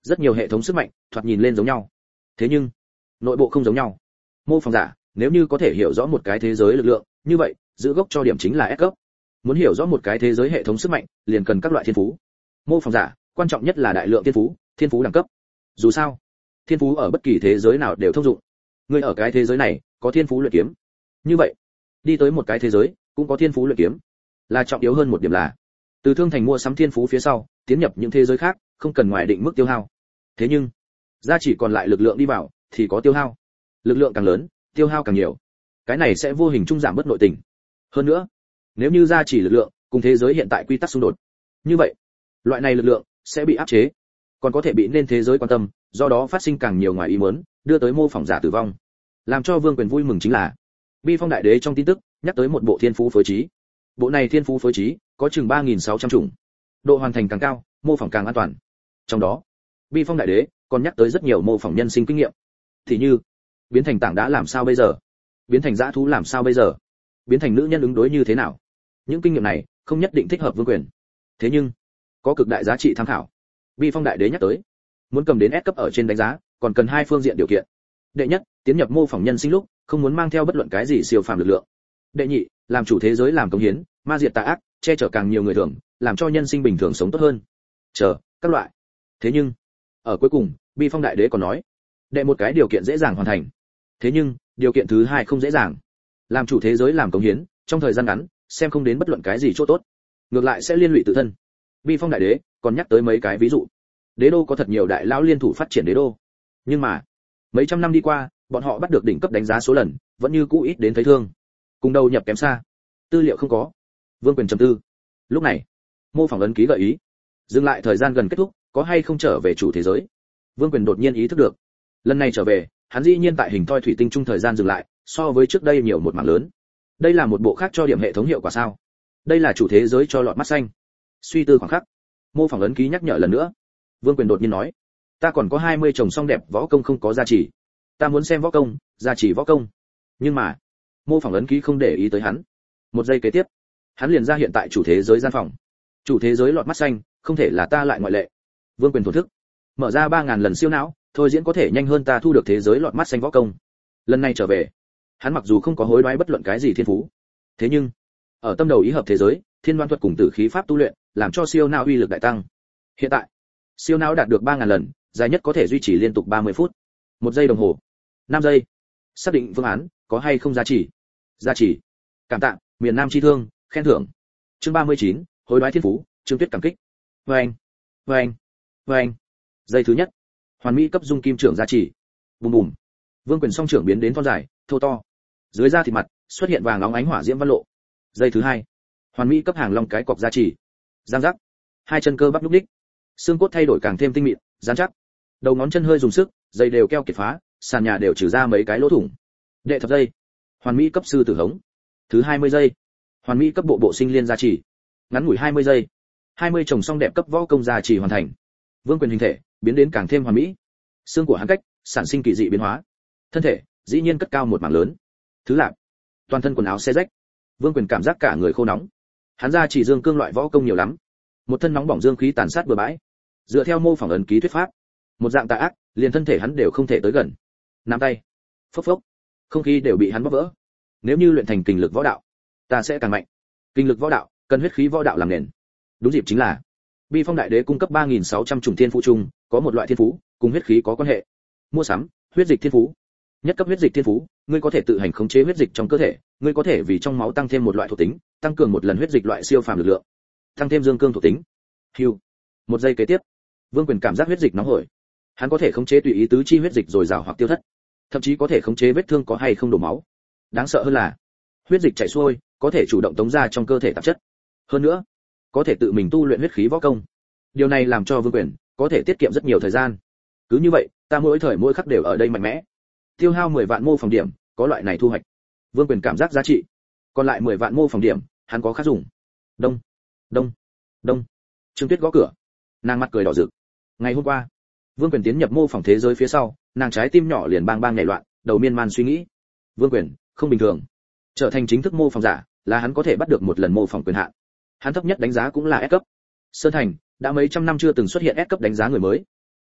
Rất nhiều hệ thống sức mạnh thoạt nhìn lên giống nhau, thế nhưng nội bộ không giống nhau. Mô phỏng giả nếu như có thể hiểu rõ một cái thế giới lực lượng, như vậy giữ gốc cho điểm chính là S cấp. Muốn hiểu rõ một cái thế giới hệ thống sức mạnh, liền cần các loại thiên phú. Mô phỏng giả quan trọng nhất là đại lượng thiên phú đẳng cấp. Dù sao, thiên phú ở bất kỳ thế giới nào đều thông dụng. Người ở cái thế giới này có thiên phú luyện kiếm, như vậy đi tới một cái thế giới cũng có thiên phú luyện kiếm. Là trọng yếu hơn một điểm là, từ thương thành mua sắm thiên phú phía sau, tiến nhập những thế giới khác, không cần ngoài định mức tiêu hao. Thế nhưng, gia chỉ còn lại lực lượng đi vào thì có tiêu hao. Lực lượng càng lớn, tiêu hao càng nhiều. Cái này sẽ vô hình trung giảm bớt nội tình. Hơn nữa, nếu như gia chỉ lực lượng cùng thế giới hiện tại quy tắc xung đột, như vậy, loại này lực lượng sẽ bị áp chế, còn có thể bị nên thế giới quan tâm, do đó phát sinh càng nhiều ngoài ý muốn, đưa tới mô phỏng giả tử vong. Làm cho Vương Quyền vui mừng chính là, Bi Phong Đại Đế trong tin tức nhắc tới một bộ thiên phú phối trí. Bộ này thiên phú phối trí có chừng 3600 chủng. Độ hoàn thành càng cao, mô phỏng càng an toàn. Trong đó, Bi Phong Đại Đế còn nhắc tới rất nhiều mô phỏng nhân sinh kinh nghiệm. Thì như, biến thành tảng đá làm sao bây giờ? Biến thành dã thú làm sao bây giờ? Biến thành nữ nhân ứng đối như thế nào? Những kinh nghiệm này không nhất định thích hợp Vương Quyền. Thế nhưng, có cực đại giá trị tham khảo. Bi Phong Đại Đế nhắc tới, muốn cầm đến S cấp ở trên đánh giá, còn cần hai phương diện điều kiện. Đệ nhất, tiến nhập mô phỏng nhân sinh lúc, không muốn mang theo bất luận cái gì siêu phàm lực lượng. Đệ nhị, làm chủ thế giới làm công hiến, ma diệt tà ác, che chở càng nhiều người thường, làm cho nhân sinh bình thường sống tốt hơn. Chờ, các loại. Thế nhưng, ở cuối cùng, Bi Phong Đại Đế còn nói, đệ một cái điều kiện dễ dàng hoàn thành. Thế nhưng, điều kiện thứ hai không dễ dàng. Làm chủ thế giới làm công hiến, trong thời gian ngắn, xem không đến bất luận cái gì chỗ tốt, ngược lại sẽ liên lụy tự thân. Bi Phong Đại Đế còn nhắc tới mấy cái ví dụ. Đế đô có thật nhiều đại lão liên thủ phát triển đế đô, nhưng mà mấy trăm năm đi qua, bọn họ bắt được đỉnh cấp đánh giá số lần, vẫn như cũ ít đến thấy thương, cùng đầu nhập kém xa, tư liệu không có. Vương Quyền trầm tư. Lúc này, mô phỏng ấn ký gợi ý, dừng lại thời gian gần kết thúc, có hay không trở về chủ thế giới. Vương Quyền đột nhiên ý thức được, lần này trở về, hắn dĩ nhiên tại hình thoi thủy tinh trung thời gian dừng lại, so với trước đây nhiều một mảng lớn. Đây là một bộ khác cho điểm hệ thống hiệu quả sao? Đây là chủ thế giới cho lọt mắt xanh. Suy tư khoảng khắc, mô phỏng ấn ký nhắc nhở lần nữa. Vương Quyền đột nhiên nói, ta còn có 20 chồng song đẹp võ công không có gia trì, ta muốn xem võ công, gia trì võ công. Nhưng mà, mô phỏng ấn ký không để ý tới hắn. Một giây kế tiếp, hắn liền ra hiện tại chủ thế giới gian phòng. Chủ thế giới lọt mắt xanh, không thể là ta lại ngoại lệ. Vương Quyền thổ thức, mở ra 3000 lần siêu não, thôi diễn có thể nhanh hơn ta thu được thế giới lọt mắt xanh võ công. Lần này trở về, hắn mặc dù không có hối đoái bất luận cái gì thiên phú, thế nhưng ở tâm đầu ý hợp thế giới, thiên đoan thuật cùng tử khí pháp tu luyện, làm cho siêu não uy lực đại tăng. Hiện tại, siêu não đạt được 3000 lần, dài nhất có thể duy trì liên tục 30 phút. 1 giây đồng hồ, 5 giây. Xác định phương án, có hay không giá trị? Giá trị. Cảm tạ, miền Nam chi thương, khen thưởng. Chương 39, hối đoái thiên phú, Trương Tuyết cảm kích. Vâng, vâng, vâng. Giây thứ nhất, hoàn mỹ cấp dung kim trưởng giá trị. Bùm bùm. Vương Quyền song trưởng biến đến thon dài, thô to. Dưới da thịt mặt xuất hiện vàng óng ánh hỏa diễm văn lộ. Giây thứ hai, hoàn mỹ cấp hàng long cái cọc giá trị. Giang giác. Hai chân cơ bắp lúc đích, xương cốt thay đổi càng thêm tinh mịn, rắn chắc. Đầu ngón chân hơi dùng sức, giày đều keo kiệt phá, sàn nhà đều trừ ra mấy cái lỗ thủng. Đệ thập giây, hoàn mỹ cấp sư tử hống. Thứ 20 giây, hoàn mỹ cấp bộ sinh liên gia trì. Ngắn ngủi 20 giây, 20 chồng song đẹp cấp võ công gia trì hoàn thành. Vương Quyền hình thể biến đến càng thêm hoàn mỹ. Xương của hắn cách sản sinh kỳ dị biến hóa. Thân thể dĩ nhiên cất cao một mảng lớn. Thứ lạp, toàn thân quần áo xé rách. Vương Quyền cảm giác cả người khô nóng. Hắn gia trì dương cương loại võ công nhiều lắm. Một thân nóng bỏng dương khí tàn sát bừa bãi. Dựa theo mô phỏng ấn ký thuyết pháp, một dạng tà ác, liền thân thể hắn đều không thể tới gần. Nắm tay, phốc phốc, không khí đều bị hắn bóp vỡ. Nếu như luyện thành kinh lực võ đạo, ta sẽ càng mạnh. Kinh lực võ đạo cần huyết khí võ đạo làm nền. Đúng dịp chính là Bi Phong Đại Đế cung cấp 3600 chủng thiên phú chung, có một loại thiên phú cùng huyết khí có quan hệ. Mua sắm, huyết dịch thiên phú. Nhất cấp huyết dịch thiên phú, ngươi có thể tự hành khống chế huyết dịch trong cơ thể, ngươi có thể vì trong máu tăng thêm một loại thuộc tính, tăng cường một lần huyết dịch loại siêu phàm lực lượng, tăng thêm dương cương thuộc tính. Hưu. 1 giây kế tiếp, Vương Quyền cảm giác huyết dịch nóng hổi. Hắn có thể khống chế tùy ý tứ chi huyết dịch dồi dào hoặc tiêu thất, thậm chí có thể khống chế vết thương có hay không đổ máu. Đáng sợ hơn là, huyết dịch chảy xuôi, có thể chủ động tống ra trong cơ thể tạp chất. Hơn nữa, có thể tự mình tu luyện huyết khí võ công. Điều này làm cho Vương Quyền có thể tiết kiệm rất nhiều thời gian. Cứ như vậy, ta mỗi thời mỗi khắc đều ở đây mạnh mẽ. Tiêu hao 10 vạn mô phỏng điểm, có loại này thu hoạch. Vương Quyền cảm giác giá trị. Còn lại 10 vạn mô phỏng điểm, hắn có khác dùng. Đông, đông, đông. Trương Tuyết gõ cửa. Nàng mặt cười đỏ rực. Ngày hôm qua, Vương Quyền tiến nhập mô phỏng thế giới phía sau, nàng trái tim nhỏ liền bang bang nhảy loạn, đầu miên man suy nghĩ. Vương Quyền không bình thường. Trở thành chính thức mô phỏng giả, là hắn có thể bắt được một lần mô phỏng quyền hạn. Hắn thấp nhất đánh giá cũng là S cấp. Sơn Thành đã mấy trăm năm chưa từng xuất hiện S cấp đánh giá người mới.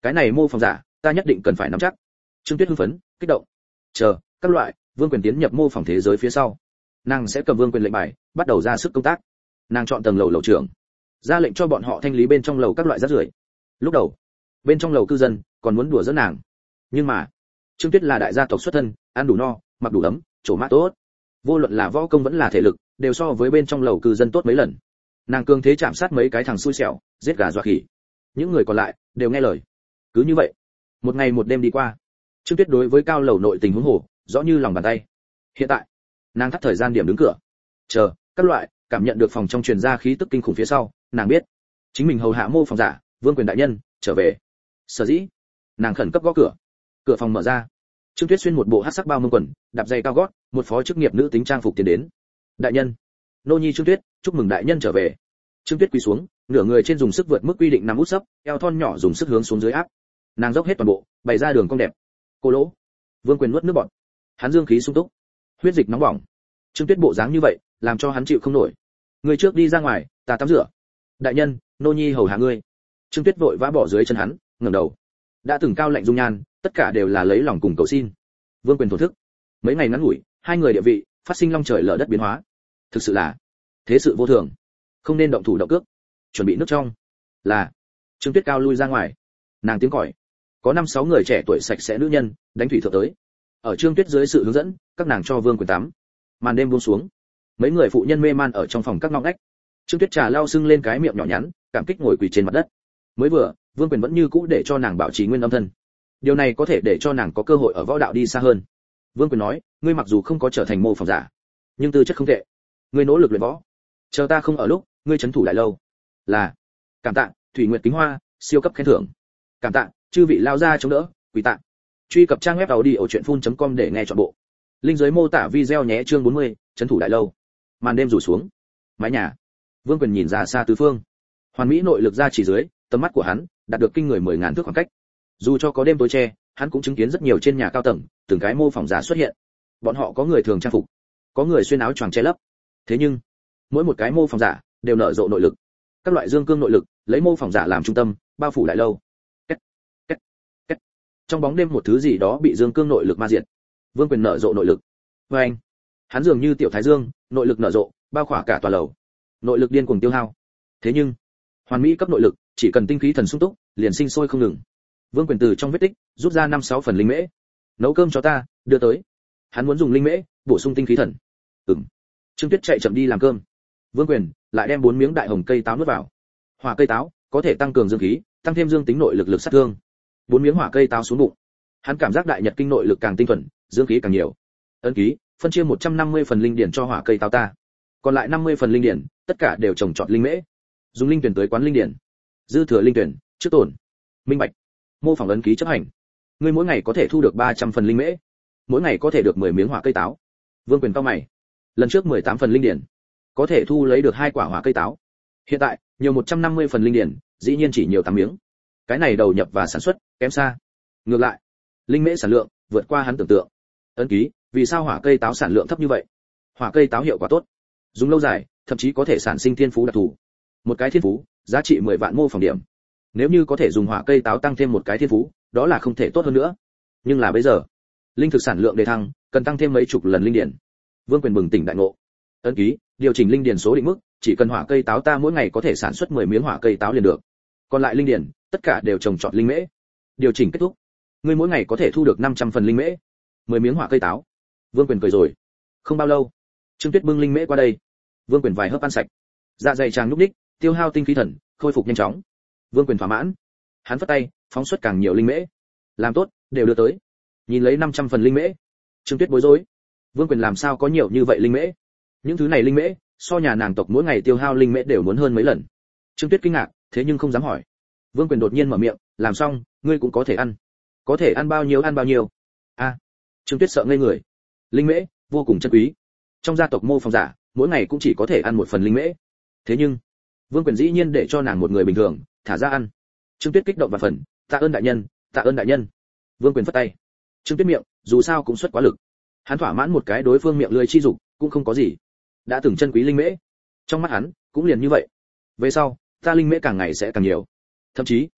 cái này mô phỏng giả ta nhất định cần phải nắm chắc. Trương Tuyết hưng phấn kích động. Chờ các loại Vương Quyền tiến nhập mô phỏng thế giới phía sau, nàng sẽ cầm Vương Quyền lệnh bài bắt đầu ra sức công tác. Nàng chọn tầng lầu trưởng, ra lệnh cho bọn họ thanh lý bên trong lầu các loại rác rưởi. Lúc đầu bên trong lầu cư dân còn muốn đùa giỡn nàng, nhưng mà Trương Tuyết là đại gia tộc xuất thân, ăn đủ no, mặc đủ ấm, trổ mã tốt, vô luận là võ công vẫn là thể lực đều so với bên trong lầu cư dân tốt mấy lần. Nàng cường thế chạm sát mấy cái thằng xui xẻo, giết gà dọa khỉ. Những người còn lại đều nghe lời. Cứ như vậy, một ngày một đêm đi qua, Trương Tuyết đối với cao lầu nội tình huống hồ rõ như lòng bàn tay. Hiện tại nàng thắt thời gian điểm đứng cửa, chờ các loại cảm nhận được phòng trong truyền ra khí tức kinh khủng phía sau, nàng biết chính mình hầu hạ mô phòng giả Vương Quyền đại nhân trở về. Sở dĩ nàng khẩn cấp gõ cửa. Cửa phòng mở ra, Trương Tuyết xuyên một bộ hắc sắc bao mông quần, đạp giày cao gót, một phó chức nghiệp nữ tính trang phục tiến đến. Đại nhân, nô nhi Trương Tuyết, chúc mừng đại nhân trở về. Trương Tuyết quỳ xuống, nửa người trên dùng sức vượt mức quy định nằm út sấp, eo thon nhỏ dùng sức hướng xuống dưới áp. Nàng dốc hết toàn bộ, bày ra đường cong đẹp. Cô lỗ. Vương Quyền nuốt nước bọt. Hắn dương khí sung túc, huyết dịch nóng bỏng. Trương Tuyết bộ dáng như vậy, làm cho hắn chịu không nổi. Người trước đi ra ngoài, ta tắm rửa. Đại nhân, nô nhi hầu hạ ngươi. Trương Tuyết vội vã bỏ dưới chân hắn, ngẩng đầu. Đã từng cao lạnh dung nhan, tất cả đều là lấy lòng cùng cầu xin. Vương Quyền thổ thức. Mấy ngày ngắn ngủi, hai người địa vị phát sinh long trời lở đất biến hóa. Thực sự là thế sự vô thường, không nên động thủ động cước. Chuẩn bị nước trong. Là. Trương Tuyết cao lui ra ngoài. Nàng tiếng còi. Có 5-6 người trẻ tuổi sạch sẽ nữ nhân đánh thủy thượng tới. Ở Trương Tuyết dưới sự hướng dẫn, các nàng cho Vương Quyền tắm. Màn đêm buông xuống, mấy người phụ nhân mê man ở trong phòng các ngóc ngách. Trương Tuyết trà lau sưng lên cái miệng nhỏ nhắn, cảm kích ngồi quỳ trên mặt đất. Mới vừa, Vương Quyền vẫn như cũ để cho nàng bảo trì nguyên âm thân. Điều này có thể để cho nàng có cơ hội ở võ đạo đi xa hơn. Vương Quyền nói, ngươi mặc dù không có trở thành mô phỏng giả, nhưng tư chất không tệ. Ngươi nỗ lực luyện võ, chờ ta không ở lúc, ngươi trấn thủ lại lâu. Là. Cảm tạ, Thủy Nguyệt Kính Hoa, siêu cấp khen thưởng. Cảm tạ, chư vị lao ra chống đỡ, quỳ tạ. Truy cập trang web audiochuyenphun.com để nghe trọn bộ. Linh dưới mô tả video nhé. Chương 40, trấn thủ đại lâu. Màn đêm rủ xuống. Mái nhà. Vương Quyền nhìn ra xa tứ phương. Hoàn mỹ nội lực ra chỉ dưới, tầm mắt của hắn đạt được kinh người 10.000 thước khoảng cách. Dù cho có đêm tối che, hắn cũng chứng kiến rất nhiều trên nhà cao tầng, từng cái mô phỏng giả xuất hiện. Bọn họ có người thường trang phục, có người xuyên áo choàng che lấp. Thế nhưng, mỗi một cái mô phỏng giả đều nở rộ nội lực. Các loại dương cương nội lực, lấy mô phỏng giả làm trung tâm, bao phủ đại lâu. Két, két, két. Trong bóng đêm một thứ gì đó bị dương cương nội lực ma diệt. Vương Quyền nở rộ nội lực. Và anh, hắn dường như tiểu thái dương, nội lực nở rộ, bao khỏa cả tòa lầu. Nội lực điên cuồng tiêu hao. Thế nhưng, hoàn mỹ cấp nội lực, chỉ cần tinh khí thần sung túc, liền sinh sôi không ngừng. Vương Quyền từ trong vết tích rút ra 5-6 phần linh mễ. Nấu cơm cho ta, đưa tới. Hắn muốn dùng linh mễ bổ sung tinh khí thần. Trương Tuyết chạy chậm đi làm cơm. Vương Quyền lại đem 4 miếng đại hồng cây táo nuốt vào. Hỏa cây táo có thể tăng cường dương khí, tăng thêm dương tính nội lực lực sát thương. 4 miếng hỏa cây táo xuống bụng. Hắn cảm giác đại nhật kinh nội lực càng tinh thuần, dương khí càng nhiều. Ấn ký, phân chia 150 phần linh điển cho hỏa cây táo ta. Còn lại 50 phần linh điển, tất cả đều trồng trọt linh mễ. Dùng linh tuyển tới quán linh điển. Dư thừa linh tuyển, trước tổn. Minh bạch. Mô phỏng ấn ký chấp hành. Ngươi mỗi ngày có thể thu được 300 phần linh mễ. Mỗi ngày có thể được 10 miếng hỏa cây táo. Vương Quyền cau mày. Lần trước 18 phần linh điển, có thể thu lấy được 2 quả hỏa cây táo. Hiện tại, nhiều 150 phần linh điển, dĩ nhiên chỉ nhiều 8 miếng. Cái này đầu nhập và sản xuất kém xa. Ngược lại, linh mễ sản lượng vượt qua hắn tưởng tượng. Ấn ký, vì sao hỏa cây táo sản lượng thấp như vậy? Hỏa cây táo hiệu quả tốt, dùng lâu dài, thậm chí có thể sản sinh thiên phú đặc thù. Một cái thiên phú, giá trị 10 vạn mô phỏng điểm. Nếu như có thể dùng hỏa cây táo tăng thêm một cái thiên phú, đó là không thể tốt hơn nữa. Nhưng là bây giờ, linh thực sản lượng đề thăng, cần tăng thêm mấy chục lần linh điển. Vương Quyền bừng tỉnh đại ngộ. Ấn ký, điều chỉnh linh điển số định mức, chỉ cần hỏa cây táo ta mỗi ngày có thể sản xuất 10 miếng hỏa cây táo liền được. Còn lại linh điển, tất cả đều trồng trọt linh mễ. Điều chỉnh kết thúc. Ngươi mỗi ngày có thể thu được 500 phần linh mễ, 10 miếng hỏa cây táo. Vương Quyền cười rồi. Không bao lâu, Trương Tuyết bưng linh mễ qua đây. Vương Quyền vài hớp ăn sạch. Dạ dày chàng nhúc nhích, tiêu hao tinh khí thần, khôi phục nhanh chóng. Vương Quyền thỏa mãn. Hắn phất tay, phóng xuất càng nhiều linh mễ. Làm tốt, đều đưa tới. Nhìn lấy 500 phần linh mễ, Trương Tuyết bối rối. Vương Quyền làm sao có nhiều như vậy linh mễ? Những thứ này linh mễ, so nhà nàng tộc mỗi ngày tiêu hao linh mễ đều muốn hơn mấy lần. Trương Tuyết kinh ngạc, thế nhưng không dám hỏi. Vương Quyền đột nhiên mở miệng, làm xong, ngươi cũng có thể ăn. Có thể ăn bao nhiêu ăn bao nhiêu. A. Trương Tuyết sợ ngây người. Linh mễ vô cùng chân quý. Trong gia tộc mô phỏng giả, mỗi ngày cũng chỉ có thể ăn một phần linh mễ. Thế nhưng, Vương Quyền dĩ nhiên để cho nàng một người bình thường thả ra ăn. Trương Tuyết kích động và phần, tạ ơn đại nhân, tạ ơn đại nhân. Vương Quyền phất tay. Trương Tuyết miệng, dù sao cũng xuất quá lực. Hắn thỏa mãn một cái đối phương miệng lưỡi chi dục, cũng không có gì. Đã từng chân quý linh mễ, trong mắt hắn cũng liền như vậy. Về sau, ta linh mễ càng ngày sẽ càng nhiều. Thậm chí,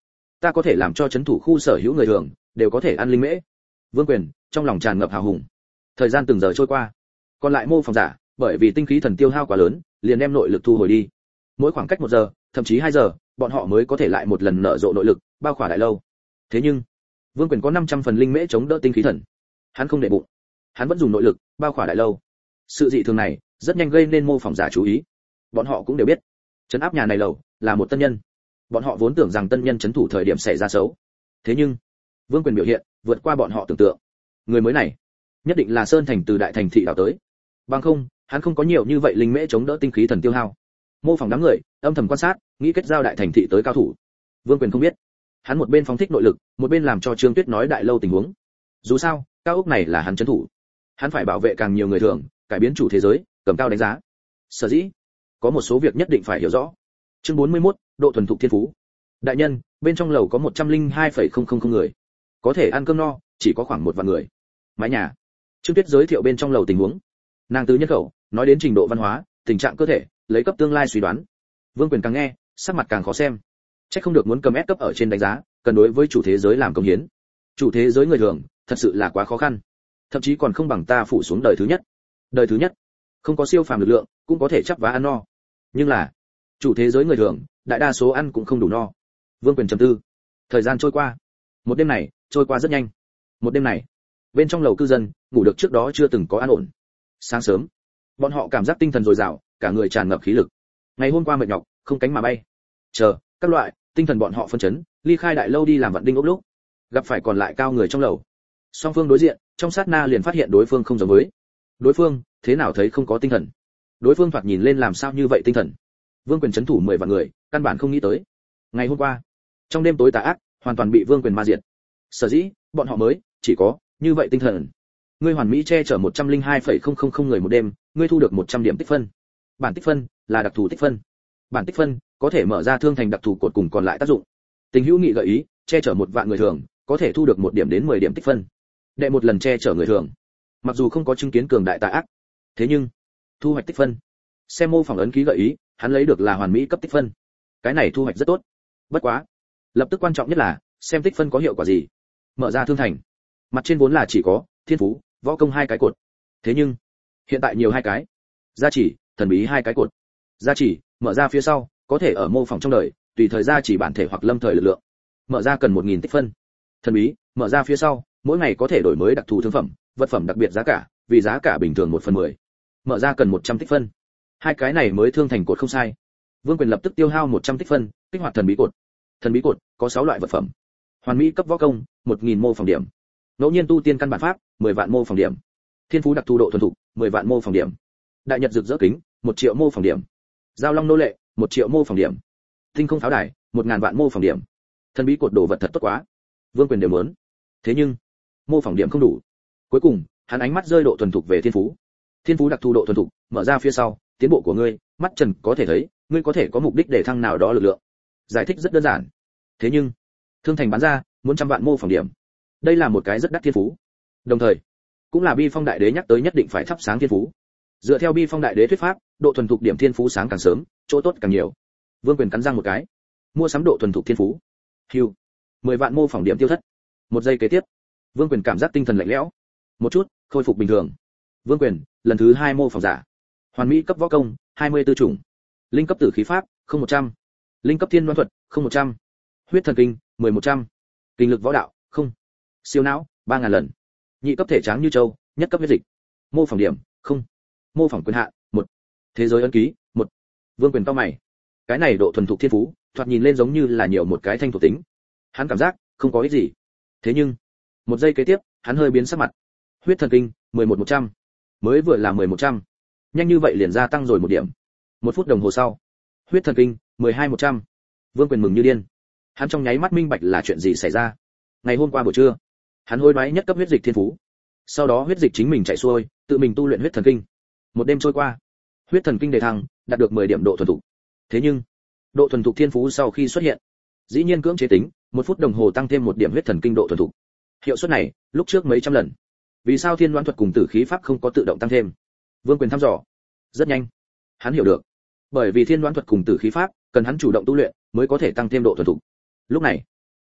ta có thể làm cho chấn thủ khu sở hữu người thường đều có thể ăn linh mễ. Vương Quyền trong lòng tràn ngập hào hùng. Thời gian từng giờ trôi qua, còn lại mô phỏng giả bởi vì tinh khí thần tiêu hao quá lớn, liền đem nội lực thu hồi đi. Mỗi khoảng cách 1 giờ, thậm chí 2 giờ, bọn họ mới có thể lại một lần nở rộ nội lực, bao khỏa đại lâu. Thế nhưng, Vương Quyền có 500 phần linh mễ chống đỡ tinh khí thần. Hắn không để bụng, hắn vẫn dùng nội lực bao khỏa đại lâu. Sự dị thường này rất nhanh gây nên mô phỏng giả chú ý. Bọn họ cũng đều biết, trấn áp nhà này lầu là một tân nhân. Bọn họ vốn tưởng rằng tân nhân trấn thủ thời điểm xảy ra xấu. Thế nhưng, Vương Quyền biểu hiện vượt qua bọn họ tưởng tượng. Người mới này, nhất định là Sơn Thành từ đại thành thị đảo tới. Bằng không, hắn không có nhiều như vậy linh mễ chống đỡ tinh khí thần tiêu hao. Mô phỏng đám người âm thầm quan sát, nghĩ kết giao đại thành thị tới cao thủ. Vương Quyền không biết, hắn một bên phóng thích nội lực, một bên làm cho Trương Tuyết nói đại lâu tình huống. Dù sao, cao ốc này là hắn trấn thủ, hắn phải bảo vệ càng nhiều người thường, cải biến chủ thế giới, cầm cao đánh giá. Sở dĩ, có một số việc nhất định phải hiểu rõ. Chương 41, độ thuần thục thiên phú. Đại nhân, bên trong lầu có 102,000 người, có thể ăn cơm no, chỉ có khoảng 1 vạn người. Mái nhà. Trương Tuyết giới thiệu bên trong lầu tình huống. Nàng từ nhân khẩu nói đến trình độ văn hóa, tình trạng cơ thể, lấy cấp tương lai suy đoán. Vương Quyền càng nghe, sắc mặt càng khó xem. Chắc không được muốn cầm S cấp ở trên đánh giá, cần đối với chủ thế giới làm công hiến. Chủ thế giới người thường, thật sự là quá khó khăn. Thậm chí còn không bằng ta phủ xuống đời thứ nhất. Đời thứ nhất, không có siêu phàm lực lượng, cũng có thể chắp vá ăn no. Nhưng là, chủ thế giới người thường, đại đa số ăn cũng không đủ no. Vương Quyền trầm tư. Thời gian trôi qua. Một đêm này, trôi qua rất nhanh. Một đêm này, bên trong lầu cư dân, ngủ được trước đó chưa từng có an ổn. Sáng sớm, bọn họ cảm giác tinh thần dồi dào, cả người tràn ngập khí lực. Ngày hôm qua mệt nhọc, không cánh mà bay. Chờ, các loại, tinh thần bọn họ phân chấn, ly khai đại lâu đi làm vận đinh ốc lúc, gặp phải còn lại cao người trong lầu. Song phương đối diện, trong sát na liền phát hiện đối phương không giống với. Đối phương, thế nào thấy không có tinh thần? Đối phương thoạt nhìn lên làm sao như vậy tinh thần? Vương Quyền trấn thủ 10 vạn người, căn bản không nghĩ tới. Ngày hôm qua, trong đêm tối tà ác, hoàn toàn bị Vương Quyền ma diệt. Sở dĩ, bọn họ mới chỉ có như vậy tinh thần. Ngươi hoàn mỹ che chở 102,000 người một đêm, ngươi thu được 100 điểm tích phân. Bản tích phân là đặc thù tích phân. Bản tích phân có thể mở ra thương thành đặc thù cột cùng còn lại tác dụng. Tình hữu nghị gợi ý, che chở 1 vạn người thường, có thể thu được 1 điểm đến 10 điểm tích phân. Đệ một lần che chở người thường, mặc dù không có chứng kiến cường đại tà ác, thế nhưng thu hoạch tích phân. Xem mô phỏng ấn ký gợi ý, hắn lấy được là hoàn mỹ cấp tích phân. Cái này thu hoạch rất tốt. Bất quá, lập tức quan trọng nhất là xem tích phân có hiệu quả gì. Mở ra thương thành, mặt trên vốn là chỉ có thiên phú, võ công 2 cái cột. Thế nhưng, hiện tại nhiều 2 cái. Gia chỉ, thần bí 2 cái cột. Gia chỉ, mở ra phía sau, có thể ở mô phỏng trong đời, tùy thời gia chỉ bản thể hoặc lâm thời lực lượng. Mở ra cần 1000 tích phân. Thần bí, mở ra phía sau, mỗi ngày có thể đổi mới đặc thù thương phẩm, vật phẩm đặc biệt giá cả, vì giá cả bình thường 1/10. Mở ra cần 100 tích phân. 2 cái này mới thương thành cột không sai. Vương Quyền lập tức tiêu hao 100 tích phân, kích hoạt thần bí cột. Thần bí cột có 6 loại vật phẩm. Hoàn mỹ cấp võ công, 1000 mô phỏng điểm. Ngẫu nhiên tu tiên căn bản pháp, 10 vạn mô phỏng điểm. Thiên phú đặc thù độ thuần thục, 10 vạn mô phỏng điểm. Đại nhật rực rỡ kính, 1 triệu mô phỏng điểm. Giao long nô lệ, 1 triệu mô phỏng điểm. Tinh không pháo đài, 1000 vạn mô phỏng điểm. Thần bí cột đồ vật thật tốt quá. Vương Quyền đều muốn. Thế nhưng, mô phỏng điểm không đủ. Cuối cùng, hắn ánh mắt rơi độ thuần thục về thiên phú. Thiên phú đặc thù độ thuần thục, mở ra phía sau, tiến bộ của ngươi, mắt trần có thể thấy, ngươi có thể có mục đích để thăng nào đó lực lượng. Giải thích rất đơn giản. Thế nhưng, thương thành bán ra, muốn 100 vạn mô phỏng điểm. Đây là một cái rất đắt thiên phú. Đồng thời, cũng là Bi Phong Đại Đế nhắc tới nhất định phải thắp sáng thiên phú. Dựa theo Bi Phong Đại Đế thuyết pháp, độ thuần thục điểm thiên phú sáng càng sớm, chỗ tốt càng nhiều. Vương Quyền cắn răng một cái, mua sắm độ thuần thục thiên phú. Hưu, 10 vạn mô phỏng điểm tiêu thất. Một giây kế tiếp, Vương Quyền cảm giác tinh thần lạnh lẽo, một chút khôi phục bình thường. Vương Quyền lần thứ 2 mô phỏng giả, hoàn mỹ cấp võ công 24 chủng, linh cấp tử khí pháp 0100, linh cấp thiên đoan thuật 0100, huyết thần kinh 1100, kinh lực võ đạo không, siêu não 3000 lần, nhị cấp thể tráng như châu, nhất cấp huyết dịch. Mô phỏng điểm không, mô phỏng quyền hạn 1, thế giới ấn ký 1. Vương Quyền cau mày, cái này độ thuần thục thiên phú thoạt nhìn lên giống như là nhiều một cái thanh thuộc tính. Hắn cảm giác không có ích gì. Thế nhưng, một giây kế tiếp, hắn hơi biến sắc mặt. Huyết thần kinh 11100, mới vừa là 11100, nhanh như vậy liền gia tăng rồi 1 điểm. 1 phút đồng hồ sau, huyết thần kinh 12100. Vương Quyền mừng như điên. Hắn trong nháy mắt minh bạch là chuyện gì xảy ra. Ngày hôm qua buổi trưa, hắn hối đoái nhất cấp huyết dịch thiên phú. Sau đó huyết dịch chính mình chạy xuôi, tự mình tu luyện huyết thần kinh. Một đêm trôi qua, huyết thần kinh đề thăng, đạt được 10 điểm độ thuần thục. Thế nhưng, độ thuần thục thiên phú sau khi xuất hiện, dĩ nhiên cưỡng chế tính, 1 phút đồng hồ tăng thêm 1 điểm huyết thần kinh độ thuần thục. Hiệu suất này, lúc trước mấy trăm lần. Vì sao thiên đoán thuật cùng tử khí pháp không có tự động tăng thêm? Vương Quyền thăm dò. Rất nhanh, hắn hiểu được. Bởi vì thiên đoán thuật cùng tử khí pháp, cần hắn chủ động tu luyện mới có thể tăng thêm độ thuần thục. Lúc này,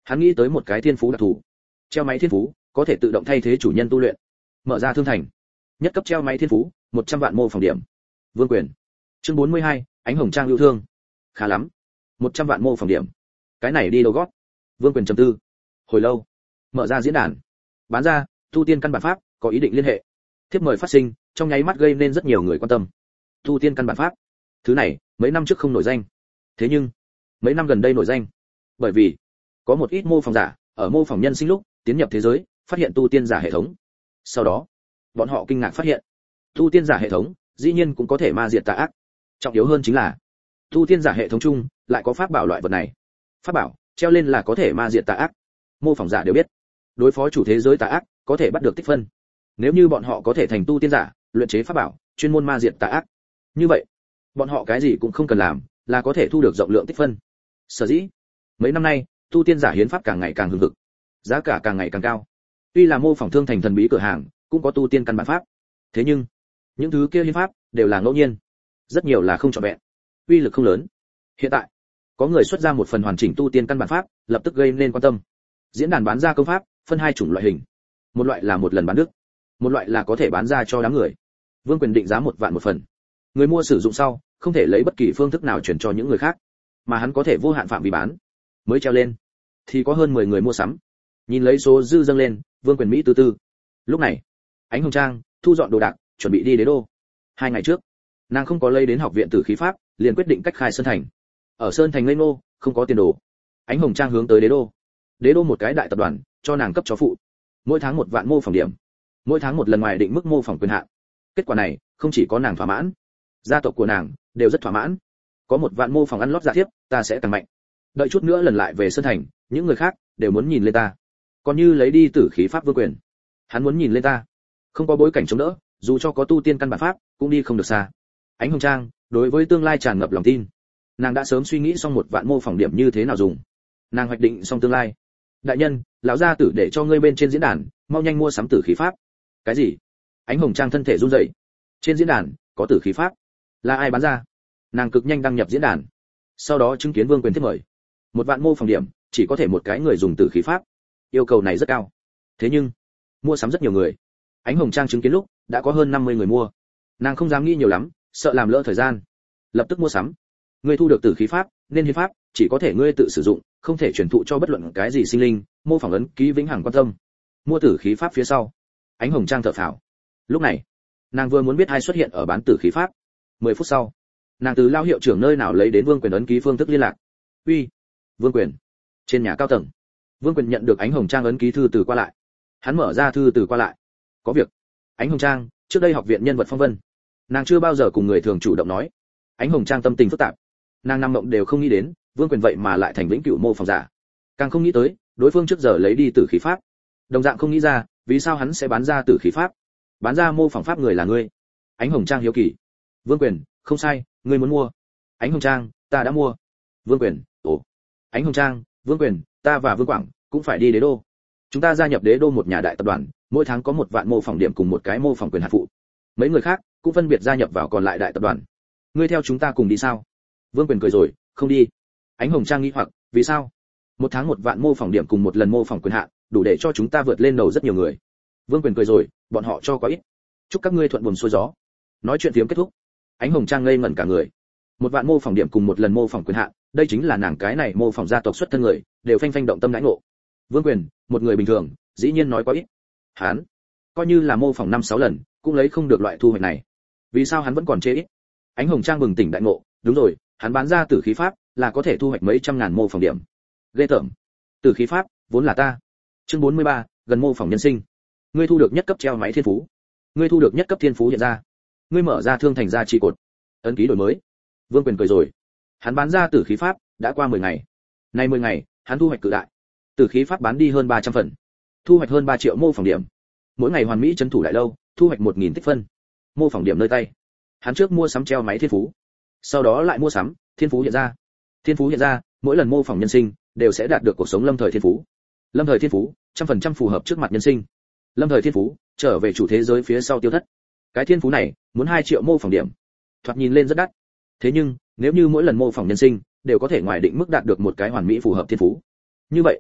Hắn nghĩ tới một cái thiên phú đặc thù. Treo máy thiên phú có thể tự động thay thế chủ nhân tu luyện. Mở ra thương thành. Nhất cấp treo máy thiên phú, 100 vạn mô phỏng điểm. Vương quyền. Chương 42, ánh hồng trang yêu thương. Khá lắm. 100 vạn mô phỏng điểm. Cái này đi đâu gót? Vương quyền trầm tư. Hồi lâu, mở ra diễn đàn. Bán ra, tu tiên căn bản pháp, có ý định liên hệ. Thiếp mời phát sinh, trong nháy mắt gây nên rất nhiều người quan tâm. Tu tiên căn bản pháp, thứ này, mấy năm trước không nổi danh. Thế nhưng, mấy năm gần đây nổi danh. Bởi vì, có một ít mô phỏng giả, ở mô phỏng nhân sinh lúc, tiến nhập thế giới, phát hiện tu tiên giả hệ thống. Sau đó, bọn họ kinh ngạc phát hiện, tu tiên giả hệ thống, dĩ nhiên cũng có thể ma diệt tà ác. Trọng yếu hơn chính là, tu tiên giả hệ thống chung, lại có pháp bảo loại vật này. Pháp bảo, treo lên là có thể ma diệt tà ác. Mô phỏng giả đều biết, đối phó chủ thế giới tà ác, có thể bắt được tích phân. Nếu như bọn họ có thể thành tu tiên giả, luyện chế pháp bảo, chuyên môn ma diệt tà ác, như vậy, bọn họ cái gì cũng không cần làm, là có thể thu được rộng lượng tích phân. Sở dĩ, mấy năm nay, tu tiên giả hiến pháp càng ngày càng hưng hực, giá cả càng ngày càng cao. Tuy là mô phỏng thương thành thần bí cửa hàng, cũng có tu tiên căn bản pháp. Thế nhưng, những thứ kia hiến pháp đều là ngẫu nhiên, rất nhiều là không trọn vẹn, uy lực không lớn. Hiện tại, có người xuất ra một phần hoàn chỉnh tu tiên căn bản pháp, lập tức gây nên quan tâm. Diễn đàn bán ra công pháp, phân hai chủng loại hình. Một loại là một lần bán đức, một loại là có thể bán ra cho đám người. Vương quyền định giá 1 vạn một phần. Người mua sử dụng sau, không thể lấy bất kỳ phương thức nào chuyển cho những người khác, mà hắn có thể vô hạn phạm vi bán. Mới treo lên, thì có hơn 10 người mua sắm. Nhìn lấy số dư dâng lên, Vương quyền Mỹ từ từ. Lúc này, Ánh Hồng Trang thu dọn đồ đạc, chuẩn bị đi Đế đô. 2 ngày trước, nàng không có lấy đến học viện Tử khí pháp, liền quyết định cách khai Sơn Thành. Ở Sơn Thành ngây ngô, không có tiền đồ. Ánh Hồng Trang hướng tới Đế đô. Đế đô một cái đại tập đoàn, cho nàng cấp cho phụ. Mỗi tháng 1 vạn mô phỏng điểm, mỗi tháng một lần ngoài định mức mô phỏng quyền hạn. Kết quả này, không chỉ có nàng thỏa mãn, gia tộc của nàng đều rất thỏa mãn. Có 1 vạn mô phỏng ăn lót giả thiếp, ta sẽ tăng mạnh. Đợi chút nữa lần lại về Sơn Thành, những người khác đều muốn nhìn lên ta. Còn như lấy đi Tử khí pháp Vương quyền, hắn muốn nhìn lên ta. Không có bối cảnh chống đỡ, dù cho có tu tiên căn bản pháp, cũng đi không được xa. Ánh Hồng Trang đối với tương lai tràn ngập lòng tin. Nàng đã sớm suy nghĩ xong 1 vạn mô phỏng điểm như thế nào dùng. Nàng hoạch định xong tương lai. Đại nhân, lão gia tử để cho ngươi bên trên diễn đàn, mau nhanh mua sắm Tử khí pháp. Cái gì? Ánh Hồng Trang thân thể run rẩy. Trên diễn đàn có Tử khí pháp, là ai bán ra? Nàng cực nhanh đăng nhập diễn đàn, sau đó chứng kiến Vương quyền tiếp mời. 1 vạn mô phỏng điểm, chỉ có thể một cái người dùng Tử khí pháp. Yêu cầu này rất cao. Thế nhưng, mua sắm rất nhiều người. Ánh Hồng Trang chứng kiến lúc, đã có hơn 50 người mua. Nàng không dám nghĩ nhiều lắm, sợ làm lỡ thời gian, lập tức mua sắm. Ngươi thu được Tử khí pháp, nên hiến pháp chỉ có thể ngươi tự sử dụng, không thể truyền thụ cho bất luận cái gì sinh linh, mô phỏng ấn ký vĩnh hằng quan tâm. Mua Tử khí pháp phía sau, Ánh Hồng Trang thở phào. Lúc này, nàng vừa muốn biết ai xuất hiện ở bán Tử khí pháp. 10 phút sau, nàng từ lao hiệu trưởng nơi nào lấy đến Vương quyền ấn ký phương thức liên lạc. Uy, Vương quyền. Trên nhà cao tầng, Vương quyền nhận được Ánh Hồng Trang ấn ký thư từ qua lại. Hắn mở ra thư từ qua lại. Có việc. Ánh Hồng Trang, trước đây học viện nhân vật phong vân, nàng chưa bao giờ cùng người thường chủ động nói. Ánh Hồng Trang tâm tình phức tạp. Nàng nằm mộng đều không nghĩ đến, Vương quyền vậy mà lại thành vĩnh cửu mô phỏng giả. Càng không nghĩ tới, đối phương trước giờ lấy đi Tử khí pháp. Đồng dạng không nghĩ ra, vì sao hắn sẽ bán ra Tử khí pháp. Bán ra mô phỏng pháp người là ngươi. Ánh Hồng Trang hiếu kỳ. Vương quyền, không sai, ngươi muốn mua. Ánh Hồng Trang, ta đã mua. Vương quyền, ồ. Ánh Hồng Trang, Vương quyền, ta và Vương Quảng cũng phải đi Đế đô. Chúng ta gia nhập Đế đô một nhà đại tập đoàn, mỗi tháng có 1 vạn mô phỏng điểm cùng một cái mô phỏng quyền hạt phụ. Mấy người khác cũng phân biệt gia nhập vào còn lại đại tập đoàn. Ngươi theo chúng ta cùng đi sao? Vương quyền cười rồi, không đi. Ánh Hồng Trang nghi hoặc, vì sao? Một tháng 1 vạn mô phỏng điểm cùng một lần mô phỏng quyền hạn, đủ để cho chúng ta vượt lên đầu rất nhiều người. Vương quyền cười rồi, bọn họ cho quá ít. Chúc các ngươi thuận buồm xuôi gió. Nói chuyện phiếm kết thúc, Ánh Hồng Trang ngây ngẩn cả người. 1 vạn mô phỏng điểm cùng một lần mô phỏng quyền hạn, đây chính là nàng cái này mô phỏng gia tộc xuất thân người, đều phanh phanh động tâm đãi ngộ. Vương quyền, một người bình thường, dĩ nhiên nói quá ít. Hắn, coi như là mô phỏng 5-6 lần, cũng lấy không được loại thu hoạch này. Vì sao hắn vẫn còn chê ít? Ánh Hồng Trang bừng tỉnh đại ngộ, đúng rồi, hắn bán ra Tử khí pháp, là có thể thu hoạch mấy trăm ngàn mô phỏng điểm. Ghê tởm. Tử khí pháp, vốn là ta. Chương 43, gần mô phỏng nhân sinh. Ngươi thu được nhất cấp treo máy thiên phú. Ngươi thu được nhất cấp thiên phú hiện ra. Ngươi mở ra thương thành gia trị cột. Ấn ký đổi mới. Vương quyền cười rồi. Hắn bán ra Tử khí pháp, đã qua 10 ngày. Nay 10 ngày, hắn thu hoạch cự đại. Tử khí pháp bán đi hơn 300 phần, thu hoạch hơn 3 triệu mô phỏng điểm. Mỗi ngày hoàn mỹ trấn thủ đại lâu, thu hoạch 1000 tích phân. Mô phỏng điểm nơi tay. Hắn trước mua sắm treo máy thiên phú, sau đó lại mua sắm thiên phú hiện ra. Thiên phú hiện ra, mỗi lần mô phỏng nhân sinh đều sẽ đạt được cuộc sống lâm thời thiên phú. Lâm thời thiên phú, 100% phù hợp trước mặt nhân sinh. Lâm thời thiên phú, trở về chủ thế giới phía sau tiêu thất. Cái thiên phú này, muốn 2 triệu mô phỏng điểm. Thoạt nhìn lên rất đắt. Thế nhưng, nếu như mỗi lần mô phỏng nhân sinh đều có thể ngoài định mức đạt được một cái hoàn mỹ phù hợp thiên phú, như vậy,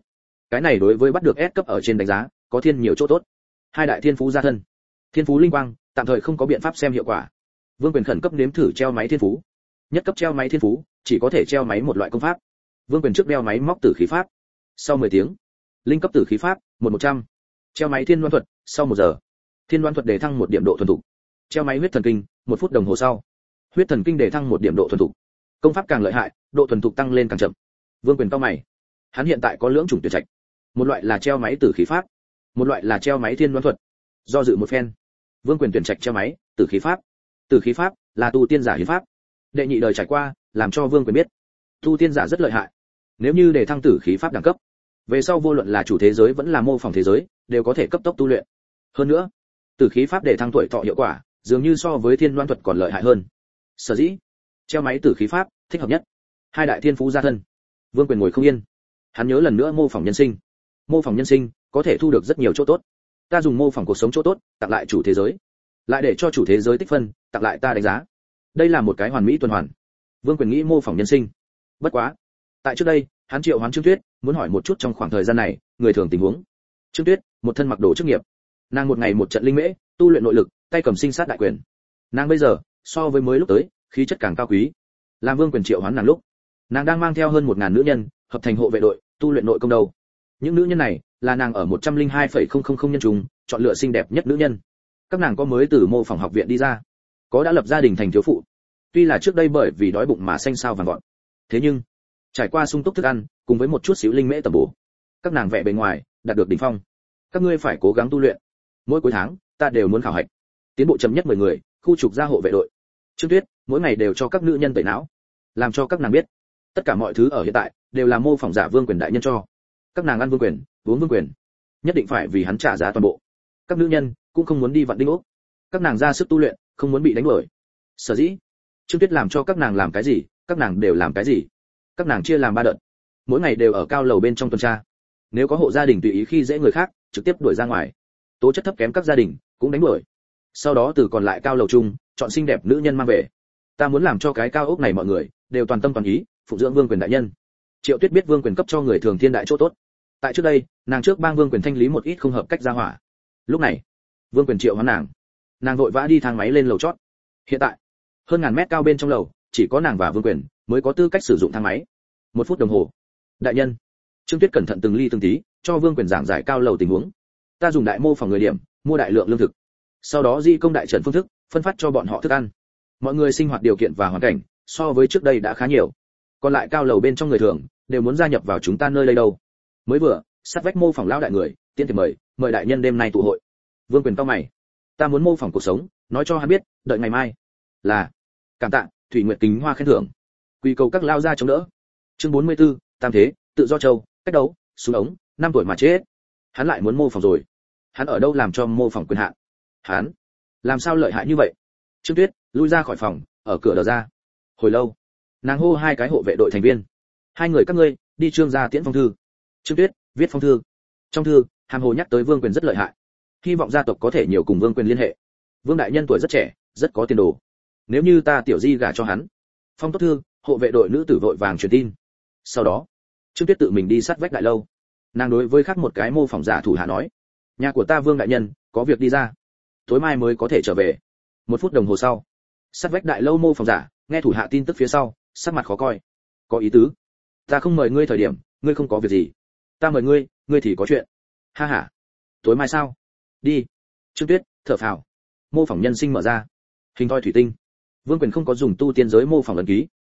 Cái này đối với bắt được S cấp ở trên đánh giá, có thiên nhiều chỗ tốt. Hai đại thiên phú gia thân. Thiên phú linh quang, tạm thời không có biện pháp xem hiệu quả. Vương Quyền khẩn cấp nếm thử treo máy thiên phú. Nhất cấp treo máy thiên phú, chỉ có thể treo máy một loại công pháp. Vương Quyền trước đeo máy móc tử khí pháp. Sau 10 tiếng, linh cấp tử khí pháp, 100. Treo máy thiên đoán thuật, sau 1 giờ. Thiên đoán thuật đề thăng 1 điểm độ thuần thục. Treo máy huyết thần kinh, 1 phút đồng hồ sau. Huyết thần kinh đề thăng 1 điểm độ thuần thục. Công pháp càng lợi hại, độ thuần thục tăng lên càng chậm. Vương Quyền cau mày. Hắn hiện tại có lưỡng chủng tuyệt trạch. Một loại là treo máy tử khí pháp, một loại là treo máy thiên đoán thuật. Do dự một phen, Vương Quyền tuyển trạch treo máy tử khí pháp. Tử khí pháp là tu tiên giả hiến pháp. Đệ nhị đời trải qua, làm cho Vương Quyền biết, tu tiên giả rất lợi hại. Nếu như để thăng tử khí pháp đẳng cấp, về sau vô luận là chủ thế giới vẫn là mô phỏng thế giới, đều có thể cấp tốc tu luyện. Hơn nữa, tử khí pháp để thăng tuổi thọ hiệu quả, dường như so với thiên đoán thuật còn lợi hại hơn. Sở dĩ, treo máy tử khí pháp thích hợp nhất. Hai đại thiên phú gia thân. Vương Quyền ngồi không yên. Hắn nhớ lần nữa mô phỏng nhân sinh. Mô phỏng nhân sinh có thể thu được rất nhiều chỗ tốt. Ta dùng mô phỏng cuộc sống chỗ tốt, tặng lại chủ thế giới, lại để cho chủ thế giới tích phân, tặng lại ta đánh giá. Đây là một cái hoàn mỹ tuần hoàn. Vương Quyền nghĩ mô phỏng nhân sinh. Bất quá, tại trước đây, hắn triệu hoán Trương Tuyết, muốn hỏi một chút trong khoảng thời gian này, người thường tình huống. Trương Tuyết, một thân mặc đồ chức nghiệp. Nàng một ngày một trận linh mễ, tu luyện nội lực, tay cầm sinh sát đại quyền. Nàng bây giờ, so với mới lúc tới, khí chất càng cao quý. Làm Vương Quyền triệu hoán nàng lúc, nàng đang mang theo hơn 1000 nữ nhân, hợp thành hộ vệ đội, tu luyện nội công đầu. Những nữ nhân này là nàng ở 102,000 nhân trùng chọn lựa xinh đẹp nhất nữ nhân. Các nàng có mới từ mô phỏng học viện đi ra, có đã lập gia đình thành thiếu phụ. Tuy là trước đây bởi vì đói bụng mà xanh xao vàng gọn, thế nhưng trải qua sung túc thức ăn, cùng với một chút xíu linh mễ tầm bổ, các nàng vẻ bề ngoài đạt được đỉnh phong. Các ngươi phải cố gắng tu luyện. Mỗi cuối tháng, ta đều muốn khảo hạch. Tiến bộ chậm nhất 10 người, khu trục ra hộ vệ đội. Trương Tuyết, mỗi ngày đều cho các nữ nhân tẩy não, làm cho các nàng biết, tất cả mọi thứ ở hiện tại đều là mô phỏng giả Vương Quyền đại nhân cho. Các nàng ăn Vương Quyền, uống Vương Quyền, nhất định phải vì hắn trả giá toàn bộ. Các nữ nhân cũng không muốn đi vặn đinh ốc. Các nàng ra sức tu luyện, không muốn bị đánh đuổi. Sở dĩ, Trương Tuyết làm cho các nàng làm cái gì, các nàng đều làm cái gì. Các nàng chia làm 3 đợt, mỗi ngày đều ở cao lầu bên trong tuần tra. Nếu có hộ gia đình tùy ý khi dễ người khác, trực tiếp đuổi ra ngoài. Tố chất thấp kém các gia đình cũng đánh đuổi. Sau đó từ còn lại cao lầu chung, chọn xinh đẹp nữ nhân mang về. Ta muốn làm cho cái cao ốc này mọi người đều toàn tâm toàn ý phụng dưỡng Vương Quyền đại nhân. Triệu Tuyết biết Vương Quyền cấp cho người thường thiên đại chỗ tốt. Tại trước đây, nàng trước bang Vương Quyền thanh lý một ít không hợp cách gia hỏa. Lúc này, Vương Quyền triệu hoán nàng vội vã đi thang máy lên lầu chót. Hiện tại, hơn ngàn mét cao bên trong lầu, chỉ có nàng và Vương Quyền mới có tư cách sử dụng thang máy. 1 phút đồng hồ. Đại nhân, Trương Tuyết cẩn thận từng ly từng tí cho Vương Quyền giảng giải cao lầu tình huống. Ta dùng đại mô phỏng người điểm, mua đại lượng lương thực. Sau đó di công đại trận phương thức, phân phát cho bọn họ thức ăn. Mọi người sinh hoạt điều kiện và hoàn cảnh so với trước đây đã khá nhiều. Còn lại cao lầu bên trong người thường đều muốn gia nhập vào chúng ta nơi đây đâu. Mới vừa, sát vách mô phỏng lão đại người, tiên thì mời đại nhân đêm nay tụ hội. Vương Quyền cau mày. Ta muốn mô phỏng cuộc sống, nói cho hắn biết, đợi ngày mai. Là. Cảm tạ, Thủy Nguyệt kính hoa khen thưởng. Quy cầu các lao ra chống đỡ. Chương 44, Tam thế, tự do châu, cách đấu, xuống ống, 5 tuổi mà chết. Hắn lại muốn mô phỏng rồi. Hắn ở đâu làm cho mô phỏng quyền hạn? Hắn làm sao lợi hại như vậy? Trương Tuyết lui ra khỏi phòng, ở cửa đờ ra. Hồi lâu, nàng hô 2 cái hộ vệ đội thành viên. 2 người các ngươi đi Trương gia tiễn phong thư. Trương Tuyết viết phong thư. Trong thư, hàm hồ nhắc tới Vương Quyền rất lợi hại, hy vọng gia tộc có thể nhiều cùng Vương Quyền liên hệ. Vương đại nhân tuổi rất trẻ, rất có tiền đồ. Nếu như ta tiểu di gả cho hắn. Phong tốt thư, hộ vệ đội nữ tử vội vàng truyền tin. Sau đó, Trương Tuyết tự mình đi sát vách đại lâu. Nàng đối với khác một cái mô phỏng giả thủ hạ nói: nhà của ta Vương đại nhân có việc đi ra, tối mai mới có thể trở về. 1 phút đồng hồ sau, sát vách đại lâu mô phỏng giả nghe thủ hạ tin tức phía sau, sắc mặt khó coi. Có ý tứ, ta không mời ngươi thời điểm, ngươi không có việc gì. Ta mời ngươi, ngươi thì có chuyện. Ha ha. Tối mai sao? Đi. Trương Tuyết thở phào. Mô phỏng nhân sinh mở ra. Hình thoi thủy tinh. Vương Quyền không có dùng tu tiên giới mô phỏng ấn ký,